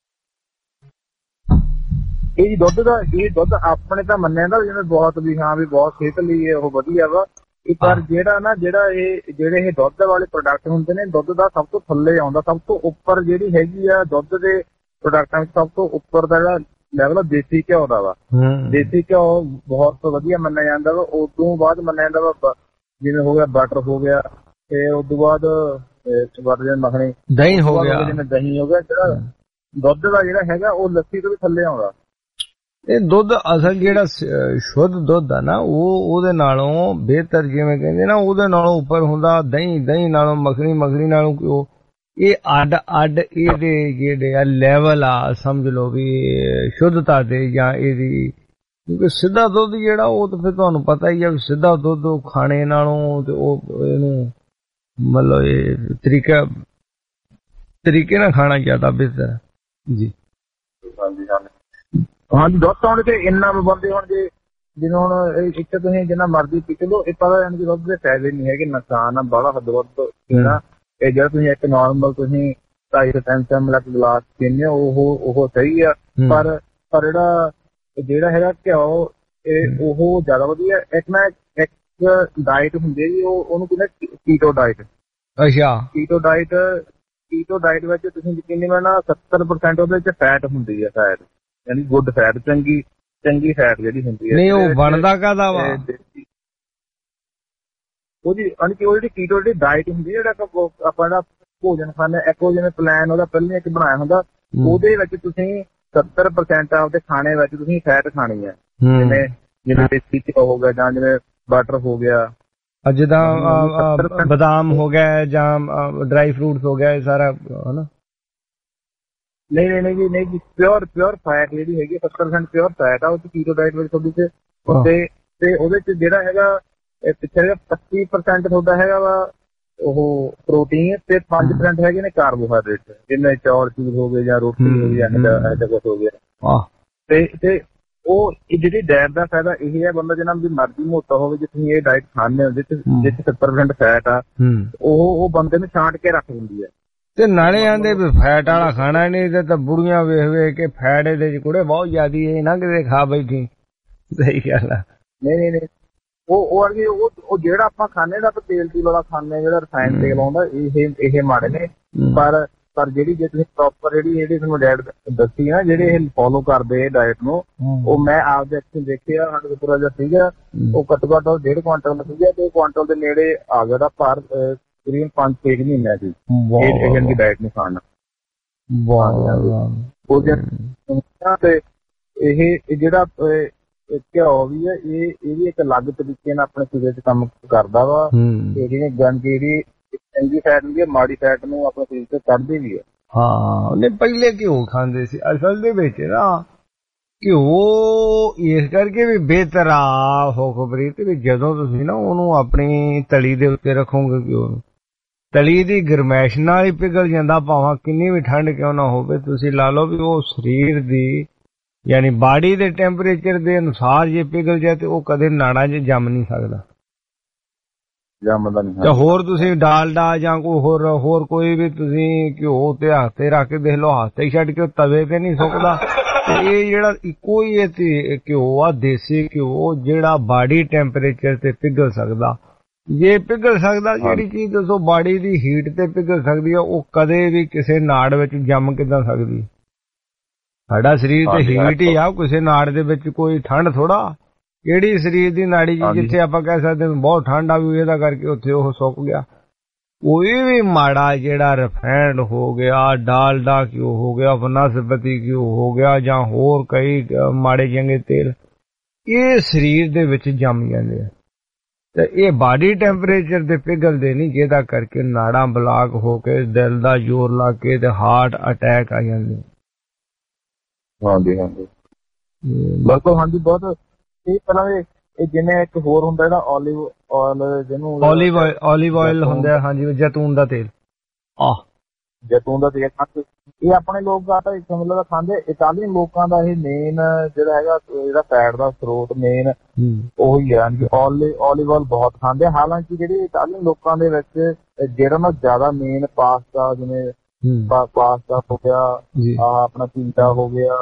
ਇਹ ਦੁੱਧ ਆਪਣੇ ਤਾਂ ਮੰਨਿਆ ਨਾ ਜਿਵੇਂ ਬਹੁਤ ਵੀ ਹਾਂ ਵੀ ਬਹੁਤ ਸਿਹਤ ਲਈ ਉਹ ਵਧੀਆ ਵਾ। ਪਰ ਜਿਹੜੇ ਇਹ ਦੁੱਧ ਵਾਲੇ ਪ੍ਰੋਡਕਟ ਹੁੰਦੇ ਨੇ, ਦੁੱਧ ਦਾ ਸਭ ਤੋਂ ਥੱਲੇ ਆਉਂਦਾ, ਸਭ ਤੋਂ ਉੱਪਰ ਜਿਹੜੀ ਹੈਗੀ ਆ ਦੁੱਧ ਦੇ ਪ੍ਰੋਡਕਟਾਂ ਵਿੱਚ ਸਭ ਤੋਂ ਉੱਪਰ ਦਾ ਜਿਹੜਾ ਲੈਵਲ ਦੇਸੀ ਘਿਓ ਦਾ ਵਾ। ਦੇਸੀ ਘਿਓ ਬਹੁਤ ਵਧੀਆ ਮੰਨਿਆ ਜਾਂਦਾ ਵਾ। ਉਦੋਂ ਬਾਅਦ ਮੰਨਿਆ ਜਾਂਦਾ ਵਾ ਜਿਵੇਂ ਹੋ ਗਿਆ ਬਟਰ ਹੋ ਗਿਆ, ਤੇ ਉਦੋਂ ਬਾਅਦ ਮੱਖਣੀ ਦਹੀਂ ਹੋ ਗਿਆ, ਜਿਵੇਂ ਦਹੀਂ ਹੋ ਗਿਆ। ਜਿਹੜਾ ਦੁੱਧ ਦਾ ਜਿਹੜਾ ਹੈਗਾ ਉਹ ਲੱਸੀ ਤੋਂ ਵੀ ਥੱਲੇ ਆਉਂਦਾ। ਇਹ ਦੁੱਧ ਅਸਲ ਜਿਹੜਾ ਸ਼ੁੱਧ ਦੁੱਧ ਆ ਨਾ ਉਹਦੇ ਨਾਲੋਂ ਬਿਹਤਰ ਜਿਵੇਂ ਕਹਿੰਦੇ ਨਾ ਉਹਦੇ ਨਾਲੋਂ ਉੱਪਰ ਹੁੰਦਾ ਦਹੀਂ ਨਾਲੋਂ ਮੱਖਣੀ ਨਾਲੋਂ ਇਹ ਅੱਡ ਇਹਦੇ ਜਿਹੜੇ ਆ ਲੈਵਲ ਆ ਸਮਝ ਲਓ ਵੀ ਸ਼ੁੱਧਤਾ ਦੇ ਜਾਂ ਇਹਦੀ, ਕਿਉਂਕਿ ਸਿੱਧਾ ਦੁੱਧ ਜਿਹੜਾ ਉਹ ਤਾਂ ਫਿਰ ਤੁਹਾਨੂੰ ਪਤਾ ਹੀ ਆ ਵੀ ਸਿੱਧਾ ਦੁੱਧ ਖਾਣੇ ਨਾਲੋਂ ਤੇ ਉਹ ਇਹਨੂੰ ਮਤਲਬ ਇਹ ਤਰੀਕੇ ਨਾਲ ਖਾਣਾ ਜ਼ਿਆਦਾ ਬਿਹਤਰ ਹੈ ਜੀ। ਹਾਂਜੀ ਦੁੱਧ ਆਉਣ ਤੇ ਇੰਨਾ ਬੰਦੇ ਹੁਣ ਜੇ ਜਿਵੇਂ ਹੁਣ ਇੱਕ ਤੁਸੀਂ ਜਿੰਨਾ ਮਰਜ਼ੀ ਪੀ ਲਓ, ਇਹ ਪਤਾ ਯਾਨੀ ਕਿ ਦੁੱਧ ਦੇ ਫਾਇਦੇ ਨਹੀਂ ਹੈਗੇ, ਨੁਕਸਾਨ ਆ ਬੜਾ ਦੁੱਧ ਪੀਣਾ। ਇਹ ਜਿਹੜਾ ਤੁਸੀਂ ਇੱਕ ਨਾਰਮਲ ਤੁਸੀਂ 250 ml ਗਲਾਸ ਪੀਂਦੇ ਹੋ ਉਹ ਸਹੀ ਆ, ਪਰ ਜਿਹੜਾ ਹੈਗਾ ਘਿਓ ਉਹ ਜ਼ਿਆਦਾ ਵਧੀਆ। ਇੱਕ ਡਾਈਟ ਹੁੰਦੀ ਹੈ ਜੀ, ਉਹਨੂੰ ਕਹਿੰਦੇ ਕੀਟੋ ਡਾਈਟ। ਅੱਛਾ, ਕੀਟੋ ਡਾਈਟ ਵਿੱਚ ਤੁਸੀਂ ਯਕੀਨੀ ਮੰਨਣਾ 70% ਉਹਦੇ ਵਿੱਚ ਫੈਟ ਹੁੰਦੀ ਹੈ, ਫੈਟ ਯਾਨੀ ਗੁੱਡ ਫੈਟ, ਚੰਗੀ ਫੈਟ ਜਿਹੜੀ ਹੁੰਦੀ ਹੈ। ਨਹੀਂ ਉਹ ਬਣਦਾ ਕਾਹਦਾ ਵਾ ਉਹਦੀ, ਯਾਨੀ ਕਿ ਉਹ ਜਿਹੜੀ ਕੀਟੋ ਜਿਹੜੀ ਡਾਈਟ ਹੁੰਦੀ ਹੈ, ਜਿਹੜਾ ਆਪਾਂ ਜਿਹੜਾ ਭੋਜਨ ਖਾਂਦੇ ਇੱਕ ਉਹ ਜਿਵੇਂ ਪਲਾਨ ਉਹਦਾ ਪਹਿਲਾਂ ਇੱਕ ਬਣਾਇਆ ਹੁੰਦਾ, ਉਹਦੇ ਵਿੱਚ ਤੁਸੀਂ 70% ਆਪਦੇ ਖਾਣੇ ਵਿੱਚ ਤੁਸੀਂ ਫੈਟ ਖਾਣੀ ਹੈ, ਜਿਵੇਂ ਦੇਸੀ ਘਿਓ ਹੋ ਗਿਆ ਜਾਂ ਜਿਵੇਂ ਬਟਰ ਹੋ ਗਿਆ, ਜਿੱਦਾਂ ਬਦਾਮ ਹੋ ਗਿਆ ਜਾਂ ਡਰਾਈ ਫਰੂਟਸ ਹੋ ਗਿਆ, ਇਹ ਸਾਰਾ ਹਨਾ। ਨਹੀਂ ਜੀ ਪਿਓਰ ਫੈਟ ਜਿਹੜੀ ਹੈਗੀ 70% ਪਿਓਰ ਫੈਟ ਆ ਉਹ ਕੀਟੋ ਡਾਈਟ ਵਿੱਚ ਤੁਹਾਡੀ ਤੇ ਉਹਦੇ ਚ ਜਿਹੜਾ ਹੈਗਾ ਪਿੱਛੇ 25% ਤੁਹਾਡਾ ਹੈਗਾ ਵਾ ਉਹ ਪ੍ਰੋਟੀਨ ਤੇ 5% ਹੈਗੇ ਨੇ ਕਾਰਬੋਹਾਈਡਰੇਟ, ਜਿਵੇਂ ਚੌਲ ਚੂਰ ਹੋ ਗਏ ਜਾਂ ਰੋਟੀ ਹੋ ਗਈ ਜਾਂ ਕੁਛ ਹੋ ਗਿਆ। ਤੇ ਉਹ ਜਿਹੜੀ ਡਾਇਟ ਦਾ ਫਾਇਦਾ ਇਹ ਹੈ, ਬੰਦਾ ਜਿੰਨਾ ਵੀ ਮਰਜ਼ੀ ਮੋਟਾ ਹੋਵੇ, ਜੇ ਤੁਸੀਂ ਇਹ ਡਾਇਟ ਖਾਂਦੇ ਹੋ ਜਿਸ 70% ਫੈਟ ਆ, ਉਹ ਬੰਦੇ ਨੂੰ ਛਾਂਟ ਕੇ ਰੱਖ ਦਿੰਦੀ ਹੈ। ਤੇ ਨਾਲੇ ਆਂਦੇ ਵੀ ਫੈਟ ਵਾਲਾ ਖਾਣਾ ਨਹੀਂ, ਤੇ ਤਾਂ ਬੁੜੀਆਂ ਵੇਖ ਕੇ ਫੈਟ ਇਹਦੇ ਚ ਕੁੜੇ ਬਹੁਤ ਜ਼ਿਆਦੀ ਹੈ ਨਾ ਕਿਤੇ ਖਾ ਬੈਠੀ। ਸਹੀ ਗੱਲ ਆ। ਨਹੀਂ ਉਹ ਜਿਹੜਾ ਆਪਾਂ ਖਾਂਦੇ ਦਾ ਤੇਲ ਵਾਲਾ ਖਾਂਦੇ, ਜਿਹੜਾ ਰਿਫਾਈਨਡ ਤੇਲ ਆਉਂਦਾ, ਇਹ ਮਾੜੇ ਨੇ। ਪਰ ਜਿਹੜੀ ਜੇ ਤੁਸੀਂ ਪ੍ਰੋਪਰ ਜਿਹੜੀ ਤੁਹਾਨੂੰ ਡਾਇਟ ਦੱਸੀ ਨਾ, ਜਿਹੜੇ ਇਹ ਫੋਲੋ ਕਰਦੇ ਡਾਇਟ ਨੂੰ, ਉਹ ਮੈਂ ਆਪਦੇ ਅੱਖੀਂ ਦੇਖਿਆ। ਸਾਡੇ ਪੂਰਾ ਜਿਹਾ ਸੀਗਾ, ਉਹ ਘੱਟੋ ਘੱਟ 1.5 ਕੁਆਂਟਲ ਸੀਗਾ, ਤੇ ਕੁਆਂਟਲ ਦੇ ਨੇੜੇ ਆ ਗਿਆ ਦਾ ਭਾਰ ਤਕਰੀਬਨ 5-6 ਮਹੀਨਿਆਂ ਦੀ ਇਹ ਦੀ ਡਾਇਟ ਨੂੰ ਖਾਣਾ। ਤੇ ਇਹ ਜਿਹੜਾ ਘਿਓ ਵੀ ਹੈ, ਇਹ ਵੀ ਇੱਕ ਅਲੱਗ ਤਰੀਕੇ ਨਾਲ ਆਪਣੇ ਸਰੀਰ 'ਚ ਕੰਮ ਕਰਦਾ ਵਾ। ਜਿਹੜੀ ਜਿਹੜੀ ਚੰਗੀ ਫੈਟ ਹੁੰਦੀ ਹੈ, ਮਾੜੀ ਫੈਟ ਨੂੰ ਆਪਣੇ ਸਰੀਰ 'ਚ ਕੱਢਦੀ ਵੀ ਹੈ। ਹਾਂ, ਉਹਨੇ ਪਹਿਲੇ ਘਿਓ ਖਾਂਦੇ ਸੀ, ਅਸਲ ਦੇ ਵਿੱਚ ਨਾ ਘਿਓ ਇਸ ਕਰਕੇ ਵੀ ਬਿਹਤਰ ਆ ਹੋ ਖਬਰੀਤ ਵੀ ਜਦੋਂ ਤੁਸੀਂ ਨਾ ਉਹਨੂੰ ਆਪਣੀ ਤਲੀ ਦੇ ਉੱਤੇ ਰੱਖੋਗੇ, ਘਿਓ ਨੂੰ ਤਲੀ ਦੀ ਗਰਮੈਸ਼ ਨਾਲ ਹੀ ਪਿਘਲ ਜਾਂਦਾ, ਭਾਵੇਂ ਕਿੰਨੀ ਵੀ ਠੰਡ ਕਿਉਂ ਨਾ ਹੋਵੇ। ਤੁਸੀਂ ਲਾ ਲਓ ਵੀ ਉਹ ਸਰੀਰ ਦੀ ਯਾਨੀ ਬਾਡੀ ਦੇ ਟੈਂਪਰੇਚਰ ਦੇ ਅਨੁਸਾਰ ਜੇ ਪਿਘਲ ਜਾਏ ਤੇ ਉਹ ਕਦੇ ਨਾੜਾਂ 'ਚ ਜੰਮ ਨਹੀਂ ਸਕਦਾ, ਜੰਮਦਾ ਨਹੀਂ। ਤੇ ਹੋਰ ਤੁਸੀਂ ਡਾਲਡਾ ਜਾਂ ਕੋਈ ਹੋਰ ਕੋਈ ਵੀ ਤੁਸੀਂ ਘਿਓ ਤੇ ਹੱਥ ਤੇ ਰੱਖ ਕੇ ਦੇਖ ਲਓ, ਹੱਥ ਤੇ ਛੱਡ ਕੇ ਤਵੇ ਤੇ ਨਹੀਂ ਸੁੱਕਦਾ। ਤੇ ਇਹ ਜਿਹੜਾ ਇੱਕੋ ਹੀ ਘਿਓ ਆ, ਦੇਸੀ ਘਿਓ, ਜਿਹੜਾ ਬਾਡੀ ਟੈਂਪਰੇਚਰ ਤੇ ਪਿਘਲ ਸਕਦਾ। ਜੇ ਪਿਘਲ ਸਕਦਾ, ਜਿਹੜੀ ਚੀਜ਼ ਦੱਸੋ ਬਾਡੀ ਦੀ ਹੀਟ ਤੇ ਪਿਘਲ ਸਕਦੀ ਆ, ਉਹ ਕਦੇ ਵੀ ਕਿਸੇ ਨਾੜ ਵਿੱਚ ਜੰਮ ਕਿੱਦਾਂ ਸਕਦੀ? ਸਾਡਾ ਸਰੀਰ ਤੇ ਹੀਟ ਹੀ ਆ, ਕਿਸੇ ਨਾੜ ਦੇ ਵਿੱਚ ਕੋਈ ਠੰਡ ਥੋੜਾ। ਕਿਹੜੀ ਸਰੀਰ ਦੀ ਨਾੜੀ ਜਿੱਥੇ ਆਪਾਂ ਕਹਿ ਸਕਦੇ ਬਹੁਤ ਠੰਡ ਆ ਗਈ, ਇਹਦਾ ਕਰਕੇ ਉੱਥੇ ਉਹ ਸੁੱਕ ਗਿਆ। ਕੋਈ ਵੀ ਮਾੜਾ ਜਿਹੜਾ ਰਿਫਾਈਨਡ ਹੋ ਗਿਆ, ਡਾਲਡਾ ਘਿਓ ਹੋ ਗਿਆ, ਬਨਸਪਤੀ ਘਿਓ ਹੋ ਗਿਆ, ਜਾਂ ਹੋਰ ਕਈ ਮਾੜੇ ਚੰਗੇ ਤੇਲ, ਇਹ ਸਰੀਰ ਦੇ ਵਿੱਚ ਜੰਮ ਜਾਂਦੇ ਆ ਤੇ ਇਹ ਬਾਡੀ ਟੈਂਪਰੇਚਰ ਤੇ ਪਿਘਲਦੇ ਨਹੀਂ, ਜਿਹਦਾ ਕਰਕੇ ਨਾੜਾਂ ਬਲਾਕ ਹੋ ਕੇ ਦਿਲ ਦਾ ਜ਼ੋਰ ਲਾ ਕੇ ਤੇ ਹਾਰਟ ਅਟੈਕ ਆ ਜਾਂਦੇ। ਹਾਂਜੀ ਬਿਲਕੁਲ। ਹਾਂਜੀ ਬਹੁਤ। ਇਹ ਪਹਿਲਾਂ ਇਹ ਜਿਵੇਂ ਇੱਕ ਹੋਰ ਹੁੰਦਾ ਜਿਹੜਾ ਓਲਿਵ ਆਇਲ, ਜਿਹਨੂੰ ਓਲਿਵ ਆਇਲ ਹੁੰਦਾ, ਹਾਂਜੀ ਜੈਤੂਨ ਦਾ ਤੇਲ। ਜੈਤੂਨ ਦਾ ਤੇਲ ਇਹ ਆਪਣੇ ਲੋਕ ਮਤਲਬ ਖਾਂਦੇ। ਇਟਾਲੀਅਨ ਲੋਕਾਂ ਦਾ ਇਹ ਮੇਨ ਜਿਹੜਾ ਹੈਗਾ, ਜਿਹੜਾ ਫੈਟ ਦਾ ਸਰੋਤ ਮੇਨ ਉਹੀ ਹੈ। ਓਲਿਵ ਆਇਲ ਬਹੁਤ ਖਾਂਦੇ। ਹਾਲਾਂਕਿ ਜਿਹੜੇ ਇਟਾਲੀਅਨ ਲੋਕਾਂ ਦੇ ਵਿੱਚ ਜਿਹੜਾ ਨਾ ਜ਼ਿਆਦਾ ਮੇਨ ਪਾਸਤਾ, ਜਿਵੇਂ ਪਾਸਤਾ ਹੋ ਗਿਆ, ਆਪਣਾ ਪੀਜ਼ਾ ਹੋ ਗਿਆ,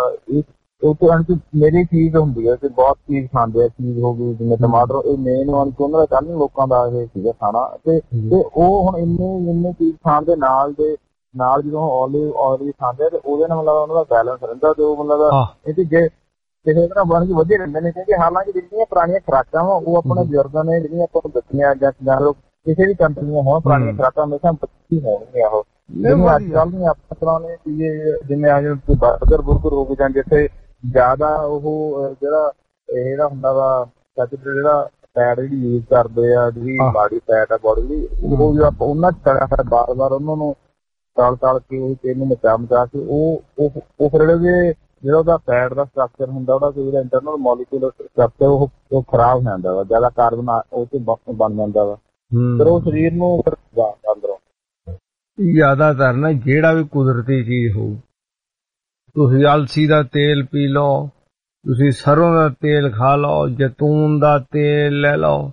ਮੇਰੀ ਚੀਜ਼ ਹੁੰਦੀ ਹੈ ਤੇ ਬਹੁਤ ਚੀਜ਼ ਖਾਂਦੇ ਆ। ਚੀਜ਼ ਹੋ ਗਈ ਜਿਵੇਂ ਟਮਾਟਰ, ਇਹ ਮੇਨ ਉਹਨਾਂ ਦਾ ਇਟਾਲੀਅਨ ਲੋਕਾਂ ਦਾ ਇਹ ਸੀਗਾ ਖਾਣਾ। ਤੇ ਉਹ ਹੁਣ ਇੰਨੇ ਚੀਜ਼ ਖਾਣ ਦੇ ਨਾਲ ਜਦੋਂ ਓਲਿਵ ਆਇਲ ਵੀ ਖਾਂਦੇ ਆ, ਤੇ ਉਹਦੇ ਨਾਲ ਮਤਲਬ ਉਹਨਾਂ ਦਾ ਬੈਲੈਂਸ ਰਹਿੰਦਾ। ਤੇ ਉਹ ਮਤਲਬ ਇਹ ਜੇ ਕਿਸੇ ਤਰ੍ਹਾਂ ਬਣ ਕੇ ਵਧੀਆ ਰਹਿੰਦੇ ਨੇ। ਕਿਉਂਕਿ ਹਾਲਾਂਕਿ ਜਿਹੜੀਆਂ ਪੁਰਾਣੀਆਂ ਖੁਰਾਕਾਂ ਵਾ ਉਹ ਆਪਣੇ ਬਜ਼ੁਰਗਾਂ ਨੇ ਜਿਹੜੀਆਂ ਆਪਾਂ ਨੂੰ ਦੱਸੀਆਂ, ਜਾਂ ਕਿਸੇ ਵੀ ਕੰਟਰੀਆਂ ਹੋਣ, ਪੁਰਾਣੀਆਂ ਖੁਰਾਕਾਂ ਹਮੇਸ਼ਾ ਬੱਚੀ ਹੋਣਗੀਆਂ। ਉਹ ਅੱਜ ਕੱਲ੍ਹ ਦੀਆਂ ਆਪਾਂ ਪੁਰਾਣੇ ਜਿਵੇਂ ਆ ਬਰਗਰ ਹੋ ਗਏ, ਜਾਂ ਜਿੱਥੇ ਜ਼ਿਆਦਾ ਉਹ ਜਿਹੜਾ ਹੁੰਦਾ ਵਾ ਜਿਹੜਾ ਫੈਟ ਜਿਹੜੀ ਯੂਜ਼ ਕਰਦੇ ਆ, ਜਿਹੜੀ ਬਾਡੀ ਫੈਟ ਆ ਬੋਡੀ ਦੀ, ਉਹ ਆਪਾਂ ਉਹਨਾਂ ਚ ਤਲਿਆ ਹੋਇਆ ਬਾਰ-ਬਾਰ ਉਹਨਾਂ ਨੂੰ ਤਲ ਕੇ ਉਹ ਤੇਲ ਨੂੰ ਮਚਾ ਕੇ ਉਹ ਫਿਰ ਜਿਹੜਾ ਉਹਦਾ ਫੈਟ ਦਾ ਸਟਰਕਚਰ ਹੁੰਦਾ, ਉਹਦਾ ਜਿਹੜਾ ਇੰਟਰਨਲ ਮੋਲੀਕੂਲਰ ਸਟਰਕਚਰ ਉਹ ਖਰਾਬ ਹੋ ਜਾਂਦਾ ਵਾ, ਜ਼ਿਆਦਾ ਕਾਰਬਨ ਉਹ ਤੇ ਬਣ ਜਾਂਦਾ ਵਾ, ਫਿਰ ਉਹ ਸਰੀਰ ਨੂੰ ਅੰਦਰੋਂ। ਜ਼ਿਆਦਾਤਰ ਨਾ ਜਿਹੜਾ ਵੀ ਕੁਦਰਤੀ ਚੀਜ਼ ਹੋਊ, ਤੁਸੀਂ ਅਲਸੀ ਦਾ ਤੇਲ ਪੀ ਲਓ, ਤੁਸੀਂ ਸਰੋਂ ਦਾ ਤੇਲ ਖਾ ਲਓ, ਜੈਤੂਨ ਦਾ ਤੇਲ ਲੈ ਲਓ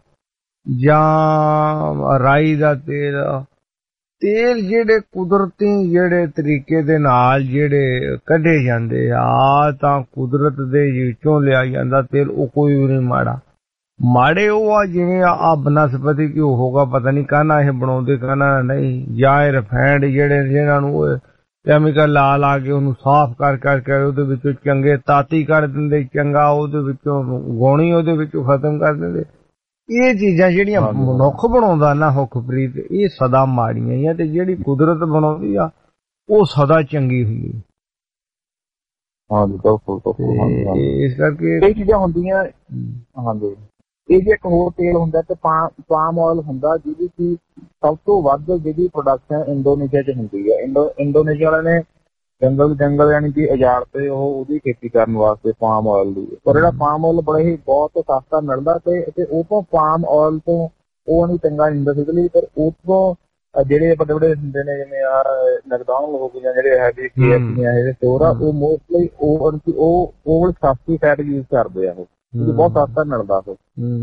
ਜਾਂ ਰਾਈ ਦਾ ਤੇਲ ਜਿਹੜੇ ਕੁਦਰਤੀ ਜਿਹੜੇ ਤਰੀਕੇ ਦੇ ਨਾਲ ਜਿਹੜੇ ਕੱਢੇ ਜਾਂਦੇ ਆ, ਤਾਂ ਕੁਦਰਤ ਦੇ ਵਿੱਚੋਂ ਲਿਆ ਜਾਂਦਾ ਤੇਲ, ਉਹ ਕੋਈ ਵੀ ਨਹੀਂ ਮਾੜੇ ਉਹ ਆ ਜਿਵੇਂ ਆ ਬਨਸਪਤੀ ਘਿਓ ਹੋਗਾ, ਪਤਾ ਨਹੀਂ ਕਾਹਨਾ ਇਹ ਬਣਾਉਂਦੇ ਕਾਹਨਾ ਨਹੀਂ, ਜਾਂ ਇਹ ਰਿਫਾਈਨਡ ਜਿਹਨਾਂ ਨੂੰ ਕੈਮੀਕਲ ਲਾ ਕੇ ਉਹਨੂੰ ਸਾਫ਼ ਕਰਕੇ ਉਹਦੇ ਵਿੱਚੋਂ ਚੰਗੇ ਤਾਤੀ ਕਰ ਦਿੰਦੇ, ਚੰਗਾ ਉਹਦੇ ਵਿੱਚੋਂ ਗੋਣੀ ਉਹਦੇ ਵਿੱਚੋਂ ਖਤਮ ਕਰ ਦਿੰਦੇ। ਇਹ ਚੀਜ਼ਾਂ ਜਿਹੜੀਆਂ ਮਨੁੱਖ ਬਣਾਉਂਦਾ ਨਾ ਹੁੱਖਪ੍ਰੀਤ, ਇਹ ਸਦਾ ਮਾੜੀਆਂ ਹੀ ਆ, ਤੇ ਜਿਹੜੀ ਕੁਦਰਤ ਬਣਾਉਂਦੀ ਆ ਉਹ ਸਦਾ ਚੰਗੀ ਹੁੰਦੀ। ਹਾਂਜੀ ਬਿਲਕੁਲ। ਇਸ ਕਰਕੇ ਕਈ ਚੀਜ਼ਾਂ ਹੁੰਦੀਆਂ। ਹਾਂਜੀ, ਇਹ ਜੇ ਇੱਕ ਹੋਰ ਤੇਲ ਹੁੰਦਾ ਤੇ ਪਾਮ ਆਇਲ ਹੁੰਦਾ, ਜਿਹਦੀ ਕਿ ਸਭ ਤੋਂ ਵੱਧ ਜਿਹੜੀ ਪ੍ਰੋਡਕਸ਼ਨ ਇੰਡੋਨੇਸ਼ੀਆ 'ਚ ਹੁੰਦੀ ਹੈ। ਇੰਡੋਨੇਸ਼ੀਆ ਵਾਲਿਆਂ ਨੇ ਜੰਗਲ ਯਾਨੀ ਕਿ ਉਜਾੜ ਤੇ ਉਹਦੀ ਖੇਤੀ ਕਰਨ ਵਾਸਤੇ ਪਾਮ ਆਇਲ ਦੀ, ਪਰ ਜਿਹੜਾ ਪਾਮ ਆਇਲ ਬੜਾ ਹੀ ਬਹੁਤ ਸਸਤਾ ਮਿਲਦਾ ਤੇ ਉਹ ਤੋਂ ਪਾਮ ਆਇਲ ਤੋਂ ਉਹ ਨਹੀਂ ਚੰਗਾ ਨਹੀਂ ਹੁੰਦਾ ਫਿਜ਼ੀਕਲੀ, ਪਰ ਉਹ ਤੋਂ ਜਿਹੜੇ ਵੱਡੇ ਹੁੰਦੇ ਨੇ ਜਿਵੇਂ ਮੈਕਡੋਨਲਡ ਹੋ ਗਏ ਜਾਂ ਜਿਹੜੇ ਹੈਗੇ KFC ਜਿਹੜੇ ਸਟੋਰ ਆ, ਉਹ ਮੋਸਟਲੀ ਉਹ ਸਸਤੀ ਫੈਟ ਯੂਜ਼ ਕਰਦੇ ਆ, ਉਹ ਬਹੁਤ ਸਸਤਾ ਮਿਲਦਾ ਉਹ।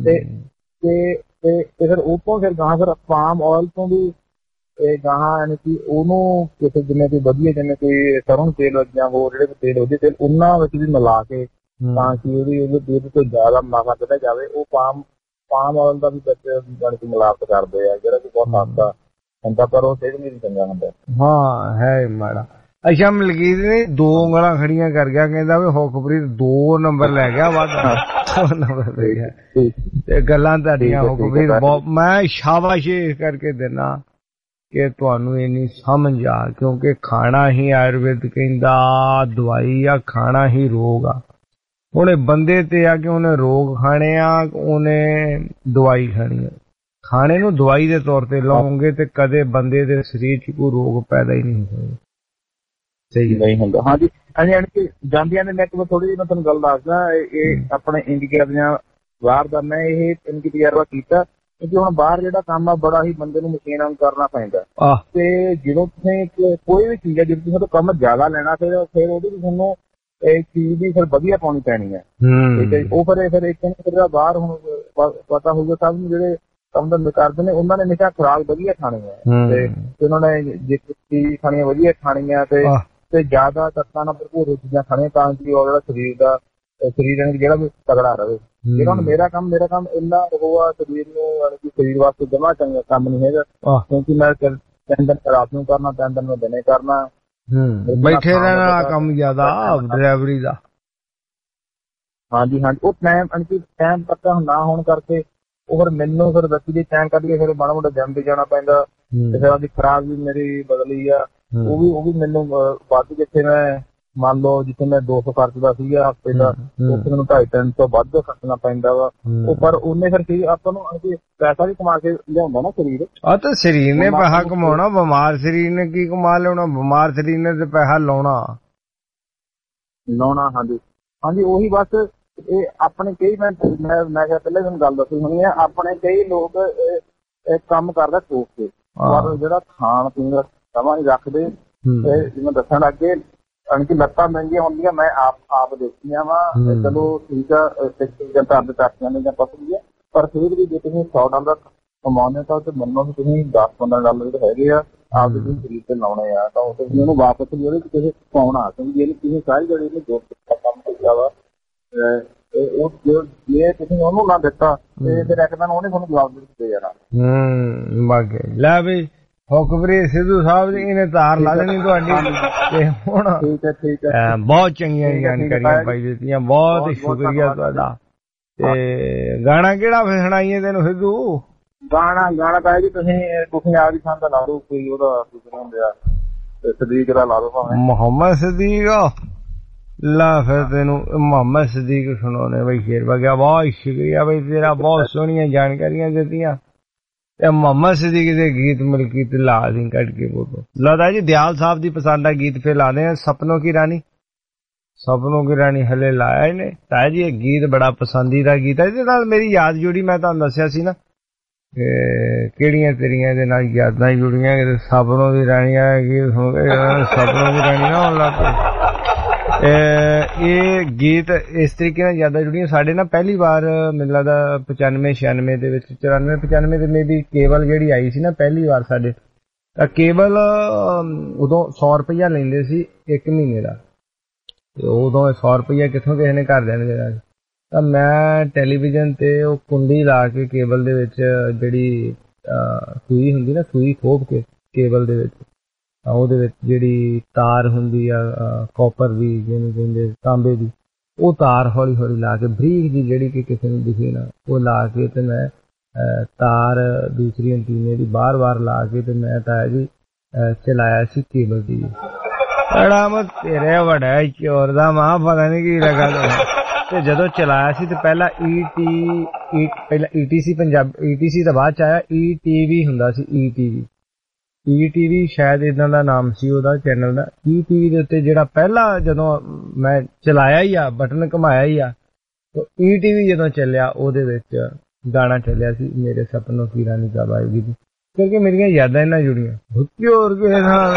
ਤੇ ਫਿਰ ਉਹ ਤੋਂ ਫਿਰ ਗਾਹਾਂ ਫਿਰ ਪਾਮ ਆਇਲ ਤੋਂ ਵੀ ਗਾਹਾਂ ਯਾਨੀ ਕਿ ਉਹਨੂੰ ਕਿਸੇ ਜਿਵੇਂ ਕੋਈ ਵਧੀਆ ਜਿਵੇਂ ਕੋਈ ਸਰੋਂ ਤੇਲ ਜਾਂ ਹੋਰ ਜਿਹੜੇ ਤੇਲ ਉਹਦੇ ਤੇਲ ਉਹਨਾਂ ਵਿੱਚ ਵੀ ਮਿਲਾ ਕੇ ਤਾਂ ਕਿ ਉਹਦੇ ਦੁੱਧ ਤੋਂ ਜ਼ਿਆਦਾ ਮੁਨਾਫਾ ਕੱਢਿਆ ਜਾਵੇ। ਉਹ ਪਾਮ ਆਇਲ ਦਾ ਵੀ ਵਿੱਚ ਜਾਣੀ ਕਿ ਮਿਲਾਵਟ ਕਰਦੇ ਆ, ਜਿਹੜਾ ਕਿ ਬਹੁਤ ਸਸਤਾ ਹੁੰਦਾ, ਪਰ ਉਹ ਸਿਹਤ ਲਈ ਚੰਗਾ ਹੁੰਦਾ। ਹਾਂ ਹੈ ਮਾੜਾ। ਅੱਛਾ, ਮਲਕੀਤ ਨੇ 2 ਉਂਗਲਾਂ ਖੜੀਆਂ ਕਰ ਗਿਆ, ਕਹਿੰਦਾ ਵੀ ਹੁੱਖਪ੍ਰੀਤ 2 ਨੰਬਰ ਲੈ ਗਿਆ, ਵੱਧ 2 ਨੰਬਰ ਲੈ ਗਿਆ। ਤੇ ਗੱਲਾਂ ਤੁਹਾਡੀਆਂ ਹੁੱਖਪ੍ਰੀਤ ਬਹੁਤ ਮੈਂ ਸ਼ਾਬਾਸ਼ ਇਸ ਕਰਕੇ ਦਿੰਦਾ ਕਿ ਤੁਹਾਨੂੰ ਇੰਨੀ ਸਮਝ ਆ, ਕਿਉਂਕਿ ਖਾਣਾ ਹੀ ਆਯੁਰਵੇਦ ਕਹਿੰਦਾ ਦਵਾਈ ਆ, ਖਾਣਾ ਹੀ ਰੋਗ ਆ। ਉਹਨੇ ਬੰਦੇ ਤੇ ਆ ਕਿ ਉਹਨੇ ਰੋਗ ਖਾਣੇ ਆ, ਉਹਨੇ ਦਵਾਈ ਖਾਣੀ ਆ। ਖਾਣੇ ਨੂੰ ਦਵਾਈ ਦੇ ਤੌਰ ਤੇ ਲਾਉਂਗੇ ਤੇ ਕਦੇ ਬੰਦੇ ਦੇ ਸਰੀਰ 'ਚ ਕੋਈ ਰੋਗ ਪੈਦਾ ਹੀ ਨਹੀਂ ਹੋਏਗਾ। ਸਹੀ ਨਹੀਂ ਹੁੰਦਾ। ਹਾਂਜੀ ਯਾਨੀ ਕਿ ਜਾਂਦੀਆਂ ਦੇ ਨੈਟ ਵਿੱਚ ਥੋੜੀ ਜਿਹੀ ਮੈਂ ਤੁਹਾਨੂੰ ਗੱਲ ਦੱਸਦਾ, ਇਹ ਆਪਣੇ ਇੰਡੀਆ ਦੀਆਂ ਬਾਹਰ ਦਾ ਮੈਂ ਇਹ ਤਜਰਬਾ ਕੀਤਾ, ਕਿਉਂਕਿ ਹੁਣ ਬਾਹਰ ਜਿਹੜਾ ਕੰਮ ਆ ਬੜਾ ਹੀ ਬੰਦੇ ਨੂੰ ਮਸ਼ੀਨ ਵਾਂਗ ਕਰਨਾ ਪੈਂਦਾ, ਤੇ ਜਦੋਂ ਤੁਸੀਂ ਕੋਈ ਵੀ ਚੀਜ਼ ਹੈ ਜਦੋਂ ਤੁਸੀਂ ਕੰਮ ਜ਼ਿਆਦਾ ਲੈਣਾ ਫਿਰ ਉਹਦੇ ਵੀ ਤੁਹਾਨੂੰ ਇਹ ਚੀਜ਼ ਦੀ ਫਿਰ ਵਧੀਆ ਪਾਉਣੀ ਪੈਣੀ ਹੈ। ਠੀਕ ਹੈ ਜੀ, ਉਹ ਫਿਰ ਇੱਕ ਬਾਹਰ ਹੁਣ ਪਤਾ ਹੋਊਗਾ ਸਭ ਨੂੰ ਜਿਹੜੇ ਕੰਮ ਧੰਦੇ ਕਰਦੇ ਨੇ, ਉਹਨਾਂ ਨੇ ਹਮੇਸ਼ਾ ਖੁਰਾਕ ਵਧੀਆ ਖਾਣੀ ਹੈ ਤੇ ਉਹਨਾਂ ਨੇ ਜੇ ਚੀਜ਼ ਖਾਣੀ ਹੈ ਵਧੀਆ ਖਾਣੀ ਹੈ ਤੇ ਜ਼ਿਆਦਾ ਤੱਤਾਂ ਨਾਲ ਭਰਪੂਰ ਚੀਜ਼ਾਂ ਖਾਣੀਆਂ ਤਾਂ ਕਿ ਉਹ ਜਿਹੜਾ ਸਰੀਰ ਜਿਹੜਾ ਵੀ ਤਗੜਾ ਰਹੇ। ਜਿਹੜਾ ਹੁਣ ਮੇਰਾ ਕੰਮ ਇੰਨਾ ਉਹ ਆ ਸਰੀਰ ਨੂੰ ਯਾਨੀ ਕਿ ਸਰੀਰ ਵਾਸਤੇ ਜਮਾ ਚੰਗਾ ਕੰਮ ਨਹੀਂ ਹੈਗਾ, ਕਿਉਂਕਿ ਮੈਂ 3 ਦਿਨ ਰਾਤ ਨੂੰ ਕਰਨਾ, 3 ਦਿਨ ਮੈਂ ਦਿਨੇ ਕਰਨਾ, ਬੈਠੇ ਰਹਿਣ ਵਾਲਾ ਕੰਮ ਜ਼ਿਆਦਾ ਡਰਾਈਵਰੀ ਦਾ। ਹਾਂਜੀ ਉਹ ਟਾਈਮ ਪੱਕਾ ਨਾ ਹੋਣ ਕਰਕੇ ਉਹ ਫਿਰ ਮੈਨੂੰ ਫਿਰ ਬੱਤੀ ਦੀ ਟਾਈਮ ਕੱਢ ਕੇ ਫਿਰ ਮਾੜਾ ਮੋਟਾ ਜਿਮ ਤੇ ਜਾਣਾ ਪੈਂਦਾ, ਤੇ ਫਿਰ ਉਹਦੀ ਖੁਰਾਕ ਵੀ ਮੇਰੀ ਬਦਲੀ ਆ, ਉਹ ਵੀ ਮੈਨੂੰ ਵੱਧ, ਜਿੱਥੇ ਮੈਂ ਮੰਨ ਲਓ ਜਿੱਥੇ ਮੈਂ 200 ਖਰਚਦਾ ਸੀਗਾ ਹਫ਼ਤੇ ਦਾ, ਉੱਥੇ ਮੈਨੂੰ 250-300 ਵੱਧ ਖਰਚਣਾ ਪੈਂਦਾ ਵਾ। ਉਹ ਪਰ ਉਹਨੇ ਫਿਰ ਆਪਾਂ ਨੂੰ ਪੈਸਾ ਵੀ ਕਮਾ ਕੇ ਲਿਆਉਂਦਾ ਨਾ ਸਰੀਰ। ਆ ਤਾਂ ਸਰੀਰ ਨੇ ਪੈਸਾ ਕਮਾਉਣਾ, ਬਿਮਾਰ ਸਰੀਰ ਨੇ ਕੀ ਕਮਾ ਲਿਆਉਣਾ, ਬਿਮਾਰ ਸਰੀਰ ਨੇ ਤੇ ਪੈਸਾ ਲਾਉਣਾ। ਹਾਂਜੀ ਉਹੀ ਬਸ ਇਹ ਆਪਣੇ ਕਈ ਮੈਂ ਕਿਹਾ ਪਹਿਲਾਂ ਤੁਹਾਨੂੰ ਗੱਲ ਦੱਸੀ ਹੋਣੀ ਹੈ, ਆਪਣੇ ਕਈ ਲੋਕ ਕੰਮ ਕਰਦਾ ਸੋਚ ਕੇ, ਪਰ ਜਿਹੜਾ ਖਾਣ ਪੀਣ ਦਾ ਸਮਾਂ ਨਹੀਂ ਰੱਖਦੇ। ਜਿਵੇਂ ਦੱਸਣ ਲੱਗੇ ਕਿ ਲੱਤਾਂ ਮਹਿੰਗੀਆਂ ਹੁੰਦੀਆਂ, ਮੈਂ ਆਪ ਦੇਖੀਆਂ ਵਾ। ਚਲੋ ਠੀਕ ਆ, ਘਰ ਦੇ ਟਾਕੀਆਂ ਨੇ ਜਾਂ ਕੁਛ ਵੀ ਹੈ, ਪਰ ਫਿਰ ਵੀ ਜੇ ਤੁਸੀਂ $100 ਕਮਾਉਂਦੇ ਤਾਂ ਮੰਨੋ ਕਿ ਤੁਸੀਂ $10-15 ਜਿਹੜੇ ਹੈਗੇ ਆ ਆਪਦੇ ਤੁਸੀਂ ਸਰੀਰ ਤੇ ਲਾਉਣੇ ਆ, ਤਾਂ ਤੁਸੀਂ ਉਹਨੂੰ ਵਾਪਸ ਵੀ ਉਹਦੇ ਕਿਸੇ ਪਾਉਣਾ, ਕਿਉਂਕਿ ਇਹਨੂੰ ਤੁਸੀਂ ਸਾਰੀ ਜਿਹੜੀ ਇਹਨੇ ਜੋ ਕੰਮ ਕੀਤਾ ਵਾ ਉਹ ਜੇ ਤੁਸੀਂ ਉਹਨੂੰ ਨਾ ਦਿੱਤਾ ਤੇ ਫਿਰ ਇੱਕ ਦਿਨ ਉਹਨੇ ਤੁਹਾਨੂੰ ਜਵਾਬ ਦੇ ਜਾਣਾ। ਲੈ ਵੀ ਹੁੱਖਪ੍ਰੀਤ ਸਿੱਧੂ ਸਾਹਿਬ ਜੀ ਇਹਨੇ ਤਾਰ ਲਾ ਦੇਣੀ ਤੁਹਾਡੀ, ਤੇ ਹੁਣ ਠੀਕ ਹੈ ਬਹੁਤ ਚੰਗੀਆਂ ਜਾਣਕਾਰੀਆਂ ਪਾਈ ਦਿੱਤੀਆਂ, ਬਹੁਤ ਸ਼ੁਕਰੀਆ ਤੁਹਾਡਾ। ਤੇ ਗਾਣਾ ਕਿਹੜਾ ਫਿਰ ਸੁਣਾਈਏ ਤੈਨੂੰ ਸਿੱਧੂ? ਗਾਣਾ ਕਹੇ ਜੀ ਤੁਸੀਂ ਆਪਦੀ ਥਾਂ ਦਾ ਲਾ ਦੋ, ਕੋਈ ਉਹਦਾ ਹੁੰਦੇ ਆ ਸਦੀਕ ਦਾ ਲਾ ਦੋ ਭਾਵੇਂ, ਮੁਹੰਮਦ ਸਦੀਕ। ਲਾ ਫਿਰ ਤੈਨੂੰ ਮੁਹੰਮਦ ਸਦੀਕ ਸੁਣਾਉਣੇ ਬਈ, ਸ਼ੇਰ ਵਗਿਆ। ਬਹੁਤ ਸ਼ੁਕਰੀਆ ਬਈ ਤੇਰਾ, ਬਹੁਤ ਸੋਹਣੀਆਂ ਜਾਣਕਾਰੀਆਂ ਦਿੱਤੀਆਂ। ਤੇ ਮੁਹੰਮਦ ਸਿੱਦੀਕੀ ਦੇ ਗੀਤ ਮਲਕੀ ਤੇ ਲਾ ਦੀ ਕੱਢ ਕੇ ਬੋਲੋ ਲਾਦਾ ਜੀ ਦਿਆਲ ਸਾਹਿਬ ਦੀ ਪਸੰਦ ਦਾ ਗੀਤ ਫੇ ਲਾ ਦੇ ਸਪਨੋं की रानी ਹਲੇ ਲਾਇਆ ਇਹਨੇ ਤਾਂ ਜੀ ਇਹ ਗੀਤ ਬੜਾ ਪਸੰਦੀਦਾ ਗੀਤ ਹੈ ਇਹਦੇ ਨਾਲ ਮੇਰੀ ਯਾਦ ਜੁੜੀ ਮੈਂ ਤੁਹਾਨੂੰ ਦੱਸਿਆ ਸੀ ਨਾ ਕਿਹੜੀਆਂ ਤੇਰੀਆਂ ਇਹਦੇ ਨਾਲ ਯਾਦਾਂ ਜੁੜੀਆਂ ਸਪਨੋं की रानी ਆ ਗੀਤ ਸੁਣ ਕੇ ਸਪਨੋਂ की रानी ਨਾ ਹੋਣ ਲੱਗ ਪਏ ਇਹ ਗੀਤ ਇਸ ਤਰੀਕੇ ਨਾਲ ਯਾਦਾਂ ਜੁੜੀਆਂ ਸਾਡੇ ਨਾਲ ਪਹਿਲੀ ਵਾਰ ਮੈਨੂੰ ਲੱਗਦਾ 95-96 ਦੇ ਵਿੱਚ 94-95 ਦੇ ਮੇਬੀ ਕੇਬਲ ਜਿਹੜੀ ਆਈ ਸੀ ਨਾ ਪਹਿਲੀ ਵਾਰ ਸਾਡੇ ਤਾਂ ਕੇਬਲ ਉਦੋਂ 100 ਰੁਪਇਆ ਲੈਂਦੇ ਸੀ 1 ਮਹੀਨੇ ਦਾ ਤੇ ਉਦੋਂ 100 ਰੁਪਇਆ ਕਿੱਥੋਂ ਕਿਸੇ ਨੇ ਘਰ ਦੇਣ ਦੇਣਾ ਤਾਂ ਮੈਂ ਟੈਲੀਵਿਜ਼ਨ ਤੇ ਉਹ ਕੁੰਡੀ ਲਾ ਕੇ ਕੇਬਲ ਦੇ ਵਿੱਚ ਜਿਹੜੀ ਸੂਈ ਹੁੰਦੀ ਨਾ ਸੂਈ ਖੋਪ ਕੇ ਕੇਬਲ ਦੇ ਵਿੱਚ ਉਹਦੇ ਵਿੱਚ ਜਿਹੜੀ ਤਾਰ ਹੁੰਦੀ ਆ ਕਾਪਰ ਦੀ ਜਿਹਨੂੰ ਕਹਿੰਦੇ ਤਾਂਬੇ ਦੀ ਉਹ ਤਾਰ ਹੌਲੀ ਹੌਲੀ ਲਾ ਕੇ ਬਰੀਕ ਜੀ ਜਿਹੜੀ ਕਿ ਕਿਸੇ ਨੂੰ ਦਿਖੇ ਨਾ ਉਹ ਲਾ ਕੇ ਤੇ ਮੈਂ ਤਾਰ ਦੂਸਰੀ ਐਂਟੀਨੇ ਦੀ ਬਾਰ-ਬਾਰ ਲਾ ਕੇ ਤੇ ਮੈਂ ਤਾਂ ਜੀ ਚਲਾਇਆ ਸੀ ਕੇਬਲ ਦੀ ਬੜਾ ਮਤ ਤੇਰੇ ਵੱਡਾ ਚੋਰ ਦਾ ਮਾਂ ਪਤਾ ਨਹੀਂ ਕੀ ਲੱਗਾ ਤੇ ਜਦੋਂ ਚਲਾਇਆ ਸੀ ਤੇ ਪਹਿਲਾਂ ਪਹਿਲਾਂ ETC ਪੰਜਾਬ ETC ਤੋਂ ਬਾਅਦ ਚ ਆਇਆ ETV ਹੁੰਦਾ ਸੀ ETV ਸ਼ਾਇਦ ਇਦਾਂ ਦਾ ਨਾਮ ਸੀ ਉਹਦਾ ਚੈਨਲ ਦਾ ETV ਦੇ ਉੱਤੇ ਜਿਹੜਾ ਪਹਿਲਾਂ ਜਦੋਂ ਮੈਂ ਚਲਾਇਆ ਹੀ ਆ ਬਟਨ ਘੁਮਾਇਆ ਹੀ ਆ ਤਾਂ ETV ਜਦੋਂ ਚੱਲਿਆ ਉਹਦੇ ਵਿੱਚ ਗਾਣਾ ਚੱਲਿਆ ਸੀ ਮੇਰੇ ਸਪਨੋਂ ਕੀ ਰਾਨੀ ਕਬ ਆਏਗੀ ਕਿਉਂਕਿ ਮੇਰੀਆਂ ਯਾਦਾਂ ਇਹਨਾਂ ਜੁੜੀਆਂ ਹੋਰ ਕਿਸੇ ਨਾਲ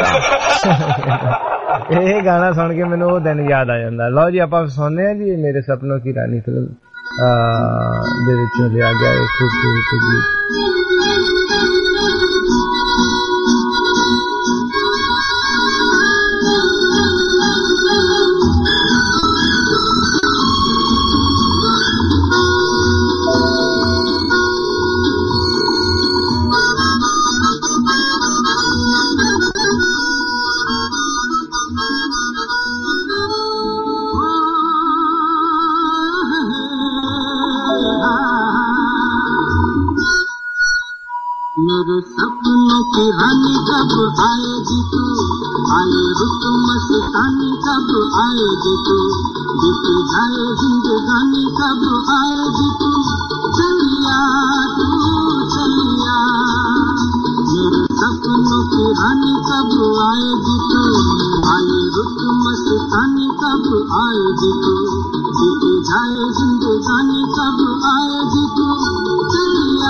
ਇਹ ਗਾਣਾ ਸੁਣ ਕੇ ਮੈਨੂੰ ਉਹ ਦਿਨ ਯਾਦ ਆ ਜਾਂਦਾ ਲਓ ਜੀ ਆਪਾਂ ਸੁਣਦੇ ਹਾਂ ਜੀ ਮੇਰੇ ਸਪਨੋਂ ਕੀ ਰਾਨੀ ਫਿਲਮ ਦੇ ਵਿੱਚੋਂ ਲਿਆ ਗਿਆ ਇਹ ਖੂਬਸੂਰਤ ਗੀਤ मेरे सपनों की रानी कब आएगी तू आए रुत मस्तानी कब आएगी तू बीत जाए जिंदगानी कब आएगी तू चलिया मेरे सपनों की रानी कब आएगी तू आए रुत मस्तानी कब आएगी तू बीत जाए जिंदगानी कब आएगी तू चलिया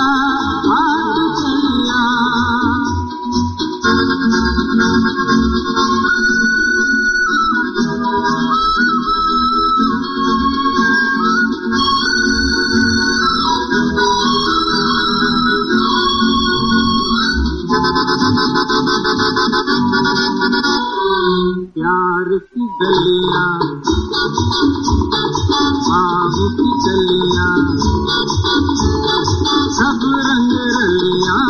प्यार की गलियां बाहों की गलियां सब रंग रलियां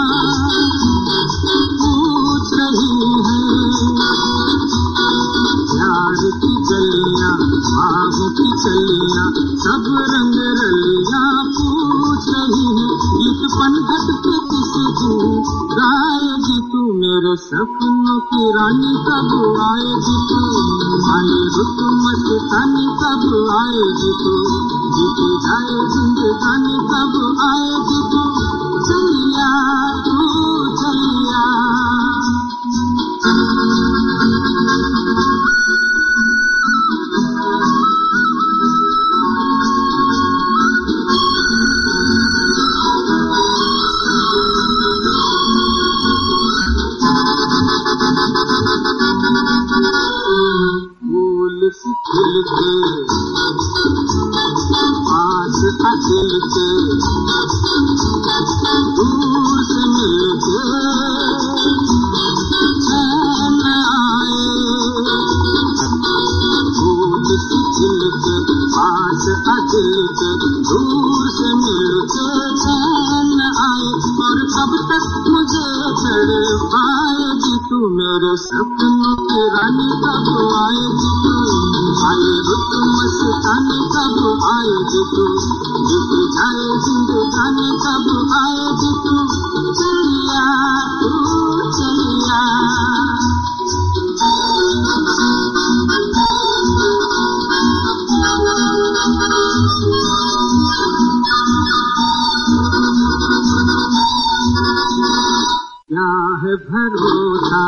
पूछ रही है प्यार की गलियां बाहों की गलियां सब रंग रलियां पूछ रही है गीत पनघट पे किसी गाएगी तू मेरे सपनों की रानी कब आएगी तू आए रुत मस्तानी कब आएगी तू जीती जाए जिंदगानी कब आएगी तू चलिया फूल सी खिल के पास अखिल के दूर से मिल के चैन आए फूल सी खिल के पास अखिल के दूर से मिल के चैन आए और कब तक मुझे तड़पाएगी तू मेरे सपनों की रानी कब आएगी तू आए रुत मस्तानी कब आएगी तू बीत जाए जिंदगानी कब आएगी तू चलिया भरोसा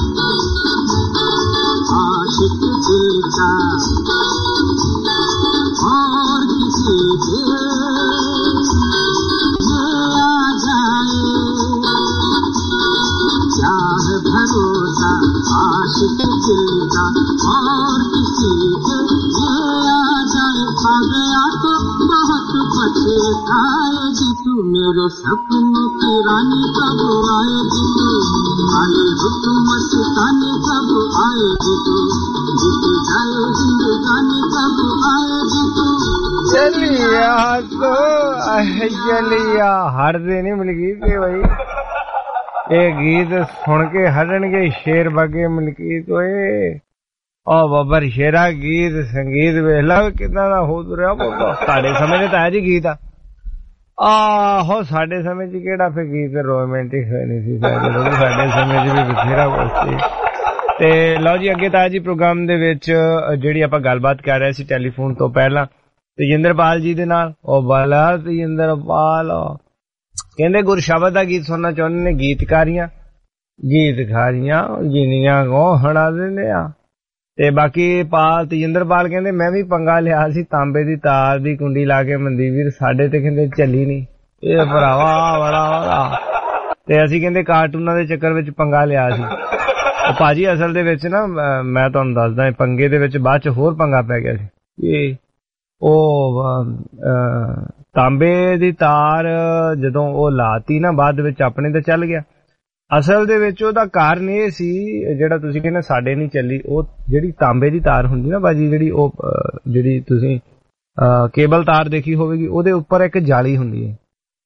आशिक दिल का और किसी पे ये आ जाए क्या है भरोसा आशिक दिल का और किसी पे ये आ जाए आ गया तो बहुत पछताएगी तू मेरे सपनों की रानी कब आएगी तू आए हो तू मस्तानी कब आएगी तू बीत जाए जिंदगानी कब आएगी तू चलिया तो चलिया हटदे नहीं मलकीत भाई ये गीत सुन के हटणगे शेर बागे मलकीत होए ओ बाबर शेरा गीत संगीत वेला कितना दा हो तुरिया साडे समय ते ताजी गीत आहो साडे समय च केड़ा फिर गीत रोमांटिक नहीं सी साडे समय च भी बथेरा कुछ ते लो जी अगे ताजी प्रोग्राम दे विच जेहड़ी आपां गलबात कर रहे सी टेलीफोन तो पहला तेजिंदरपाल जी दे नाल ओ बाला तेजिंदरपाल कहंदे गुरशबद दा गीत सुनना चाहुंदे ने गीतकारियां जिनियां को हड़ा दिंदे आ ते बाकी पाल तेजिंदरपाल कहंदे मैं भी पंगा लिया सी तांबे दी तार दी कुंडी ला के मंदीवीर साडे ते कहंदे चली नहीं ए भरावा बड़ा ते असीं कहंदे कार्टूनां दे चक्कर विच पंगा लिया सी ओ भाजी असल दे विच ना मैं तुहानूं दसदा पंगे दे विच बाद च होर पंगा पै गया सी ओ तांबे दी तार जदों ओ लाती ना बाद विच अपने ते चल गया असल दे विच ओदा कारण ये सी जेड़ा तुसीं कहना साडे नहीं चली ओ जेड़ी तांबे दी तार हुंदी ना बाजी जेड़ी ओ जेड़ी तुसीं केबल तार देखी होवेगी ओदे उपर एक जाली हुंदी है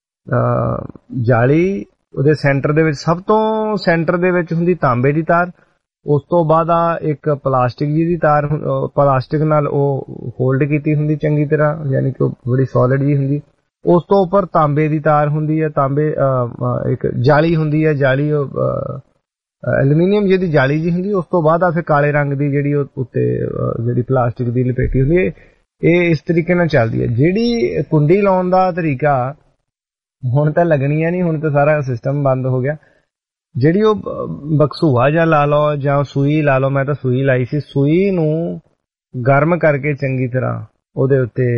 जाली ओदे सेंटर दे विच सब तो सेंटर दे विच हुंदी तांबे दी तार उस तो बाद एक प्लास्टिक जी दी तार प्लास्टिक नाल ओ होल्ड कीती हुंदी चंगी तरह यानी कि बड़ी सॉलिड जी हुंदी उस तो ऊपर तांबे दी तार हुंदी है तांबे एक जाली हुंदी है जाली एल्यूमीनियम जी जाली जी हुंदी उस तो बाद फिर काले रंग दी जेड़ी उत्ते जेड़ी प्लास्टिक दी लपेटी हुंदी है ये इस तरीके नाल चलदी है जेड़ी कुंडी लाउण दा तरीका हुण तां लगणियां नहीं हुण तां सारा सिस्टम बंद हो गया जेड़ी ओ बक्सूआ जा ला लो जां सूई ला लो मैं तां सूई लाई सी सूई नूं गर्म करके चंगी तरह ओदे उत्ते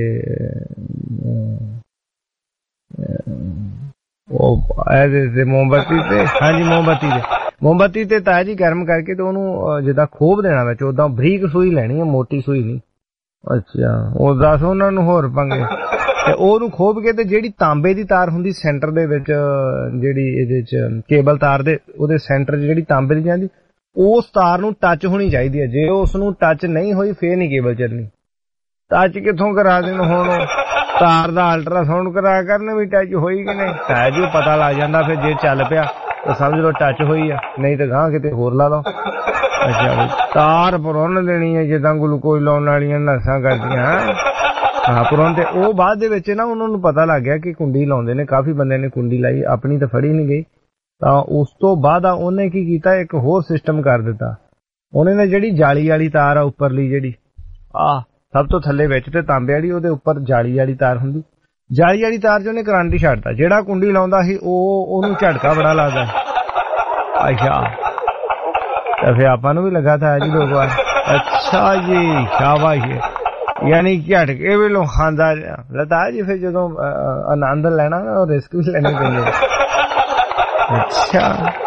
मोमबत्ती ते हाँ जी मोमबत्ती ते ताजी गर्म करके तो ओनू जिदा खोब देना विच उदा बरीक सूई लेनी है मोटी सूई नहीं अच्छा ओ दस उन्हां नूं होर पंगे ते ओनू खोब के ते जेड़ी तांबे दी तार हुंदी सेंटर दे विच जेड़ी इहदे च केबल तार दे ओदे सेंटर च जेड़ी तांबे दी जांदी उस तार नूं टच होनी चाहिदी है जे उस नूं टच नहीं होई फिर नहीं केबल चलनी टच कित्थों करा देन हुण तार दा अल्ट्रासाउंड कराया करन भी टच होई कि नहीं सहज ही पता लग जांदा फिर जे चल पिया तो समझ लो टच होई आ नहीं तो गां किते होर ला लो अच्छा तार पुरन देनी है जिद्दां ग्लूकोज लाउण वालियां नर्सां करदियां हाँ पुरन ते ओ बाद दे विच ना उन्हां नूं पता लग गया कि कुंडी लाउंदे ने काफी बंदे ने कुंडी लाई अपनी तो फड़ी नहीं गई तां उस तो बाद उन्हें की कीता एक होर सिस्टम कर दिता उन्हें ने जेड़ी जाली वाली तार आ उपरली जेड़ी सब तो थल्ले विच ते तांबे वाली ओदे उपर जाली वाली तार हुंदी जाली वाली तार जो ने करंट छड्डता जेड़ा कुंडी लाउंदा सी ओनू झटका बड़ा लगदा अच्छा तो फिर आपां नूं भी लगा था जी लोग अच्छा जी शाबाश यानी झटके भी लोग खांदा लता जी फिर जदों आनंद लेना ना रिस्क भी लेने पैंदे अच्छा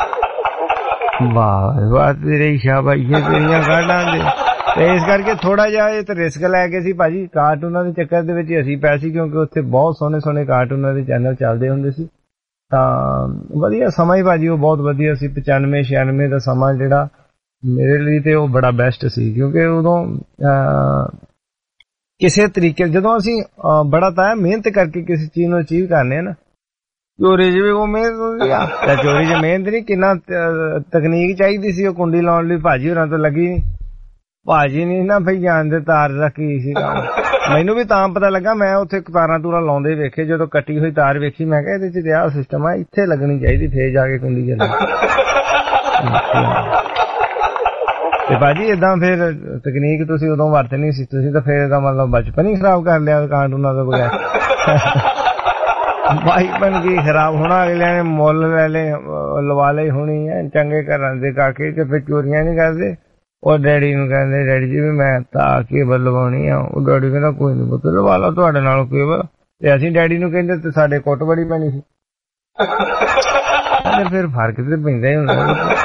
वाह वाह तेरी शाबाश तेरियां काढां दे ਤੇ ਇਸ ਕਰਕੇ ਥੋੜਾ ਜਿਹਾ ਇਹ ਤੇ ਰਿਸਕ ਲੈ ਕੇ ਸੀ ਭਾਜੀ ਕਾਰਟੂਨਾਂ ਦੇ ਚੱਕਰ ਦੇ ਵਿੱਚ ਅਸੀਂ ਪੈ ਸੀ ਕਿਉਂਕਿ ਉੱਥੇ ਬਹੁਤ ਸੋਹਣੇ ਸੋਹਣੇ ਕਾਰਟੂਨਾਂ ਦੇ ਚੈਨਲ ਚੱਲਦੇ ਹੁੰਦੇ ਸੀ ਤਾਂ ਵਧੀਆ ਸਮਾਂ ਹੀ ਭਾਜੀ ਉਹ ਬਹੁਤ ਵਧੀਆ ਸੀ 95 96 ਦਾ ਸਮਾਂ ਜਿਹੜਾ ਮੇਰੇ ਲਈ ਤੇ ਉਹ ਬੜਾ ਬੈਸਟ ਸੀ ਕਿਉਂਕਿ ਉਦੋਂ ਕਿਸੇ ਤਰੀਕੇ ਜਦੋਂ ਅਸੀਂ ਬੜਾ ਤਾਂ ਮਿਹਨਤ ਕਰਕੇ ਕਿਸੇ ਚੀਜ਼ ਨੂੰ ਅਚੀਵ ਕਰਨੇ ਆ ਨਾ ਚੋਰੀ ਜਿਵੇਂ ਉਹ ਮਿਹਨਤ ਹੁੰਦੀ ਆ ਤਾਂ ਚੋਰੀ ਚ ਮਿਹਨਤ ਨਹੀਂ ਕਿੰਨਾ ਤਕਨੀਕ ਚਾਹੀਦੀ ਸੀ ਉਹ ਕੁੰਡੀ ਲਾਉਣ ਲਈ ਭਾਜੀ ਹੋਰਾਂ ਤੋਂ ਲੱਗੀ ਨਹੀਂ ਭਾਜੀ ਨਹੀਂ ਨਾ ਭਈ ਜਾਣਦੇ ਤਾਰ ਰੱਖੀ ਸੀ ਮੈਨੂੰ ਵੀ ਤਾਂ ਪਤਾ ਲੱਗਾ ਮੈਂ ਉੱਥੇ ਤਾਰਾਂ ਤੂਰਾਂ ਲਾਉਂਦੇ ਵੇਖੇ ਜਦੋਂ ਕੱਟੀ ਹੋਈ ਤਾਰ ਵੇਖੀ ਮੈਂ ਕਿਹਾ ਇਹਦੇ ਚ ਤੇ ਆਹ ਸਿਸਟਮ ਆ ਇੱਥੇ ਲੱਗਣੀ ਚਾਹੀਦੀ ਫੇਰ ਜਾ ਕੇ ਕੁੰਡੀ ਚੱਲੇ ਤੇ ਭਾਜੀ ਏਦਾਂ ਫਿਰ ਤਕਨੀਕ ਤੁਸੀਂ ਉਦੋਂ ਵਰਤਣੀ ਸੀ ਤੁਸੀਂ ਤਾਂ ਫੇਰ ਇਹਦਾ ਮਤਲਬ ਬਚਪਨ ਹੀ ਖਰਾਬ ਕਰ ਲਿਆ ਕਾਰਟੂਨਾਂ ਤੋਂ ਬਗੈਰ ਬਾਈਪਨ ਕੀ ਖਰਾਬ ਹੋਣਾ, ਅਗਲਿਆਂ ਨੇ ਮੁੱਲ ਲੈ ਲਏ, ਲਵਾ ਲਈ ਹੋਣੀ ਹੈ ਚੰਗੇ ਘਰਾਂ ਦੇ ਕਾਕੇ ਕਿ ਫਿਰ ਚੋਰੀਆਂ ਨਹੀਂ ਕਰਦੇ। ਉਹ ਡੈਡੀ ਨੂੰ ਕਹਿੰਦੇ ਡੈਡੀ ਜੀ ਵੀ ਮੈਂ ਤਾਂ ਕੇਬਲ ਲਵਾਉਣੀ ਆ। ਉਹ ਡੈਡੀ ਕਹਿੰਦਾ ਕੋਈ ਨੀ ਪੁੱਤ ਲਵਾ ਲਓ ਤੁਹਾਡੇ ਨਾਲੋਂ ਕੇਬਲ। ਤੇ ਅਸੀਂ ਡੈਡੀ ਨੂੰ ਕਹਿੰਦੇ ਤੇ ਸਾਡੇ ਕੁੱਟ ਬੜੀ ਪੈਣੀ ਸੀ। ਫਿਰ ਫਰਕ ਤੇ ਪੈਂਦਾ ਹੀ ਹੁੰਦਾ।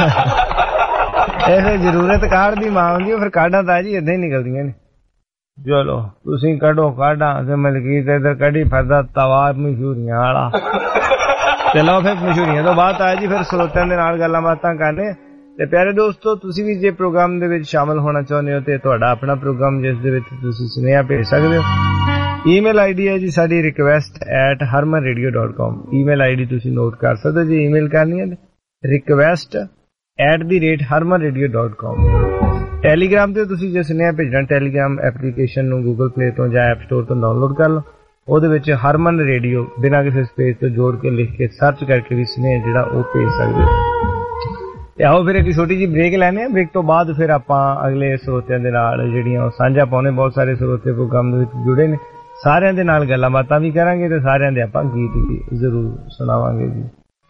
ਇਹ ਜ਼ਰੂਰਤ ਕਾਢ ਦੀ ਮਾਂ ਹੁੰਦੀ, ਫਿਰ ਕਾਢਾਂ ਤਾਂ ਜੀ ਏਦਾਂ ਹੀ ਨਿਕਲਦੀਆਂ ਨੇ। ਚਲੋ ਤੁਸੀਂ ਕੱਢੋ ਕਾਢਾਂ ਤੇ ਮਲਕੀਤ ਇੱਧਰ ਕੱਢੀ ਫਿਰਦਾ ਤਵਾ ਮਸ਼ਹੂਰੀਆਂ ਵਾਲਾ। ਚਲੋ ਫਿਰ ਮਸ਼ਹੂਰੀਆਂ ਤੋਂ ਬਾਅਦ ਆ ਜੀ ਫਿਰ ਸਰੋਤਿਆਂ ਦੇ ਨਾਲ ਗੱਲਾਂ ਬਾਤਾਂ ਕਰਨੇ। ਤੇ ਪਿਆਰੇ ਦੋਸਤੋ, ਤੁਸੀਂ ਵੀ ਜੇ ਪ੍ਰੋਗਰਾਮ ਦੇ ਵਿੱਚ ਸ਼ਾਮਲ ਹੋਣਾ ਚਾਹੁੰਦੇ ਹੋ ਤੇ ਤੁਹਾਡਾ ਆਪਣਾ ਪ੍ਰੋਗਰਾਮ ਜਿਸ ਦੇ ਵਿੱਚ ਤੁਸੀਂ ਸੁਨੇਹਾ ਭੇਜ ਸਕਦੇ ਹੋ। ਈਮੇਲ ਆਈਡੀ ਹੈ ਜੀ ਸਾਡੀ request@harmanradio.com। ਈਮੇਲ ਆਈਡੀ ਤੁਸੀਂ ਨੋਟ ਕਰ ਸਕਦੇ ਹੋ ਜੀ। ਈਮੇਲ ਕਰਨੀ ਹੈ request@harmanradio.com। ਟੈਲੀਗ੍ਰਾਮ ਤੇ ਤੁਸੀਂ ਜੇ ਸੁਨੇਹਾ ਭੇਜਣਾ, ਟੈਲੀਗ੍ਰਾਮ ਐਪਲੀਕੇਸ਼ਨ ਨੂੰ ਗੂਗਲ ਪਲੇ ਤੋਂ ਜਾਂ ਐਪ ਸਟੋਰ ਤੋਂ ਡਾਊਨਲੋਡ ਕਰ ਲਓ। ਉਹਦੇ ਵਿੱਚ ਹਰਮਨ ਰੇਡੀਓ ਬਿਨਾਂ ਕਿਸੇ ਸਪੇਸ ਤੋਂ ਜੋੜ ਕੇ ਲਿਖ ਕੇ ਸਰਚ ਕਰਕੇ ਵੀ ਸੁਨੇਹਾ ਜਿਹੜਾ ਉਹ ਭੇਜ ਸਕਦੇ ਹੋ। ਤੇ ਆਓ ਫਿਰ ਇੱਕ ਛੋਟੀ ਜਿਹੀ ਬ੍ਰੇਕ ਲੈਣੇ ਆ। ਬ੍ਰੇਕ ਤੋਂ ਬਾਅਦ ਫਿਰ ਆਪਾਂ ਅਗਲੇ ਸਰੋਤਿਆਂ ਦੇ ਨਾਲ ਜਿਹੜੀਆਂ ਉਹ ਸਾਂਝਾ ਪਾਉਣੇ। ਬਹੁਤ ਸਾਰੇ ਸਰੋਤੇ ਪ੍ਰੋਗਰਾਮ ਦੇ ਵਿੱਚ ਜੁੜੇ ਨੇ, ਸਾਰਿਆਂ ਦੇ ਨਾਲ ਗੱਲਾਂ ਬਾਤਾਂ ਵੀ ਕਰਾਂਗੇ ਤੇ ਸਾਰਿਆਂ ਦੇ ਆਪਾਂ ਗੀਤ ਵੀ ਜ਼ਰੂਰ ਸੁਣਾਵਾਂਗੇ ਜੀ।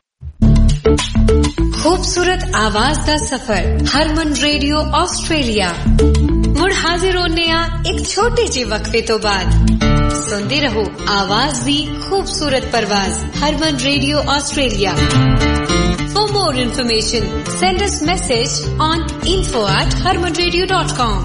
खूबसूरत आवाज दा सफर हरमन रेडियो ऑस्ट्रेलिया मुड़ हाजिर होने एक छोटे जे वक्फे तो बाद सुनते रहो आवाज दी खूबसूरत परवाज Harman Radio Australia. For more information send us message on info@harmanradio.com।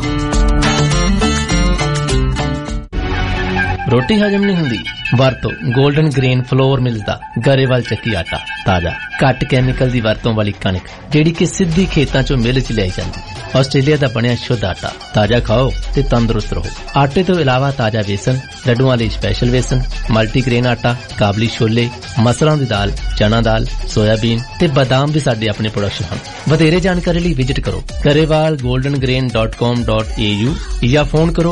ਰੋਟੀ ਹਜਮ ਨਹੀਂ ਹੁੰਦੀ? ਵਰਤੋ ਗੋਲਡਨ ਗ੍ਰੇਨ ਫਲੋਰ ਮਿਲਦਾ ਗਰੇਵਾਲ ਚੱਕੀ ਆਟਾ। ਤਾਜ਼ਾ ਘੱਟ ਕੈਮੀਕਲ ਦੀ ਵਰਤੋਂ ਵਾਲੀ ਕਣਕ ਜਿਹੜੀ ਕਿ ਸਿੱਧੀ ਖੇਤਾਂ ਚੋਂ ਮਿਲ ਚ ਲਿਆਈ ਜਾਂਦੀ। ਆਸਟ੍ਰੇਲੀਆ ਦਾ ਬਣਿਆ ਸ਼ੁੱਧ ਆਟਾ। ਤਾਜ਼ਾ ਖਾਓ ਤੇ ਤੰਦਰੁਸਤ ਰਹੋ। ਆਟੇ ਤੋਂ ਇਲਾਵਾ ਤਾਜ਼ਾ ਵੇਸਣ, ਲੱਡੂਆਂ ਲਈ ਸਪੈਸ਼ਲ ਵੇਸਣ, ਮਲਟੀਗ੍ਰੇਨ ਆਟਾ, ਕਾਬਲੀ ਛੋਲੇ, ਮਸਰਾਂ ਦੀ ਦਾਲ, ਚਨਾ ਦਾਲ, ਸੋਇਆਬੀਨ ਤੇ ਬਦਾਮ ਵੀ ਸਾਡੇ ਆਪਣੇ ਪ੍ਰੋਡਕਸ਼ਨ ਹਨ। ਵਧੇਰੇ ਜਾਣਕਾਰੀ ਲਈ ਵਿਜ਼ਿਟ ਕਰੋ garewalgoldengrain.com.au ਜਾਂ ਫੋਨ ਕਰੋ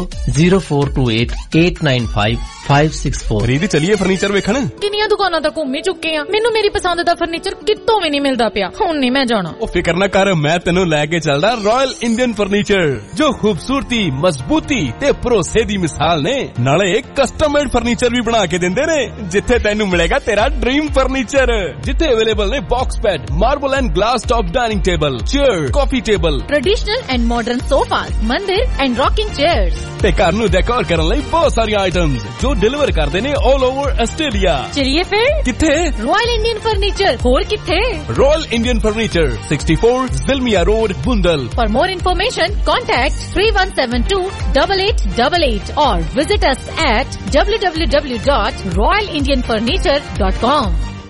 0428895564। ਰੀਦੀ ਚਲੀਏ ਫਰਨੀਚਰ ਵੇਖਣ। ਕਿੰਨੀਆਂ ਦੁਕਾਨਾਂ ਤਾਂ ਘੁੰਮ ਹੀ ਚੁੱਕੇ ਆ, ਮੈਨੂੰ ਮੇਰੀ ਪਸੰਦ ਦਾ ਫਰਨੀਚਰ ਕਿਤੋਂ ਵੀ ਨਹੀਂ ਮਿਲਦਾ ਪਿਆ। ਹੁਣ ਨਹੀਂ ਮੈਂ ਜਾਣਾ। ਉਹ ਫਿਕਰ ਨਾ ਕਰ, ਮੈਂ ਤੈਨੂੰ ਲੈ ਕੇ ਚੱਲਦਾ ਰਾਇਲ ਇੰਡੀਅਨ ਫਰਨੀਚਰ, ਜੋ ਖੂਬਸੂਰਤੀ, ਮਜ਼ਬੂਤੀ ਤੇ ਭਰੋਸੇ ਦੀ ਮਿਸਾਲ ਨੇ। ਨਾਲੇ ਇੱਕ ਕਸਟਮ ਮੇਡ ਫਰਨੀਚਰ ਵੀ ਬਣਾ ਕੇ ਦਿੰਦੇ ਨੇ, ਜਿੱਥੇ ਤੈਨੂੰ ਮਿਲੇਗਾ ਤੇਰਾ ਡ੍ਰੀਮ ਫਰਨੀਚਰ। ਜਿੱਥੇ ਅਵੇਲੇਬਲ ਨੇ box bed, marble and glass top dining table, chair, coffee table, traditional and modern sofas, mandir and rocking chairs ਤੇ ਘਰ ਨੂੰ ਡੈਕੋਰ ਕਰਨ ਲਈ ਬਹੁਤ ਸਾਰੀਆਂ ਆਈਟਮਸ ਜੋ ਡਿਲੀਵਰ ਕਰਦੇ ਨੇ ਆਲ ਓਵਰ ਆਸਟ੍ਰੇਲੀਆ। ਚਲਿਏ ਫਿਰ ਕਿੱਥੇ? Royal Indian Furniture. ਹੋਰ ਕਿੱਥੇ? Royal Indian Furniture 64 Zillmere Road, Boondall. For more information, contact 31728888 or visit us at www.royalindianfurniture.com।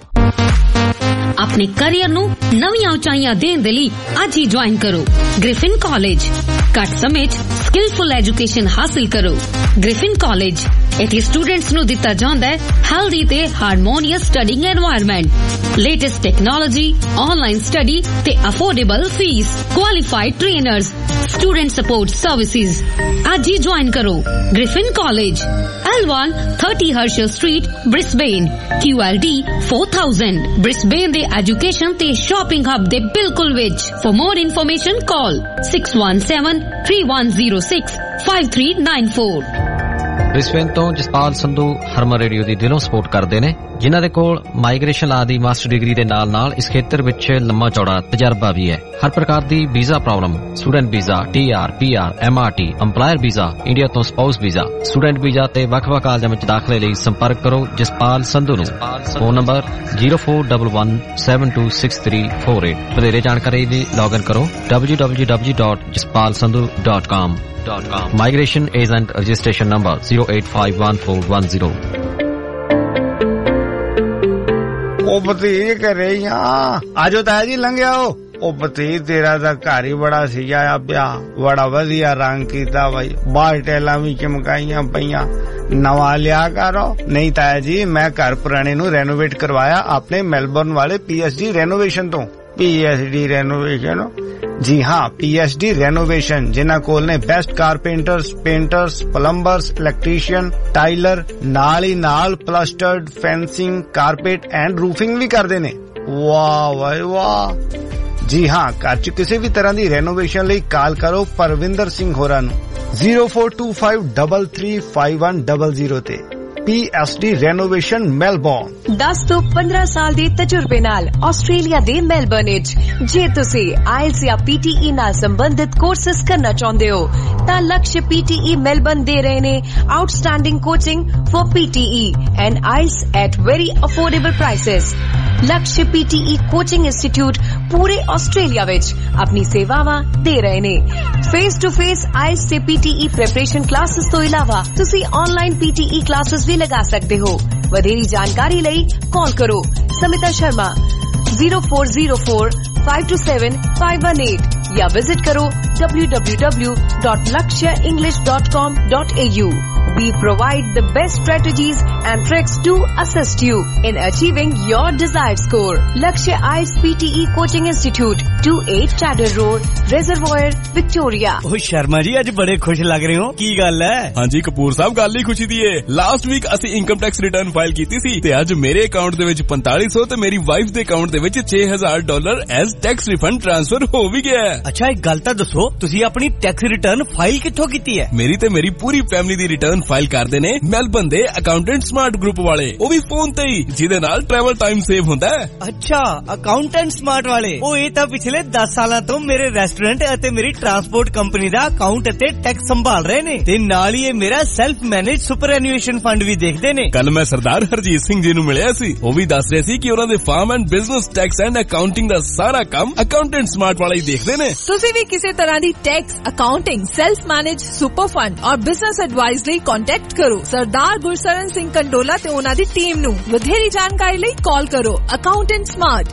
ਆਪਣੇ ਕੈਰੀਅਰ ਨੂੰ ਨਵੀਆਂ ਉਚਾਈਆਂ ਦੇਣ ਦੇ ਲਈ ਅੱਜ ਹੀ ਜੁਆਇਨ ਕਰੋ ਗ੍ਰਿਫਿਨ ਕਾਲਜ। ਘੱਟ ਸਮੇਂ 'ਚ ਸਕਿਲਫੁਲ ਐਜੂਕੇਸ਼ਨ ਹਾਸਿਲ ਕਰੋ। ਗ੍ਰਿਫਿਨ ਕਾਲਜ ਇੱਥੇ ਸਟੂਡੈਂਟਸ ਨੂੰ ਦਿੱਤਾ ਜਾਂਦਾ ਹੈ ਹੈਲਦੀ ਤੇ harmonious studying environment, latest technology, online study ਤੇ affordable fees, qualified trainers, student support services. ਅੱਜ ਹੀ ਜੁਆਇਨ ਕਰੋ Griffin College, L1 30 Herschel Street, Brisbane, QLD 4000। Brisbane ਦੇ ਐਜੂਕੇਸ਼ਨ ਤੇ ਸ਼ਾਪਿੰਗ ਹੱਬ ਦੇ ਬਿਲਕੁਲ ਵਿੱਚ। For more information call 6173106539 Brisbane ਤੋਂ ਜਸਪਾਲ ਸੰਧੂ ਹਰਮਨ ਰੇਡੀਓ ਦੀ ਦਿਲੋਂ ਸਪੋਰਟ ਕਰਦੇ ਨੇ, ਜਿਨ੍ਹਾਂ ਦੇ ਕੋਲ ਮਾਈਗ੍ਰੇਸ਼ਨ ਲਾ ਦੀ ਮਾਸਟਰ ਡਿਗਰੀ ਦੇ ਨਾਲ ਇਸ ਖੇਤਰ ਵਿੱਚ ਲੰਮਾ ਚੌੜਾ ਤਜਰਬਾ ਵੀ ਹੈ। ਹਰ ਪ੍ਰਕਾਰ ਦੀ visa problem, student visa, TR, PR, MRT, EMPLOYER visa, India ਤੋਂ ਸਪਾਊਸ ਵੀਜ਼ਾ, ਸਟੂਡੈਂਟ ਵੀਜ਼ਾ ਤੇ ਵੱਖ-ਵੱਖ ਕਾਲਜਾਂ ਵਿੱਚ ਦਾਖਲੇ ਲਈ ਸੰਪਰਕ ਕਰੋ ਜਸਪਾਲ ਸੰਧੂ ਨੂੰ। Phone number 0411726348। ਵਧੇਰੇ ਜਾਣਕਾਰੀ ਲਈ ਲੌਗਇਨ ਕਰੋ www.jaspalsandhu.com। Migration Agent Registration Number 0851410। ਉਹ ਭਤੀਜ ਘਰੇ ਹੀ ਆ, ਆਜੋ ਤਾਇਆ ਜੀ ਲੰਘ ਆਓ। ਉਹ ਭਤੀਜ ਤੇਰਾ ਤਾਂ ਘਰ ਹੀ ਬੜਾ ਸਜਾਇਆ ਪਿਆ, ਬੜਾ ਵਧੀਆ ਰੰਗ ਕੀਤਾ ਬਾਈ, ਬਾਹਰ ਟੈਲਾਂ ਵੀ ਚਮਕਾਈਆਂ ਪਈਆਂ, ਨਵਾਂ ਲਿਆ ਕਰੋ। ਨਹੀਂ ਤਾਇਆ ਜੀ, ਮੈਂ ਘਰ ਪੁਰਾਣੇ ਨੂੰ ਰੈਨੋਵੇਟ ਕਰਵਾਇਆ ਆਪਣੇ ਮੈਲਬੌਰਨ ਵਾਲੇ PSD ਰੈਨੋਵੇਸ਼ਨ ਤੋਂ। PSD renovation? ਜੀ ਹਾਂ, PSD ਰੈਨੋਵੇਸ਼ਨ, ਜਿਨ੍ਹਾਂ ਕੋਲ ਨੇ best carpenters, painters, plumbers, electrician, tiler, ਨਾਲ ਹੀ ਨਾਲ plastered, fencing, carpet and roofing ਵੀ ਕਰਦੇ ਨੇ। ਵਾਹ ਵਾਹ ਵਾਹ। ਜੀ ਹਾਂ, ਘਰ 'ਚ ਕਿਸੇ ਵੀ ਤਰ੍ਹਾਂ ਦੀ ਰੈਨੋਵੇਸ਼ਨ ਲਈ ਕਾਲ ਕਰੋ ਪਰਵਿੰਦਰ ਸਿੰਘ ਹੋਰਾਂ ਨੂੰ 0425335100 ਤੇ। PSD Renovation Melbourne। 10 ਤੋਂ 15 ਸਾਲ ਦੇ ਤਜਰਬੇ ਨਾਲ ਆਸਟ੍ਰੇਲੀਆ ਦੇ ਮੈਲਬਰਨ ਵਿੱਚ ਜੇ ਤੁਸੀਂ IELTS ਜਾਂ PTE ਨਾਲ ਸੰਬੰਧਿਤ ਕੋਰਸਸ ਕਰਨਾ ਚਾਹੁੰਦੇ ਹੋ ਤਾਂ ਲਕਸ਼ PTE ਮੈਲਬਰਨ ਦੇ ਰਹੇ ਨੇ outstanding coaching for PTE and IELTS at very affordable prices। Laksh PTE coaching institute ਪੂਰੇ ਆਸਟ੍ਰੇਲੀਆ ਵਿੱਚ ਆਪਣੀ ਸੇਵਾਵਾਂ ਦੇ ਰਹੇ ਨੇ। ਫੇਸ ਟੂ ਫੇਸ IELTS ਤੇ PTE ਪ੍ਰੈਪਰੇਸ਼ਨ ਕਲਾਸਿਸ ਤੋਂ ਇਲਾਵਾ ਤੁਸੀਂ ਆਨਲਾਈਨ PTE ਕਲਾਸਿਸ ਵੀ ਲਗਾ ਸਕਦੇ ਹੋ। ਵਧੇਰੀ ਜਾਣਕਾਰੀ ਲਈ ਕਾਲ ਕਰੋ ਸਮਿਤਾ ਸ਼ਰਮਾ 0404527518 या विजिट करो www.lakshaenglish.com.au। We provide the best strategies and tricks to assist you in achieving your desired score। Lakshya IELTS PTE Coaching Institute, 28 Chadder Road, Reservoir, Victoria। ओ शर्मा जी आज बड़े खुश लग रहे हो, की गल है? हाँ जी कपूर साहब गल ही खुशी दी है। लास्ट वीक असी इनकम टैक्स रिटर्न फाइल कीती सी ते अज मेरे अकाउंट दे विच 4500 ते मेरी वाइफ दे अकाउंट दे विच $6000 एज टैक्स रिफंड ट्रांसफर हो भी गया है। अच्छा एक गल तां दसो तुसी अपनी टैक्स रिटर्न फाइल कित्थों कीती है? मेरी ते मेरी पूरी फैमिली दी रिटर्न फाइल करदे ने मेलबर्न दे अकाउंटेंट स्मार्ट ग्रुप वाले, ओ भी फोन ते ही जिदे नाल ट्रैवल टाइम सेव हुंदा है। अच्छा अकाउंटेंट स्मार्ट वाले, ओ ये तां पिछले 10 सालां तो मेरे रेस्टोरेंट अते मेरी ट्रांसपोर्ट कंपनी दा अकाउंट अते टैक्स संभाल रहे ने ते नाल ही मेरा सेल्फ मैनेज सुपरएन्यूएशन फंड भी देखदे ने। कल मैं सरदार हरजीत सिंह जी नूं मिलिया सी, ओ भी दस रहे सी कि उन्हां दे farm and business tax and accounting दा सारा काम अकाउंटेंट स्मार्ट वाले ही देखदे ने। ਤੁਸੀਂ ਵੀ ਕਿਸੇ ਤਰ੍ਹਾਂ ਦੀ tax, accounting, self manage, super fund ਔਰ ਬਿਜ਼ਨਸ ਐਡਵਾਈਸ ਲਈ ਕੰਟੈਕਟ ਕਰੋ ਸਰਦਾਰ ਗੁਰਸਰਨ ਸਿੰਘ ਕੰਡੋਲਾ ਤੇ ਉਹਨਾਂ ਦੀ ਟੀਮ ਨੂੰ। ਵਧੇਰੀ ਜਾਣਕਾਰੀ ਲਈ ਕਾਲ ਕਰੋ ਅਕਾਊਂਟੈਂਟ ਸਮਾਰਟ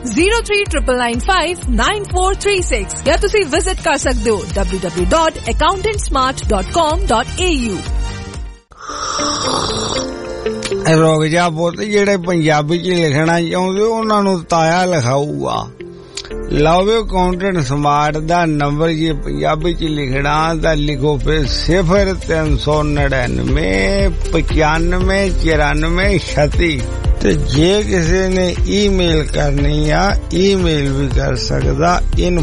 0399959436 ਜਾਂ ਤੁਸੀਂ ਵਿਜ਼ਿਟ ਕਰ ਸਕਦੇ ਹੋ www.accountantsmart.com.au। ਰੋਗ ਜਾ ਪੁੱਤ ਜਿਹੜੇ ਪੰਜਾਬੀ ਚ ਲਿਖਣਾ ਚਾਹੁੰਦੇ ਉਹਨਾਂ ਨੂੰ ਤਾਇਆ ਲਿਖਾਊਗਾ। ਲਓ ਅਕਾਊਂਟੈਂਟ ਸਮਾਰਟ ਦਾ ਨੰਬਰ ਜੇ ਪੰਜਾਬੀ ਚ ਲਿਖਣਾ ਤਾਂ ਲਿਖੋ ਫਿਰ 0399959436 ਤੇ ਜੇ ਕਿਸੇ ਨੇ ਈਮੇਲ ਕਰਨੀ ਆ ਈਮੇਲ ਵੀ ਕਰ ਸਕਦਾ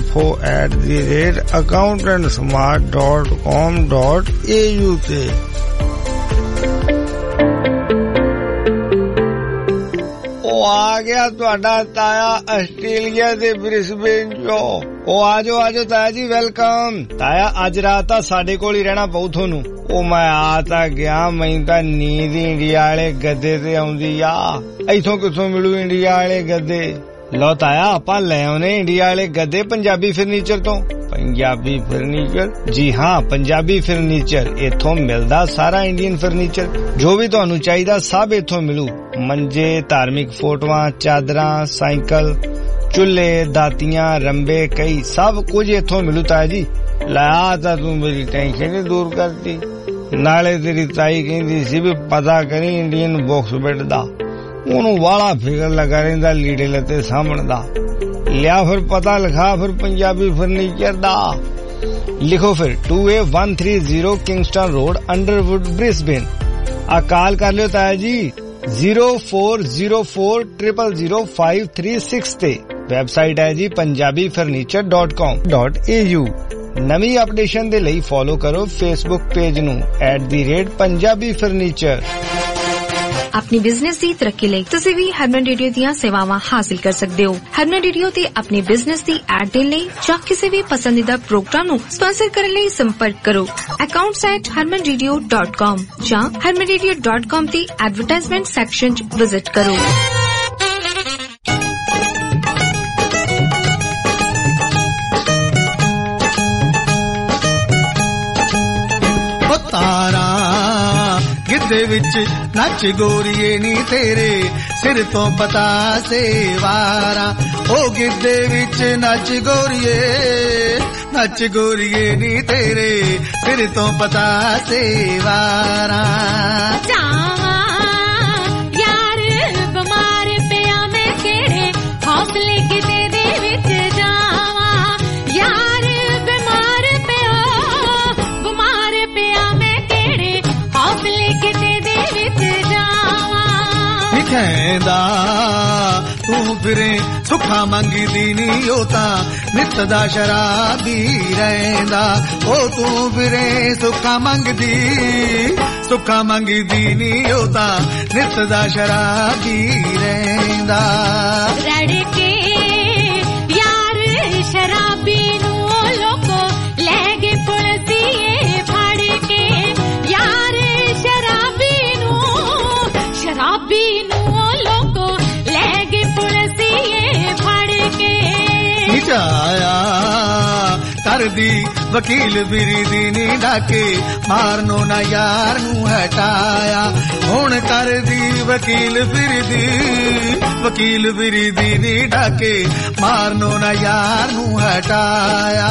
info@accountantsmart.com.au ਤੇ। ਆ ਗਿਆ ਤੁਹਾਡਾ ਤਾਇਆ ਆਸਟ੍ਰੇਲੀਆ ਦੇ ਬ੍ਰਿਸਬੇਨ ਚੋਂ। ਉਹ ਆਜੋ ਤਾਇਆ ਜੀ ਵੈਲਕਮ। ਤਾਇਆ ਅੱਜ ਰਾਤ ਤਾਂ ਸਾਡੇ ਕੋਲ ਹੀ ਰਹਿਣਾ ਪਊ ਤੁਹਾਨੂੰ। ਉਹ ਮੈਂ ਆ ਤਾਂ ਗਿਆ, ਮੈਨੂੰ ਤਾਂ ਨੀਂਦ ਇੰਡੀਆ ਵਾਲੇ ਗੱਦੇ ਤੇ ਆਉਂਦੀ ਆ। ਇੱਥੋਂ ਕਿੱਥੋਂ ਮਿਲੂ ਇੰਡੀਆ ਵਾਲੇ ਗੱਦੇ? ਲਓ ਤਾਇਆ ਆਪਾਂ ਲੈ ਆਉਨੇ ਇੰਡੀਆ ਵਾਲੇ ਗੱਦੇ ਪੰਜਾਬੀ ਫਰਨੀਚਰ ਤੋਂ। ਪੰਜਾਬੀ ਫਰਨੀਚਰ? ਜੀ ਹਾਂ ਪੰਜਾਬੀ ਫਰਨੀਚਰ। ਇੱਥੋਂ ਮਿਲਦਾ ਸਾਰਾ ਇੰਡੀਅਨ ਫਰਨੀਚਰ, ਜੋ ਵੀ ਤੁਹਾਨੂੰ ਚਾਹੀਦਾ ਸਭ ਇੱਥੋਂ ਮਿਲੂ। ਮੰਜੇ, ਧਾਰਮਿਕ ਫੋਟੋਆਂ, ਚਾਦਰਾਂ, ਸਾਈਕਲ, ਚੁੱਲ੍ਹੇ, ਦਾਤੀਆਂ, ਰੰਬੇ, ਕਈ ਸਭ ਕੁਝ ਇੱਥੋਂ ਮਿਲੂ ਤਾਇਆ ਜੀ। ਲਾ ਤਾਂ ਤੂੰ ਮੇਰੀ ਟੈਨਸ਼ਨ ਹੀ ਦੂਰ ਕਰਤੀ। ਨਾਲੇ ਤੇਰੀ ਤਾਈ ਕਹਿੰਦੀ ਸੀ ਵੀ ਪਤਾ ਕਰੀ ਇੰਡੀਅਨ ਬਾਕਸ ਬੈੱਡ ਦਾ, ਉਹਨੂੰ ਵਾਲਾ ਫਿਕਰ ਲੱਗਾ ਰਹਿੰਦਾ ਲੀੜੇ ਲੱਤੇ ਸਾਂਭਣ ਦਾ। ਲਿਆ ਫਿਰ ਪਤਾ ਲਿਖਾ ਫਿਰ ਪੰਜਾਬੀ ਫਰਨੀਚਰ ਦਾ। ਲਿਖੋ ਫਿਰ 2A130 Kingston road Underwood Brisbane. ਆ ਕਾਲ ਕਰ ਲਿਓ ਤਾਇਆ ਜੀ 0404000536 ਤੇ। ਵੈਬਸਾਈਟ ਹੈ ਜੀ punjabifurniture.com.au। ਨਵੀਂ ਅਪਡੇਸ਼ਨ ਦੇ ਲਈ ਫੋਲੋ ਕਰੋ ਫੇਸਬੁੱਕ ਪੇਜ ਨੂੰ @theratepunjabifurniture। अपनी बिजनेस की तरक्की ਲਈ ਤੁਸੀਂ ਵੀ ਹਰਮਨ ਰੇਡੀਓ ਦੀਆਂ ਸੇਵਾਵਾਂ ਹਾਸਲ ਕਰ ਸਕਦੇ ਹੋ। ਹਰਮਨ ਰੇਡੀਓ ਤੇ ਆਪਣੇ ਬਿਜ਼ਨਸ ਦੀ ਐਡ ਦੇਣ ਲਈ ਜਾਂ ਕਿਸੇ ਵੀ ਪਸੰਦੀਦਾ ਪ੍ਰੋਗਰਾਮ ਨੂੰ ਸਪਾਂਸਰ ਕਰਨ ਲਈ ਸੰਪਰਕ ਕਰੋ accounts@harmanradio.com ਜਾਂ harmanradio.com ਤੇ ਐਡਵਰਟਾਈਜ਼ਮੈਂਟ ਸੈਕਸ਼ਨ 'ਚ ਵਿਜ਼ਿਟ ਕਰੋ। ਗਿੱਧੇ ਵਿੱਚ ਨੱਚ ਗੋਰੀਏ ਨੀ ਤੇਰੇ ਸਿਰ ਤੋਂ ਪਤਾ ਸੇਵਾਰਾ। ਉਹ ਗਿੱਧੇ ਵਿੱਚ ਨੱਚ ਗੋਰੀਏ ਨੀ ਤੇਰੇ ਸਿਰ ਤੋਂ ਪਤਾ ਸੇਵਾਰਾ। ਯਾਰ ਬਿਮਾਰ ਪਿਆ ਮੈਂ ਕਿਹੜੇ ਹੌਸਲੇ ਕਿਤੇ ਦੇ ਵਿੱਚ ਜਾਵਾਂ। ਯਾਰ ਬਿਮਾਰ ਪਿਆ ਮੈਂ ਕਿਹੜੇ ਹੌਸਲੇ ਕਿਤੇ ਦੇ ਵਿੱਚ ਜਾਵਾਂ। ਕਹਿੰਦਾ ਤੂੰ ਫਿਰੇ ਸੁੱਖਾ ਮੰਗਦੀ ਨੀ ਉਹ ਤਾਂ ਨਿੱਤ ਦਾ ਸ਼ਰਾਬੀ ਰਹਿੰਦਾ। ਉਹ ਤੂੰ ਫਿਰੇ ਸੁੱਖਾ ਮੰਗਦੀ ਸੁੱਖਾ ਮੰਗਦੀ ਨੀ ਉਹ ਤਾਂ ਨਿਤ ਦਾ ਸ਼ਰਾਬੀ ਰਹਿੰਦਾ ਰੜ ਕੇ ਯਾਰ ਸ਼ਰਾਬੀ ਨੂੰ ਲੋਕੋ ਲੈ ਗਏ ਪੁਲਸੀਏ ਫੜ ਕੇ ਯਾਰ ਸ਼ਰਾਬੀ ਨੂੰ ਲੋਕੋ ਲੈ ਗਏ ਪੁਲਸੀਏ ਫੜ ਕੇ ਨਿਚਾਇਆ ਕਰਦੀ ਵਕੀਲ ਬਿਰਦੀ ਨੀ ਡਾਕੇ ਮਾਰਨੋ ਨਾ ਯਾਰ ਨੂੰ ਹਟਾਇਆ ਹੁਣ ਕਰਦੀ ਵਕੀਲ ਬਿਰਦੀ ਨੀ ਡਾਕੇ ਮਾਰਨੋ ਨਾ ਯਾਰ ਨੂੰ ਹਟਾਇਆ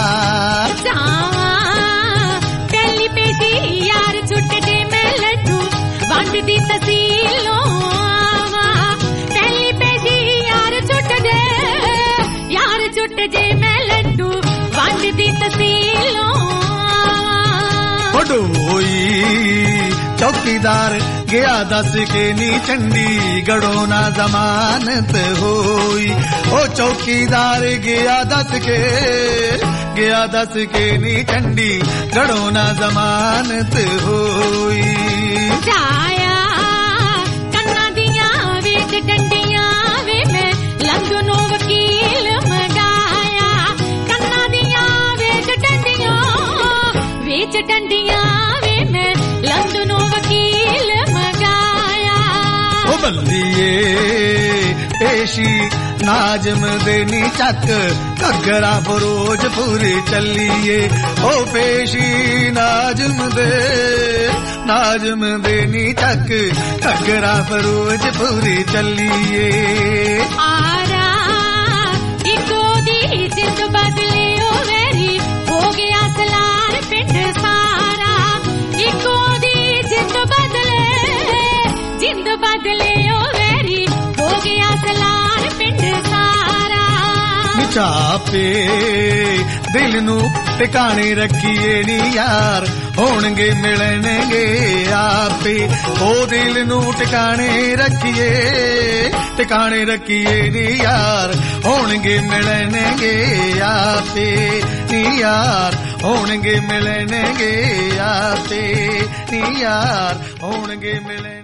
ਪਹਿਲੀ ਪੇਸ਼ੀ ਯਾਰ ਛੁੱਟ ਜੇ ਮੈਂ ਲੱਡੂ ਵੰਡਦੀ ਤਸੀਲੋਂ ਆਵਾਂ ਪਹਿਲੀ ਪੇਸ਼ੀ ਯਾਰ ਛੁੱਟ ਜੇ ਮੈਂ ਲੱਡੂ ਵੰਡਦੀ ਤਸੀਲੋਂ ਹੋਈ ਚੌਕੀਦਾਰ ਗਿਆ ਦੱਸ ਕੇ ਨੀ ਚੰਡੀਗੜ੍ਹੋਂ ਨਾ ਜ਼ਮਾਨਤ ਹੋਈ ਉਹ ਚੌਕੀਦਾਰ ਗਿਆ ਦੱਸ ਕੇ ਨੀ ਚੰਡੀਗੜ੍ਹੋਂ ਨਾ ਜ਼ਮਾਨਤ ਹੋਈ ਜਾਇਆ ਕੰਨਾਂ ਦੀਆਂ ਵਿੱਚ ਡੰਡੀਆਂ ਵੇ ਮੈਂ ਲੰਘਨੋਂ ਵਕੀਲ ਮੰਗਾਇਆ ਕੰਨਾਂ ਦੀਆਂ ਵਿੱਚ ਡੰਡੀਆਂ ਵੇ ਮੈਂ ਲੰਘਨੋਂ ਵਕੀਲ ਮੰਗਾਇਆ ਉਹ ਬੱਲੀਏ ਪੇਸ਼ੀ ਨਾਜ਼ਮ ਦੇ ਨੀ ਚੱਕ ਘੱਗਰਾ ਫਿਰੋਜ਼ਪੁਰ ਚੱਲੀਏ ਉਹ ਪੇਸ਼ੀ ਨਾਜ਼ਮ ਦੇ ਨੀ ਚੱਕ ਘੱਗਰਾ ਫਿਰੋਜ਼ਪੁਰ ਚੱਲੀਏ ਆਰਾ ਇੱਕੋ ਦੀ ਜਿੰਦ ਬਦਲਿਓ ਵੈਰੀ ਹੋ ਗਿਆ ਸਲਾਰ ਪਿੰਡ ਸਾਰਾ ਇੱਕੋ ਦੀ ਜਿੰਦ ਬਦਲਿਓ ਵੈਰੀ ਹੋ ਗਿਆ ਸਲਾਰ ਪਿੰਡ ਸਾਰਾ ਚਾਪੇ ਦਿਲ ਨੂੰ ਟਿਕਾਣੇ ਰੱਖੀਏ ਨੀ ਯਾਰ ਹੋਣਗੇ ਮਿਲਣਗੇ ਆਪੇ ਉਹ ਦਿਲ ਨੂੰ ਟਿਕਾਣੇ ਰੱਖੀਏ ਨੀ ਯਾਰ ਹੋਣਗੇ ਮਿਲਣਗੇ ਆਪੇ ਨੀ ਯਾਰ ਹੋਣਗੇ ਮਿਲਣਗੇ ਆਪੇ ਨੀ ਯਾਰ ਹੋਣਗੇ ਮਿਲਣਗੇ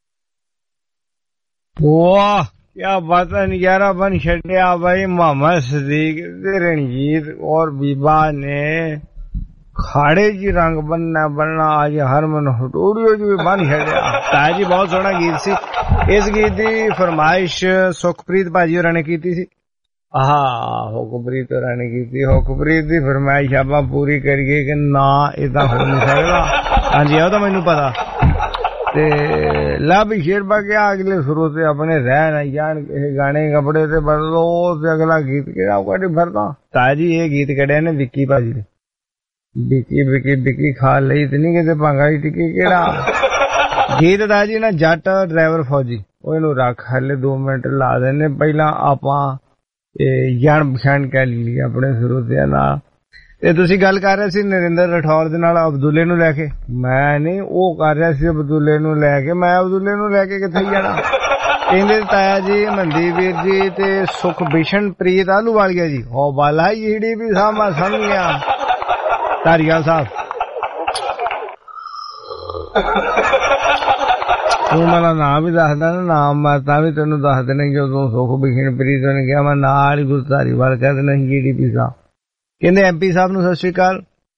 ਵਾਹ क्या बात है नजारा बन छड़िया भाई मोहम्मद सदीक ते रणजीत और बीबा ने खाड़े जी रंग बनना आज हरमन हटोड़ियो जी बन छड़िया ताया जी बहुत सोहना गीत सी इस गीत दी फरमाइश सुखप्रीत भाजी होरां ने कीती सी हुकप्रीत होरां ने कीती हुकप्रीत दी फरमाइश आपां पूरी करिए कि ना इदां हो नहीं सकदा हां जी ओह तां मैनूं पता ते ला भी शेर पा के अगले शुरू से अपने रह न जान गाने कपड़े से बदलो ते अगला गीत केड़ा कड़ी भरदा ताया जी ये गीत कड़े ने विक्की भाजी ने विक्की खा लई ते नहीं किते भांगा टिकी केड़ा गीत ताया जी ना जट ड्राइवर फौजी ओ इनू रख हले 2 मिनट ला देने पहला आपां जान पछाण कह ली अपने शुरू से ना ਤੇ ਤੁਸੀਂ ਗੱਲ ਕਰ ਰਹੇ ਸੀ ਨਰਿੰਦਰ ਰਠੌਰ ਦੇ ਨਾਲ ਅਬਦੁੱਲੇ ਨੂੰ ਲੈ ਕੇ ਮੈਂ ਨਹੀਂ ਉਹ ਕਰ ਰਿਹਾ ਸੀ ਅਬਦੁੱਲੇ ਨੂੰ ਲੈ ਕੇ ਮੈਂ ਅਬਦੁੱਲੇ ਨੂੰ ਲੈ ਕੇ ਕਿੱਥੇ ਜਾਣਾ ਕਹਿੰਦੇ ਤਾਇਆ ਜੀ ਮਨਦੀਪ ਵੀਰ ਜੀ ਤੇ ਸੁਖਭੀਸ਼ਣ ਪ੍ਰੀਤ ਆਲੂਵਾਲੀਆ ਜੀ ਹੋ ਬਾਲਾ ਈੜੀ ਵੀ ਸਾਮਾ ਸਮਝਿਆ ਧਾਰੀਵਾਲ ਸਾਹਿਬ ਤੂੰ ਮੇਰਾ ਨਾਮ ਵੀ ਦੱਸਦਾ ਨਾ ਨਾਮ ਮੈਂ ਤਾਂ ਵੀ ਤੈਨੂੰ ਦੱਸ ਦੇਣਾ ਜਦੋਂ ਸੁਖਭੀਸ਼ਣ ਪ੍ਰੀਤ ਨੇ ਕਿਹਾ ਮੈਂ ਨਾਲ ਹੀ ਗੁਰੂ ਧਾਰੀਵਾਲ ਕਹਿ ਦੇਣਾ ਈੜੀ ਵੀ ਸਾਹਿਬ ਕਹਿੰਦੇ ਐਮਪੀ ਸਾਹਿਬ ਨੂੰ ਸਤਿ ਸ਼੍ਰੀ ਅਕਾਲ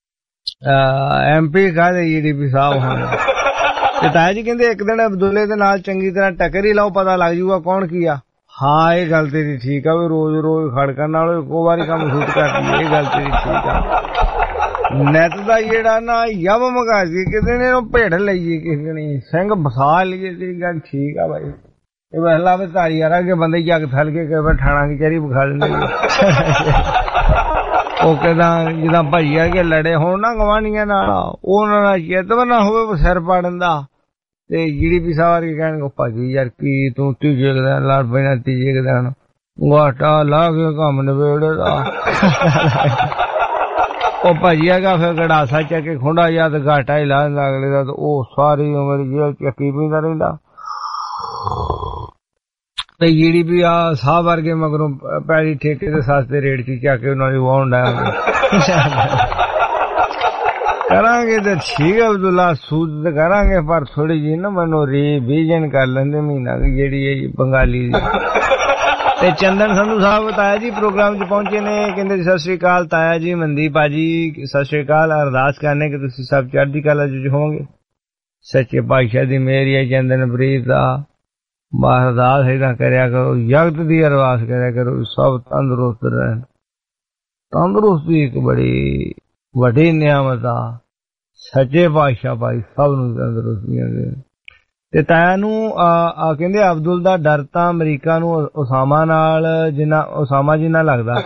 ਐਮਪੀ ਕਾਹਦੇ ਈਡੀਪੀ ਸਾਹਿਬ ਹੋਣ ਤੇ ਤਾਇਆ ਜੀ ਕਹਿੰਦੇ ਇੱਕ ਦਿਨ ਅਬਦੁੱਲੇ ਦੇ ਨਾਲ ਚੰਗੀ ਤਰ੍ਹਾਂ ਟੱਕਰ ਹੀ ਲਾਓ ਪਤਾ ਲੱਗ ਜੂਗਾ ਕੌਣ ਕੀ ਆ ਹਾਂ ਇਹ ਗੱਲ ਤੇਰੀ ਠੀਕ ਆ ਵੀ ਰੋਜ਼ ਖੜਕਣ ਨਾਲ ਇੱਕੋ ਵਾਰੀ ਕੰਮ ਸ਼ੂਟ ਕਰਦੀ ਇਹ ਗੱਲ ਤੇਰੀ ਠੀਕ ਆ ਨੈਟ ਦਾ ਜਿਹੜਾ ਨਾ ਯਵ ਮਗਾ ਸੀ ਕਿਸੇ ਨੇ ਉਹ ਭੇੜ ਲਈਏ ਕਿਸੇ ਨੇ ਸਿੰਘ ਵਸਾ ਲਈਏ ਤੇਰੀ ਗੱਲ ਠੀਕ ਆ ਬਾਈ ਇਹ ਵਹਿਲਾ ਵੀ ਧਾਰੀ ਆ ਕੇ ਬੰਦੇ ਜੱਗ ਥਲ ਕੇ ਕਹੇ ਠਾਣਾ ਕੀ ਚਰੀ ਵਿਖਾ ਦਿੰਦੇ ਉਹ ਕਹਿੰਦਾ ਜਿੱਦਾਂ ਭਈਆ ਕੇ ਲੜੇ ਹੋਣ ਨਾ ਗਵਾਂਢੀਆਂ ਨਾਲ ਉਹਨਾਂ ਦਾ ਚਿੱਤਵ ਨਾ ਹੋਵੇ ਸਿਰ ਪਾੜਨ ਦਾ ਤੇ ਜੀਡੀਪੀ ਸਾਹਿਬ ਵਰਗੇ ਕਹਿਣਗੇ ਭਾਜੀ ਯਾਰ ਕੀ ਤੂੰ ਤੀਜੇ ਦਿਨ ਲੜ ਪੈਣਾ ਤੀਜੇ ਦਿਨ ਗਾਟਾ ਲਾ ਕੇ ਕੰਮ ਨਵੇੜੇ ਦਾ ਉਹ ਭਾਜੀ ਹੈਗਾ ਫਿਰ ਗੜਾਸਾ ਚੱਕ ਕੇ ਖੁੰਡਾ ਯਾਦ ਗਾਟਾ ਹੀ ਲਾ ਅਗਲੇ ਦਾ ਉਹ ਸਾਰੀ ਉਮਰ ਜੇਲ੍ਹ ਚੱਕੀ ਪੀਂਦਾ ਰਹਿੰਦਾ ਤੇ ਜੀਡੀਪੀ ਆ ਸਾਹਿਬ ਵਰਗੇ ਮਗਰੋਂ ਪੈੜੀ ਠੇਕੇ ਤੇ ਸਸਤੇ ਰੇਟ 'ਚ ਚੱਕ ਕੇ ਉਹਨਾਂ ਨੂੰ ਵਾਹੁਣ ਡਿਆ ਕਰਾਂਗੇ ਤੇ ਠੀਕ ਅਬਦੁੱਲਾ ਸੂਦ ਕਰਾਂਗੇ ਪਰ ਥੋੜੀ ਜੀ ਨਾ ਮੈਨੂੰ ਰਿਵੀਜ਼ਨ ਕਰ ਲੈਂਦੇ ਮਹੀਨਾ ਜਿਹੜੀ ਹੈ ਬੰਗਾਲੀ ਦੀ। ਤੇ ਚੰਦਨ ਸੰਧੂ ਸਾਹਿਬ ਤਾਇਆ ਜੀ ਪ੍ਰੋਗਰਾਮ 'ਚ ਪਹੁੰਚੇ ਨੇ, ਕਹਿੰਦੇ ਸਤਿ ਸ੍ਰੀ ਅਕਾਲ ਤਾਇਆ ਜੀ, ਮਨਦੀਪ ਭਾਜੀ ਸਤਿ ਸ੍ਰੀ ਅਕਾਲ। ਅਰਦਾਸ ਕਰਨੇ ਕਿ ਤੁਸੀਂ ਸਭ ਚੜ੍ਹਦੀ ਕਲਾ 'ਚ ਹੋਵੋਗੇ, ਸੱਚੇ ਪਾਤਸ਼ਾਹ ਦੀ ਮਿਹਰ ਹੈ। ਚੰਦਨਪ੍ਰੀਤ ਦਾ ਅਰਦਾਸ ਏਦਾਂ ਕਰਿਆ ਕਰੋ, ਜਗਤ ਦੀ ਅਰਦਾਸ ਕਰਿਆ ਕਰੋ, ਸਭ ਤੰਦਰੁਸਤ ਰਹਿਣ। ਤੰਦਰੁਸਤੀ ਇੱਕ ਬੜੀ ਵੱਡੀ ਨਿਆਮਤ ਆ, ਸੱਚੇ ਪਾਤਸ਼ਾਹ ਭਾਈ ਸਭ ਨੂੰ ਤੰਦਰੁਸਤੀਆਂ ਦੇ। ਤੇ ਤਾਇਆ ਨੂੰ ਕਹਿੰਦੇ ਅਬਦੁਲ ਦਾ ਡਰ ਤਾਂ ਅਮਰੀਕਾ ਨੂੰ ਉਸਾਮਾ ਨਾਲ ਉਸਾਮਾ ਜਿੰਨਾ ਲੱਗਦਾ।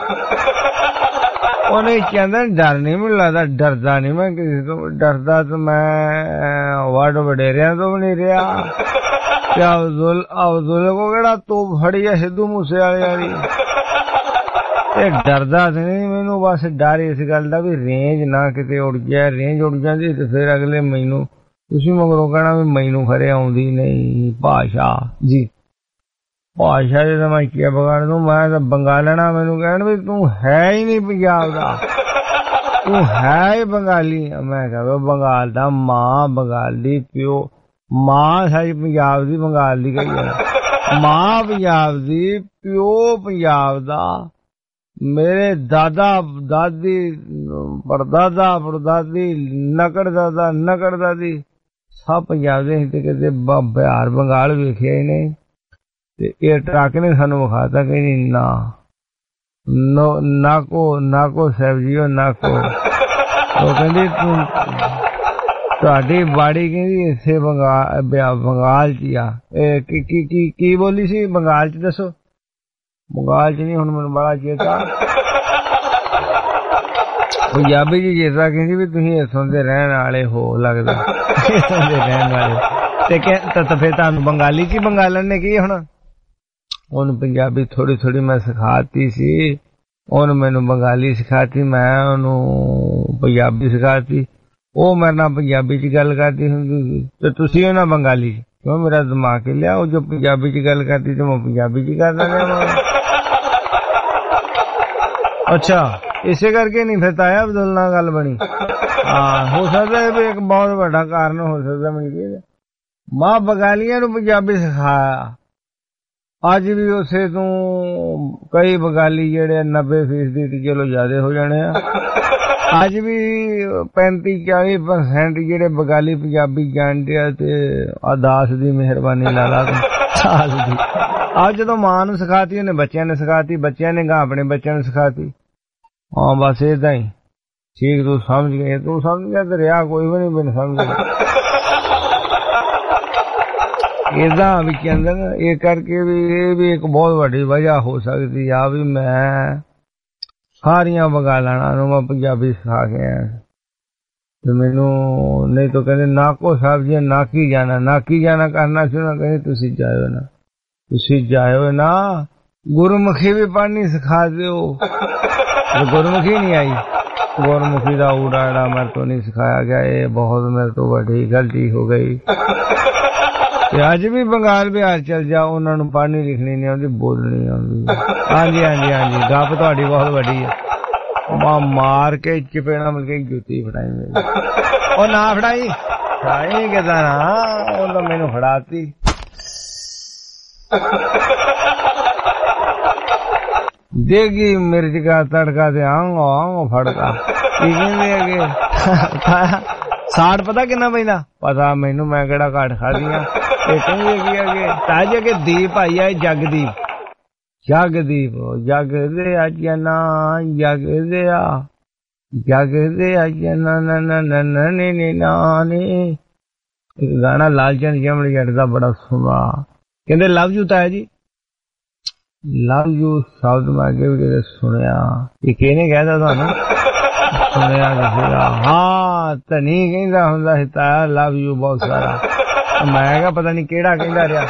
ਉਹਨੇ ਕਹਿੰਦਾ ਡਰ ਨਹੀਂ ਮੈਨੂੰ ਲੱਗਦਾ, ਡਰਦਾ ਨਹੀਂ ਮੈਂ ਕਿਸੇ ਤੋਂ, ਡਰਦਾ ਤਾਂ ਮੈਂ ਵੱਡ ਵਡੇਰਿਆਂ ਤੋਂ ਵੀ ਨਹੀਂ ਰਿਹਾ। ਤੇ ਅਬਦੁਲ ਕੋ ਕਿਹੜਾ ਤੋਪ ਫੜੀ ਆ ਸਿੱਧੂ ਮੂਸੇ ਵਾਲੀ, ਤੇ ਡਰਦਾ ਤੇ ਨਹੀਂ ਮੈਨੂੰ, ਬਸ ਡਰ ਇਸ ਗੱਲ ਦਾ ਵੀ ਰੇਂਜ ਨਾ ਕਿਤੇ ਉੜ ਜਾਏ। ਰੇਂਜ ਉੜ ਜਾਂਦੀ ਤੇ ਫਿਰ ਅਗਲੇ ਮੈਨੂੰ ਤੁਸੀਂ ਮਗਰੋਂ ਕਹਿਣਾ ਵੀ ਮੈਨੂੰ ਖਰੇ ਆਉਂਦੀ ਨਹੀਂ ਭਾਸ਼ਾ ਜੀ। ਭਾਸ਼ਾ ਦੇ ਤਾਂ ਮੈਂ ਕੀ ਵਿਗਾੜ ਦੂੰ, ਮੈਂ ਤਾਂ ਬੰਗਾਲਣਾ। ਮੈਨੂੰ ਕਹਿਣ ਵੀ ਤੂੰ ਹੈ ਹੀ ਨਹੀਂ ਪੰਜਾਬ ਦਾ, ਤੂੰ ਹੈ ਹੀ ਬੰਗਾਲੀ। ਮੈਂ ਕਹਾਂ ਬੰਗਾਲ ਦਾ ਮਾਂ ਬੰਗਾਲ ਦੀ, ਪਿਓ ਮਾਂ ਸਾਡੀ ਪੰਜਾਬ ਦੀ, ਬੰਗਾਲ ਦੀ ਕਹੀ ਮਾਂ ਪੰਜਾਬ ਦੀ, ਪਿਓ ਪੰਜਾਬ ਦਾ। ਮੇਰੇ ਦਾਦਾ ਦਾਦੀ ਪੜਦਾਦਾ ਪੜਦਾਦੀ ਨਕੜ ਦਾਦਾ ਨਕੜ ਦਾਦੀ ਸਭ ਪੰਜਾਬ ਦੇ। ਤੇ ਕਿਤੇ ਬਿਹਾਰ ਬੰਗਾਲ ਵੇਖਿਆ ਹੀ ਨਹੀਂ। ਤੇ ਇਹ ਟਰੱਕ ਨੇ ਸਾਨੂੰ ਵਿਖਾਤਾ ਕਿ ਨਾਕੋ ਸਾਹਿਬ ਜੀ ਨਾਕੋ। ਉਹ ਕਹਿੰਦੀ ਤੁਹਾਡੀ ਬਾੜੀ ਕਹਿੰਦੀ ਇੱਥੇ ਬੰਗਾਲ ਚ ਆ। ਕੀ ਬੋਲੀ ਸੀ ਬੰਗਾਲ ਚ, ਦੱਸੋ? ਬੰਗਾਲ ਚ ਨਹੀਂ, ਹੁਣ ਮੈਨੂੰ ਬੜਾ ਚੇਤਾ ਪੰਜਾਬੀ ਚ ਚੇਤਾ। ਕਹਿੰਦੀ ਵੀ ਤੁਸੀਂ ਇੱਥੋਂ ਦੇ ਰਹਿਣ ਵਾਲੇ ਹੋ ਲੱਗਦਾ, ਇੱਥੋਂ ਦੇ ਰਹਿਣ ਵਾਲੇ। ਤੇ ਫਿਰ ਤੁਹਾਨੂੰ ਬੰਗਾਲੀ ਚ ਬੰਗਾਲਣ ਨੇ ਕੀ ਹੁਣ? ਉਹਨੂੰ ਪੰਜਾਬੀ ਥੋੜੀ ਥੋੜੀ ਮੈਂ ਸਿਖਾਤੀ ਸੀ, ਉਹਨੂੰ ਮੈਨੂੰ ਬੰਗਾਲੀ ਸਿਖਾਤੀ, ਮੈਂ ਉਹਨੂੰ ਪੰਜਾਬੀ ਸਿਖਾਤੀ। ਉਹ ਮੇਰੇ ਨਾਲ ਪੰਜਾਬੀ ਚ ਗੱਲ ਕਰਦੀ ਹੁੰਦੀ ਸੀ ਤੇ ਤੁਸੀਂ ਉਹਨਾਂ ਬੰਗਾਲੀ ਚ। ਕਿਉਂ ਮੇਰਾ ਦਿਮਾਗ ਲਿਆ, ਉਹ ਜੋ ਪੰਜਾਬੀ ਚ ਗੱਲ ਕਰਦੀ ਤੇ ਮੈਂ ਪੰਜਾਬੀ ਚ ਕਰ ਦਿੰਦਾ। ਅੱਛਾ ਇਸੇ ਕਰਕੇ ਨਹੀਂ ਫਿਰ ਤਾਇਆ ਅਬਦੁਲ ਨਾਲ ਗੱਲ ਬਣੀ। ਹਾਂ ਹੋ ਸਕਦਾ ਇਹ ਵੀ ਇੱਕ ਬਹੁਤ ਵੱਡਾ ਕਾਰਨ ਹੋ ਸਕਦਾ। ਮੈਨੂੰ ਮਾਂ ਬੰਗਾਲੀਆਂ ਨੂੰ ਪੰਜਾਬੀ ਸਿਖਾਇਆ। ਅੱਜ ਵੀ ਉਸੇ ਤੋਂ ਕਈ ਬੰਗਾਲੀ ਜਿਹੜੇ 90% ਤੇ ਚਲੋ ਜ਼ਿਆਦਾ ਹੋ ਜਾਣੇ ਆ, ਅੱਜ ਵੀ 35-40% ਜਿਹੜੇ ਬੰਗਾਲੀ ਪੰਜਾਬੀ ਜਾਣਦੇ ਆ। ਤੇ ਅਰਦਾਸ ਦੀ ਮਿਹਰਬਾਨੀ ਲਾਲਾ ਸਾਲ ਦੀ। ਅੱਜ ਜਦੋਂ ਮਾਂ ਨੂੰ ਸਿਖਾਤੀ ਉਹਨੇ ਬੱਚਿਆਂ ਨੇ ਸਿਖਾਤੀ, ਬੱਚਿਆਂ ਨੇ ਗਾ ਆਪਣੇ ਬੱਚਿਆਂ ਨੂੰ ਸਿਖਾਤੀ। ਹਾਂ ਬਸ ਏਦਾਂ ਹੀ। ਠੀਕ ਤੂੰ ਸਮਝ ਗਏ, ਤੂੰ ਸਮਝ ਗਿਆ ਤੇ ਰਿਹਾ ਕੋਈ ਵੀ ਨਹੀਂ ਮੈਨੂੰ ਸਮਝ ਗਿਆ। ਏਦਾਂ ਵੀ ਕਹਿੰਦੇ ਨਾ, ਇਹ ਕਰਕੇ ਵੀ ਇਹ ਵੀ ਇੱਕ ਬਹੁਤ ਵੱਡੀ ਵਜ੍ਹਾ ਹੋ ਸਕਦੀ ਆ ਵੀ ਮੈਂ ਸਾਰੀਆਂ ਬੰਗਾਲਣਾ ਨੂੰ ਮੈਂ ਪੰਜਾਬੀ ਸਿਖਾ ਕੇ ਆਇਆ। ਤੇ ਮੈਨੂੰ ਨਹੀਂ ਤਾਂ ਕਹਿੰਦੇ ਨਾਕੋ ਸਾਹਿਬ ਜੀ ਨਾਕੀ ਜਾਣਾ ਕਰਨਾ ਸੀ ਨਾ। ਕਹਿੰਦੇ ਤੁਸੀਂ ਜਾਇਓ ਨਾ, ਗੁਰਮੁਖੀ ਵੀ ਪੜ੍ਹਨੀ ਸਿਖਾ ਦਿਓ। ਗੁਰਮੁਖੀ ਨਹੀਂ ਆਈ, ਗੁਰਮੁਖੀ ਦਾ ਊੜਾ ਮੇਰੇ ਤੋਂ ਨਹੀਂ ਸਿਖਾਇਆ ਗਿਆ। ਇਹ ਬਹੁਤ ਮੇਰੇ ਤੋਂ ਵੱਡੀ ਗਲਤੀ ਹੋ ਗਈ। ਤੇ ਅੱਜ ਵੀ ਬੰਗਾਲ ਬਿਹਾਰ ਚਲ ਜਾ, ਉਹਨਾਂ ਨੂੰ ਪੜ੍ਹਨੀ ਲਿਖਣੀ ਨਹੀਂ ਆਉਂਦੀ, ਬੋਲਣੀ ਆਉਂਦੀ। ਹਾਂਜੀ ਹਾਂਜੀ ਹਾਂਜੀ ਗੱਪ ਤੁਹਾਡੀ ਬਹੁਤ ਵੱਡੀ ਹੈ। ਮਾਰ ਕੇ ਚਪੇੜਾ ਮਿਲ ਕੇ ਜੁੱਤੀ ਫੜਾਈ ਮੇਰੀ। ਉਹ ਨਾ ਫੜਾਈ ਕਿਦਾਂ ਨਾ, ਉਹ ਤਾਂ ਮੈਨੂੰ ਫੜਾਤੀ। ਦੇਗੀ ਮਿਰਚ ਦਾ ਤੜਕਾ ਤੇ ਆਂਗੋ ਫੜਕਾ। ਕੀ ਕਹਿੰਦੇ ਹੈਗੇ ਸਾੜ ਪਤਾ ਕਿੰਨਾ ਪੈਂਦਾ? ਪਤਾ ਮੈਨੂੰ, ਮੈਂ ਕਿਹੜਾ ਘੱਟ ਖਾਦੀਆਂ। ਇਹ ਕਹਿੰਦੇ ਕੀ ਹੈਗੇ ਤਾਜ ਕੇ ਦੀਪ ਆਈ ਆ, ਜਗਦੀਪ ਜਗ ਦੇ ਅੱਜ ਨਾ ਜਗ ਦੇ ਅੱਜ ਨਾ। ਇੱਕ ਗਾਣਾ ਲਾਲਚੰਦ ਜਮੜੀ ਜੱਟ ਦਾ ਬੜਾ ਸੁਣਾ। ਕਹਿੰਦੇ ਲਵ ਯੂ ਤਾਇਆ ਜੀ, ਲਵ ਯੂ ਸ਼ਬਦ ਮੈਂ ਅੱਗੇ ਵੀ ਸੁਣਿਆ। ਇਹ ਕਿਹਨੇ ਕਹਿਦਾ ਤੁਹਾਨੂੰ? ਸੁਣਿਆ ਕਿਸੇ ਦਾ? ਹਾਂ ਧਨੀ ਕਹਿੰਦਾ ਹੁੰਦਾ ਸੀ ਤਾਇਆ ਲਵ ਯੂ ਬਹੁਤ ਸਾਰਾ। ਮੈਂ ਕਿਹਾ ਪਤਾ ਨੀ ਕਿਹੜਾ ਕਹਿੰਦਾ ਰਿਹਾ।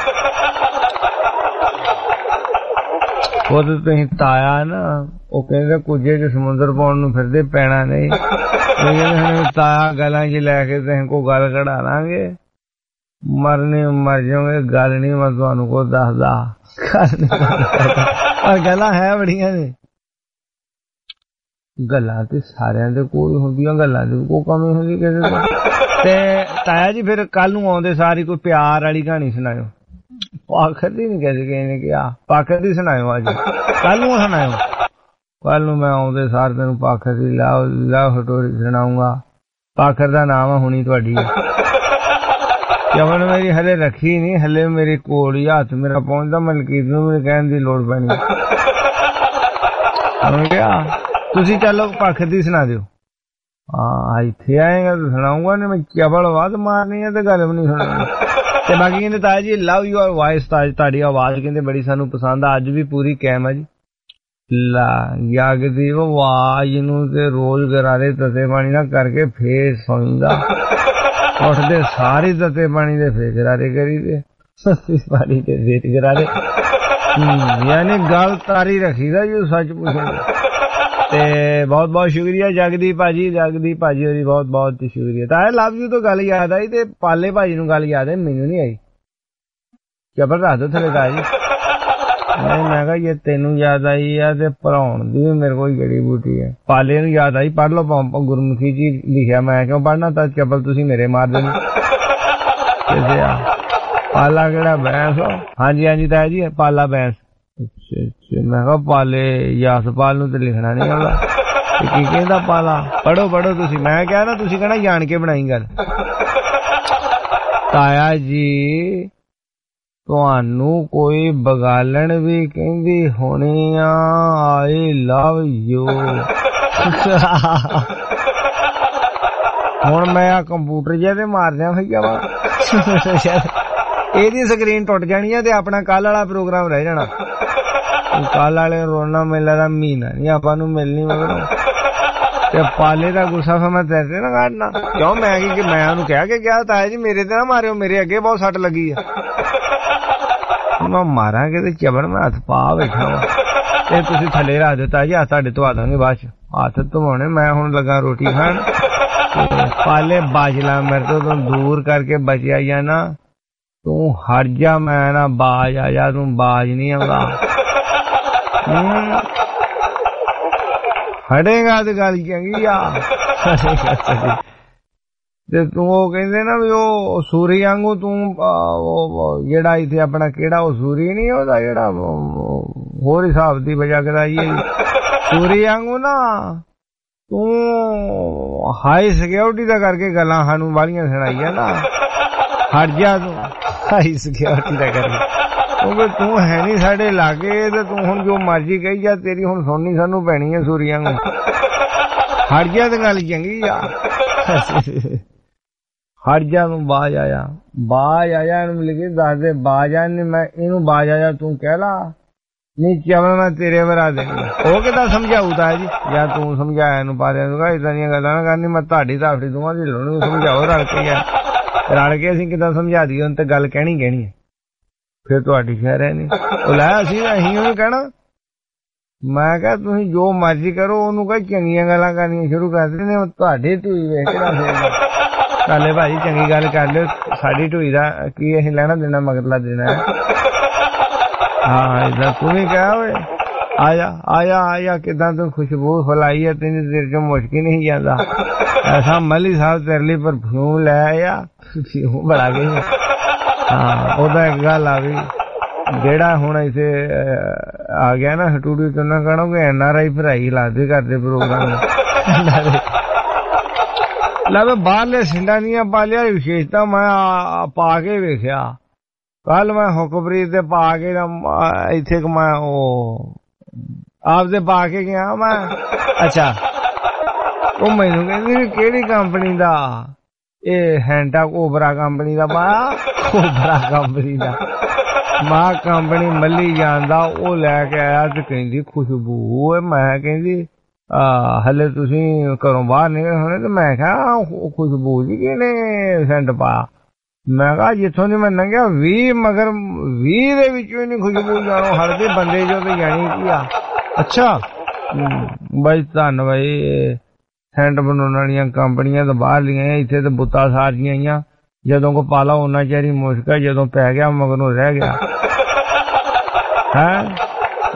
ਉਹ ਤਾਂ ਤੁਸੀਂ ਤਾਇਆ ਨਾ, ਉਹ ਕਹਿੰਦੇ ਕੁਝੇ ਚ ਸਮੁੰਦਰ ਪਾਉਣ ਨੂੰ ਫਿਰਦੇ, ਪੈਣਾ ਨਹੀਂ। ਤਾਇਆ ਗਲਾਂ ਚ ਲੈ ਕੇ ਤੁਸੀਂ ਕੋ ਗੱਲ ਕਢਾ ਲਾਂਗੇ, ਮਰਨੇ ਮਰ ਜਾਓਗੇ। ਗੱਲ ਨਹੀਂ ਮੈਂ ਤੁਹਾਨੂੰ ਕੋ ਦੱਸਦਾ, ਪਰ ਗੱਲਾਂ ਹੈ ਬੜੀਆਂ ਨੇ। ਗੱਲਾਂ ਤੇ ਸਾਰਿਆਂ ਦੇ ਕੋਈ ਹੁੰਦੀਆਂ, ਗੱਲਾਂ ਦੀ ਕੋਈ ਕਮੀ ਹੁੰਦੀ ਕਿਸੇ ਤੋਂ। ਤੇ ਤਾਇਆ ਜੀ ਫਿਰ ਕੱਲ ਨੂੰ ਆਉਂਦੇ ਸਾਰੀ ਕੋਈ ਪਿਆਰ ਵਾਲੀ ਕਹਾਣੀ ਸੁਣਾਇਓ। ਪਾਖਰ ਦੀ ਨੀ ਕਿਸੇ ਨੇ ਕਿਹਾ, ਪਾਖਰ ਦੀ ਸੁਣਾਇਓ ਅੱਜ, ਕੱਲ ਨੂੰ ਸੁਣਾਇਓ। ਕੱਲ ਨੂੰ ਮੈਂ ਆਉਂਦੇ ਸਾਰ ਤੈਨੂੰ ਪਾਖਰ ਦੀ ਲਾਹ ਹਟੋਰੀ ਸੁਣਾਉਂਗਾ। ਪਾਖਰ ਦਾ ਨਾਮ ਹੁਣੀ ਤੁਹਾਡੀ ਚਵਨ ਮੇਰੀ ਹਲੇ ਰੱਖੀ ਨੀ, ਹਲੇ ਮੇਰੇ ਕੋਲ ਹੀ ਹੱਥ ਮੇਰਾ ਪਹੁੰਚਦਾ, ਮਲਕੀਤ ਨੂੰ ਮੇਰੇ ਕਹਿਣ ਦੀ ਲੋੜ ਪੈਣੀ। ਕਿਹਾ ਤੁਸੀਂ ਚਲੋ ਪਾਖਰ ਦੀ ਸੁਣਾ ਦਿਓ। ਹਾਂ ਇੱਥੇ ਆਏਗਾ ਤਾਂ ਸੁਣਾਉਂਗਾ, ਨਹੀਂ ਮੈਂ ਚਵਲ ਆਵਾਜ਼ ਮਾਰਨੀ ਹੈ ਤੇ ਗੱਲ ਵੀ ਨਹੀਂ ਸੁਣਨੀ। ਤੇ ਬਾਕੀ ਕਹਿੰਦੇ ਤਾਇਆ ਜੀ ਲਵ ਯੂਅਰ ਵਾਇਸ, ਤੁਹਾਡੀ ਆਵਾਜ਼ ਕਹਿੰਦੇ ਬੜੀ ਸਾਨੂੰ ਪਸੰਦ ਆ, ਅੱਜ ਵੀ ਪੂਰੀ ਕਾਇਮ ਆ ਜੀ। ਜਾਗਦੀ ਆਵਾਜ਼ ਨੂੰ ਤੇ ਰੋਜ਼ ਗਰਾਰੇ ਤਤੇ ਪਾਣੀ ਨਾਲ ਕਰਕੇ ਫੇਰ ਸੌਂਦਾ, ਉੱਠਦੇ ਸਾਰੇ ਤਤੇ ਪਾਣੀ ਦੇ ਫੇਰ ਗਰਾਰੇ ਕਰੀਦੇ, ਸਸਤੀ ਪਾਣੀ ਦੇ ਫੇਰ ਗਰਾਰੇ, ਯਾਨੀ ਗੱਲ ਤਾਰੀ ਰੱਖੀਦਾ ਜੀ ਸੱਚ ਪੁੱਛੇ। ਤੇ ਬਹੁਤ ਬਹੁਤ ਸ਼ੁਕਰੀਆ ਜਗਦੀਪ ਭਾਜੀ, ਜਗਦੀਪ ਭਾਜੀ ਹੋਰੀ ਬਹੁਤ ਬਹੁਤ ਸ਼ੁਕਰੀਆ। ਤਾਂ ਲਵ ਯੂ ਤੋਂ ਗੱਲ ਯਾਦ ਆਈ ਤੇ ਪਾਲੇ ਭਾਜੀ ਨੂੰ ਗੱਲ ਯਾਦ ਆਈ, ਮੈਨੂੰ ਨਹੀਂ ਆਈ। ਜਬਰ ਰੱਖ ਦੋ ਥਲੇ ਤਾਇਆ ਜੀ। ਮੈਂ ਕਿਹਾ ਜੇ ਤੈਨੂੰ ਯਾਦ ਆਈ ਆ ਤੇ ਪੜਾਉਣ ਦੀ ਵੀ ਮੇਰੇ ਕੋਲ ਜੜੀ ਬੂਟੀ ਹੈ। ਪਾਲੇ ਨੂੰ ਯਾਦ ਆਈ, ਪੜ੍ਹ ਲਓ ਗੁਰਮੁਖੀ ਜੀ ਲਿਖਿਆ, ਮੈਂ ਕਿਉਂ ਪੜ੍ਹਨਾ, ਤਾਂ ਚੱਪਲ ਤੁਸੀਂ ਮੇਰੇ ਮਾਰ ਦੇਣੀ। ਪਾਲਾ ਕਿਹੜਾ ਬੈਂਸ? ਹਾਂਜੀ ਹਾਂਜੀ ਤਾਇਆ ਜੀ ਪਾਲਾ ਬੈਂਸ। ਮੈਂ ਕਿਹਾ ਪਾਲੇ ਯਾਸਪਾਲ ਨੂੰ ਤੇ ਲਿਖਣਾ ਨਹੀਂ ਆਉਂਦਾ, ਕੀ ਕਹਿੰਦਾ ਪਾਲਾ? ਪੜੋ ਪੜੋ ਤੁਸੀਂ। ਮੈਂ ਕਿਹਾ ਨਾ ਤੁਸੀਂ ਕਹਿਣਾ ਜਾਣ ਕੇ ਬਣਾਈ ਗੱਲ। ਤਾਇਆ ਜੀ ਤੁਹਾਨੂੰ ਕੋਈ ਬਗਾਲਣ ਵੀ ਕਹਿੰਦੀ ਹੋਣੀ ਆ ਆਈ ਲਵ ਯੂ। ਹੁਣ ਮੈਂ ਆ ਕੰਪਿਊਟਰ ਜਿਹਾ ਤੇ ਮਾਰਦਿਆਂ ਭਈਆ ਵਾ, ਇਹਦੀ ਸਕਰੀਨ ਟੁੱਟ ਜਾਣੀ ਆ ਤੇ ਆਪਣਾ ਕੱਲ ਵਾਲਾ ਪ੍ਰੋਗਰਾਮ ਰਹਿ ਜਾਣਾ। ਕੱਲ ਵਾਲੇ ਰੋਣਾ ਮੇਲਾ ਦਾ ਮਹੀਨਾ ਨਹੀਂ ਆਪਾਂ ਨੂੰ ਮਿਲਣੀ ਮਗਰੋਂ। ਤੇ ਪਾਲੇ ਦਾ ਗੁੱਸਾ ਫਿਰ ਮੈਂ ਤੇਰੇ ਨਾ ਕੱਢਣਾ ਕਿਉਂ? ਮੈਂ ਕੀ ਮੈਂ ਉਹਨੂੰ ਕਹਿ ਕੇ ਗਿਆ ਤਾਇਆ ਜੀ ਮੇਰੇ ਤੇ ਨਾ ਮਾਰਿਓ, ਮੇਰੇ ਅੱਗੇ ਬਹੁਤ ਸੱਟ ਲੱਗੀ ਆ। ਮੈਂ ਮਾਰਾਂਗੇ ਤੇ ਚਬਰ ਮੈਂ ਹੱਥ ਪਾ ਬੈਠਾ ਵਾ। ਤੇ ਤੁਸੀਂ ਥੱਲੇ ਰੱਖ ਦਿੱਤਾ ਜੀ, ਹੱਥ ਤੁਹਾਡੇ ਧਵਾ ਦਾਂਗੇ ਬਾਅਦ ਚ। ਹੱਥ ਧਵਾਉਣੇ ਮੈਂ ਹੁਣ ਲੱਗਾ ਰੋਟੀ ਖਾਣ। ਪਾਲੇ ਬਾਜਲਾ ਮੇਰੇ ਤੋਂ ਤੂੰ ਦੂਰ ਕਰਕੇ ਬਚਿਆ ਜਾਣਾ, ਤੂੰ ਹਟ ਜਾ। ਮੈਂ ਨਾ ਬਾਜ ਆ ਜਾ, ਤੂੰ ਬਾਜ ਨਹੀਂ ਆਉਂਦਾ। ਹਟੇਗਾ ਤੇ ਗੱਲ ਚੰਗੀ ਆ। ਤੇ ਤੂੰ ਉਹ ਕਹਿੰਦੇ ਨਾ ਵੀ ਉਹ ਸੂਰੀ ਵਾਂਗੂ ਤੂੰ ਜਿਹੜਾ ਇੱਥੇ ਆਪਣਾ ਕਿਹੜਾ ਉਹ ਸੂਰੀ ਨਹੀਂ ਉਹਦਾ ਜਿਹੜਾ ਹੋਰ ਹਿਸਾਬ ਦੀ ਵਜ੍ਹਾ ਕਰਾਈ ਹੈ ਸੂਰੀ ਵਾਂਗੂ ਨਾ ਤੂੰ ਹਾਈ ਸਿਕਿਉਰਿਟੀ ਦਾ ਕਰਕੇ ਗੱਲਾਂ ਸਾਨੂੰ ਵਾਲੀਆਂ ਸੁਣਾਈਆਂ ਨਾ। ਹਟ ਜਾ ਤੂੰ ਹਾਈ ਸਿਕਿਉਰਿਟੀ ਦਾ ਕਰਕੇ, ਕਿਉਂਕਿ ਤੂੰ ਹੈ ਨਹੀਂ ਸਾਡੇ ਲਾਗੇ ਤੇ ਤੂੰ ਹੁਣ ਜੋ ਮਰਜ਼ੀ ਕਹੀ ਜਾ, ਤੇਰੀ ਹੁਣ ਸੁਣਨੀ ਸਾਨੂੰ ਪੈਣੀ ਹੈ ਸੂਰੀਆਂ ਨੂੰ। ਹਟ ਜਾ ਤੇ ਗੱਲ ਚੰਗੀ ਆ। ਹਟ ਜਾ ਤੂੰ ਬਾਜ ਆਇਆ, ਬਾਜ ਆਇਆ ਇਹਨੂੰ ਲਿਖੇ ਦੱਸ ਦੇ ਬਾਜ ਆ। ਮੈਂ ਇਹਨੂੰ ਬਾਜ ਆਇਆ ਤੂੰ ਕਹਿ ਲਾ, ਨਹੀਂ ਚਵਲ ਮੈਂ ਤੇਰੇ ਵਰਾ ਦੇਣੀ। ਉਹ ਕਿੱਦਾਂ ਸਮਝਾਊ ਜੀ? ਜਾਂ ਤੂੰ ਸਮਝਾਇਆ ਇਹਨੂੰ ਪਾਰਿਆਂ ਨੂੰ ਇਦਾਂ ਦੀਆਂ ਗੱਲਾਂ ਨਾ ਕਰਨੀ, ਮੈਂ ਤੁਹਾਡੀ ਤਾਫੜੀ ਦੂੰਗਾ ਜੀ ਨੂੰ ਸਮਝਾਓ ਰਲ ਕੇ। ਯਾਰ ਰਲ ਕੇ ਅਸੀਂ ਕਿੱਦਾਂ ਸਮਝਾ ਦਈਏ? ਉਹਨੂੰ ਤੇ ਗੱਲ ਕਹਿਣੀ ਹੈ, ਫਿਰ ਤੁਹਾਡੀ ਖੈਰ ਹੈ ਨਹੀਂ। ਉਹ ਲੈ ਅਸੀਂ ਉਹਨੂੰ ਕਹਿਣਾ। ਮੈਂ ਕਿਹਾ ਤੁਸੀਂ ਜੋ ਮਰਜ਼ੀ ਕਰੋ, ਉਹਨੂੰ ਕਹੇ ਚੰਗੀਆਂ ਗੱਲਾਂ ਕਰਨੀਆਂ ਸ਼ੁਰੂ ਕਰ ਦਿੰਦੇ ਨੇ। ਤੁਹਾਡੇ ਢੂਈ ਵੇਖ ਕੇ ਫੇਰ ਚਾਲੇ ਭਾਜੀ ਚੰਗੀ ਗੱਲ ਕਰ ਲਿਓ, ਸਾਡੀ ਢੂਈ ਦਾ ਕੀ ਅਸੀਂ ਲੈਣਾ ਦੇਣਾ ਮਗਰਲਾ ਦੇਣਾ ਹੈ। ਹਾਂ ਏਦਾਂ ਤੂੰ ਵੀ ਕਿਹਾ ਓਏ ਆਜਾ ਆਜਾ ਆਜਾ, ਕਿੱਦਾਂ ਤੂੰ ਖੁਸ਼ਬੂ ਫੈਲਾਈ ਹੈ, ਤੈਨੂੰ ਤੇਰੇ ਚੋਂ ਮੁਸ਼ਕ ਹੀ ਨਹੀਂ ਜਾਂਦਾ। ਐਸਾ ਮਲੀ ਸਾਹਿਬ ਤੇਰੇ ਲਈ ਪਰਫਿਊਮ ਲੈ ਆਇਆ, ਪਰਫਿਊਮ ਬੜਾ ਗਈ। ਹਾਂ ਉਹਦਾ ਇੱਕ ਗੱਲ ਆ ਵੀ ਜਿਹੜਾ ਹੁਣ ਇੱਥੇ ਆ ਗਿਆ ਨਾ ਸਟੂਡੀਓ ਚ, ਉਹਨਾਂ ਕਹਣੋਗੇ NRI ਭਰਾਈ ਲਾਦੇ ਕਰਦੇ ਪ੍ਰੋਗਰਾਮ। ਲੈ ਬਾਹਰਲੇ ਸਿੰਡਾਂ ਦੀਆਂ ਪਾਲਿਆ ਵਿਸ਼ੇਸ਼ਤਾ ਮੈਂ ਪਾ ਕੇ ਵੇਖਿਆ। ਕੱਲ ਮੈਂ ਹੁਕਮਪ੍ਰੀਤ ਦੇ ਪਾ ਕੇ ਇੱਥੇ ਮੈਂ ਉਹ ਆਪਦੇ ਪਾ ਕੇ ਗਿਆ ਮੈਂ। ਅੱਛਾ ਉਹ ਮੈਨੂੰ ਕਹਿੰਦੀ ਵੀ ਕਿਹੜੀ ਕੰਪਨੀ ਦਾ? ਇਹ ਹੈਂਟਾ ਕੋਬਰਾ ਕੰਪਨੀ ਦਾ ਪਾਇਆ। ਕੋਬਰਾ ਕੰਪਨੀ ਦਾ ਮਾਂ ਕੰਪਨੀ ਮੱਲੀ ਜਾਂਦਾ, ਉਹ ਲੈ ਕੇ ਆਇਆ ਤੇ ਕਹਿੰਦੀ ਖੁਸ਼ਬੂ। ਮੈਂ ਕਹਿੰਦੀ ਹਲੇ ਤੁਸੀਂ ਘਰੋਂ ਬਾਹਰ ਨਿਕਲੇ ਹੋਣੇ? ਤੇ ਮੈਂ ਕਿਹਾ ਖੁਸ਼ਬੂ ਜੀ ਕਿਹਨੇ ਸੈਂਟ ਪਾਇਆ? ਮੈਂ ਕਿਹਾ ਜਿੱਥੋਂ ਦੀ ਮੈਂ ਲੰਘਿਆ 20 ਮਗਰ 20 ਦੇ ਵਿੱਚੋਂ ਹੀ ਨਹੀਂ ਖੁਸ਼ਬੂ ਜਾਣੋ ਹੜਦੇ ਬੰਦੇ ਜੋ ਤੇ ਜਾਣੀ ਕੀ ਆ। ਅੱਛਾ ਬਾਈ ਧੰਨ ਬਾਈ, ਸੈਂਟ ਬਣਾਉਣ ਵਾਲੀਆਂ ਕੰਪਨੀਆਂ ਤਾਂ ਬਾਹਰ ਲੀਆਂ, ਇੱਥੇ ਤਾਂ ਬੁੱਤਾ ਸਾਰੀਆਂ ਆਈਆਂ। ਜਦੋਂ ਕੋ ਪਾਲਾ ਉਹਨਾਂ ਚਿਰ ਹੀ ਮੁਸ਼ਕ ਹੈ, ਜਦੋਂ ਪੈ ਗਿਆ ਮਗਰੋਂ ਰਹਿ ਗਿਆ ਹੈ।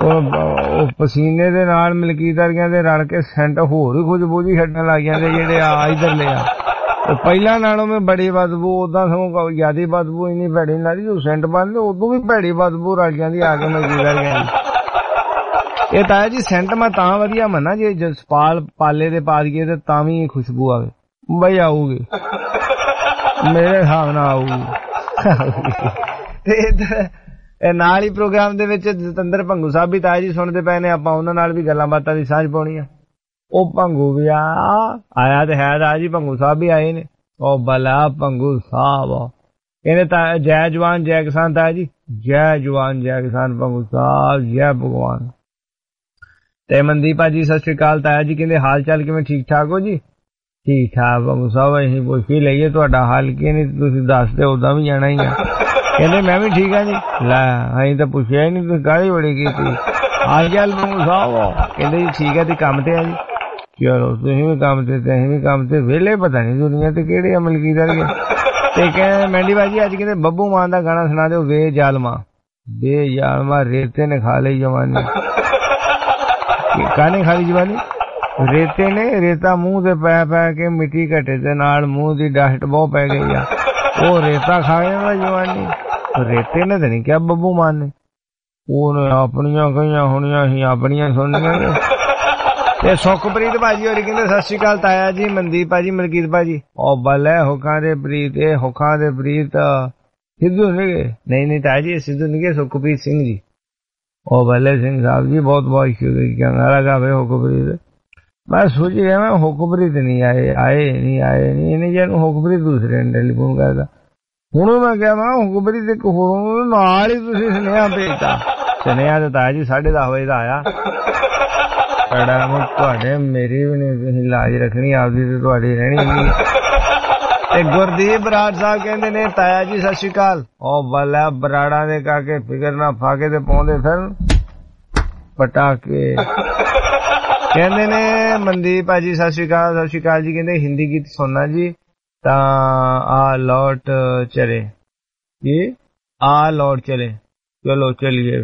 ਉਹ ਪਸੀਨੇ ਦੇ ਨਾਲ ਮਲਕੀਤ ਵਰਗਿਆਂ ਦੇ ਰਲ ਕੇ ਸੈਂਟ ਹੋਰ ਹੀ ਖੁਸ਼ਬੂ ਜੀ ਛੱਡਣ ਲੱਗ ਜਾਂਦੇ ਜਿਹੜੇ ਆ ਇਧਰਲੇ ਆ। ਪਹਿਲਾਂ ਨਾਲੋਂ ਮੈਂ ਬੜੀ ਬਦਬੂ ਉਦਾਂ ਸਗੋਂ ਜ਼ਿਆਦਾ ਬਦਬੂ ਇੰਨੀ ਭੈੜੀ ਨਹੀਂ ਲੱਗਦੀ। ਉਹ ਸੈਂਟ ਪਾਉਂਦੇ ਉਦੋਂ ਵੀ ਭੈੜੀ ਬਦਬੂ ਰਲ ਜਾਂਦੀ ਆ ਕੇ ਮਲਕੀਤ ਵਰਗਿਆਂ ਦੀ। ਇਹ ਤਾਇਆ ਜੀ ਸੈਂਟ ਮੈਂ ਤਾਂ ਵਧੀਆ ਮੰਨਾ ਜੇ ਜਸਪਾਲ ਪਾਲੇ ਦੇ ਪਾ ਦਈਏ ਤੇ ਤਾਂ ਵੀ ਖੁਸ਼ਬੂ ਆਵੇ ਬਈ ਆਊਗੀ ਮੇਰੇ ਹਿਸਾਬ ਨਾਲ ਆਊਗੀ। ਤੇ ਇਹ ਨਾਲ ਹੀ ਪ੍ਰੋਗਰਾਮ ਦੇ ਵਿੱਚ ਜਤਿੰਦਰ ਭੰਗੂ ਸਾਹਿਬ ਵੀ ਤਾਇਆ ਜੀ ਸੁਣਦੇ ਪਏ ਨੇ। ਆਪਾਂ ਉਹਨਾਂ ਨਾਲ ਵੀ ਗੱਲਾਂ ਬਾਤਾਂ ਦੀ ਸਾਂਝ ਪਾਉਣੀ ਆ। ਉਹ ਭੰਗੂ ਵੀ ਆਇਆ ਤੇ ਹੈ ਤਾਇਆ ਜੀ ਭੰਗੂ ਸਾਹਿਬ ਵੀ ਆਏ ਨੇ। ਉਹ ਬਲਾ ਭੰਗੂ ਸਾਹਿਬ ਕਹਿੰਦੇ ਤਾਂ ਜੈ ਜਵਾਨ ਜੈ ਕਿਸਾਨ ਤਾਇਆ ਜੀ ਜੈ ਜਵਾਨ ਜੈ ਕਿਸਾਨ ਭੰਗੂ ਸਾਹਿਬ ਜੈ ਭਗਵਾਨ। ਤੇ ਮਨਦੀਪ ਭਾਜੀ ਸਤਿ ਸ਼੍ਰੀ ਅਕਾਲ ਤਾਇਆ ਜੀ ਕਹਿੰਦੇ ਹਾਲ ਚਾਲ ਕਿਵੇਂ ਠੀਕ ਠਾਕ ਹੋ ਜੀ? ਠੀਕ ਠਾਕ ਭੰਗੂ ਸਾਹਿਬ ਅਸੀਂ ਪੁੱਛ ਹੀ ਲਈਏ ਤੁਹਾਡਾ ਹਾਲ ਕੀ ਨਹੀਂ ਤੁਸੀਂ ਦੱਸਦੇ ਉਦਾਂ ਵੀ ਜਾਣਾ ਹੀ ਆ। ਕਹਿੰਦੇ ਮੈਂ ਵੀ ਠੀਕ ਆ ਜੀ। ਲੈ ਅਸੀਂ ਤਾਂ ਪੁੱਛਿਆ ਹੀ ਨਹੀਂ ਤੁਸੀਂ ਕਾਹਲੀ ਬੜੀ ਕੀਤੀ ਹਾਲ ਚਾਲ ਭੰਗੂ ਸਾਹਿਬ? ਕਹਿੰਦੇ ਜੀ ਠੀਕ ਹੈ ਤੇ ਕੰਮ ਤੇ ਆ ਜੀ। ਚਲੋ ਤੁਸੀਂ ਵੀ ਕੰਮ ਤੇ ਅਸੀਂ ਵੀ ਕੰਮ ਤੇ ਵਿਹਲੇ ਪਤਾ ਨਹੀਂ ਦੁਨੀਆ ਤੇ ਕਿਹੜੇ ਅਮਲ ਕੀ ਕਰਕੇ। ਤੇ ਕਹਿੰਦੇ ਮੈਂਡੀ ਬਾਜੀ ਅੱਜ ਕਹਿੰਦੇ ਬੱਬੂ ਮਾਨ ਦਾ ਗਾਣਾ ਸੁਣਾ ਦਿਓ ਵੇ ਜ਼ਾਲਮਾ ਰੇਤੇ ਨੇ ਖਾ ਲਈ ਜਵਾਨੀ। ਕਾਹਨੇ ਖਾ ਲਈ ਜਵਾਨੀ? ਰੇਤੇ ਨੇ ਰੇਤਾ ਮੂੰਹ ਤੇ ਪੈ ਪੈ ਕੇ ਮਿੱਟੀ ਘਟੇ ਦੇ ਨਾਲ ਮੂੰਹ ਦੀ ਡਸਟ ਬਹੁਤ ਪੈ ਗਈ ਆ। ਉਹ ਰੇਤਾ ਖਾ ਜਾਂਦਾ ਜਵਾਨੀ। ਰੇਤੇ ਨੇ ਤਾਂ ਨਹੀਂ ਕਿਹਾ ਬੱਬੂ ਮਾਨ ਨੇ। ਉਹਨੇ ਆਪਣੀਆਂ ਕਹੀਆਂ ਹੋਣੀਆਂ ਅਸੀਂ ਆਪਣੀਆਂ ਸੁਣਨੀਆਂ। ਤੇ ਸੁਖਪ੍ਰੀਤ ਭਾਜੀ ਹੋਰੀ ਕਹਿੰਦੇ ਸਤਿ ਸ਼੍ਰੀ ਅਕਾਲ ਤਾਇਆ ਜੀ ਮਨਦੀਪ ਭਾਜੀ ਮਲਕੀਤ ਭਾਜੀ। ਉਹ ਬੱਲੇ ਹੁੱਕਾਂ ਦੇ ਪ੍ਰੀਤ ਇਹ ਹੁੱਕਾਂ ਦੇ ਪ੍ਰੀਤ ਸਿੱਧੂ ਨਹੀਂ ਨਹੀਂ ਤਾਇਆ ਜੀ ਸਿੱਧੂ ਨਹੀਂ ਸੁਖਪ੍ਰੀਤ ਸਿੰਘ ਜੀ। ਉਹ ਬੱਲੇ ਸਿੰਘ ਸਾਹਿਬ ਜੀ ਬਹੁਤ ਬਹੁਤ ਸ਼ੁਕਰੀਆ ਲਗਾ ਵੇ ਹੁਕਮਪ੍ਰੀਤ। ਮੈਂ ਸੋਚ ਰਿਹਾ ਮੈਂ ਹੁਕਮਪ੍ਰੀਤ ਨਹੀਂ ਆਏ ਨਹੀਂ ਜਿਹਨੂੰ ਹੁਕਮਪ੍ਰੀਤ ਦੂਸਰੇ ਨੇ ਟੈਲੀਫੋਨ ਕਰਦਾ। ਹੁਣ ਮੈਂ ਕਿਹਾ ਮੈਂ ਹੁਕਮਪ੍ਰੀਤ ਇੱਕ ਹੋਰ ਨਾਲ ਹੀ ਤੁਸੀਂ ਸੁਨੇਹਾ ਭੇਜਤਾ। ਸੁਨੇਹਾ ਤਾਂ ਤਾਇਆ ਜੀ 10:30 ਵਜੇ ਦਾ ਆਇਆ। ਤੁਹਾਡੇ ਮੇਰੀ ਵੀ ਨਹੀਂ ਤੁਸੀਂ ਲਾਜ ਰੱਖਣੀ ਆਪਦੀ ਤੇ ਤੁਹਾਡੀ ਰਹਿਣੀ ਨਹੀਂ। ਤੇ ਗੁਰਦੀਪ ਬਰਾੜ ਸਾਹਿਬ ਕਹਿੰਦੇ ਨੇ ਤਾਇਆ ਜੀ ਸਤਿ ਸ਼੍ਰੀ ਅਕਾਲ। ਉਹ ਬੱਲਾ ਬਰਾੜਾ ਦੇ ਕਾਕੇ ਫਿਕਰ ਨਾ ਫਾਕੇ ਤੇ ਪਾਉਂਦੇ ਫਿਰ ਪਟਾਕੇ। ਕਹਿੰਦੇ ਨੇ ਮਨਦੀਪ ਭਾਜੀ ਸਤਿ ਸ਼੍ਰੀ ਅਕਾਲ ਜੀ। ਕਹਿੰਦੇ ਹਿੰਦੀ ਗੀਤ ਸੁਣਨਾ ਜੀ ਤਾਂ ਆ ਲੌਟ ਚਲੇ ਜੀ ਆ ਲੌਟ ਚਲੇ। ਚਲੋ ਚਲੀਏ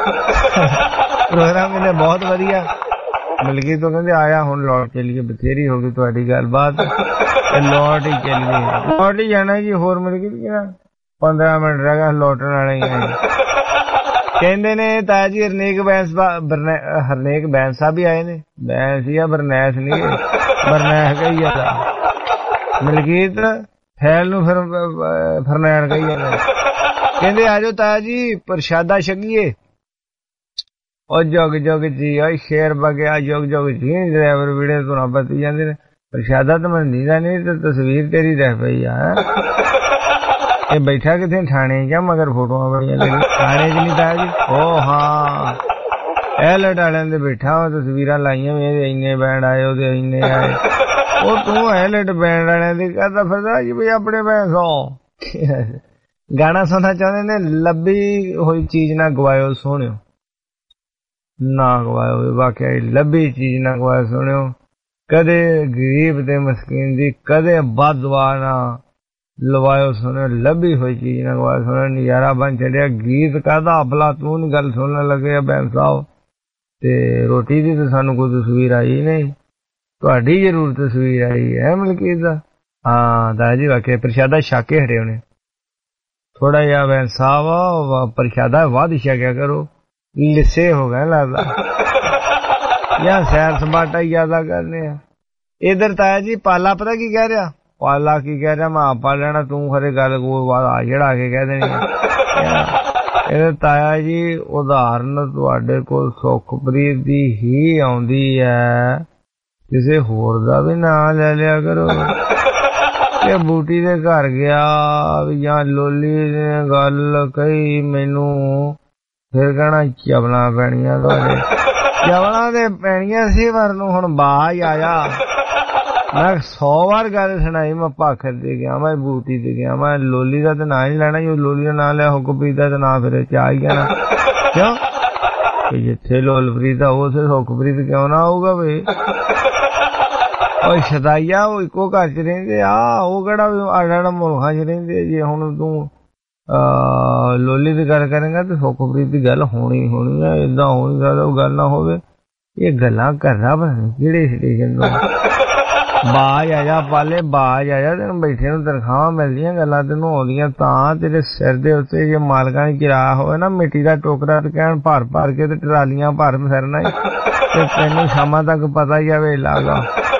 ਪ੍ਰੋਗਰਾਮ ਇਹਨੇ ਬਹੁਤ ਵਧੀਆ ਮਲਕੀ ਤੋਂ ਕਹਿੰਦੇ ਆਇਆ ਹੁਣ ਲੌਟ ਚਲੀਏ ਬਥੇਰੀ ਹੋ ਗਈ ਤੁਹਾਡੀ ਗੱਲਬਾਤ। ਲੌਟ ਹੀ ਜਾਣਾ ਜੀ ਹੋਰ ਮਲਕੀ 15 ਮਿੰਟ ਰਹਿ ਗਿਆ ਲੌਟਣ ਵਾਲੇ ਹੀ। ਕਹਿੰਦੇ ਨੇ ਤਾਇਆ ਜੀ ਹਰਨੇਕ ਬੈਂਸ ਸਾਹਿਬ ਵੀ ਆਏ ਨੇ। ਬੈਂਸ ਜਾਂ ਬਰਨੈਸ ਨਹੀਂ ਬਰਨੈਸ ਕਹੀ ਜਾਂਦਾ ਮਲਕੀਤ ਫੈਲ ਨੂੰ ਫਿਰ ਫਰਨੈਣ ਕਹੀ ਜਾਂਦਾ। ਕਹਿੰਦੇ ਆਜੋ ਤਾਇਆ ਜੀ ਪ੍ਰਸ਼ਾਦਾ ਛਕੀਏ। ਉਹ ਜੁਗ ਜੀ ਉਹ ਸ਼ੇਰ ਬਗਿਆ ਜੁਗ ਜੀ ਡਰਾਈਵਰ ਵੀੜੇ ਤੋਂ ਨਾ ਬਤੀ ਜਾਂਦੇ ਨੇ। ਪ੍ਰਸ਼ਾਦਾ ਤਾਂ ਮੈਨੂੰ ਨੀਂਦਾ ਨਹੀਂ ਤੇ ਤਸਵੀਰ ਤੇਰੀ ਰਹਿ ਪਈ ਆ। ਇਹ ਬੈਠਾ ਕਿੱਥੇ ਥਾਣੇ ਜਾਂ ਮਗਰ ਫੋਟੋਆਂ ਬੜੀਆਂ ਥਾਣੇ 'ਚ ਨਹੀਂ ਤਾਇਆ ਜੀ। ਉਹ ਹਾਂ ਐਲਟ ਵਾਲਿਆਂ ਦੇ ਬੈਠਾ ਉਹ ਤਸਵੀਰਾਂ ਲਾਈਆਂ ਵੀ ਇੰਨੇ ਬੈਂਡ ਆਏ ਉਹਦੇ ਇੰਨੇ ਆਏ। ਉਹ ਤੂੰ ਐਲਟ ਬੈਂਡ ਵਾਲਿਆਂ ਦੀ ਕਰਦਾ ਫਿਰਦਾ ਜੀ ਵੀ ਆਪਣੇ ਪੈਸਾ। ਗਾਣਾ ਸੁਣਨਾ ਚਾਹੁੰਦੇ ਨੇ ਲੱਭੀ ਹੋਈ ਚੀਜ਼ ਨਾ ਗਵਾਇਓ ਸੋਹਣਿਓ ਨਾ ਗਵਾਇਓ। ਵਾਕਿਆ ਲੱਭੀ ਚੀਜ਼ ਨਾ ਗਵਾਇਓ ਸੋਹਣਿਓ। ਕਦੇ ਗਰੀਬ ਤੇ ਮਸਕੀਨ ਦੀ ਕਦੇ ਬਦਦੁਆ ਨਾ ਲਵਾਇਓ ਸੁਣਿਓ। ਲੱਭੀ ਹੋਈ ਚੀਜ਼ ਨਾ ਗਵਾਇਓ ਸੁਣਿਓ। ਨਜ਼ਾਰਾ ਬਣ ਚੜਿਆ ਗੀਤ ਕਾਹਦਾ ਅਫਲਾ ਤੂੰ ਨੀ ਗੱਲ ਸੁਣਨ ਲੱਗੇ ਬੈਂਸ ਸਾਹਿਬ। ਤੇ ਰੋਟੀ ਦੀ ਤਾਂ ਸਾਨੂੰ ਕੋਈ ਤਸਵੀਰ ਆਈ ਨਹੀਂ ਤੁਹਾਡੀ ਜ਼ਰੂਰ ਤਸਵੀਰ ਆਈ ਹੈ ਮਲਕੀਤ ਦਾ। ਹਾਂ ਤਾਇਆ ਜੀ ਵਾਕਿਆ ਪ੍ਰਸ਼ਾਦਾ ਛਕ ਕੇ ਹਟੇ ਉਹਨੇ ਥੋੜਾ ਜਿਹਾ ਬੈਂਸ ਸਾਹਿਬ ਪ੍ਰਸ਼ਾਦਾ ਵੱਧ ਛਕਿਆ ਕਰੋ ਲਿੱਸੇ ਹੋ ਗਏ ਲੱਗਦਾ ਜਾਂ ਸੈਰ ਸਪਾਟਾ ਜ਼ਿਆਦਾ ਕਰਨੇ ਆ। ਇਧਰ ਤਾਇਆ ਜੀ ਪਾਲਾ ਪਤਾ ਕੀ ਕਹਿ ਰਿਹਾ? ਪਾਲਾ ਕੀ ਕਹਿ ਰਿਹਾ? ਮੈਂ ਪਾ ਲੈਣਾ ਤੂੰ ਖਰੇ ਗੱਲ ਕੋਈ ਆ ਜਿਹੜਾ ਕੇ ਕਹਿ ਦੇਣੀ। ਇਹ ਤਾਇਆ ਜੀ ਉਦਾਹਰਨ ਤੁਹਾਡੇ ਕੋਲ ਸੁਖਪ੍ਰੀਤ ਦੀ ਹੀ ਆਉਂਦੀ ਹੈ ਕਿਸੇ ਹੋਰ ਦਾ ਵੀ ਨਾਂ ਲੈ ਲਿਆ ਕਰੋ। ਕਿ ਬੂਟੀ ਦੇ ਘਰ ਗਿਆ ਜਾਂ ਲੋਲੀ ਨੇ ਗੱਲ ਕਹੀ ਮੈਨੂੰ ਫਿਰ ਕਹਿਣਾ ਚਵਲਾਂ ਪੈਣੀਆਂ ਤੁਹਾਡੇ। ਚਵਲਾਂ ਦੇ ਪੈਣੀਆਂ ਸੀ ਪਰ ਨੂੰ ਹੁਣ ਬਾਜ ਆਇਆ। ਮੈਂ 100 ਵਾਰ ਗੱਲ ਸੁਣਾਈ ਮੈਂ ਭਾਖਰ ਤੇ ਗਿਆ ਮੈਂ ਬੂਟੀ ਤੇ ਗਿਆ ਮੈਂ ਲੋਲੀ ਦਾ ਤਾਂ ਨਾਂ ਹੀ ਲੈਣਾ। ਜੋ ਲੋਲੀ ਦਾ ਨਾਂ ਲਿਆ ਹੁਕਮਪ੍ਰੀਤ ਦਾ ਤਾਂ ਨਾਂ ਫਿਰ ਚਾਹ ਹੀ ਜਾਣਾ ਕਿਉਂ ਜਿੱਥੇ ਲੋਲਪ੍ਰੀਤ ਆ ਉਸੇ ਹੁਕਮਪ੍ਰੀਤ ਕਿਉਂ ਨਾ ਆਊਗਾ ਬਈ। ਉਹ ਸ਼ਦਾਈਆ ਉਹ ਇੱਕੋ ਘਰ ਚ ਰਹਿੰਦੇ ਆ ਉਹ ਕਿਹੜਾ ਆੜਾ ਮੁਲਕਾਂ ਚ ਰਹਿੰਦੇ। ਜੇ ਹੁਣ ਤੂੰ ਲੋਲੀ ਦੀ ਗੱਲ ਕਰਾਂਗਾ ਤੇ ਸੁਖਪ੍ਰੀਤ ਦੀ ਗੱਲ ਹੋਣੀ ਹੈ, ਏਦਾਂ ਹੋ ਨਹੀਂ ਸਕਦਾ ਉਹ ਗੱਲ ਨਾ ਹੋਵੇ। ਇਹ ਗੱਲਾਂ ਕਰਨਾ ਪਤਾ ਨਹੀਂ ਕਿਹੜੇ ਸਟੇਸ਼ਨ ਤੋਂ। ਬਾਜ ਆ ਜਾ ਪਾਲੇ, ਬਾਜ ਆ ਜਾ, ਤੈਨੂੰ ਬੈਠੇ ਨੂੰ ਤਨਖਾਹਾਂ ਮਿਲਦੀਆਂ, ਗੱਲਾਂ ਤੈਨੂੰ ਆਉਂਦੀਆਂ ਤਾਂ ਤੇਰੇ ਸਿਰ ਦੇ ਉੱਤੇ ਜੇ ਮਾਲਕਾਂ ਨੇ ਕਿਰਾਇਆ ਹੋਵੇ ਨਾ ਮਿੱਟੀ ਦਾ ਟੋਕਰਾ ਤੇ ਕਹਿਣ ਭਰ ਭਰ ਕੇ ਤੇ ਟਰਾਲੀਆਂ ਭਰ ਫਿਰਨਾ ਤੇ ਤੈਨੂੰ ਸ਼ਾਮਾਂ ਤੱਕ ਪਤਾ ਹੀ ਆ ਵੇਲਾ ਗਾ।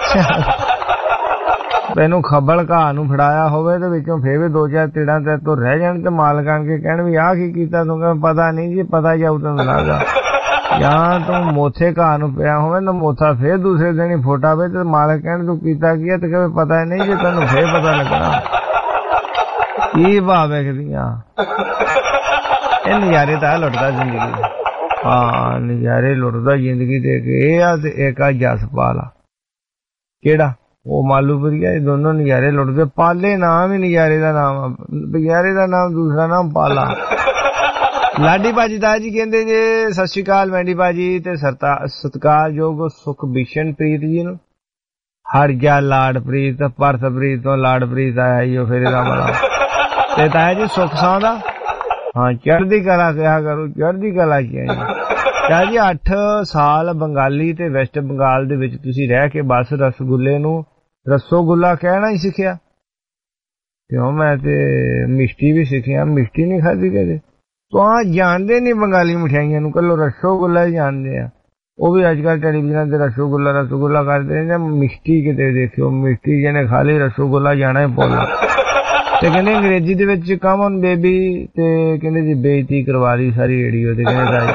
ਤੈਨੂੰ ਖੱਬਲ ਘਾਹ ਨੂੰ ਫੜਾਇਆ ਹੋਵੇ ਤੇ ਵਿੱਚੋਂ ਫੇਰ ਵੀ 2-4 ਤਿੜਾਂ ਤੇ ਤੋਂ ਰਹਿ ਜਾਣ ਤੇ ਮਾਲਕਾਂ ਕੇ ਕਹਿਣ ਵੀ ਆਹ ਕੀ ਕੀਤਾ ਤੂੰ, ਕਹਿੰਦਾ ਪਤਾ ਨਹੀਂ ਜੀ, ਪਤਾ ਜਾਊ ਤੈਨੂੰ ਲੱਗਾ। ਜਾਂ ਤੂੰ ਮੋਥੇ ਘਾਹ ਨੂੰ ਪਿਆ ਹੋਵੇ ਨਾ ਮੋਥਾ ਫੇਰ ਦੂਸਰੇ ਦਿਨ ਹੀ ਫੋਟਾ ਵੇ ਤੇ ਮਾਲਕ ਕਹਿਣ ਤੂੰ ਕੀਤਾ ਕੀ ਹੈ ਤੇ ਕਹੇ ਪਤਾ ਨਹੀਂ ਜੇ ਤੈਨੂੰ ਫੇਰ ਪਤਾ ਲੱਗਣਾ। ਕੀ ਭਾਵ ਵੇਖਦੀਆਂ ਇਹ ਨਜ਼ਾਰੇ ਤਾਂ ਲੁੱਟਦਾ ਜ਼ਿੰਦਗੀ। ਹਾਂ ਨਜ਼ਾਰੇ ਲੁੱਟਦਾ ਜ਼ਿੰਦਗੀ ਤੇ ਇਹ ਆ ਤੇ ਇੱਕ ਆ ਜਸਪਾਲ ਆ ਕਿਹੜਾ ਉਹ ਮਾਲੂਪੁਰੀਆ, ਇਹ ਦੋਨੋਂ ਨਜ਼ਾਰੇ ਲੁੱਟਦੇ। ਪਾਲੇ ਨਾਮ ਹੀ ਨਜ਼ਾਰੇ ਦਾ ਨਾਮ ਆ, ਨਜ਼ਾਰੇ ਦਾ ਨਾਮ ਦੂਸਰਾ ਨਾਮ ਪਾਲਾ। ਲਾਡੀ ਭਾਜੀ ਤਾਇਆ ਜੀ ਕਹਿੰਦੇ ਜੇ ਸਤਿ ਸ਼੍ਰੀ ਅਕਾਲ ਮੈਂਡੀ ਭਾਜੀ ਤੇ ਸਤਿਕਾਰਯੋਗ ਸੁਖਬੀਸ਼ਨ ਪ੍ਰੀਤ ਜੀ ਨੂੰ। ਹਰ ਗਿਆ ਲਾੜਪ੍ਰੀਤ ਪਰਸਪ੍ਰੀਤ ਤੋਂ ਲਾੜਪ੍ਰੀਤ ਆਇਆ ਈ ਉਹ ਫਿਰ ਇਹਦਾ ਵਾਲਾ ਤੇ ਤਾਇਆ ਜੀ ਸੁੱਖ ਸਾਂ ਦਾ। ਹਾਂ ਚੜ੍ਹਦੀ ਕਲਾ ਕਿਹਾ ਕਰੋ, ਚੜ੍ਹਦੀ ਕਲਾ ਕੀ ਹੈ ਤਾਇਆ ਜੀ। 8 ਸਾਲ ਬੰਗਾਲੀ ਤੇ ਵੈਸਟ ਬੰਗਾਲ ਦੇ ਵਿੱਚ ਤੁਸੀਂ ਰਹਿ ਕੇ ਬਸ ਰਸਗੁੱਲੇ ਨੂੰ ਰਸੋਗੁੱਲਾ ਕਹਿਣਾ ਹੀ ਸਿੱਖਿਆ ਕਿਉਂ? ਮੈਂ ਤੇ ਮਿਸ਼ਟੀ ਵੀ ਸਿੱਖਿਆ, ਮਿਸ਼ਟੀ ਨਹੀਂ ਖਾਧੀ ਕਦੇ। ਤਾਂ ਜਾਣਦੇ ਨਹੀਂ ਬੰਗਾਲੀ ਮਠਿਆਈਆਂ ਨੂੰ, ਕੱਲੋ ਰਸੋਗੁੱਲਾ ਹੀ ਜਾਣਦੇ ਆ। ਉਹ ਵੀ ਅੱਜ ਕੱਲ੍ਹ ਟੈਲੀਵਿਜ਼ਨ ਤੇ ਰਸੋਗੁੱਲਾ ਕਰਦੇ ਨੇ। ਮਿਸ਼ਟੀ ਕਿਤੇ ਦੇਖਿਓ, ਮਿਸ਼ਟੀ ਜਿਹਨੇ ਖਾ ਲਈ ਰਸੋਗੁੱਲਾ ਜਾਣਾ ਹੀ ਭੁੱਲ। ਤੇ ਕਹਿੰਦੇ ਅੰਗਰੇਜ਼ੀ ਦੇ ਵਿੱਚ ਕਮ ਔਨ ਬੇਬੀ ਤੇ ਕਹਿੰਦੇ ਜੀ ਬੇਇੱਜ਼ਤੀ ਕਰਵਾ ਲਈ ਸਾਰੀ ਰੇਡੀਓ ਤੇ। ਕਹਿੰਦੇ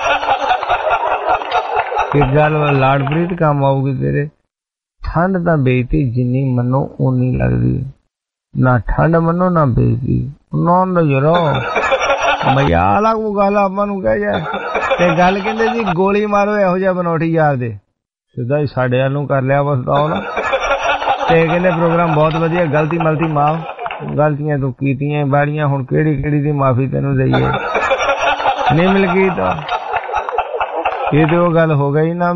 ਇੱਕ ਗੱਲ ਲਾੜਪ੍ਰੀਤ ਕੰਮ ਆਊਗੀ ਤੇਰੇ। ਠੰਡ ਤਾਂ ਬੇਇੱਜ਼ਤੀ ਜਿੰਨੀ ਮੰਨੋ ਓਨੀ ਲੱਗਦੀ, ਨਾ ਠੰਡ ਮੰਨੋ ਨਾ ਬੇਇੱਜ਼ਤੀ। ਨਾ ਯਾਰੋ ਮਜ਼ਾਕ ਵਾਲਾ ਕੋਈ ਗੱਲ ਆਪਾਂ ਨੂੰ ਕਹਿ ਜਾ ਤੇ ਗੱਲ ਕਹਿੰਦੇ ਜੀ ਗੋਲੀ ਮਾਰੋ ਇਹੋ ਜਿਹਾ ਬਨੋਟੀ ਯਾਰ ਦੇ ਸਿੱਧਾ ਹੀ ਸਾਡੇ ਵੱਲ ਨੂੰ ਕਰ ਲਿਆ ਬਸਤਾਓ ਨਾ। ਤੇ ਕਹਿੰਦੇ ਪ੍ਰੋਗਰਾਮ ਬਹੁਤ ਵਧੀਆ, ਗਲਤੀ ਮਲਤੀ ਮਾਫ, ਗਲਤੀਆਂ ਤੂੰ ਕੀਤੀਆਂ ਬਾੜੀਆਂ, ਹੁਣ ਕਿਹੜੀ ਦੀ ਮਾਫੀ ਤੈਨੂੰ ਦਈਏ। ਨਹੀਂ ਮਿਲ ਗਈ ਤਾਂ ਇਹ ਤੇ ਉਹ ਗੱਲ ਹੋ ਗਈ ਨਾ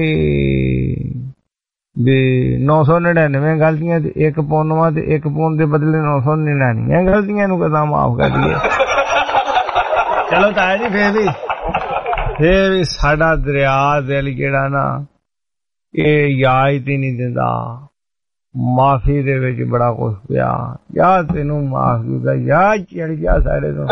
ਵੀ 999 ਗਲਤੀਆਂ ਤੇ 1 ਪੌਨਵਾ ਤੇ 1 ਪੌਨ ਦੇ ਬਦਲੇ 999 ਗਲਤੀਆਂ ਨੂੰ ਕਦਾਂ ਮਾਫ ਕਰ ਦਈਏ। ਚਲੋ ਤਾਇਆ ਜੀ ਫੇਰ ਵੀ ਸਾਡਾ ਦਰਿਆ ਦਿਲ ਜਿਹੜਾ ਨਾ ਇਹ ਯਾਦ ਹੀ ਨਹੀਂ ਦਿੰਦਾ। ਮਾਫੀ ਦੇ ਵਿੱਚ ਬੜਾ ਕੁਛ ਪਿਆ। ਯਾ ਤੈਨੂੰ ਮਾਫ ਕੀਤਾ, ਯਾ ਚੜ ਗਿਆ ਸਾਡੇ ਤੋਂ,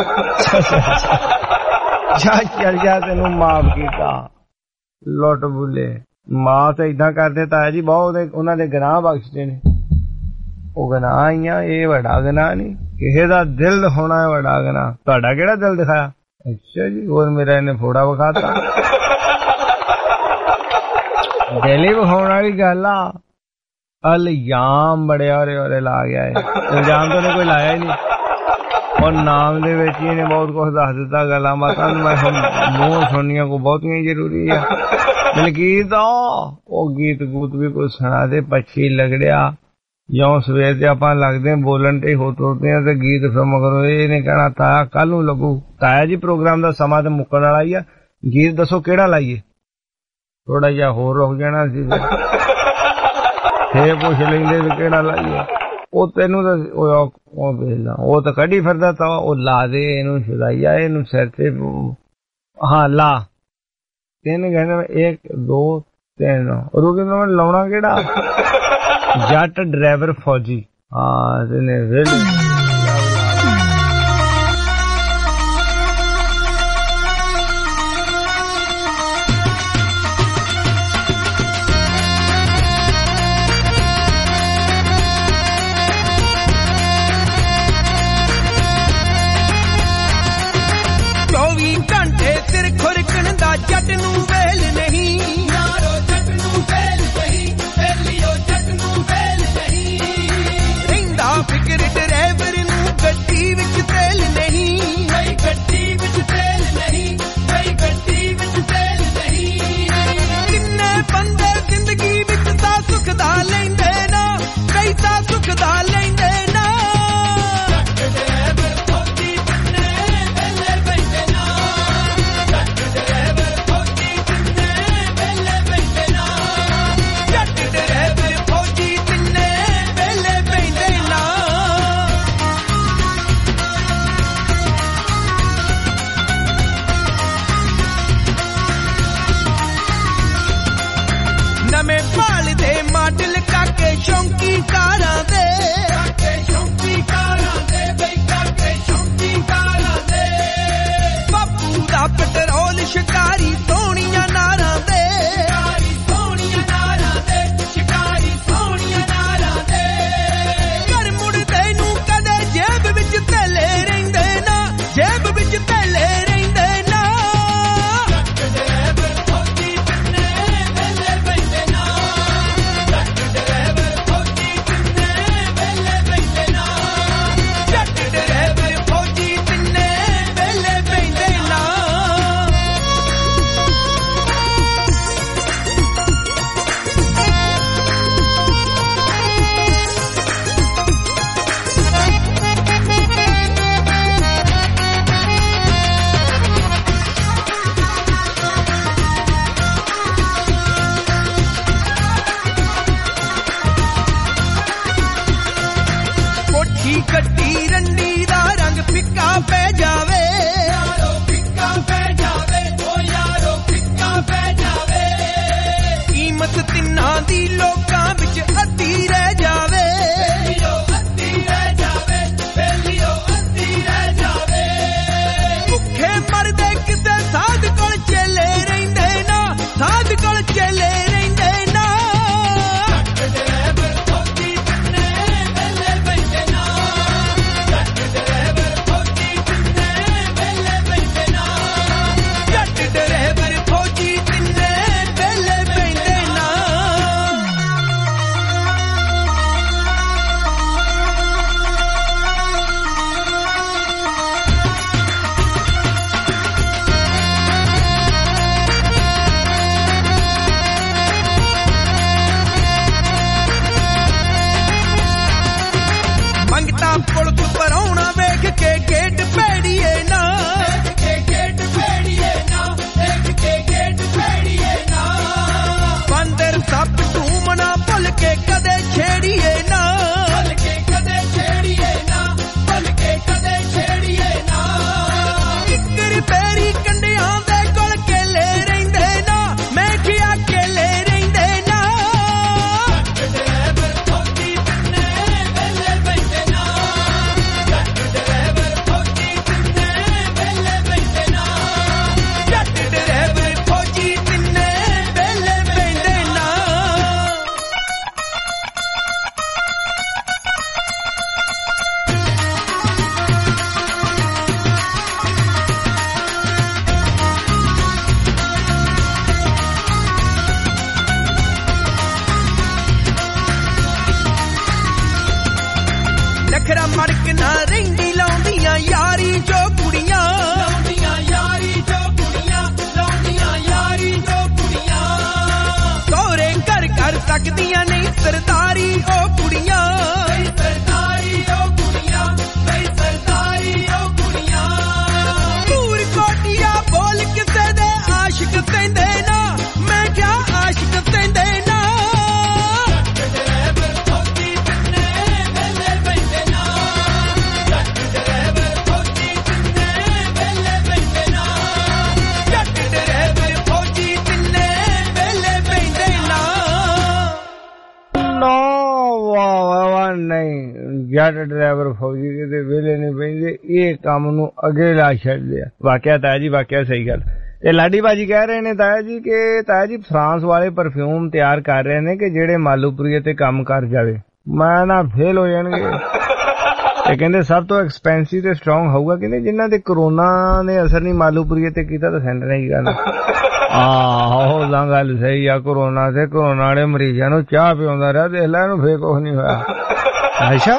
ਯਾ ਚੜ ਗਿਆ ਤੈਨੂੰ ਮਾਫ ਕੀਤਾ। ਲੁੱਟ ਬੁੱਲੇ ਮਾਂ ਤਾਂ ਏਦਾਂ ਕਰਦੇ ਤਾਇਆ ਜੀ ਬਹੁਤ ਉਹਨਾਂ ਦੇ ਗੁਨਾਹ ਬਖਸ਼ਦੇ ਨੇ। ਉਹ ਗੁਨਾਹ ਹੀ ਆ, ਇਹ ਵੱਡਾ ਗੁਨਾਹ ਨਹੀਂ। ਕਿਸੇ ਦਾ ਦਿਲ ਹੋਣਾ ਹੈ ਵੱਡਾ ਗੁਨਾਹ। ਤੁਹਾਡਾ ਕਿਹੜਾ ਦਿਲ ਦਿਖਾਇਆ? ਅੱਛਾ ਜੀ ਹੋਰ ਮੇਰਾ ਇਹਨੇ ਫੋੜਾ ਵਿਖਾਤਾ। ਦਿਲ ਹੀ ਵਿਖਾਉਣ ਵਾਲੀ ਗੱਲ ਆ। ਇਲਜ਼ਾਮ ਬੜੇ ਔਰੇ ਲਾ ਗਿਆ ਹੈ। ਇਲਜ਼ਾਮ ਤਾਂ ਉਹਨੇ ਕੋਈ ਲਾਇਆ ਹੀ ਨਹੀਂ, ਔਰ ਨਾਮ ਦੇ ਵਿੱਚ ਹੀ ਇਹਨੇ ਬਹੁਤ ਕੁਛ ਦੱਸ ਦਿੱਤਾ। ਗੱਲਾਂ ਬਾਤਾਂ ਮੈਂ ਹੁਣ ਮੂੰਹ ਸੁਣਨੀਆਂ ਕੋ ਬਹੁਤੀਆਂ ਹੀ ਜ਼ਰੂਰੀ ਆ। ਮਲਕੀਤ ਉਹ ਗੀਤ ਗੂਤ ਵੀ ਕੋਈ ਸੁਣਾ ਦੇ। ਪੱਛੀ ਲਗੜਿਆ ਜਿਉਂ ਸਵੇਰ ਤੇ ਆਪਾਂ ਲੱਗਦੇ ਬੋਲਣ ਤੇ ਹੋ ਤੁਰਦੇ ਆ ਤੇ ਗੀਤ ਫਿਰ ਮਗਰੋਂ ਇਹਨੇ ਕਹਿਣਾ ਤਾਇਆ ਕੱਲ ਨੂੰ ਲੱਗੂ। ਤਾਇਆ ਜੀ ਪ੍ਰੋਗਰਾਮ ਦਾ ਸਮਾਂ ਤੇ ਮੁੱਕਣ ਵਾਲਾ ਹੀ ਆ, ਗੀਤ ਦੱਸੋ ਕਿਹੜਾ ਲਾਈਏ? ਥੋੜਾ ਜਿਹਾ ਹੋਰ ਰੁਕ ਜਾਣਾ ਸੀ ਫੇਰ ਪੁੱਛ ਲੈਂਦੇ ਵੀ ਕਿਹੜਾ ਲਾਈਏ। ਉਹ ਤੈਨੂੰ ਤਾਂ ਉਹ ਵੇਲਾ ਉਹ ਤਾਂ ਕੱਢੀ ਫਿਰਦਾ ਤਾਂ ਉਹ ਲਾ ਦੇ ਇਹਨੂੰ ਸਦਾਈਆ ਇਹਨੂੰ ਸਿਰ ਤੇ। ਹਾਂ ਲਾ 3 ਘੰਟੇ 1 2 3 ਰੁਕੇ ਮੈਂ ਲਾਉਣਾ ਕਿਹੜਾ? ਜੱਟ ਡਰਾਈਵਰ ਫੌਜੀ। ਹਾਂ ਤੈਨੇ ਵੇਲੇ ਜੱਟ ਨੂੰ ਵੇਲ ਨਹੀਂ ਯਾਰੋ, ਜੱਟ ਨੂੰ ਵੇਲ ਸਹੀ ਵੇਲਿਓ, ਜੱਟ ਨੂੰ ਵੇਲ ਸਹੀ। ਰਹਿੰਦਾ ਫਿਕਰ ਡਰਾਈਵਰ ਸ਼ਿਕਾਰੀ ਸੋਹਣੀਆਂ ਨਾਰਾਂ ਦੇ ਘਰ ਮੁੜਦੇ ਨੂੰ ਕਦੇ ਜੇਬ ਵਿੱਚ ਥੈਲੇ ਰਹਿੰਦੇ ਨਾ ਜੇਬ ਵਿੱਚ ਥੈਲੇ ਰਹਿੰਦੇ ਨਾ ਗੱਡੀ ਰੰਡੀ ਦਾ ਰੰਗ ਫਿੱਕਾ ਪੈ ਜਾਵੇ ਯਾਰੋ ਫਿੱਕਾ ਪੈ ਜਾਵੇ ਓ ਯਾਰੋ ਫਿੱਕਾ ਪੈ ਜਾਵੇ ਕੀਮਤ ਤਿੰਨਾਂ ਦੀ ਲੋਕਾਂ ਵਿੱਚ ਅੱਧੀ ਰਹਿ ਜਾਵੇ ਵੇਲੀਓ ਅੱਧੀ ਰਹਿ ਜਾਵੇ ਵੇਲੀਓ ਅੱਧੀ ਰਹਿ ਜਾਵੇ ਭੁੱਖੇ ਮਰਦੇ ਕਿਸੇ ਸਾਧ ਕੋਲ ਚੇਲੇ ਰਹਿੰਦੇ ਨਾ ਸਾਧ ਕੋਲ ਚੇਲੇ ਰਹਿੰਦੇ ਨਾ ਪੁਲਕ ਪਰਾਉਣਾ ਵੇਖ ਕੇ ਗੇਟ ਭੇੜੀਏ ਨਾ ਵੇਖ ਕੇ ਗੇਟ ਭੇੜੀਏ ਨਾ ਵੇਖ ਕੇ ਗੇਟ ਭੇੜੀਏ ਨਾ ਬੰਦਰ ਸੱਪ ਢੂਮਣਾ ਭੁੱਲ ਕੇ ਕਦੇ ਛੇੜੀਏ ਨਾ ਭੁੱਲ ਕੇ ਕਦੇ ਛੇੜੀਏ ਨਾ ਭੁੱਲ ਕੇ ਕਦੇ ਛੇੜੀਏ ਨਾ ਕਿੱਕਰ ਪੈਰੀ ਕੰਡਿਆਂ ਦੇ ਕੋਲ ਕੇਲੇ ਰਹਿੰਦੇ ਨਾ ਮੈਂ ਕਿਹਾ ਕੇਲੇ ਰਹਿੰਦੇ ਨਾ ਨਖਰਾ ਮੜਕ ਨਾ ਰਹਿੰਦੀ ਲਾਉਂਦੀਆਂ ਯਾਰੀ ਜੋ ਕੁੜੀਆਂ ਲਾਉਂਦੀਆਂ ਯਾਰੀ ਜੋ ਕੁੜੀਆਂ ਲਾਉਂਦੀਆਂ ਯਾਰੀ ਜੋ ਕੁੜੀਆਂ ਸੋਹਰੇ ਘਰ ਕਰ ਸਕਦੀਆਂ ਨਹੀਂ ਸਰਦਾਰੀ ਉਹ ਕੁੜੀਆਂ ਨਹੀਂ ਸਰਦਾਰੀ ਉਹ ਕੁੜੀਆਂ ਨਹੀਂ ਸਰਦਾਰੀ ਉਹ ਕੁੜੀਆਂ ਪੂਰ ਕੋਟੀਆ ਬੋਲ ਕਿਸੇ ਦੇ ਆਸ਼ਿਕ ਕਹਿੰਦੇ ਨਾ ਮੈਂ ਕਿਹਾ ਆਸ਼ਿਕ ਕਹਿੰਦੇ ਨਾ ਨਹੀਂ ਜੱਟ ਡਰਾਈਵਰ ਫੌਜੀ ਕਿਤੇ ਵਿਹਲੇ ਨਹੀਂ ਪੈਂਦੇ ਇਹ ਕੰਮ ਨੂੰ ਅੱਗੇ ਲਾ ਛੱਡਦੇ ਆ ਵਾਕਿਆ ਤਾਇਆ ਜੀ ਵਾਕਿਆ ਸਹੀ ਗੱਲ ਤੇ ਲਾਡੀ ਬਾਜੀ ਕਹਿ ਰਹੇ ਨੇ ਤਾਇਆ ਜੀ ਕਿ ਤਾਇਆ ਜੀ ਫਰਾਂਸ ਵਾਲੇ ਪਰਫਿਊਮ ਤਿਆਰ ਕਰ ਰਹੇ ਨੇ ਕਿ ਜਿਹੜੇ ਮਾਲੂਪੁਰੀਏ ਤੇ ਕੰਮ ਕਰ ਜਾਵੇ ਮੈਂ ਨਾ ਫੇਲ ਹੋ ਜਾਣਗੇ ਇਹ ਕਹਿੰਦੇ ਸਭ ਤੋਂ ਐਕਸਪੈਂਸਿਵ ਤੇ ਸਟਰੋਂਗ ਹੋਊਗਾ ਕਹਿੰਦੇ ਜਿਨ੍ਹਾਂ ਤੇ ਕਰੋਨਾ ਨੇ ਅਸਰ ਨਹੀਂ ਮਾਲੂਪੁਰੀਏ ਤੇ ਕੀਤਾ ਤਾਂ ਸੈਂਡ ਨਹੀਂ ਗੱਲ ਆਹੋ ਤਾਂ ਗੱਲ ਸਹੀ ਆ ਕਰੋਨਾ ਤੇ ਕਰੋਨਾ ਵਾਲੇ ਮਰੀਜ਼ਾਂ ਨੂੰ ਚਾਹ ਪਿਆਉਂਦਾ ਰਿਹਾ ਦੇਖ ਲੈ ਇਹਨੂੰ ਫੇਰ ਕੁਛ ਨਹੀਂ ਹੋਇਆ ਅੱਛਾ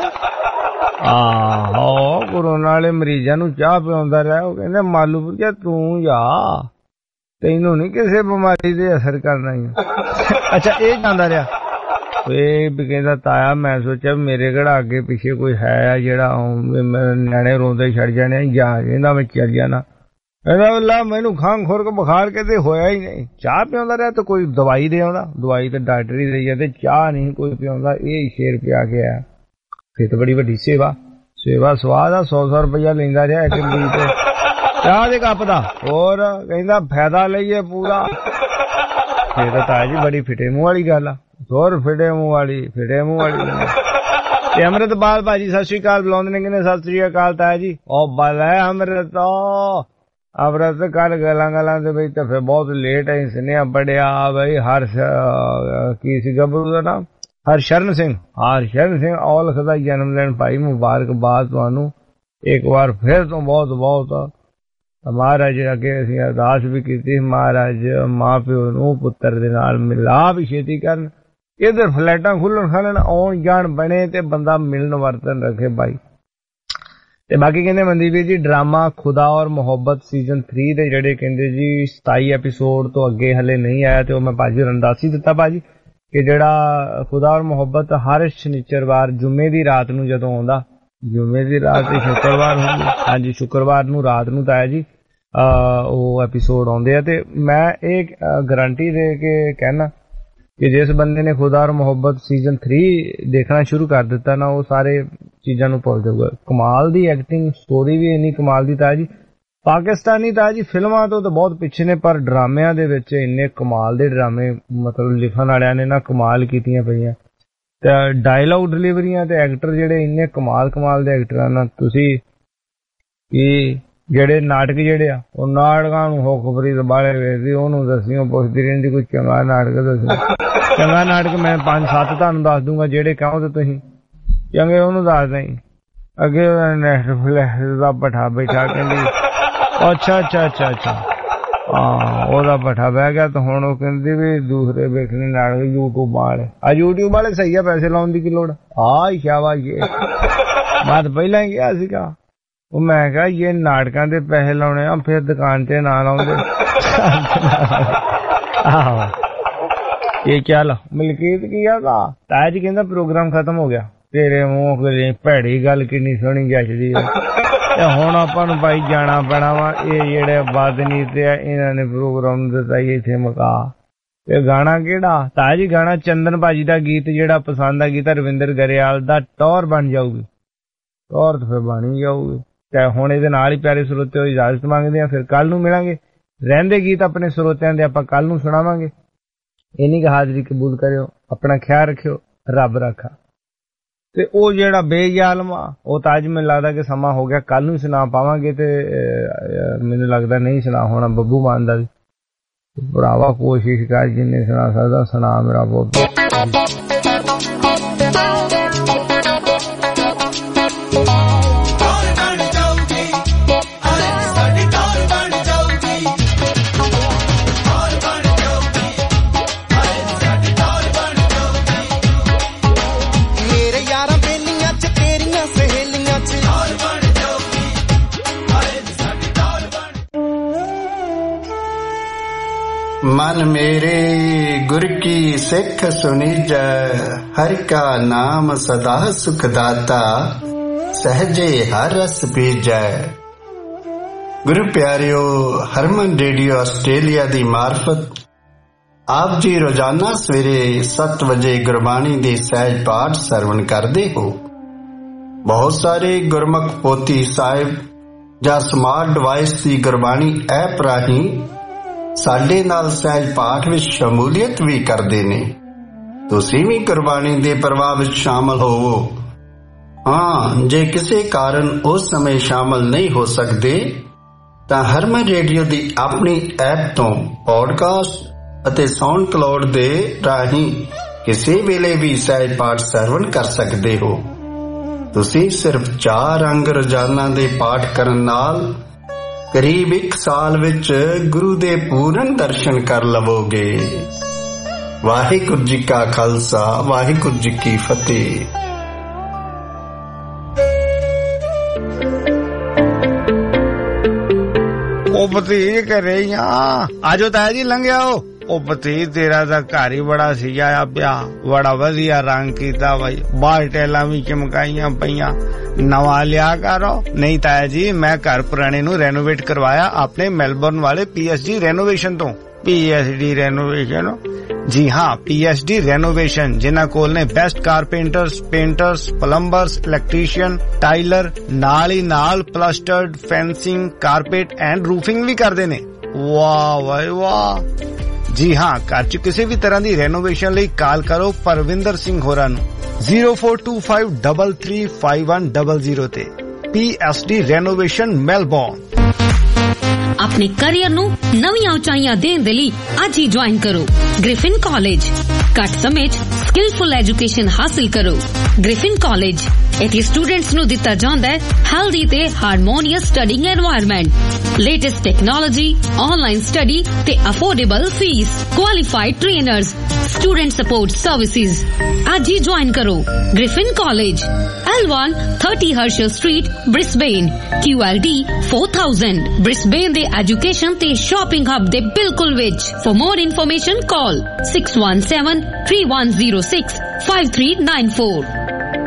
ਆਹੋ ਕਰੋਨਾ ਵਾਲੇ ਮਰੀਜ਼ਾਂ ਨੂੰ ਚਾਹ ਪਿਆਉਂਦਾ ਰਿਹਾ ਉਹ ਕਹਿੰਦੇ ਮਾਲੂਪੁਰੀਆ ਤੂੰ ਜਾ ਤੈਨੂੰ ਨਹੀਂ ਕਿਸੇ ਬਿਮਾਰੀ ਦੇ ਅਸਰ ਕਰਨਾ ਹੀ ਅੱਛਾ ਇਹ ਜਾਂਦਾ ਰਿਹਾ ਇਹ ਵੀ ਕਹਿੰਦਾ ਤਾਇਆ ਮੈਂ ਸੋਚਿਆ ਮੇਰੇ ਕਿਹੜਾ ਅੱਗੇ ਪਿੱਛੇ ਕੋਈ ਹੈ ਜਿਹੜਾ ਨਿਆਣੇ ਰੋਂਦੇ ਛੱਡ ਜਾਣੇ ਜਾਂ ਇਹਦਾ ਮੈਂ ਚੱਲ ਜਾਣਾ ਇਹਦਾ ਮੈਨੂੰ ਖੰਘ ਖੁਰ ਬੁਖਾਰ ਕਿਤੇ ਹੋਇਆ ਹੀ ਨਹੀਂ ਚਾਹ ਪਿਆਉਂਦਾ ਰਿਹਾ ਤਾਂ ਕੋਈ ਦਵਾਈ ਦੇ ਆਉਂਦਾ ਦਵਾਈ ਤਾਂ ਡਾਕਟਰ ਹੀ ਦੇਈ ਜਾਂਦੇ ਚਾਹ ਨਹੀਂ ਕੋਈ ਪਿਆਉਂਦਾ ਇਹ ਸ਼ੇਰ ਪਿਆ ਕੇ ਆਇਆ ਫਿਰ ਤਾਂ ਬੜੀ ਵੱਡੀ ਸੇਵਾ ਸਵਾਦ ਆ 100 ਰੁਪਇਆ ਲੈਂਦਾ ਰਿਹਾ ਇੱਕ ਮਰੀਜ਼ ਤੇ ਚਾਹ ਦੇ ਕੱਪ ਦਾ ਹੋਰ ਕਹਿੰਦਾ ਫਾਇਦਾ ਲਈਏ ਪੂਰਾ ਫਿਰ ਤਾਂ ਤਾਇਆ ਜੀ ਬੜੀ ਫਿੱਟੇ ਮੂੰਹ ਵਾਲੀ ਗੱਲ ਆ ਹੋਰ ਫਿੱਟੇ ਮੂੰਹ ਵਾਲੀ ਤੇ ਅੰਮ੍ਰਿਤਪਾਲ ਭਾਜੀ ਸਤਿ ਸ਼੍ਰੀ ਅਕਾਲ ਬੁਲਾਉਂਦੇ ਨੇ ਕਹਿੰਦੇ ਸਤਿ ਸ਼੍ਰੀ ਅਕਾਲ ਤਾਇਆ ਜੀ ਉਹ ਬਲ ਹੈ ਅੰਮ੍ਰਿਤ ਅਮਰਤ ਕੱਲ ਗੱਲਾਂ ਦੇ ਵਿੱਚ ਤਾਂ ਫਿਰ ਬਹੁਤ ਲੇਟ ਆਈ ਸੁਨੇਹਾ ਪੜਿਆ ਬਈ ਕੀ ਸੀ ਗੱਭਰੂ ਦਾ ਨਾਮ ਹਰਸ਼ਰਨ ਸਿੰਘ ਔਲਖ ਦਾ ਜਨਮ ਦਿਨ ਭਾਈ ਮੁਬਾਰਕਬਾਦ ਤੁਹਾਨੂੰ ਇੱਕ ਵਾਰ ਫਿਰ ਤੋਂ ਬਹੁਤ ਬਹੁਤ ਮਹਾਰਾਜ ਅੱਗੇ ਅਸੀਂ ਅਰਦਾਸ ਵੀ ਕੀਤੀ ਮਹਾਰਾਜ ਮਾਂ ਪਿਓ ਨੂੰ ਪੁੱਤਰ ਦੇ ਨਾਲ ਮਿਲਾਪ ਛੇਤੀ ਕਰਨ ਇਧਰ ਫਲੈਟਾਂ ਖੁੱਲਣ ਖਾਲਣ ਆਉਣ ਜਾਣ ਬਣੇ ਤੇ ਬੰਦਾ ਮਿਲਣ ਵਰਤਨ ਰੱਖੇ ਭਾਈ। ਤੇ ਬਾਕੀ ਕਹਿੰਦੇ ਮਨਦੀਪ ਜੀ ਡਰਾਮਾ ਖੁਦਾ ਔਰ ਮੁਹੱਬਤ ਸੀਜ਼ਨ 3 ਦੇ ਜਿਹੜੇ ਕਹਿੰਦੇ ਜੀ 27 ਐਪੀਸੋਡ ਤੋਂ ਅੱਗੇ ਹਲੇ ਨਹੀਂ ਆਇਆ ਤੇ ਉਹ ਮੈਂ ਭਾਜੀ ਨੂੰ ਦੱਸ ਹੀ ਦਿੱਤਾ ਭਾਜੀ ਕਿ ਜਿਹੜਾ ਖੁਦਾ ਔਰ ਮੁਹੱਬਤ ਹਰ ਸ਼ਨੀਚਰਵਾਰ ਜੁਮੇ ਦੀ ਰਾਤ ਨੂੰ ਜਦੋਂ ਆਉਂਦਾ ਜੁਮੇ ਦੀ ਰਾਤ ਤੇ ਸ਼ੁੱਕਰਵਾਰ ਹੁੰਦੀ ਹਾਂਜੀ ਸ਼ੁੱਕਰਵਾਰ ਨੂੰ ਰਾਤ ਨੂੰ ਤਾਂ ਹੈ ਜੀ ਉਹ ਐਪੀਸੋਡ ਆਉਂਦੇ ਆ। ਤੇ ਮੈਂ ਇਹ ਗਾਰੰਟੀ ਦੇ ਕੇ ਕਹਿਣਾ ਕਿ ਜਿਸ ਬੰਦੇ ਨੇ ਖੁਦਾ ਔਰ ਮੁਹੱਬਤ ਸੀਜ਼ਨ 3 ਦੇਖਣਾ ਸ਼ੁਰੂ ਕਰ ਦਿੱਤਾ ਨਾ ਉਹ ਸਾਰੇ ਚੀਜ਼ਾਂ ਨੂੰ ਭੁੱਲ ਜਾਊਗਾ। ਕਮਾਲ ਦੀ ਐਕਟਿੰਗ ਸਟੋਰੀ ਵੀ ਇੰਨੀ ਕਮਾਲ ਦੀ ਤਾਂ ਜੀ ਪਾਕਿਸਤਾਨੀ ਤਾਂ ਜੀ ਫਿਲਮਾਂ ਤੋਂ ਤਾਂ ਬਹੁਤ ਪਿੱਛੇ ਨੇ ਪਰ ਡਰਾਮਿਆਂ ਦੇ ਵਿੱਚ ਇੰਨੇ ਕਮਾਲ ਦੇ ਡਰਾਮੇ ਮਤਲਬ ਲਿਖਣ ਵਾਲਿਆਂ ਨੇ ਨਾ ਕਮਾਲ ਕੀਤੀਆਂ ਪਈਆਂ ਤੇ ਡਾਇਲੌਗ ਡਿਲੀਵਰੀਆਂ ਤੇ ਐਕਟਰ ਜਿਹੜੇ ਇੰਨੇ ਕਮਾਲ ਦੇ ਐਕਟਰਾਂ ਨਾਲ ਤੁਸੀਂ ਕੀ ਜਿਹੜੇ ਨਾਟਕ ਜਿਹੜੇ ਆ ਉਹ ਨਾਟਕਾਂ ਨੂੰ ਹੋਖਬਰੀ ਬਾਲੇ ਵੇਖਦੀ ਉਹਨੂੰ ਦੱਸਿਓ ਪੁੱਛਦੀ ਰਹਿੰਦੀ ਕੋਈ ਚੰਗਾ ਨਾਟਕ ਦੱਸੋ ਚੰਗਾ ਨਾਟਕ ਮੈਂ 5-7 ਤੁਹਾਨੂੰ ਦੱਸ ਦੂੰਗਾ ਜਿਹੜੇ ਕਹੋ ਤੇ ਤੁਸੀਂ ਚੰਗੇ ਉਹਨੂੰ ਦੱਸ ਦੇਂ ਅੱਗੇ ਨੈਟਫਲਿਕਸ ਦਾ ਪਠਾ ਬੈਠਾ ਕਹਿੰਦੀ ਅੱਛਾ ਹਾਂ ਉਹਦਾ ਪਠਾ ਬਹਿ ਗਿਆ ਤਾਂ ਹੁਣ ਉਹ ਕਹਿੰਦੀ ਵੀ ਦੂਸਰੇ ਵੇਖਣੇ ਨਾਟਕ YouTube ਵਾਲੇ ਸਹੀ ਆ ਪੈਸੇ ਲਾਉਣ ਦੀ ਕੀ ਲੋੜ ਸ਼ਾਬਾਸ਼ ਮੈਂ ਤਾਂ ਪਹਿਲਾਂ ਹੀ ਕਿਹਾ ਸੀਗਾ ਉਹ ਮੈਂ ਕਿਹਾ ਇਹ ਨਾਟਕਾਂ ਦੇ ਪੈਸੇ ਲਾਉਣੇ ਆ ਫਿਰ ਦੁਕਾਨ ਤੇ ਨਾ ਲਾਉਂਦੇ ਆਹੋ ਇਹ ਚੱਲ ਮਲਕੀਤ ਕੀ ਆ ਤਾਇਆ ਜੀ ਕਹਿੰਦਾ ਪ੍ਰੋਗਰਾਮ ਖਤਮ ਹੋ ਗਿਆ ਤੇਰੇ ਮੂੰਹ ਕੋਲੇ ਭੈੜੀ ਗੱਲ ਕਿੰਨੀ ਸੋਹਣੀ ਜੱਜਦੀ ਆ ਤੇ ਹੁਣ ਆਪਾਂ ਨੂੰ ਭਾਈ ਜਾਣਾ ਪੈਣਾ ਵਾ ਇਹ ਜਿਹੜੇ ਬਾਦਨੀ ਤੇ ਆ ਇਹਨਾਂ ਨੇ ਪ੍ਰੋਗਰਾਮ ਦਿੱਤਾ ਇੱਥੇ ਮੁਕਾ ਤੇ ਗਾਣਾ ਕਿਹੜਾ ਤਾਇਆ ਜੀ ਗਾਣਾ ਚੰਦਨ ਭਾਜੀ ਦਾ ਗੀਤ ਜਿਹੜਾ ਪਸੰਦ ਆ ਗੀਤ ਰਵਿੰਦਰ ਗਰੇਵਾਲ ਦਾ ਟੌਰ ਬਣ ਜਾਊਗੀ ਟੌਰ ਤੇ ਫਿਰ ਬਣੀ ਜਾਊਗੀ ਤੇ ਹੁਣ ਇਹਦੇ ਨਾਲ ਹੀ ਪਿਆਰੇ ਸਰੋਤਿਓ ਇਜਾਜ਼ਤ ਮੰਗਦੇ ਆ ਫਿਰ ਕੱਲ ਨੂੰ ਮਿਲਾਂਗੇ ਰਹਿੰਦੇ ਗੀਤ ਆਪਣੇ ਸਰੋਤਿਆਂ ਦੇ ਆਪਾਂ ਕੱਲ ਨੂੰ ਸੁਣਾਵਾਂਗੇ ਇੰਨੀ ਕੁ ਹਾਜ਼ਰੀ ਕਬੂਲ ਕਰਿਓ ਆਪਣਾ ਖਿਆਲ ਰੱਖਿਓ ਰੱਬ ਰੱਖਾ ਤੇ ਉਹ ਜਿਹੜਾ ਬੇਜ਼ਾਲਮ ਆ ਉਹ ਤਾਂ ਅੱਜ ਮੈਨੂੰ ਲੱਗਦਾ ਕਿ ਸਮਾਂ ਹੋ ਗਿਆ ਕੱਲ ਨੂੰ ਸੁਣਾ ਪਾਵਾਂਗੇ ਤੇ ਮੈਨੂੰ ਲੱਗਦਾ ਨਹੀਂ ਸੁਣਾ ਹੋਣਾ ਬੱਬੂ ਮਾਨ ਦਾ ਵੀ ਭਰਾਵਾ ਕੋਸ਼ਿਸ਼ ਕਰ ਜਿੰਨੇ ਸੁਣਾ ਸਕਦਾ ਸੁਣਾ ਮੇਰਾ ਬੱਬੂ मन मेरे गुर की सिख सुनीजै हर का नाम सदा सुखदाता सहजे हर रस पीजै। गुरु प्यारियो हरमन रेडियो आस्ट्रेलिया दी मार्फत आप जी रोजाना सवेरे 7 वजे गुरबाणी दे सहज पाठ सरवण करते हो। बहुत सारे गुरमुख पोथी साहिब ਜਾਂ ਸਮਾਰਟ ਡਿਵਾਈਸ ਦੀ ਗੁਰਬਾਣੀ ਐਪ ਰਾਹੀਂ ਸਾਡੇ ਨਾਲ ਸਹਿਜ ਪਾਠ ਵਿੱਚ ਸ਼ਮੂਲੀਅਤ ਵੀ ਕਰਦੇ ਨੇ। ਤੁਸੀਂ ਵੀ ਗੁਰਬਾਣੀ ਦੇ ਪ੍ਰਵਾਹ ਵਿੱਚ ਸ਼ਾਮਲ ਹੋਵੋ। ਹਾਂ, ਜੇ ਕਿਸੇ ਕਾਰਨ ਉਸ ਸਮੇਂ ਸ਼ਾਮਲ ਨਹੀਂ ਹੋ ਸਕਦੇ ਤਾਂ ਹਰਮਨ ਰੇਡੀਓ ਦੀ ਆਪਣੀ ਐਪ ਤੋਂ ਪੌਡਕਾਸਟ ਅਤੇ ਸਾਊਂਡ ਕਲਾਉਡ ਦੇ ਰਾਹੀਂ ਕਿਸੇ ਵੇਲੇ ਵੀ ਸਹਿਜ ਪਾਠ ਸਰਵਣ ਕਰ ਸਕਦੇ ਹੋ। ਤੁਸੀਂ ਸਿਰਫ 4 ਅੰਗ ਰੋਜ਼ਾਨਾ ਦੇ ਪਾਠ ਕਰਨ ਨਾਲ ਕਰੀਬ 1 ਸਾਲ ਵਿੱਚ ਗੁਰੂ ਦੇ ਪੂਰਨ ਦਰਸ਼ਨ ਕਰ ਲਵੋਗੇ। ਵਾਹਿਗੁਰੂ ਜੀ ਕਾ ਖਾਲਸਾ, ਵਾਹਿਗੁਰੂ ਜੀ ਕੀ ਫਤਿਹ। ਉਹ ਭਤੀਜ ਘਰੇ ਹੀ ਆ, ਆਜੋ ਤਾਇਆ ਜੀ ਲੰਘਿਆ ਉਹ ਭਤੀਜ ਤੇਰਾ ਤਾਂ ਘਰ ਹੀ ਬੜਾ ਸਜਾਇਆ ਪਿਆ, ਬੜਾ ਵਧੀਆ ਰੰਗ ਕੀਤਾ ਬਾਈ, ਬਾਹਰ ਟੈਲਾਂ ਵੀ ਚਮਕਾਈਆਂ ਪਈਆਂ, ਨਵਾਂ ਲਿਆ ਕਰੋ। ਨਹੀਂ ਤਾਇਆ ਜੀ, ਮੈਂ ਘਰ ਪੁਰਾਣੇ ਨੂੰ ਰੈਨੋਵੇਟ ਕਰਵਾਇਆ ਆਪਣੇ ਮੈਲਬੌਰਨ ਵਾਲੇ PSG ਰੈਨੋਵੇਸ਼ਨ ਤੋਂ। PSG renovation? ਜੀ ਹਾਂ, PSG ਰੈਨੋਵੇਸ਼ਨ, ਜਿਨ੍ਹਾਂ ਕੋਲ ਨੇ best carpenters, painters, plumbers, electrician, tiler, ਨਾਲ ਹੀ ਨਾਲ plastered, fencing, carpet and roofing ਵੀ ਕਰਦੇ ਨੇ। ਵਾਹ ਵਾਹ ਵਾਹ। ਜੀ ਹਾਂ, ਘਰ ਚ ਕਿਸੇ ਵੀ ਤਰ੍ਹਾਂ ਦੀ ਰੈਨੋਵੇਸ਼ਨ ਲਈ ਕਾਲ ਕਰੋ ਪਰਵਿੰਦਰ ਸਿੰਘ ਹੋਰਾਂ ਨੂੰ 0425335100 ਤੇ। PSG renovation Melbourne. ਆਪਣੇ ਕੈਰੀਅਰ ਨੂੰ ਨਵੀਆਂ ਉਚਾਈਆਂ ਦੇਣ ਦੇ ਲਈ ਅੱਜ ਹੀ ਜੁਆਇਨ ਕਰੋ ਗ੍ਰਿਫਿਨ ਕਾਲਜ। ਘੱਟ ਸਮੇਂ 'ਚ ਸਕਿਲਫੁਲ ਐਜੂਕੇਸ਼ਨ ਹਾਸਿਲ ਕਰੋ। ਗ੍ਰਿਫਿਨ ਕਾਲਜ ਇੱਥੇ ਸਟੂਡੈਂਟਸ ਨੂੰ ਦਿੱਤਾ ਜਾਂਦਾ ਹੈ ਹੈਲਦੀ ਤੇ harmonious studying environment, latest technology, online study ਤੇ affordable fees, qualified trainers, student support services. ਅੱਜ ਹੀ ਜੁਆਇਨ ਕਰੋ Griffin College, L1 30 Herschel Street, Brisbane, QLD 4000, Brisbane ਦੇ ਐਜੂਕੇਸ਼ਨ ਤੇ ਸ਼ਾਪਿੰਗ ਹੱਬ ਦੇ ਬਿਲਕੁਲ ਵਿੱਚ। For more information call 617-3106-5394।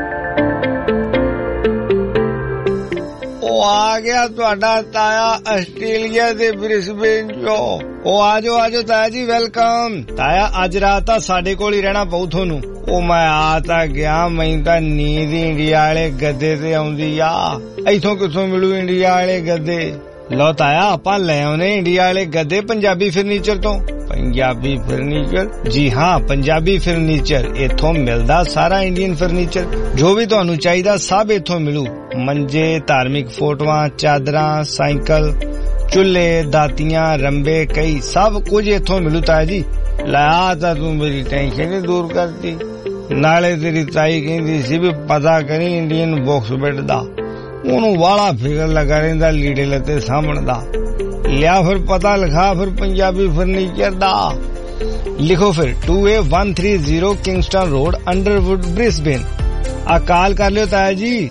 ਉਹ ਆ ਗਿਆ ਤੁਹਾਡਾ ਤਾਇਆ ਆਸਟ੍ਰੇਲੀਆ ਦੇ ਬ੍ਰਿਸਬੇਨ ਚੋਂ। ਉਹ ਆਜੋ ਤਾਇਆ ਜੀ, ਵੈਲਕਮ। ਤਾਇਆ ਅੱਜ ਰਾਤ ਤਾਂ ਸਾਡੇ ਕੋਲ ਹੀ ਰਹਿਣਾ ਪਊ ਤੁਹਾਨੂੰ। ਉਹ ਮੈਂ ਆ ਤਾਂ ਗਿਆ, ਮੈਨੂੰ ਤਾਂ ਨੀਂਦ ਇੰਡੀਆ ਵਾਲੇ ਗੱਦੇ ਤੇ ਆਉਂਦੀ ਆ। ਇੱਥੋਂ ਕਿੱਥੋਂ ਮਿਲੂ ਇੰਡੀਆ ਵਾਲੇ ਗੱਦੇ? ਲਓ ਤਾਇਆ ਆਪਾਂ ਲੈ ਆਉਨੇ ਇੰਡੀਆ ਵਾਲੇ ਗੱਦੇ ਪੰਜਾਬੀ ਫਰਨੀਚਰ ਤੋਂ। ਪੰਜਾਬੀ ਫਰਨੀਚਰ? ਜੀ ਹਾਂ, ਪੰਜਾਬੀ ਫਰਨੀਚਰ। ਇੱਥੋਂ ਮਿਲਦਾ ਸਾਰਾ ਇੰਡੀਅਨ ਫਰਨੀਚਰ, ਜੋ ਵੀ ਤੁਹਾਨੂੰ ਚਾਹੀਦਾ ਸਭ ਇੱਥੋਂ ਮਿਲੂ। ਮੰਜੇ, ਧਾਰਮਿਕ ਫੋਟੋਆਂ, ਚਾਦਰਾਂ, ਸਾਈਕਲ, ਚੁੱਲ੍ਹੇ, ਦਾਤੀਆਂ, ਰੰਬੇ, ਕਈ ਸਭ ਕੁਝ ਇੱਥੋਂ ਮਿਲੂ ਤਾਇਆ ਜੀ। ਲਾ ਤਾਂ ਤੂੰ ਮੇਰੀ ਟੈਨਸ਼ਨ ਹੀ ਦੂਰ ਕਰਤੀ। ਨਾਲੇ ਤੇਰੀ ਤਾਈ ਕਹਿੰਦੀ ਸੀ ਵੀ ਪਤਾ ਕਰੀ ਇੰਡੀਅਨ ਬਾਕਸ ਬੈੱਡ ਦਾ, ਉਹਨੂੰ ਵਾਲਾ ਫਿਕਰ ਲੱਗਾ ਰਹਿੰਦਾ ਲੀੜੇ ਲੱਤੇ ਸਾਂਭਣ ਦਾ। ਲਿਆ ਫਿਰ ਪਤਾ ਲਿਖਾ ਫਿਰ ਪੰਜਾਬੀ ਫਰਨੀਚਰ ਦਾ। ਲਿਖੋ ਫਿਰ 2A130 Kingston road, Underwood, Brisbane. ਆ ਕਾਲ ਕਰ ਲਿਓ ਤਾਇਆ ਜੀ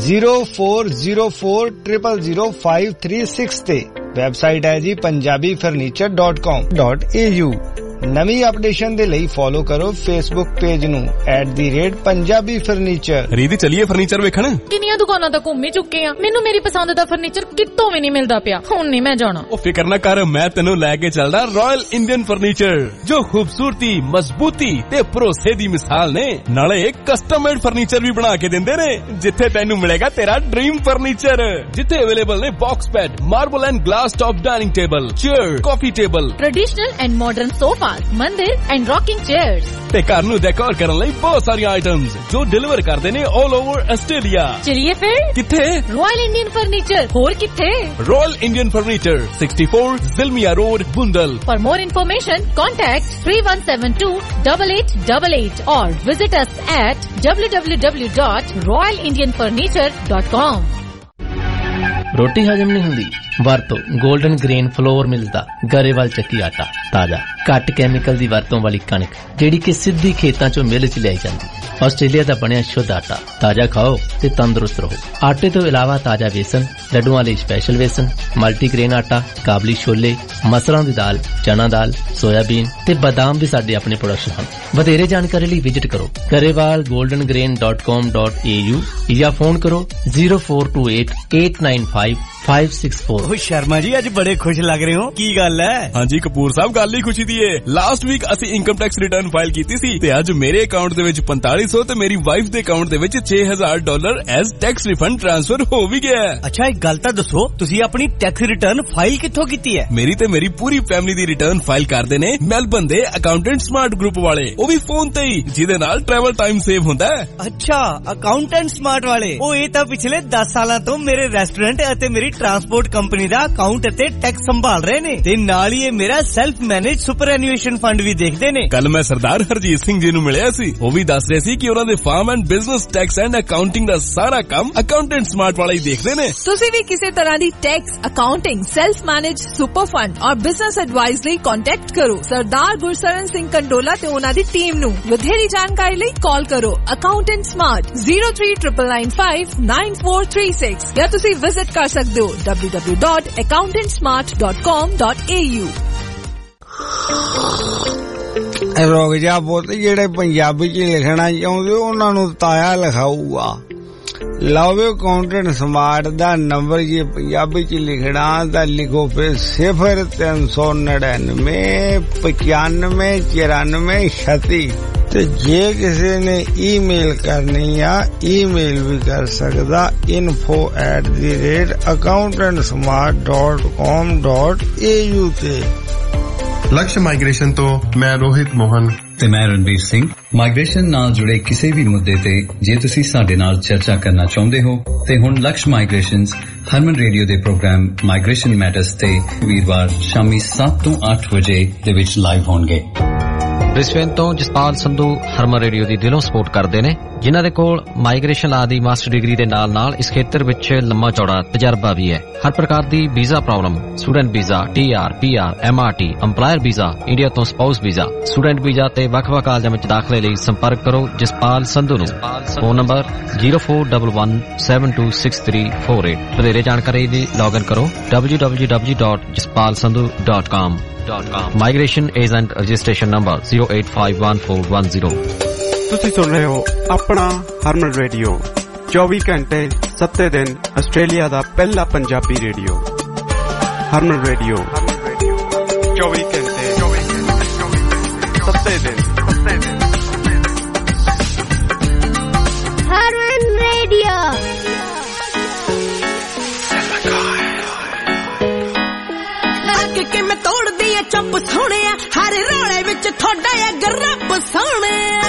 0404000536 ਤੇ। ਵੈਬਸਾਈਟ ਹੈ ਜੀ punjabifurniture.com.au। ਨਵੀਂ ਅਪਡੇਸ਼ਨ ਦੇ ਲਈ ਫੋਲੋ ਕਰੋ ਫੇਸਬੁੱਕ ਪੇਜ ਨੂੰ @ਪੰਜਾਬੀ ਫਰਨੀਚਰ। ਰੀਦੀ ਚਲੀਏ ਫਰਨੀਚਰ ਵੇਖਣ। ਕਿੰਨੀਆਂ ਦੁਕਾਨਾਂ ਤਾਂ ਘੁੰਮ ਹੀ ਚੁੱਕੇ ਆ, ਮੈਨੂੰ ਮੇਰੀ ਪਸੰਦ ਦਾ ਫਰਨੀਚਰ ਕਿਤੋਂ ਵੀ ਨਹੀਂ ਮਿਲਦਾ ਪਿਆ। ਹੁਣ ਨਹੀਂ ਮੈਂ ਜਾਣਾ। ਉਹ ਫਿਕਰ ਨਾ ਕਰ, ਮੈਂ ਤੈਨੂੰ ਲੈ ਕੇ ਚੱਲਦਾ ਰਾਇਲ ਇੰਡੀਅਨ ਫਰਨੀਚਰ, ਜੋ ਖੂਬਸੂਰਤੀ, ਮਜ਼ਬੂਤੀ ਤੇ ਭਰੋਸੇ ਦੀ ਮਿਸਾਲ ਨੇ। ਨਾਲੇ ਕਸਟਮ-ਮੇਡ ਫਰਨੀਚਰ ਵੀ ਬਣਾ ਕੇ ਦਿੰਦੇ ਨੇ, ਜਿੱਥੇ ਤੈਨੂੰ ਮਿਲੇਗਾ ਤੇਰਾ ਡ੍ਰੀਮ ਫਰਨੀਚਰ। ਜਿੱਥੇ ਅਵੇਲੇਬਲ ਨੇ box bed, marble and glass top dining table, chair, coffee table, traditional and modern sofa, mandir and rocking chairs ਤੇ ਘਰ ਨੂੰ ਡੈਕੋਰ ਕਰਨ ਲਈ ਬਹੁਤ ਸਾਰੀਆਂ ਆਈਟਮਸ ਜੋ ਡਿਲੀਵਰ ਕਰਦੇ ਨੇ ਆਲ ਓਵਰ ਆਸਟ੍ਰੇਲੀਆ। ਚਲਿਏ ਫਿਰ। ਕਿੱਥੇ? Royal Indian Furniture. ਹੋਰ ਕਿੱਥੇ? Royal Indian Furniture 64 Zillmere Road, Boondall. For more information, contact 31728888 or visit us at www.royalindianfurniture.com। ਰੋਟੀ ਹਜਮ ਨਹੀਂ ਹੁੰਦੀ? ਵਰਤੋ 골ਡਨ ਗ੍ਰੇਨ ਫਲੋਰ ਮਿਲਦਾ ਗਰੇਵਾਲ ਚੱਕੀ ਆਟਾ। ਤਾਜ਼ਾ, ਘੱਟ ਕੈਮੀਕਲ ਦੀ ਵਰਤੋਂ ਵਾਲੀ ਕਣਕ, ਜਿਹੜੀ ਕਿ ਸਿੱਧੀ ਖੇਤਾਂ ਚੋਂ ਮਿਲ ਚ ਲਿਆਈ ਜਾਂਦੀ। ਆਸਟ੍ਰੇਲੀਆ ਦਾ ਬਣਿਆ ਸ਼ੁੱਧ ਆਟਾ। ਤਾਜ਼ਾ ਖਾਓ ਤੇ ਤੰਦਰੁਸਤ ਰਹੋ। ਆਟੇ ਤੋਂ ਇਲਾਵਾ ਤਾਜ਼ਾ ਵੇਸਣ, ਲੱਡੂਆਂ ਲਈ ਸਪੈਸ਼ਲ ਵੇਸਣ, ਮਲਟੀਗ੍ਰੇਨ ਆਟਾ, ਕਾਬਲੀ ਛੋਲੇ, ਮਸਰਾਂ ਦੀ ਦਾਲ, ਚਨਾ ਦਾਲ, ਸੋਇਆਬੀਨ ਤੇ ਬਾਦਾਮ ਵੀ ਸਾਡੇ ਆਪਣੇ ਪ੍ਰੋਡਕਸ਼ਨ ਹਨ। ਵਧੇਰੇ ਜਾਣਕਾਰੀ ਲਈ ਵਿਜ਼ਿਟ ਕਰੋ garewalgoldengrain.com.au ਜਾਂ ਫੋਨ ਕਰੋ 0428895564। ਓ ਸ਼ਰਮਾ ਜੀ, ਅੱਜ ਬੜੇ ਖੁਸ਼ ਲੱਗ ਰਹੇ ਹੋ, ਕੀ ਗੱਲ ਹੈ? ਹਾਂਜੀ ਕਪੂਰ ਸਾਹਿਬ, ਗੱਲ ਹੀ ਖੁਸ਼ੀ ਦੀ ਏ। ਲਾਸਟ ਵੀਕ ਅਸੀਂ ਇਨਕਮ ਟੈਕਸ ਰਿਟਰਨ ਫਾਈਲ ਕੀਤੀ ਸੀ ਤੇ ਅੱਜ ਮੇਰੇ ਅਕਾਊਂਟ ਦੇ ਵਿੱਚ 4500 ਤੇ ਮੇਰੀ ਵਾਈਫ ਦੇ ਅਕਾਊਂਟ ਦੇ ਵਿੱਚ $6000 ਐਜ਼ ਟੈਕਸ ਰਿਫੰਡ ਟ੍ਰਾਂਸਫਰ ਹੋ ਵੀ ਗਿਆ। ਅੱਛਾ, ਇੱਕ ਗੱਲ ਤਾਂ ਦੱਸੋ, ਤੁਸੀਂ ਆਪਣੀ ਟੈਕਸ ਰਿਟਰਨ ਫਾਈਲ ਕਿੱਥੋਂ ਕੀਤੀ ਹੈ? ਮੇਰੀ ਤੇ ਮੇਰੀ ਪੂਰੀ ਫੈਮਿਲੀ ਦੀ ਰਿਟਰਨ ਫਾਈਲ ਕਰਦੇ ਨੇ ਮੈਲਬਨ ਦੇ ਅਕਾਊਂਟੈਂਟ ਸਮਾਰਟ ਗਰੁੱਪ ਵਾਲੇ, ਉਹ ਵੀ ਫੋਨ ਤੇ ਹੀ, ਜਿਹਦੇ ਨਾਲ ਟਰੈਵਲ ਟਾਈਮ ਸੇਵ ਹੁੰਦਾ ਹੈ। ਅੱਛਾ, ਅਕਾਊਂਟੈਂਟ ਸਮਾਰਟ ਵਾਲੇ। ਉਹ ਇਹ ਤਾਂ ਪਿਛਲੇ 10 ਸਾਲਾਂ ਤੋਂ ਮੇਰੇ ਰੈਸਟੋਰੈਂਟ ਅਤੇ ਮੇਰੀ ਟਰਾਂਸਪੋਰਟ ਕੰਪਨੀ ਦਾ ਅਕਾਊਂਟ ਅਤੇ ਟੈਕਸ ਸੰਭਾਲ ਰਹੇ ਨੇ ਤੇ ਨਾਲ ਹੀ ਇਹ ਮੇਰਾ self manage superannuation fund ਵੀ ਦੇਖਦੇ ਨੇ। ਕੱਲ ਮੈਂ ਸਰਦਾਰ ਹਰਜੀਤ ਸਿੰਘ ਜੀ ਨੂੰ ਮਿਲਿਆ ਸੀ, ਉਹ ਵੀ ਦੱਸ ਰਹੇ ਸੀ ਕਿ ਉਹਨਾਂ ਦੇ farm and business tax and accounting ਦਾ ਸਾਰਾ ਕੰਮ ਅਕਾਊਂਟੈਂਟ ਸਮਾਰਟ ਵਾਲਾ ਹੀ ਦੇਖਦੇ ਨੇ। ਤੁਸੀਂ ਵੀ ਕਿਸੇ ਤਰ੍ਹਾਂ ਦੀ tax, accounting, self manage super fund ਔਰ ਬਿਜ਼ਨਸ ਐਡਵਾਈਸ ਲਈ ਕੰਟੈਕਟ ਕਰੋ ਸਰਦਾਰ ਗੁਰਸਰਨ ਸਿੰਘ ਕੰਡੋਲਾ ਤੇ ਉਹਨਾਂ ਦੀ ਟੀਮ ਨੂੰ। ਵਧੇਰੀ ਜਾਣਕਾਰੀ ਲਈ ਕਾਲ ਕਰੋ ਅਕਾਊਂਟੈਂਟ ਸਮਾਰਟ 0399959436 ਜਾਂ ਤੁਸੀਂ ਵਿਜ਼ਿਟ ਕਰ ਸਕਦੇ ਹੋ www.accountantsmart.com.au। ਰੁਕ ਜਾ ਪੁੱਤ, ਜਿਹੜੇ ਪੰਜਾਬੀ ਚ ਲਿਖਣਾ ਚਾਹੁੰਦੇ ਉਹਨਾਂ ਨੂੰ ਤਾਇਆ ਲਿਖਾਊਗਾ। ਲਓ ਅਕਾਊਂਟੈਂਟ ਸਮਾਰਟ ਦਾ ਨੰਬਰ ਜੇ ਪੰਜਾਬੀ ਚ ਲਿਖਣਾ ਤਾਂ ਲਿਖੋ ਫਿਰ 0399959436 ਤੇ ਜੇ ਕਿਸੇ ਨੇ ਈਮੇਲ ਕਰਨੀ ਆ ਈਮੇਲ ਵੀ ਕਰ ਸਕਦਾ info@accountantsmart.com.au ਤੇ। ਲਕਸ਼ ਮਾਈਗ੍ਰੇਸ਼ਨ ਤੋਂ ਮੈਂ ਰੋਹਿਤ ਮੋਹਨ ਤੇ ਮੈਂ ਰਣਬੀਰ ਸਿੰਘ। ਮਾਈਗ੍ਰੇਸ਼ਨ ਨਾਲ ਜੁੜੇ ਕਿਸੇ ਵੀ ਮੁੱਦੇ ਤੇ ਜੇ ਤੁਸੀਂ ਸਾਡੇ ਨਾਲ ਚਰਚਾ ਕਰਨਾ ਚਾਹੁੰਦੇ ਹੋ ਤੇ ਹੁਣ ਲਕਸ਼ ਮਾਈਗ੍ਰੇਸ਼ਨਸ ਹਰਮਨ ਰੇਡੀਓ ਦੇ ਪ੍ਰੋਗਰਾਮ ਮਾਈਗ੍ਰੇਸ਼ਨ ਮੈਟਰਸ ਤੇ ਵੀਰਵਾਰ ਸ਼ਾਮੀ 7 ਤੋਂ 8 ਵਜੇ ਦੇ ਵਿੱਚ ਲਾਈਵ ਹੋਣਗੇ। ਬ੍ਰਿਸਬੇਨ ਤੋਂ ਜਸਪਾਲ ਸੰਧੂ ਹਰਮਨ ਰੇਡੀਓ ਦੀ ਦਿਲੋਂ ਸਪੋਰਟ ਕਰਦੇ ਨੇ, ਜਿਨ੍ਹਾਂ ਦੇ ਕੋਲ ਮਾਈਗ੍ਰੇਸ਼ਨ ਲਾ ਦੀ ਮਾਸਟਰ ਡਿਗਰੀ ਦੇ ਨਾਲ ਇਸ ਖੇਤਰ ਵਿੱਚ ਲੰਮਾ ਚੌੜਾ ਤਜਰਬਾ ਵੀ ਹੈ। ਹਰ ਪ੍ਰਕਾਰ ਦੀ visa problem, student visa, TR, PR, MRT, EMPLOYER visa, India ਤੋਂ ਸਪਾਊਸ ਵੀਜ਼ਾ, ਸਟੂਡੈਂਟ ਵੀਜ਼ਾ ਤੇ ਵੱਖ-ਵੱਖ ਕਾਲਜਾਂ ਵਿੱਚ ਦਾਖਲੇ ਲਈ ਸੰਪਰਕ ਕਰੋ ਜਸਪਾਲ ਸੰਧੂ ਨੂੰ। Phone number 0411726348। ਵਧੇਰੇ ਜਾਣਕਾਰੀ ਲਈ ਲੌਗਇਨ ਕਰੋ www.jaspalsandhu.com। Migration agent registration number 0851410। ਤੁਸੀਂ ਸੁਣ ਰਹੇ ਹੋ ਆਪਣਾ ਹਰਮਨ ਰੇਡੀਓ, 24 ਘੰਟੇ 7 ਦਿਨ ਆਸਟ੍ਰੇਲੀਆ ਦਾ ਪਹਿਲਾ ਪੰਜਾਬੀ ਰੇਡੀਓ। ਹਰਮਨ ਰੇਡੀਓ 24 ਘੰਟੇ 7 ਦਿਨ। ਹਰਮਨ ਰੇਡੀਓ ਕਿ ਮੈਂ ਤੋੜਦੀ ਐ ਚੁੱਪ ਸੋਹਣਿਆ, ਹਰ ਰੋਲੇ ਵਿੱਚ ਥੋੜਾ ਐ ਰੱਬ ਸੋਹਣਿਆ।